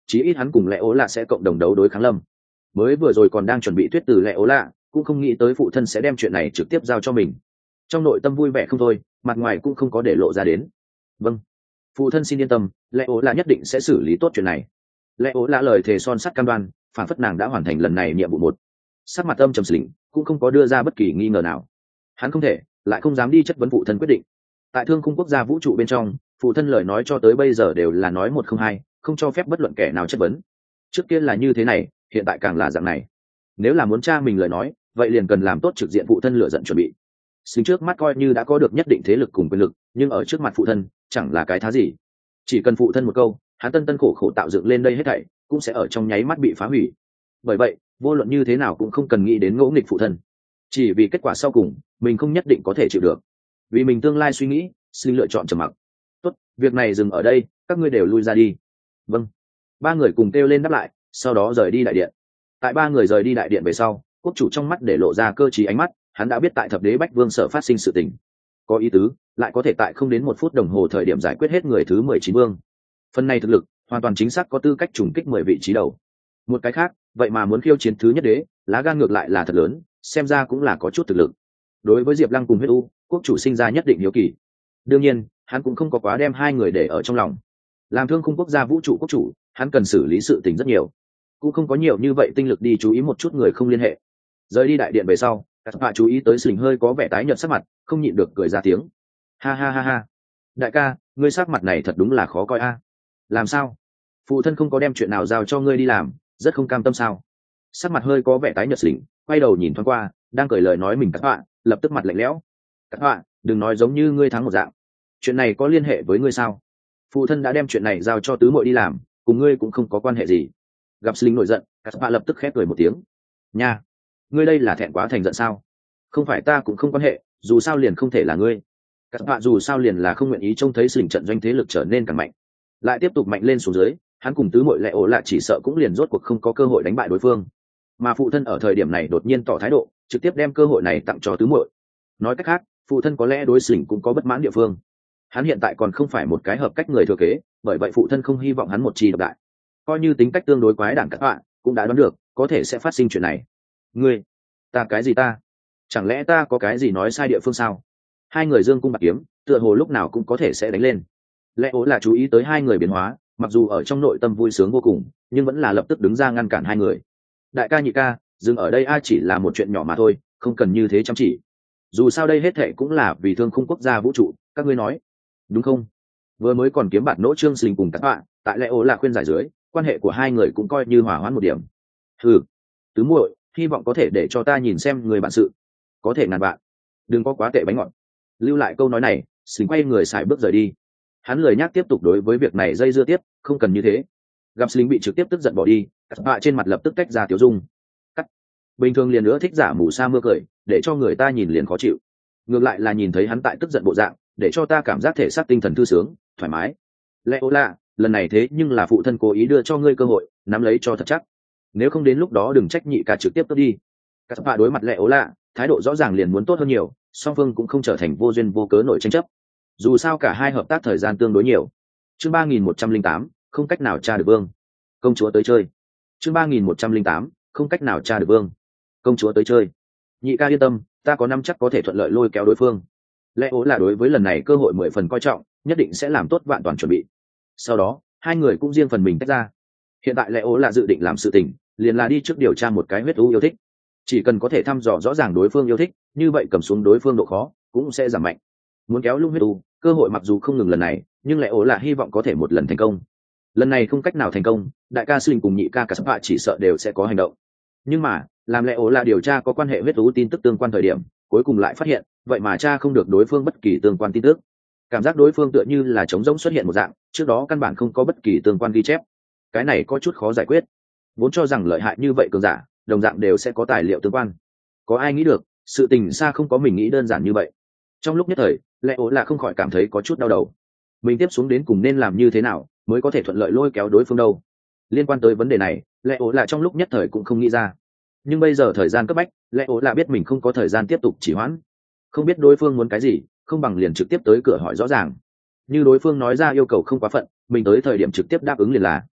chí ít hắn cùng lẽ ố lạ sẽ cộng đồng đấu đối kháng Lâm. Mới vừa rồi còn đang chuẩn bị thuyết từ lẽ ố lạ, cũng không nghĩ tới phụ thân sẽ đem chuyện này trực tiếp giao cho mình. Trong nội tâm vui vẻ không thôi, mặt ngoài cũng không có để lộ ra đến. Vâng, phụ thân xin yên tâm, lẽ ố lạ nhất định sẽ xử lý tốt chuyện này. Lẽ ố lạ lời thề son sắt cam đoan, phản phất nàng đã hoàn thành lần này nhiệm vụ một. Sắc mặt âm trầm sỉnh cũng không có đưa ra bất kỳ nghi ngờ nào. Hắn không thể, lại không dám đi chất vấn phụ thân quyết định. Tại Thương Khung quốc gia vũ trụ bên trong, phụ thân lời nói cho tới bây giờ đều là nói một không hai, không cho phép bất luận kẻ nào chất vấn. Trước kia là như thế này, hiện tại càng là dạng này. Nếu là muốn tra mình lời nói, vậy liền cần làm tốt trực diện phụ thân lựa giận chuẩn bị. Xin trước mắt coi như đã có được nhất định thế lực cùng quyền lực, nhưng ở trước mặt phụ thân chẳng là cái thá gì. Chỉ cần phụ thân một câu, hắn tân tân khổ khổ tạo dựng lên đây hết thảy cũng sẽ ở trong nháy mắt bị phá hủy. Bởi vậy vô luận như thế nào cũng không cần nghĩ đến ngỗ nghịch phụ thân, chỉ vì kết quả sau cùng mình không nhất định có thể chịu được. Vì mình tương lai suy nghĩ, xin lựa chọn trầm mặc. Tốt, việc này dừng ở đây, các ngươi đều lui ra đi. Vâng. Ba người cùng kêu lên đáp lại, sau đó rời đi đại điện. Tại ba người rời đi đại điện về sau, quốc chủ trong mắt để lộ ra cơ trí ánh mắt, hắn đã biết tại thập đế bách vương sở phát sinh sự tình. Có ý tứ, lại có thể tại không đến 1 phút đồng hồ thời điểm giải quyết hết người thứ 19 vương. Phần này thực lực hoàn toàn chính xác có tư cách trùng kích 10 vị trí đầu. Một cái khác, vậy mà muốn khiêu chiến thứ nhất đế, lá gan ngược lại là thật lớn, xem ra cũng là có chút thực lực. Đối với Diệp Lăng cùng Huyết U, quốc chủ sinh ra nhất định hiếu kỳ. Đương nhiên, hắn cũng không có quá đem hai người để ở trong lòng. Làm Thương Khung quốc gia vũ trụ quốc chủ, hắn cần xử lý sự tình rất nhiều, cũng không có nhiều như vậy tinh lực đi chú ý một chút người không liên hệ. Rời đi đại điện về sau, các bạn chú ý tới Sình hơi có vẻ tái nhợt sắc mặt, không nhịn được cười ra tiếng. Ha ha ha ha, đại ca, ngươi sắc mặt này thật đúng là khó coi a. Làm sao? Phụ thân không có đem chuyện nào giao cho ngươi đi làm, rất không cam tâm sao? Sắc mặt hơi có vẻ tái nhợt Sình quay đầu nhìn thoáng qua, đang cười lời nói mình các bạn, lập tức mặt lạnh lẽo. Các bạn, đừng nói giống như ngươi thắng một dạng. Chuyện này có liên hệ với ngươi sao? Phụ thân đã đem chuyện này giao cho tứ muội đi làm, cùng ngươi cũng không có quan hệ gì. Gặp Sling nổi giận, các bạn lập tức khép cười một tiếng. Nha, ngươi đây là thẹn quá thành giận sao? Không phải ta cũng không quan hệ, dù sao liền không thể là ngươi. Các bạn dù sao liền là không nguyện ý trông thấy Sling trận doanh thế lực trở nên càng mạnh, lại tiếp tục mạnh lên xuống dưới, hắn cùng tứ muội lệ ổ lại chỉ sợ cũng liền rốt cuộc không có cơ hội đánh bại đối phương. Mà phụ thân ở thời điểm này đột nhiên tỏ thái độ, trực tiếp đem cơ hội này tặng cho tứ muội. Nói cách khác, phụ thân có lẽ đối Sling cũng có bất mãn địa phương. Hắn hiện tại còn không phải một cái hợp cách người thừa kế, bởi vậy phụ thân không hy vọng hắn một chi độc đại. Coi như tính cách tương đối quái đản các bạn cũng đã đoán được có thể sẽ phát sinh chuyện này. Ngươi, ta cái gì ta? Chẳng lẽ ta có cái gì nói sai địa phương sao? Hai người dương cung bạc kiếm, tựa hồ lúc nào cũng có thể sẽ đánh lên. Lẽ ố là chú ý tới hai người biến hóa, mặc dù ở trong nội tâm vui sướng vô cùng, nhưng vẫn là lập tức đứng ra ngăn cản hai người. Đại ca nhị ca, dừng ở đây a, chỉ là một chuyện nhỏ mà thôi, không cần như thế chăm chỉ. Dù sao đây hết thệ cũng là vì Thương Khung quốc gia vũ trụ, các ngươi nói đúng không? Vừa mới còn kiếm bạt nỗ Trương Sình cùng các bạn, tại lẽ ố là khuyên giải dưới, quan hệ của hai người cũng coi như hòa hoãn một điểm. Ừ, tứ muội, hy vọng có thể để cho ta nhìn xem người bạn sự, có thể ngàn bạn, đừng có quá tệ bánh ngọt. Lưu lại câu nói này, Sình quay người xài bước rời đi. Hắn lười nhắc tiếp tục đối với việc này dây dưa tiếp, không cần như thế. Gặp Sling bị trực tiếp tức giận bỏ đi, các bạn trên mặt lập tức tách ra tiểu dung. Cắt. Bình thường liền nữa thích giả mù sa mưa cười, để cho người ta nhìn liền khó chịu. Ngược lại là nhìn thấy hắn tại tức giận bộ dạng, để cho ta cảm giác thể xác tinh thần thư sướng, thoải mái. Lẽ ố lạ, lần này thế nhưng là phụ thân cố ý đưa cho ngươi cơ hội, nắm lấy cho thật chắc. Nếu không đến lúc đó đừng trách nhị ca trực tiếp cướp đi. Các bạn đối mặt lẽ ố lạ, thái độ rõ ràng liền muốn tốt hơn nhiều, song phương cũng không trở thành vô duyên vô cớ nổi tranh chấp. Dù sao cả hai hợp tác thời gian tương đối nhiều. Chương 3108, không cách nào tra được vương. Công chúa tới chơi. Chương 3108, không cách nào tra được vương. Công chúa tới chơi. Nhị ca yên tâm, ta có năm chắc có thể thuận lợi lôi kéo đối phương. Lẽ ố là đối với lần này cơ hội 10 phần coi trọng, nhất định sẽ làm tốt vạn toàn chuẩn bị. Sau đó hai người cũng riêng phần mình tách ra. Hiện tại lẽ ố là dự định làm sự tình, liền là đi trước điều tra một cái huyết u yêu thích. Chỉ cần có thể thăm dò rõ ràng đối phương yêu thích, như vậy cầm xuống đối phương độ khó cũng sẽ giảm mạnh. Muốn kéo lung huyết u, cơ hội mặc dù không ngừng lần này, nhưng lẽ ố là hy vọng có thể một lần thành công. Lần này không cách nào thành công, đại ca Sling cùng nhị ca cả sắp chỉ sợ đều sẽ có hành động. Nhưng mà làm lẽ ố là điều tra có quan hệ huyết u tin tức tương quan thời điểm, cuối cùng lại phát hiện vậy mà cha không được đối phương bất kỳ tương quan tin tức. Cảm giác đối phương tựa như là trống rỗng xuất hiện một dạng, trước đó căn bản không có bất kỳ tương quan ghi chép. Cái này có chút khó giải quyết. Vốn cho rằng lợi hại như vậy cường giả đồng dạng đều sẽ có tài liệu tương quan, có ai nghĩ được sự tình xa không có mình nghĩ đơn giản như vậy. Trong lúc nhất thời lẽ ố là không khỏi cảm thấy có chút đau đầu. Mình tiếp xuống đến cùng nên làm như thế nào mới có thể thuận lợi lôi kéo đối phương đâu? Liên quan tới vấn đề này lẽ ố là trong lúc nhất thời cũng không nghĩ ra. Nhưng bây giờ thời gian cấp bách, lẽ ố là biết mình không có thời gian tiếp tục trì hoãn. Không biết đối phương muốn cái gì, không bằng liền trực tiếp tới cửa hỏi rõ ràng. Như đối phương nói ra yêu cầu không quá phận, mình tới thời điểm trực tiếp đáp ứng liền là.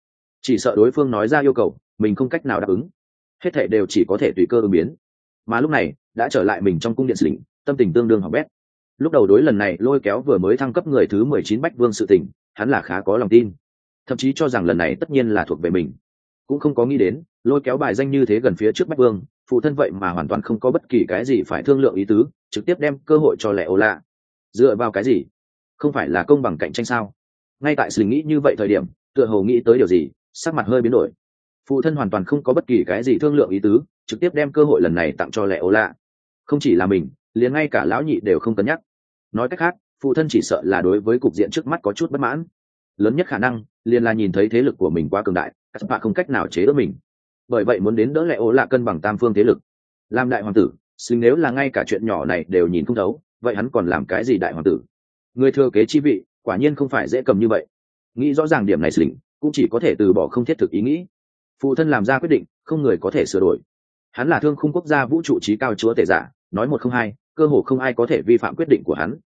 chỉ sợ đối phương nói ra yêu cầu mình không cách nào đáp ứng, hết thể đều chỉ có thể tùy cơ ứng biến. Mà lúc này đã trở lại mình trong cung điện Sỉnh, tâm tình tương đương hỏng bét. Lúc đầu đối lần này lôi kéo vừa mới thăng cấp người thứ 19 Bách Vương sự tình, hắn là khá có lòng tin, thậm chí cho rằng lần này tất nhiên là thuộc về mình. Cũng không có nghĩ đến lôi kéo bài danh như thế gần phía trước Bách Vương, phụ thân vậy mà hoàn toàn không có bất kỳ cái gì phải thương lượng ý tứ, trực tiếp đem cơ hội cho lẻ ố lạ. Dựa vào cái gì? Không phải là công bằng cạnh tranh sao? Ngay tại Sỉnh nghĩ như vậy thời điểm, tựa hồ nghĩ tới điều gì, sắc mặt hơi biến đổi. Phụ thân hoàn toàn không có bất kỳ cái gì thương lượng ý tứ, trực tiếp đem cơ hội lần này tặng cho lẻ ố lạ. Không chỉ là mình, liền ngay cả lão nhị đều không cân nhắc. Nói cách khác, phụ thân chỉ sợ là đối với cục diện trước mắt có chút bất mãn. Lớn nhất khả năng liền là nhìn thấy thế lực của mình quá cường đại, các bạn không cách nào chế đỡ mình, bởi vậy muốn đến đỡ lẻ ố lạ cân bằng tam phương thế lực. Làm đại hoàng tử, Sỉnh nếu là ngay cả chuyện nhỏ này đều nhìn không thấu, vậy hắn còn làm cái gì đại hoàng tử? Người thừa kế chi vị quả nhiên không phải dễ cầm như vậy. Nghĩ rõ ràng điểm này, Sỉnh cũng chỉ có thể từ bỏ không thiết thực ý nghĩ. Phụ thân làm ra quyết định, không người có thể sửa đổi. Hắn là Thương Khung quốc gia vũ trụ trí cao chúa tể giả, nói một không hai, cơ hồ không ai có thể vi phạm quyết định của hắn.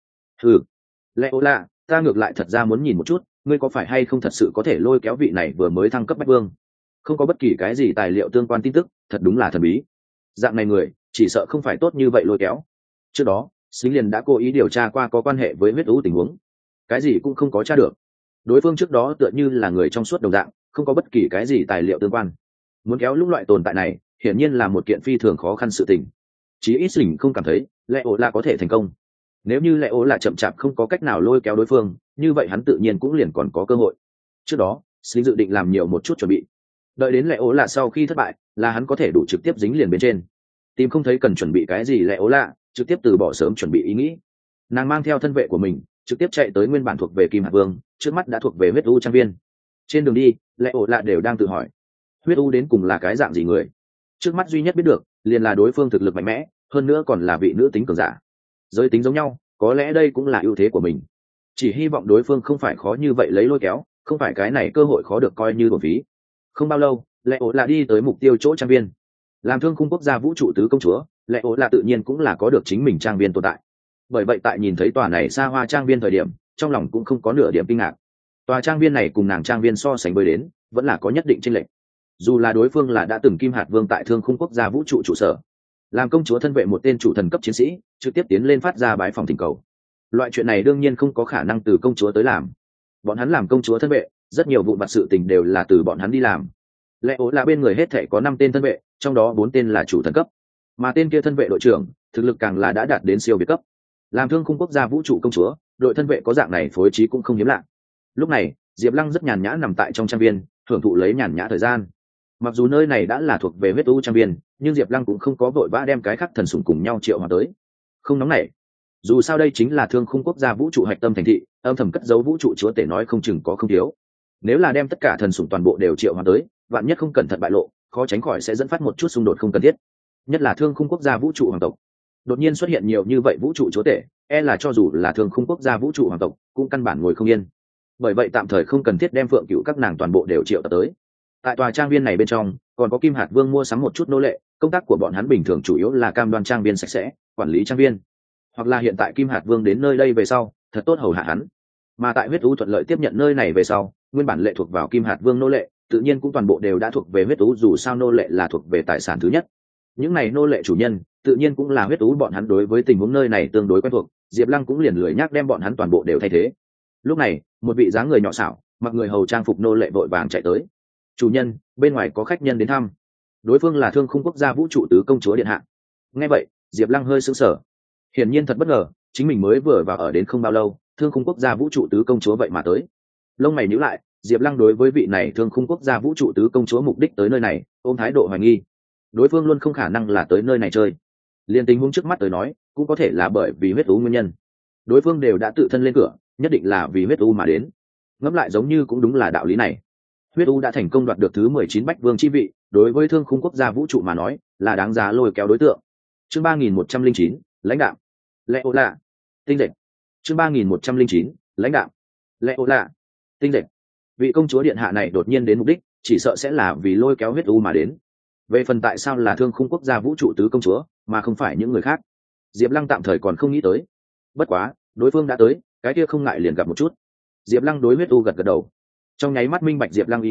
Lẽ ô lạ, ta ngược lại thật ra muốn nhìn một chút, ngươi có phải hay không thật sự có thể lôi kéo vị này vừa mới thăng cấp Bách Vương? Không có bất kỳ cái gì tài liệu tương quan tin tức, thật đúng là thần bí. Dạng này người, chỉ sợ không phải tốt như vậy lôi kéo. Trước đó, Sỉnh liền đã cố ý điều tra qua có quan hệ với huyết ú tình huống, cái gì cũng không có tra được. Đối phương trước đó tựa như là người trong suốt đồng dạng, không có bất kỳ cái gì tài liệu tương quan. Muốn kéo lúc loại tồn tại này, hiển nhiên là một kiện phi thường khó khăn sự tình. Chí ít Sỉnh không cảm thấy lẽ ổ là có thể thành công. Nếu như lẽ ổ là chậm chạp không có cách nào lôi kéo đối phương, như vậy hắn tự nhiên cũng liền còn có cơ hội. Trước đó, Sỉnh dự định làm nhiều một chút chuẩn bị, đợi đến lẽ ổ là sau khi thất bại, là hắn có thể đủ trực tiếp dính liền bên trên. Tìm không thấy cần chuẩn bị cái gì lẽ ổ là trực tiếp từ bỏ sớm chuẩn bị ý nghĩ. Nàng mang theo thân vệ của mình, trực tiếp chạy tới nguyên bản thuộc về Kim Hạt Vương, trước mắt đã thuộc về huyết u trang viên. Trên đường đi, lẽ ổ lạ đều đang tự hỏi, huyết u đến cùng là cái dạng gì người? Trước mắt duy nhất biết được, liền là đối phương thực lực mạnh mẽ, hơn nữa còn là vị nữ tính cường giả. Giới tính giống nhau, có lẽ đây cũng là ưu thế của mình. Chỉ hy vọng đối phương không phải khó như vậy lấy lôi kéo, không phải cái này cơ hội khó được coi như bổn phí. Không bao lâu, lẽ ổ lạ đi tới mục tiêu chỗ trang viên. Làm Thương Khung quốc gia vũ trụ tứ công chúa, lẽ ổ lạ tự nhiên cũng là có được chính mình trang viên tồn tại. Bởi vậy tại nhìn thấy tòa này xa hoa trang viên thời điểm, trong lòng cũng không có nửa điểm kinh ngạc. Tòa trang viên này cùng nàng trang viên so sánh với đến, vẫn là có nhất định chênh lệch. Dù là đối phương là đã từng Kim Hạt Vương tại Thương Khung quốc gia vũ trụ trụ sở, làm công chúa thân vệ một tên chủ thần cấp chiến sĩ, trực tiếp tiến lên phát ra bái phòng thỉnh cầu. Loại chuyện này đương nhiên không có khả năng từ công chúa tới làm. Bọn hắn làm công chúa thân vệ, rất nhiều vụn vặt sự tình đều là từ bọn hắn đi làm. Lẽ ố là bên người hết thảy có 5 tên thân vệ, trong đó 4 tên là chủ thần cấp, mà tên kia thân vệ đội trưởng, thực lực càng là đã đạt đến siêu việt cấp. Làm Thương Khung quốc gia vũ trụ công chúa, đội thân vệ có dạng này phối trí cũng không hiếm lạ. Lúc này, Diệp Lăng rất nhàn nhã nằm tại trong trang viên, hưởng thụ lấy nhàn nhã thời gian. Mặc dù nơi này đã là thuộc về huyết u trang viên, nhưng Diệp Lăng cũng không có vội vã đem cái khác thần sủng cùng nhau triệu hòa tới. Không nóng nảy. Dù sao đây chính là Thương Khung quốc gia vũ trụ hạch tâm thành thị, âm thầm cất giấu vũ trụ chúa tể nói không chừng có không thiếu. Nếu là đem tất cả thần sủng toàn bộ đều triệu hòa tới, vạn nhất không cẩn thận bại lộ, khó tránh khỏi sẽ dẫn phát một chút xung đột không cần thiết. Nhất là Thương Khung quốc gia vũ trụ hoàng tộc, đột nhiên xuất hiện nhiều như vậy vũ trụ chúa tể, e là cho dù là Thương Khung quốc gia vũ trụ hoàng tộc cũng căn bản ngồi không yên. Bởi vậy tạm thời không cần thiết đem Phượng Cửu các nàng toàn bộ đều triệu tập tới. Tại tòa trang viên này bên trong, còn có Kim Hạt Vương mua sắm một chút nô lệ, công tác của bọn hắn bình thường chủ yếu là cam đoan trang viên sạch sẽ, quản lý trang viên. Hoặc là hiện tại Kim Hạt Vương đến nơi đây về sau, thật tốt hầu hạ hắn. Mà tại huyết u thuận lợi tiếp nhận nơi này về sau, nguyên bản lệ thuộc vào Kim Hạt Vương nô lệ, tự nhiên cũng toàn bộ đều đã thuộc về huyết u, dù sao nô lệ là thuộc về tài sản thứ nhất. Những này nô lệ chủ nhân, tự nhiên cũng là huyết u, bọn hắn đối với tình huống nơi này tương đối quen thuộc, Diệp Lăng cũng liền lười nhắc đem bọn hắn toàn bộ đều thay thế. Lúc này, một vị dáng người nhỏ xảo, mặc người hầu trang phục nô lệ vội vàng chạy tới. Chủ nhân, bên ngoài có khách nhân đến thăm. Đối phương là Thương Khung quốc gia vũ trụ tứ công chúa điện hạ. Nghe vậy, Diệp Lăng hơi sững sờ. Hiển nhiên thật bất ngờ, chính mình mới vừa vào ở đến không bao lâu, Thương Khung quốc gia vũ trụ tứ công chúa vậy mà tới. Lông mày nhíu lại, Diệp Lăng đối với vị này Thương Khung quốc gia vũ trụ tứ công chúa mục đích tới nơi này, ôm thái độ hoài nghi. Đối phương luôn không khả năng là tới nơi này chơi. Liên tình huống trước mắt tới nói, cũng có thể là bởi vì huyết u nguyên nhân. Đối phương đều đã tự thân lên cửa, nhất định là vì huyết u mà đến. Ngẫm lại giống như cũng đúng là đạo lý này. Huyết u đã thành công đoạt được thứ 19 Bách Vương chi vị, đối với Thương Khung quốc gia vũ trụ mà nói, là đáng giá lôi kéo đối tượng. Chương 3109, lãnh đạo. Lẽ ô lạ. Tinh lệch. Chương 3109, lãnh đạo. Lẽ ô lạ. Tinh lệch. Vị công chúa điện hạ này đột nhiên đến mục đích, chỉ sợ sẽ là vì lôi kéo huyết u mà đến. Về phần tại sao là Thương Khung quốc gia vũ trụ tứ công chúa, mà không phải những người khác, Diệp Lăng tạm thời còn không nghĩ tới. Bất quá, đối phương đã tới, cái kia không ngại liền gặp một chút. Diệp Lăng đối huyết u gật gật đầu. Trong nháy mắt minh bạch Diệp Lăng ý nghĩ,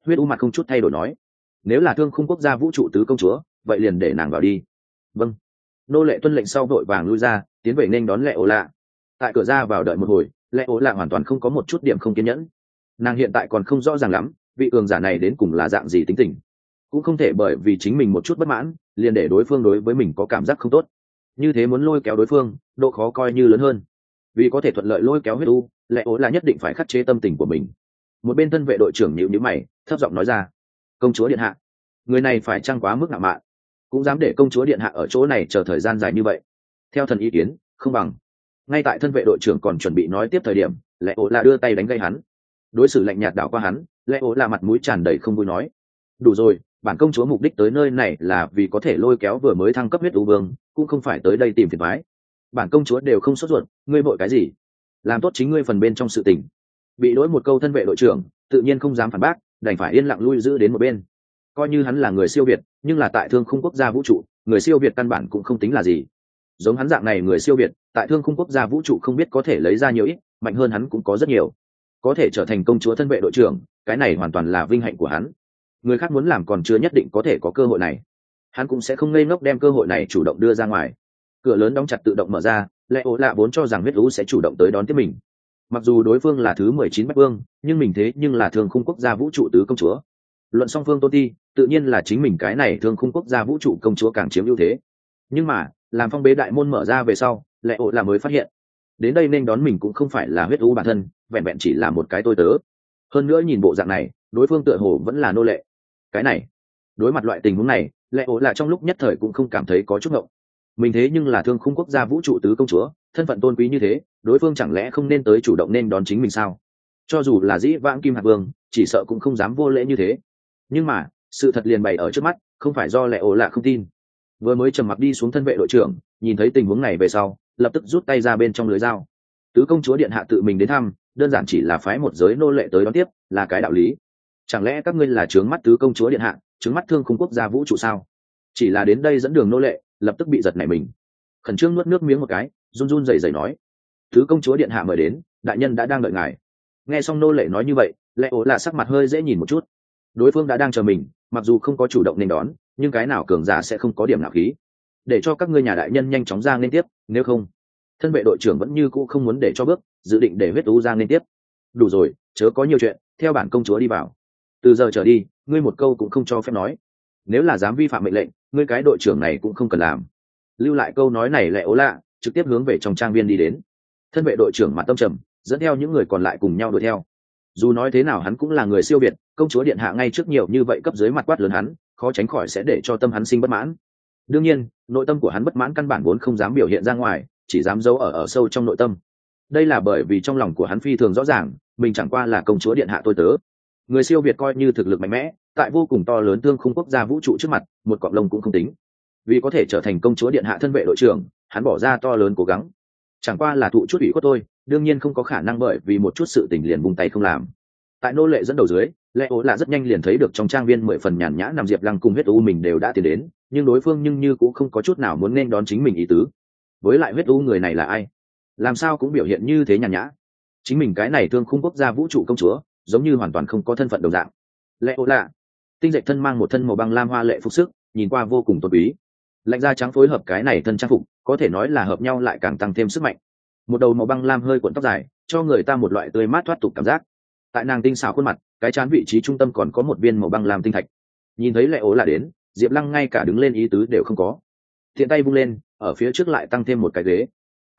Huyết u mặt không chút thay đổi nói, nếu là thương khung quốc gia vũ trụ tứ công chúa vậy liền để nàng vào đi. Vâng. Nô lệ tuân lệnh sau vội vàng lui ra, tiến về nên đón Lệ Ổ Lạ. Tại cửa ra vào đợi một hồi, Lệ Ổ Lạ hoàn toàn không có một chút điểm không kiên nhẫn. Nàng hiện tại còn không rõ ràng lắm vị cường giả này đến cùng là dạng gì tính tình, cũng không thể bởi vì chính mình một chút bất mãn liền để đối phương đối với mình có cảm giác không tốt. Như thế muốn lôi kéo đối phương độ khó coi như lớn hơn. Vì có thể thuận lợi lôi kéo Huyết u, Lệ Ổ Lạ nhất định phải khắc chế tâm tình của mình. Một bên thân vệ đội trưởng nhíu nhíu mày, thấp giọng nói ra, công chúa điện hạ, người này phải chăng quá mức ngạo mạn, cũng dám để công chúa điện hạ ở chỗ này chờ thời gian dài như vậy. Theo thần ý kiến không bằng. Ngay tại thân vệ đội trưởng còn chuẩn bị nói tiếp thời điểm, Lệ Ổ Lạ đưa tay đánh gây hắn. Đối xử lạnh nhạt đảo qua hắn, Lệ Ổ Lạ mặt mũi tràn đầy không vui nói, đủ rồi, bản công chúa mục đích tới nơi này là vì có thể lôi kéo vừa mới thăng cấp Huyết u vương, cũng không phải tới đây tìm phiền toái. Bản công chúa đều không sốt ruột, ngươi vội cái gì? Làm tốt chính ngươi phần bên trong sự tình. Bị đối một câu thân vệ đội trưởng tự nhiên không dám phản bác, đành phải yên lặng lui giữ đến một bên. Coi như hắn là người siêu việt, nhưng là tại thương khung quốc gia vũ trụ, người siêu việt căn bản cũng không tính là gì. Giống hắn dạng này người siêu việt, tại thương khung quốc gia vũ trụ không biết có thể lấy ra nhiều ít, mạnh hơn hắn cũng có rất nhiều. Có thể trở thành công chúa thân vệ đội trưởng, cái này hoàn toàn là vinh hạnh của hắn. Người khác muốn làm còn chưa nhất định có thể có cơ hội này. Hắn cũng sẽ không ngây ngốc đem cơ hội này chủ động đưa ra ngoài. Cửa lớn đóng chặt tự động mở ra, Lệ Ổ Lạ vốn cho rằng Huyết u sẽ chủ động tới đón tiếp mình. Mặc dù đối phương là thứ 19 bách vương, nhưng mình thế nhưng là thương khung quốc gia vũ trụ tứ công chúa. Luận song phương tôn ti, tự nhiên là chính mình cái này thương khung quốc gia vũ trụ công chúa càng chiếm ưu thế. Nhưng mà, làm phong bế đại môn mở ra về sau, Lệ Ổ Lạ mới phát hiện, đến đây nên đón mình cũng không phải là Huyết u bản thân, vẹn vẹn chỉ là một cái tôi tớ. Hơn nữa nhìn bộ dạng này, đối phương tựa hồ vẫn là nô lệ. Cái này, đối mặt loại tình huống này, Lệ Ổ Lạ trong lúc nhất thời cũng không cảm thấy có chút ngộng. Mình thế nhưng là thương khung quốc gia vũ trụ tứ công chúa, thân phận tôn quý như thế, đối phương chẳng lẽ không nên tới chủ động nên đón chính mình sao? Cho dù là dĩ vãng Kim Hạt Vương, chỉ sợ cũng không dám vô lễ như thế. Nhưng mà, sự thật liền bày ở trước mắt, không phải do Lệ Ổ Lạ không tin. Vừa mới trầm mặc đi xuống thân vệ đội trưởng, nhìn thấy tình huống này về sau, lập tức rút tay ra bên trong lưới dao. Tứ công chúa điện hạ tự mình đến thăm, đơn giản chỉ là phái một giới nô lệ tới đón tiếp, là cái đạo lý. Chẳng lẽ các ngươi là trướng mắt tứ công chúa điện hạ, trướng mắt thương khung quốc gia vũ trụ sao? Chỉ là đến đây dẫn đường nô lệ, lập tức bị giật nảy mình, khẩn trương nuốt nước miếng một cái, run run rẩy rẩy nói, tứ công chúa điện hạ mời đến, đại nhân đã đang đợi ngài. Nghe xong nô lệ nói như vậy, Lệ Ổ Lạ sắc mặt hơi dễ nhìn một chút. Đối phương đã đang chờ mình, mặc dù không có chủ động nên đón, nhưng cái nào cường giả sẽ không có điểm nào khí. Để cho các ngươi nhà đại nhân nhanh chóng ra nên tiếp, nếu không, thân vệ đội trưởng vẫn như cũ không muốn để cho bước, dự định để Huyết u ra nên tiếp. Đủ rồi, chớ có nhiều chuyện, theo bản công chúa đi vào. Từ giờ trở đi, ngươi một câu cũng không cho phép nói. Nếu là dám vi phạm mệnh lệnh, ngươi cái đội trưởng này cũng không cần làm. Lưu lại câu nói này Lệ Ổ Lạ trực tiếp hướng về trong trang viên đi đến. Thân vệ đội trưởng mặt tâm trầm, dẫn theo những người còn lại cùng nhau đuổi theo. Dù nói thế nào hắn cũng là người siêu việt, công chúa điện hạ ngay trước nhiều như vậy cấp dưới mặt quát lớn hắn, khó tránh khỏi sẽ để cho tâm hắn sinh bất mãn. Đương nhiên, nội tâm của hắn bất mãn căn bản vốn không dám biểu hiện ra ngoài, chỉ dám giấu ở sâu trong nội tâm. Đây là bởi vì trong lòng của hắn phi thường rõ ràng, mình chẳng qua là công chúa điện hạ tôi tớ. Người siêu việt coi như thực lực mạnh mẽ, tại vô cùng to lớn thương khung quốc gia vũ trụ trước mặt, một cọng lông cũng không tính. Vì có thể trở thành công chúa điện hạ thân vệ đội trưởng, hắn bỏ ra to lớn cố gắng. Chẳng qua là thụ chút ủy khuất thôi, đương nhiên không có khả năng bởi vì một chút sự tình liền buông tay không làm. Tại nô lệ dẫn đầu dưới, Lệ Ổ Lạ rất nhanh liền thấy được trong trang viên 10 phần nhàn nhã nằm Diệp Lăng cùng Huyết u mình đều đã tiến đến, nhưng đối phương nhưng như cũng không có chút nào muốn nên đón chính mình ý tứ. Với lại Huyết u người này là ai? Làm sao cũng biểu hiện như thế nhàn nhã. Chính mình cái này thương khung quốc gia vũ trụ công chúa, giống như hoàn toàn không có thân phận đồng dạng. Lệ Ổ Lạ, tinh dệt thân mang một thân màu băng lam hoa lệ phục sức, nhìn qua vô cùng tôn quý. Lạnh da trắng phối hợp cái này thân trang phục, có thể nói là hợp nhau lại càng tăng thêm sức mạnh. Một đầu màu băng lam hơi cuộn tóc dài, cho người ta một loại tươi mát thoát tục cảm giác. Tại nàng tinh xảo khuôn mặt, cái trán vị trí trung tâm còn có một viên màu băng lam tinh thạch. Nhìn thấy Lệ Ổ Lạ đến, Diệp Lăng ngay cả đứng lên ý tứ đều không có. Thiện tay vung lên, ở phía trước lại tăng thêm một cái ghế.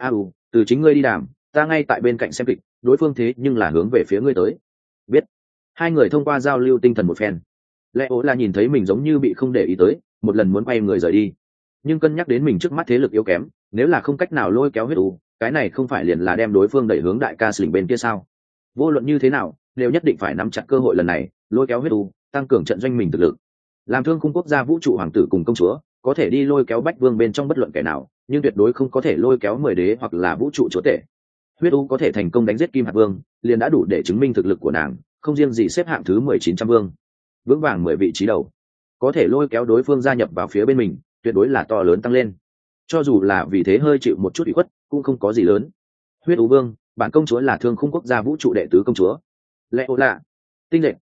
Từ chính ngươi đi đàm, ta ngay tại bên cạnh xem kịch, đối phương thế nhưng là hướng về phía ngươi tới. Biết. Hai người thông qua giao lưu tinh thần một phen. Lệ Ổ Lạ nhìn thấy mình giống như bị không để ý tới, một lần muốn quay người rời đi. Nhưng cân nhắc đến mình trước mắt thế lực yếu kém, nếu là không cách nào lôi kéo Huyết u, cái này không phải liền là đem đối phương đẩy hướng đại ca sỉnh bên kia sao? Vô luận như thế nào, đều nhất định phải nắm chặt cơ hội lần này, lôi kéo Huyết u, tăng cường trận doanh mình thực lực. Làm thương khung quốc gia vũ trụ hoàng tử cùng công chúa, có thể đi lôi kéo bách vương bên trong bất luận kẻ nào, nhưng tuyệt đối không có thể lôi kéo 10 đế hoặc là vũ trụ chúa tể. Huyết u có thể thành công đánh giết Kim Hạt Vương, liền đã đủ để chứng minh thực lực của nàng, không riêng gì xếp hạng thứ 19 trăm vương, vững vàng 10 vị trí đầu. Có thể lôi kéo đối phương gia nhập vào phía bên mình, tuyệt đối là to lớn tăng lên. Cho dù là vì thế hơi chịu một chút ủy khuất, cũng không có gì lớn. Huyết u vương, bản công chúa là thương khung quốc gia vũ trụ đệ tứ công chúa. Lệ Ổ Lạ, tinh lệnh,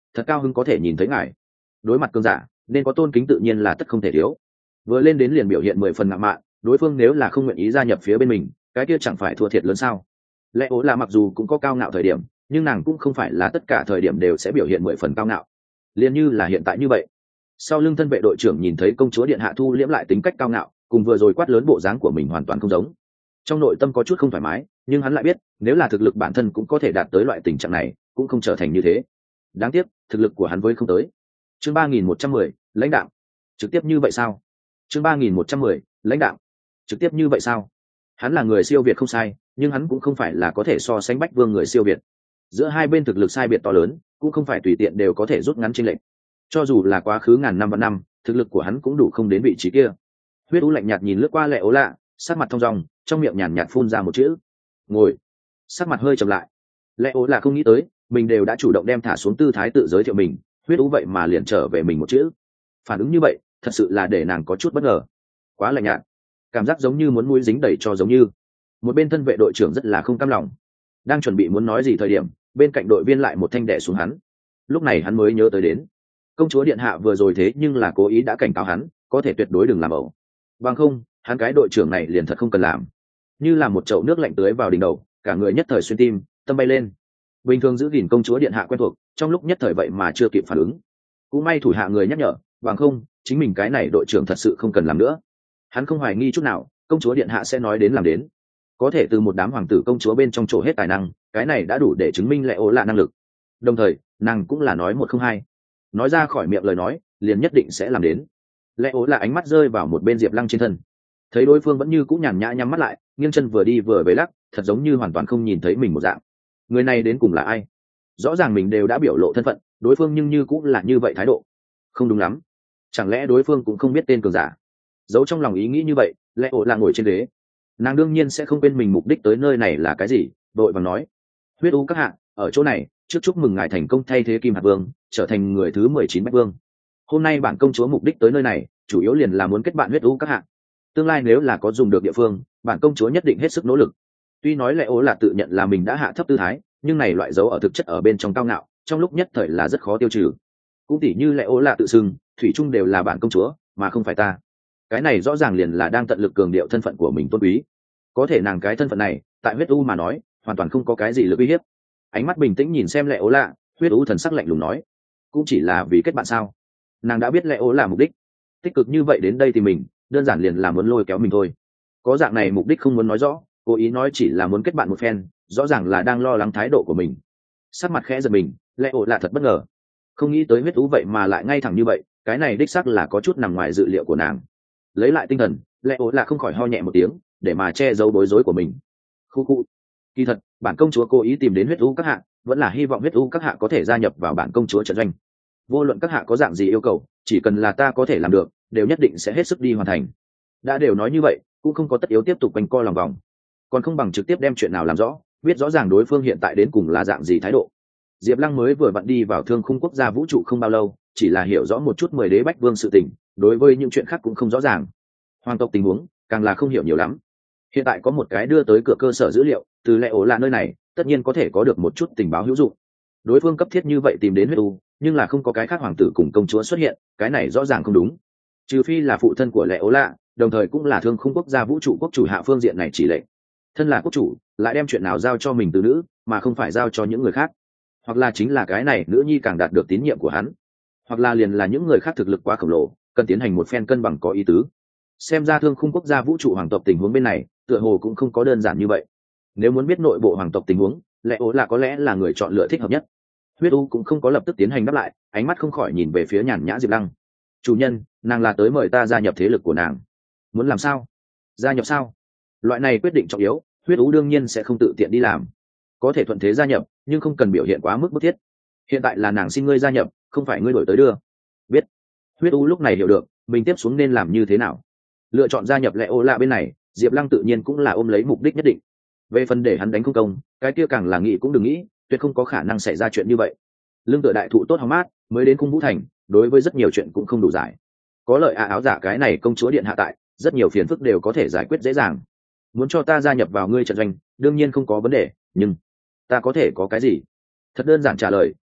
thật cao hứng có thể nhìn thấy ngài. Đối mặt cường giả nên có tôn kính tự nhiên là tất không thể thiếu. Vừa lên đến liền biểu hiện 10 phần ngạo mạn, đối phương nếu là không nguyện ý gia nhập phía bên mình, cái kia chẳng phải thua thiệt lớn sao? Lẽ ố là mặc dù cũng có cao ngạo thời điểm, nhưng nàng cũng không phải là tất cả thời điểm đều sẽ biểu hiện 10 phần cao ngạo. Liên như là hiện tại như vậy. Sau lưng thân vệ đội trưởng nhìn thấy công chúa điện hạ thu liễm lại tính cách cao ngạo, cùng vừa rồi quát lớn bộ dáng của mình hoàn toàn không giống. Trong nội tâm có chút không thoải mái, nhưng hắn lại biết, nếu là thực lực bản thân cũng có thể đạt tới loại tình trạng này, cũng không trở thành như thế. Đáng tiếc, thực lực của hắn với không tới. Chương 3110, lãnh đạo. Trực tiếp như vậy sao? Chương 3110, lãnh đạo. Trực tiếp như vậy sao? Hắn là người siêu việt không sai, nhưng hắn cũng không phải là có thể so sánh Bách Vương người siêu việt. Giữa hai bên thực lực sai biệt to lớn, cũng không phải tùy tiện đều có thể rút ngắn chênh lệch. Cho dù là quá khứ ngàn năm vạn năm, thực lực của hắn cũng đủ không đến vị trí kia. Huyết U lạnh nhạt nhìn lướt qua Lệ Ố Lạ, sắc mặt thông dong, trong miệng nhàn nhạt phun ra một chữ: ngồi. Sắc mặt hơi trầm lại. Lệ Ố Lạ không nghĩ tới, mình đều đã chủ động đem thả xuống tư thái tự giới thiệu mình, Huyết U vậy mà liền trở về mình một chữ. Phản ứng như vậy, thật sự là để nàng có chút bất ngờ. Quá lạnh nhạt, cảm giác giống như muốn mũi dính đầy cho giống như. Một bên thân vệ đội trưởng rất là không cam lòng, đang chuẩn bị muốn nói gì thời điểm, bên cạnh đội viên lại một thanh đẻ xuống hắn. Lúc này hắn mới nhớ tới đến, công chúa điện hạ vừa rồi thế nhưng là cố ý đã cảnh cáo hắn, có thể tuyệt đối đừng làm ẩu. Bằng không, hắn cái đội trưởng này liền thật không cần làm. Như là một chậu nước lạnh tưới vào đỉnh đầu, cả người nhất thời xuyên tim, tâm bay lên. Bình thường giữ gìn công chúa điện hạ quen thuộc, trong lúc nhất thời vậy mà chưa kịp phản ứng. Cũng may thủ hạ người nhắc nhở, bằng không, chính mình cái này đội trưởng thật sự không cần làm nữa. Hắn không hoài nghi chút nào, công chúa điện hạ sẽ nói đến làm đến. Có thể từ một đám hoàng tử công chúa bên trong chỗ hết tài năng, cái này đã đủ để chứng minh Lệ Ố Lạ năng lực. Đồng thời, nàng cũng là nói một không hai, nói ra khỏi miệng lời nói, liền nhất định sẽ làm đến. Lệ Ố Lạ ánh mắt rơi vào một bên Diệp Lăng trên thân, thấy đối phương vẫn như cũ nhàn nhã nhắm mắt lại, nghiêng chân vừa đi vừa về lắc, thật giống như hoàn toàn không nhìn thấy mình một dạng. Người này đến cùng là ai? Rõ ràng mình đều đã biểu lộ thân phận, đối phương nhưng như cũng là như vậy thái độ. Không đúng lắm, chẳng lẽ đối phương cũng không biết tên cường giả? Giấu trong lòng ý nghĩ như vậy, Lệ Ố Lạ ngồi trên ghế, nàng đương nhiên sẽ không quên mình mục đích tới nơi này là cái gì, đội vàng nói: Huyết U các hạ, ở chỗ này trước chúc mừng ngài thành công thay thế Kim Hạt Vương, trở thành người thứ 19 Bách Vương. Hôm nay bản công chúa mục đích tới nơi này chủ yếu liền là muốn kết bạn Huyết U các hạ, tương lai nếu là có dùng được địa phương, bản công chúa nhất định hết sức nỗ lực. Tuy nói Lệ Ố là tự nhận là mình đã hạ thấp tư thái, nhưng này loại dấu ở thực chất ở bên trong cao ngạo, trong lúc nhất thời là rất khó tiêu trừ. Cũng tỉ như Lệ Ố là tự xưng thủy chung đều là bản công chúa mà không phải ta, cái này rõ ràng liền là đang tận lực cường điệu thân phận của mình tôn quý. Có thể nàng cái thân phận này tại Huyết U mà nói hoàn toàn không có cái gì lực uy hiếp. Ánh mắt bình tĩnh nhìn xem Lệ Ố lạ, Huyết U thần sắc lạnh lùng nói: cũng chỉ là vì kết bạn sao? Nàng đã biết Lệ Ố là mục đích, tích cực như vậy đến đây thì mình đơn giản liền là muốn lôi kéo mình thôi. Có dạng này mục đích không muốn nói rõ, cố ý nói chỉ là muốn kết bạn một phen, rõ ràng là đang lo lắng thái độ của mình. Sắc mặt khẽ giật mình, Lệ Ố là thật bất ngờ, không nghĩ tới Huyết U vậy mà lại ngay thẳng như vậy, cái này đích xác là có chút nằm ngoài dự liệu của nàng. Lấy lại tinh thần, Lệ Ố là không khỏi ho nhẹ một tiếng, để mà che giấu bối rối của mình. Khu khu, kỳ thật bản công chúa cố ý tìm đến Huyết U các hạ, vẫn là hy vọng Huyết U các hạ có thể gia nhập vào bản công chúa trận doanh. Vô luận các hạ có dạng gì yêu cầu, chỉ cần là ta có thể làm được, đều nhất định sẽ hết sức đi hoàn thành. Đã đều nói như vậy, cũng không có tất yếu tiếp tục quanh co lòng vòng, còn không bằng trực tiếp đem chuyện nào làm rõ, biết rõ ràng đối phương hiện tại đến cùng là dạng gì thái độ. Diệp Lăng mới vừa vặn đi vào Thương Khung quốc gia vũ trụ không bao lâu, chỉ là hiểu rõ một chút 10 đế Bách Vương sự tình, đối với những chuyện khác cũng không rõ ràng. Hoàng tộc tình huống càng là không hiểu nhiều lắm. Hiện tại có một cái đưa tới cửa cơ sở dữ liệu, từ Lệ Ố là nơi này, tất nhiên có thể có được một chút tình báo hữu dụng. Đối phương cấp thiết như vậy tìm đến Huyết U, nhưng là không có cái khác hoàng tử cùng công chúa xuất hiện, cái này rõ ràng không đúng. Trừ phi là phụ thân của Lệ Ố lạ, đồng thời cũng là Thương Khung quốc gia vũ trụ quốc chủ hạ phương diện này chỉ lệnh. Thân là quốc chủ, lại đem chuyện nào giao cho mình từ nữ, mà không phải giao cho những người khác. Hoặc là chính là cái này nữ nhi càng đạt được tín nhiệm của hắn, hoặc là liền là những người khác thực lực quá khổng lồ, cần tiến hành một phen cân bằng có ý tứ. Xem ra Thương Khung quốc gia vũ trụ hoàng tộc tình huống bên này, tựa hồ cũng không có đơn giản như vậy. Nếu muốn biết nội bộ hoàng tộc tình huống, Lệ Ố là có lẽ là người chọn lựa thích hợp nhất. Huyết U cũng không có lập tức tiến hành đáp lại, ánh mắt không khỏi nhìn về phía nhàn nhã Diệp Lăng. Chủ nhân, nàng là tới mời ta gia nhập thế lực của nàng. Muốn làm sao? Gia nhập sao? Loại này quyết định trọng yếu, Huyết U đương nhiên sẽ không tự tiện đi làm. Có thể thuận thế gia nhập, nhưng không cần biểu hiện quá mức bức thiết. Hiện tại là nàng xin ngươi gia nhập, không phải ngươi đổi tới đưa. Biết. Huyết U lúc này hiểu được mình tiếp xuống nên làm như thế nào. Lựa chọn gia nhập Lệ Ố lạ bên này, Diệp Lăng tự nhiên cũng là ôm lấy mục đích nhất định. Về phần để hắn đánh không công, cái kia càng là nghĩ cũng đừng nghĩ, tuyệt không có khả năng xảy ra chuyện như vậy. Lương tựa đại thụ tốt hóng mát, mới đến Cung Vũ Thành, đối với rất nhiều chuyện cũng không đủ giải. Có lợi áo giả cái này công chúa điện hạ tại, rất nhiều phiền phức đều có thể giải quyết dễ dàng. Muốn cho ta gia nhập vào ngươi trận doanh, đương nhiên không có vấn đề, nhưng ta có thể có cái gì? Thật đơn giản trả lời,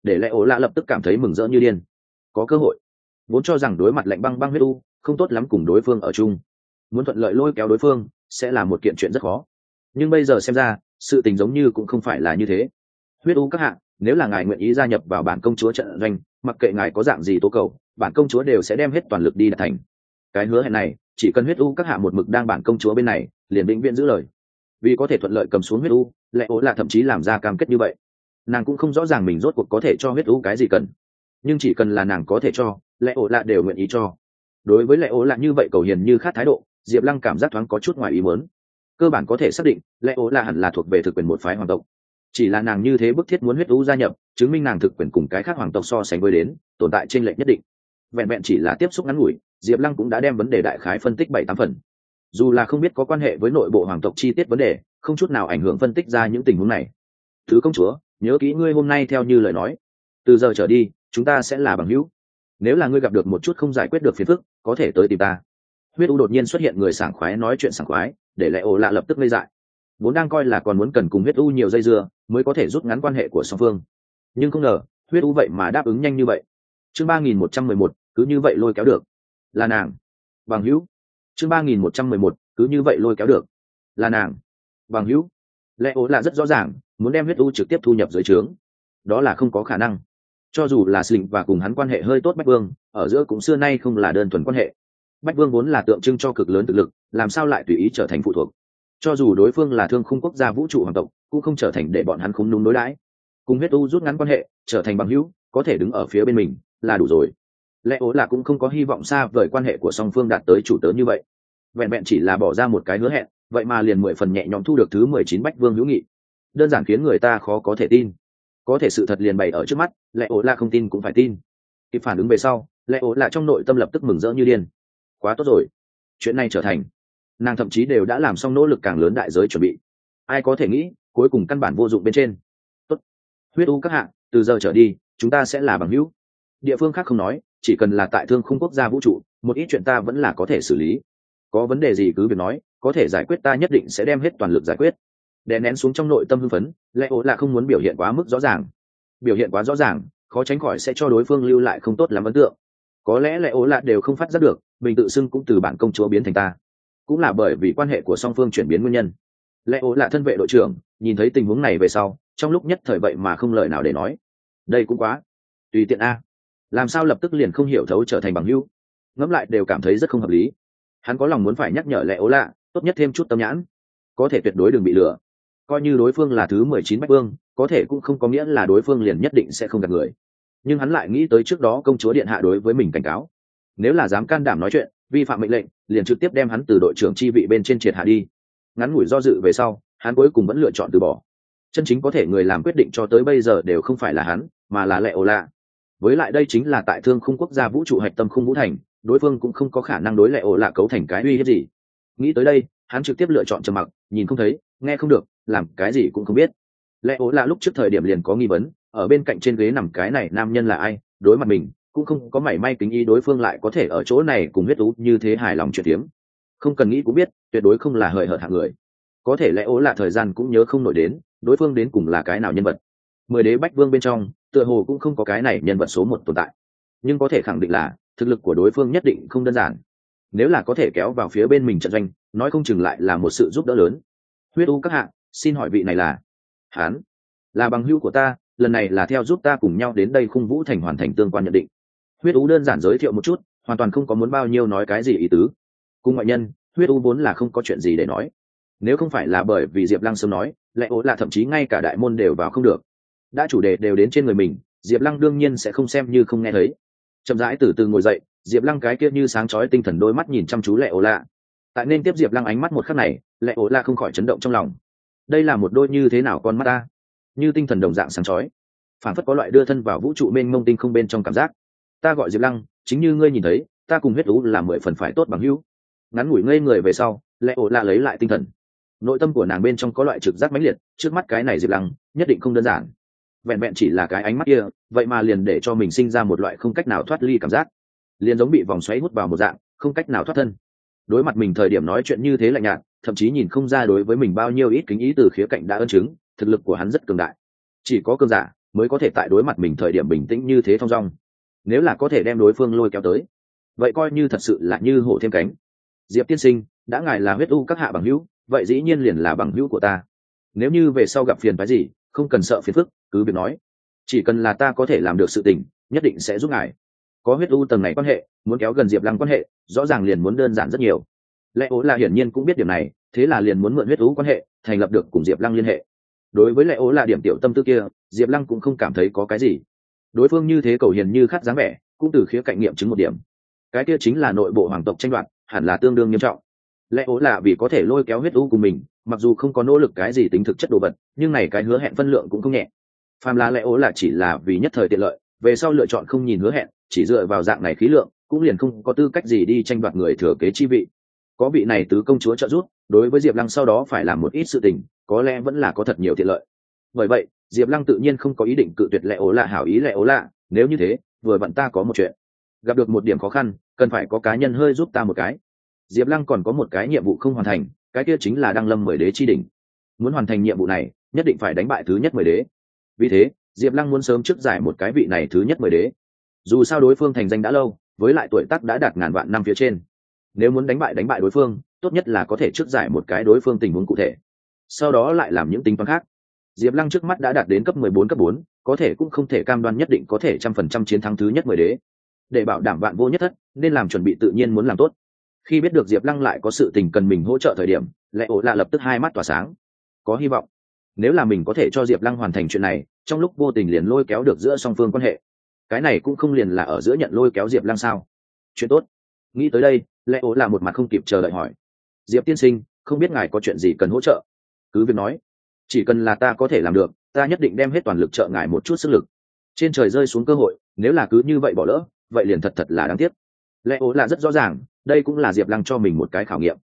để lẽ ố lạ lập tức cảm thấy mừng rỡ như điên. Có cơ hội. Vốn cho rằng đối mặt lạnh băng băng huyết u không tốt lắm cùng đối phương ở chung, muốn thuận lợi lôi kéo đối phương sẽ là một kiện chuyện rất khó, nhưng bây giờ xem ra sự tình giống như cũng không phải là như thế. Huyết u các hạ, nếu là ngài nguyện ý gia nhập vào bản công chúa trận doanh, mặc kệ ngài có dạng gì tố cầu, bản công chúa đều sẽ đem hết toàn lực đi đạt thành. Cái hứa hẹn này, chỉ cần huyết u các hạ một mực đang bản công chúa bên này, liền vĩnh viễn giữ lời. Vì có thể thuận lợi cầm xuống huyết u, lẽ ố là thậm chí làm ra cam kết như vậy. Nàng cũng không rõ ràng mình rốt cuộc có thể cho huyết u cái gì cần, nhưng chỉ cần là nàng có thể cho, lẽ ố là đều nguyện ý cho. Đối với lẽ ố là như vậy cầu hiền như khát thái độ, Diệp Lăng cảm giác thoáng có chút ngoài ý muốn. Cơ bản có thể xác định lẽ ố là hẳn là thuộc về thực quyền một phái hoàng tộc, chỉ là nàng như thế bức thiết muốn huyết u gia nhập, chứng minh nàng thực quyền cùng cái khác hoàng tộc so sánh với đến tồn tại trên lệch nhất định. Vẹn vẹn chỉ là tiếp xúc ngắn ngủi, Diệp Lăng cũng đã đem vấn đề đại khái phân tích 7-8 phần. Dù là không biết có quan hệ với nội bộ hoàng tộc chi tiết vấn đề, không chút nào ảnh hưởng phân tích ra những tình huống này. Thứ công chúa, nhớ kỹ ngươi hôm nay theo như lời nói, từ giờ trở đi chúng ta sẽ là bằng hữu. Nếu là ngươi gặp được một chút không giải quyết được phiền phức, có thể tới tìm ta. Huyết u đột nhiên xuất hiện người sảng khoái nói chuyện sảng khoái, để lẽ ổ lạ lập tức ngây dại. Vốn đang coi là còn muốn cần cùng huyết u nhiều dây dưa mới có thể rút ngắn quan hệ của song phương, nhưng không ngờ huyết u vậy mà đáp ứng nhanh như vậy. Chương 3111, cứ như vậy lôi kéo được. Là nàng. Bằng hữu. Chương 3111, cứ như vậy lôi kéo được. Là nàng. Bằng hữu. Lẽ ố là rất rõ ràng, muốn đem huyết u trực tiếp thu nhập dưới trướng. Đó là không có khả năng. Cho dù là Sling và cùng hắn quan hệ hơi tốt Bách Vương, ở giữa cũng xưa nay không là đơn thuần quan hệ. Bách Vương vốn là tượng trưng cho cực lớn thực lực, làm sao lại tùy ý trở thành phụ thuộc? Cho dù đối phương là Thương Khung quốc gia vũ trụ hoàng tộc, cũng không trở thành để bọn hắn không đúng đối đãi. Cùng huyết u rút ngắn quan hệ, trở thành bằng hữu, có thể đứng ở phía bên mình là đủ rồi. Lẽ ố là cũng không có hy vọng xa vời quan hệ của song phương đạt tới chủ tớ như vậy. Vẹn vẹn chỉ là bỏ ra một cái hứa hẹn, vậy mà liền 10 phần nhẹ nhõm thu được thứ 19 Bách Vương hữu nghị, đơn giản khiến người ta khó có thể tin. Có thể sự thật liền bày ở trước mắt, lẽ ố là không tin cũng phải tin. Kịp phản ứng về sau, lẽ ố là trong nội tâm lập tức mừng rỡ như điên. Quá tốt rồi, chuyện này trở thành. Nàng thậm chí đều đã làm xong nỗ lực càng lớn đại giới chuẩn bị. Ai có thể nghĩ, cuối cùng căn bản vô dụng bên trên. Tốt, huyết u các hạ, từ giờ trở đi chúng ta sẽ là bằng hữu. Địa phương khác không nói, chỉ cần là tại Thương Khung quốc gia vũ trụ, một ít chuyện ta vẫn là có thể xử lý. Có vấn đề gì cứ việc nói, có thể giải quyết ta nhất định sẽ đem hết toàn lực giải quyết. Đè nén xuống trong nội tâm hưng phấn, lẽ ố là không muốn biểu hiện quá mức rõ ràng. Biểu hiện quá rõ ràng, khó tránh khỏi sẽ cho đối phương lưu lại không tốt lắm ấn tượng. Có lẽ lẽ ố là đều không phát giác được, mình tự xưng cũng từ bản công chúa biến thành ta, cũng là bởi vì quan hệ của song phương chuyển biến nguyên nhân. Lẽ ố là thân vệ đội trưởng, nhìn thấy tình huống này về sau, trong lúc nhất thời vậy mà không lời nào để nói. Đây cũng quá tùy tiện a, làm sao lập tức liền không hiểu thấu trở thành bằng hữu? Ngẫm lại đều cảm thấy rất không hợp lý. Hắn có lòng muốn phải nhắc nhở lẽ ố lạ, tốt nhất thêm chút tâm nhãn, có thể tuyệt đối đừng bị lừa. Coi như đối phương là thứ 19 Bách Vương, có thể cũng không có nghĩa là đối phương liền nhất định sẽ không gạt người. Nhưng hắn lại nghĩ tới trước đó công chúa điện hạ đối với mình cảnh cáo, nếu là dám can đảm nói chuyện, vi phạm mệnh lệnh, liền trực tiếp đem hắn từ đội trưởng chi vị bên trên triệt hạ đi. Ngắn ngủi do dự về sau, hắn cuối cùng vẫn lựa chọn từ bỏ. Chân chính có thể người làm quyết định cho tới bây giờ đều không phải là hắn, mà là lẽ ố lạ. Với lại đây chính là tại Thương Khung quốc gia vũ trụ hạch tâm Khung Vũ Thành, đối phương cũng không có khả năng đối lẽ ố lạ cấu thành cái uy hiếp gì. Nghĩ tới đây, hắn trực tiếp lựa chọn trầm mặc, nhìn không thấy, nghe không được, làm cái gì cũng không biết. Lẽ ố lạ lúc trước thời điểm liền có nghi vấn, ở bên cạnh trên ghế nằm cái này nam nhân là ai, đối mặt mình cũng không có mảy may kính ý, đối phương lại có thể ở chỗ này cùng huyết ú như thế hài lòng chuyện tiếm. Không cần nghĩ cũng biết, tuyệt đối không là hời hợt hạng người. Có thể lẽ ố lạ thời gian cũng nhớ không nổi đến, đối phương đến cùng là cái nào nhân vật. 10 đế Bách Vương bên trong, tựa hồ cũng không có cái này nhân vật số 1 tồn tại. Nhưng có thể khẳng định là thực lực của đối phương nhất định không đơn giản. Nếu là có thể kéo vào phía bên mình trận doanh, nói không chừng lại là một sự giúp đỡ lớn. Huyết u các hạ, xin hỏi vị này là? Hán là bằng hữu của ta, lần này là theo giúp ta cùng nhau đến đây Khung Vũ Thành hoàn thành tương quan nhận định. Huyết u đơn giản giới thiệu một chút, hoàn toàn không có muốn bao nhiêu nói cái gì ý tứ. Cùng ngoại nhân, huyết u vốn là không có chuyện gì để nói. Nếu không phải là bởi vì Diệp Lăng sớm nói, lẽ ố là thậm chí ngay cả đại môn đều vào không được. Đã chủ đề đều đến trên người mình, Diệp Lăng đương nhiên sẽ không xem như không nghe thấy. Chậm rãi từ từ ngồi dậy, Diệp Lăng cái kia như sáng chói tinh thần đôi mắt nhìn chăm chú lẽ ố lạ. Tại nên tiếp Diệp Lăng ánh mắt một khắc này, lẽ ố lạ không khỏi chấn động trong lòng. Đây là một đôi như thế nào con mắt ta, như tinh thần đồng dạng sáng chói, phản phất có loại đưa thân vào vũ trụ mênh mông tinh không bên trong cảm giác. Ta gọi Diệp Lăng, chính như ngươi nhìn thấy, ta cùng huyết ú là 10 phần phải tốt bằng hữu. Ngắn ngủi ngây người về sau, lẽ ố lạ lấy lại tinh thần. Nội tâm của nàng bên trong có loại trực giác mãnh liệt, trước mắt cái này Diệp Lăng nhất định không đơn giản. Vẹn vẹn chỉ là cái ánh mắt kia, vậy mà liền để cho mình sinh ra một loại không cách nào thoát ly cảm giác, liền giống bị vòng xoáy hút vào một dạng, không cách nào thoát thân. Đối mặt mình thời điểm nói chuyện như thế lạnh nhạt, thậm chí nhìn không ra đối với mình bao nhiêu ít kính ý, từ khía cạnh đã ân chứng thực lực của hắn rất cường đại. Chỉ có cường giả mới có thể tại đối mặt mình thời điểm bình tĩnh như thế thong dong. Nếu là có thể đem đối phương lôi kéo tới, vậy coi như thật sự là như hổ thêm cánh. Diệp tiên sinh, đã ngài là huyết u các hạ bằng hữu, vậy dĩ nhiên liền là bằng hữu của ta. Nếu như về sau gặp phiền phái gì, không cần sợ phiền phức, cứ việc nói, chỉ cần là ta có thể làm được sự tình, nhất định sẽ giúp ngài. Có huyết u tầng này quan hệ, muốn kéo gần Diệp Lăng quan hệ, rõ ràng liền muốn đơn giản rất nhiều. Lẽ ố là hiển nhiên cũng biết điểm này, thế là liền muốn mượn huyết u quan hệ, thành lập được cùng Diệp Lăng liên hệ. Đối với lẽ ố là điểm tiểu tâm tư kia, Diệp Lăng cũng không cảm thấy có cái gì. Đối phương như thế cầu hiền như khát dáng vẻ, cũng từ khía cạnh nghiệm chứng một điểm, cái kia chính là nội bộ hoàng tộc tranh đoạt, hẳn là tương đương nghiêm trọng. Lẽ ố là vì có thể lôi kéo huyết u cùng mình, mặc dù không có nỗ lực cái gì tính thực chất đồ vật, nhưng này cái hứa hẹn phân lượng cũng không nhẹ. Phàm là lẽ ố là chỉ là vì nhất thời tiện lợi, về sau lựa chọn không nhìn hứa hẹn, chỉ dựa vào dạng này khí lượng, cũng liền không có tư cách gì đi tranh đoạt người thừa kế chi vị. Có vị này tứ công chúa trợ giúp, đối với Diệp Lăng sau đó phải làm một ít sự tình, có lẽ vẫn là có thật nhiều tiện lợi. Bởi vậy, Diệp Lăng tự nhiên không có ý định cự tuyệt lẽ ố là hảo ý lẽ ố là, nếu như thế, vừa vặn ta có một chuyện, gặp được một điểm khó khăn, cần phải có cá nhân hơi giúp ta một cái. Diệp Lăng còn có một cái nhiệm vụ không hoàn thành, cái kia chính là đăng lâm 10 đế chi đỉnh. Muốn hoàn thành nhiệm vụ này, nhất định phải đánh bại thứ nhất 10 đế. Vì thế, Diệp Lăng muốn sớm trước giải một cái vị này thứ nhất 10 đế. Dù sao đối phương thành danh đã lâu, với lại tuổi tác đã đạt ngàn vạn năm phía trên. Nếu muốn đánh bại đối phương, tốt nhất là có thể trước giải một cái đối phương tình huống cụ thể. Sau đó lại làm những tính toán khác. Diệp Lăng trước mắt đã đạt đến cấp 14 cấp 4, có thể cũng không thể cam đoan nhất định có thể 100% chiến thắng thứ nhất 10 đế. Để bảo đảm vạn vô nhất thất, nên làm chuẩn bị tự nhiên muốn làm tốt. Khi biết được Diệp Lăng lại có sự tình cần mình hỗ trợ thời điểm, lẽ ổ lạ lập tức hai mắt tỏa sáng. Có hy vọng. Nếu là mình có thể cho Diệp Lăng hoàn thành chuyện này, trong lúc vô tình liền lôi kéo được giữa song phương quan hệ. Cái này cũng không liền là ở giữa nhận lôi kéo Diệp Lăng sao? Chuyện tốt. Nghĩ tới đây, lẽ ổ là một mặt không kịp chờ đợi hỏi. Diệp tiên sinh, không biết ngài có chuyện gì cần hỗ trợ? Cứ việc nói. Chỉ cần là ta có thể làm được, ta nhất định đem hết toàn lực trợ ngài một chút sức lực. Trên trời rơi xuống cơ hội, nếu là cứ như vậy bỏ lỡ, vậy liền thật là đáng tiếc. Lẽ ố là rất rõ ràng, đây cũng là Diệp Lăng cho mình một cái khảo nghiệm.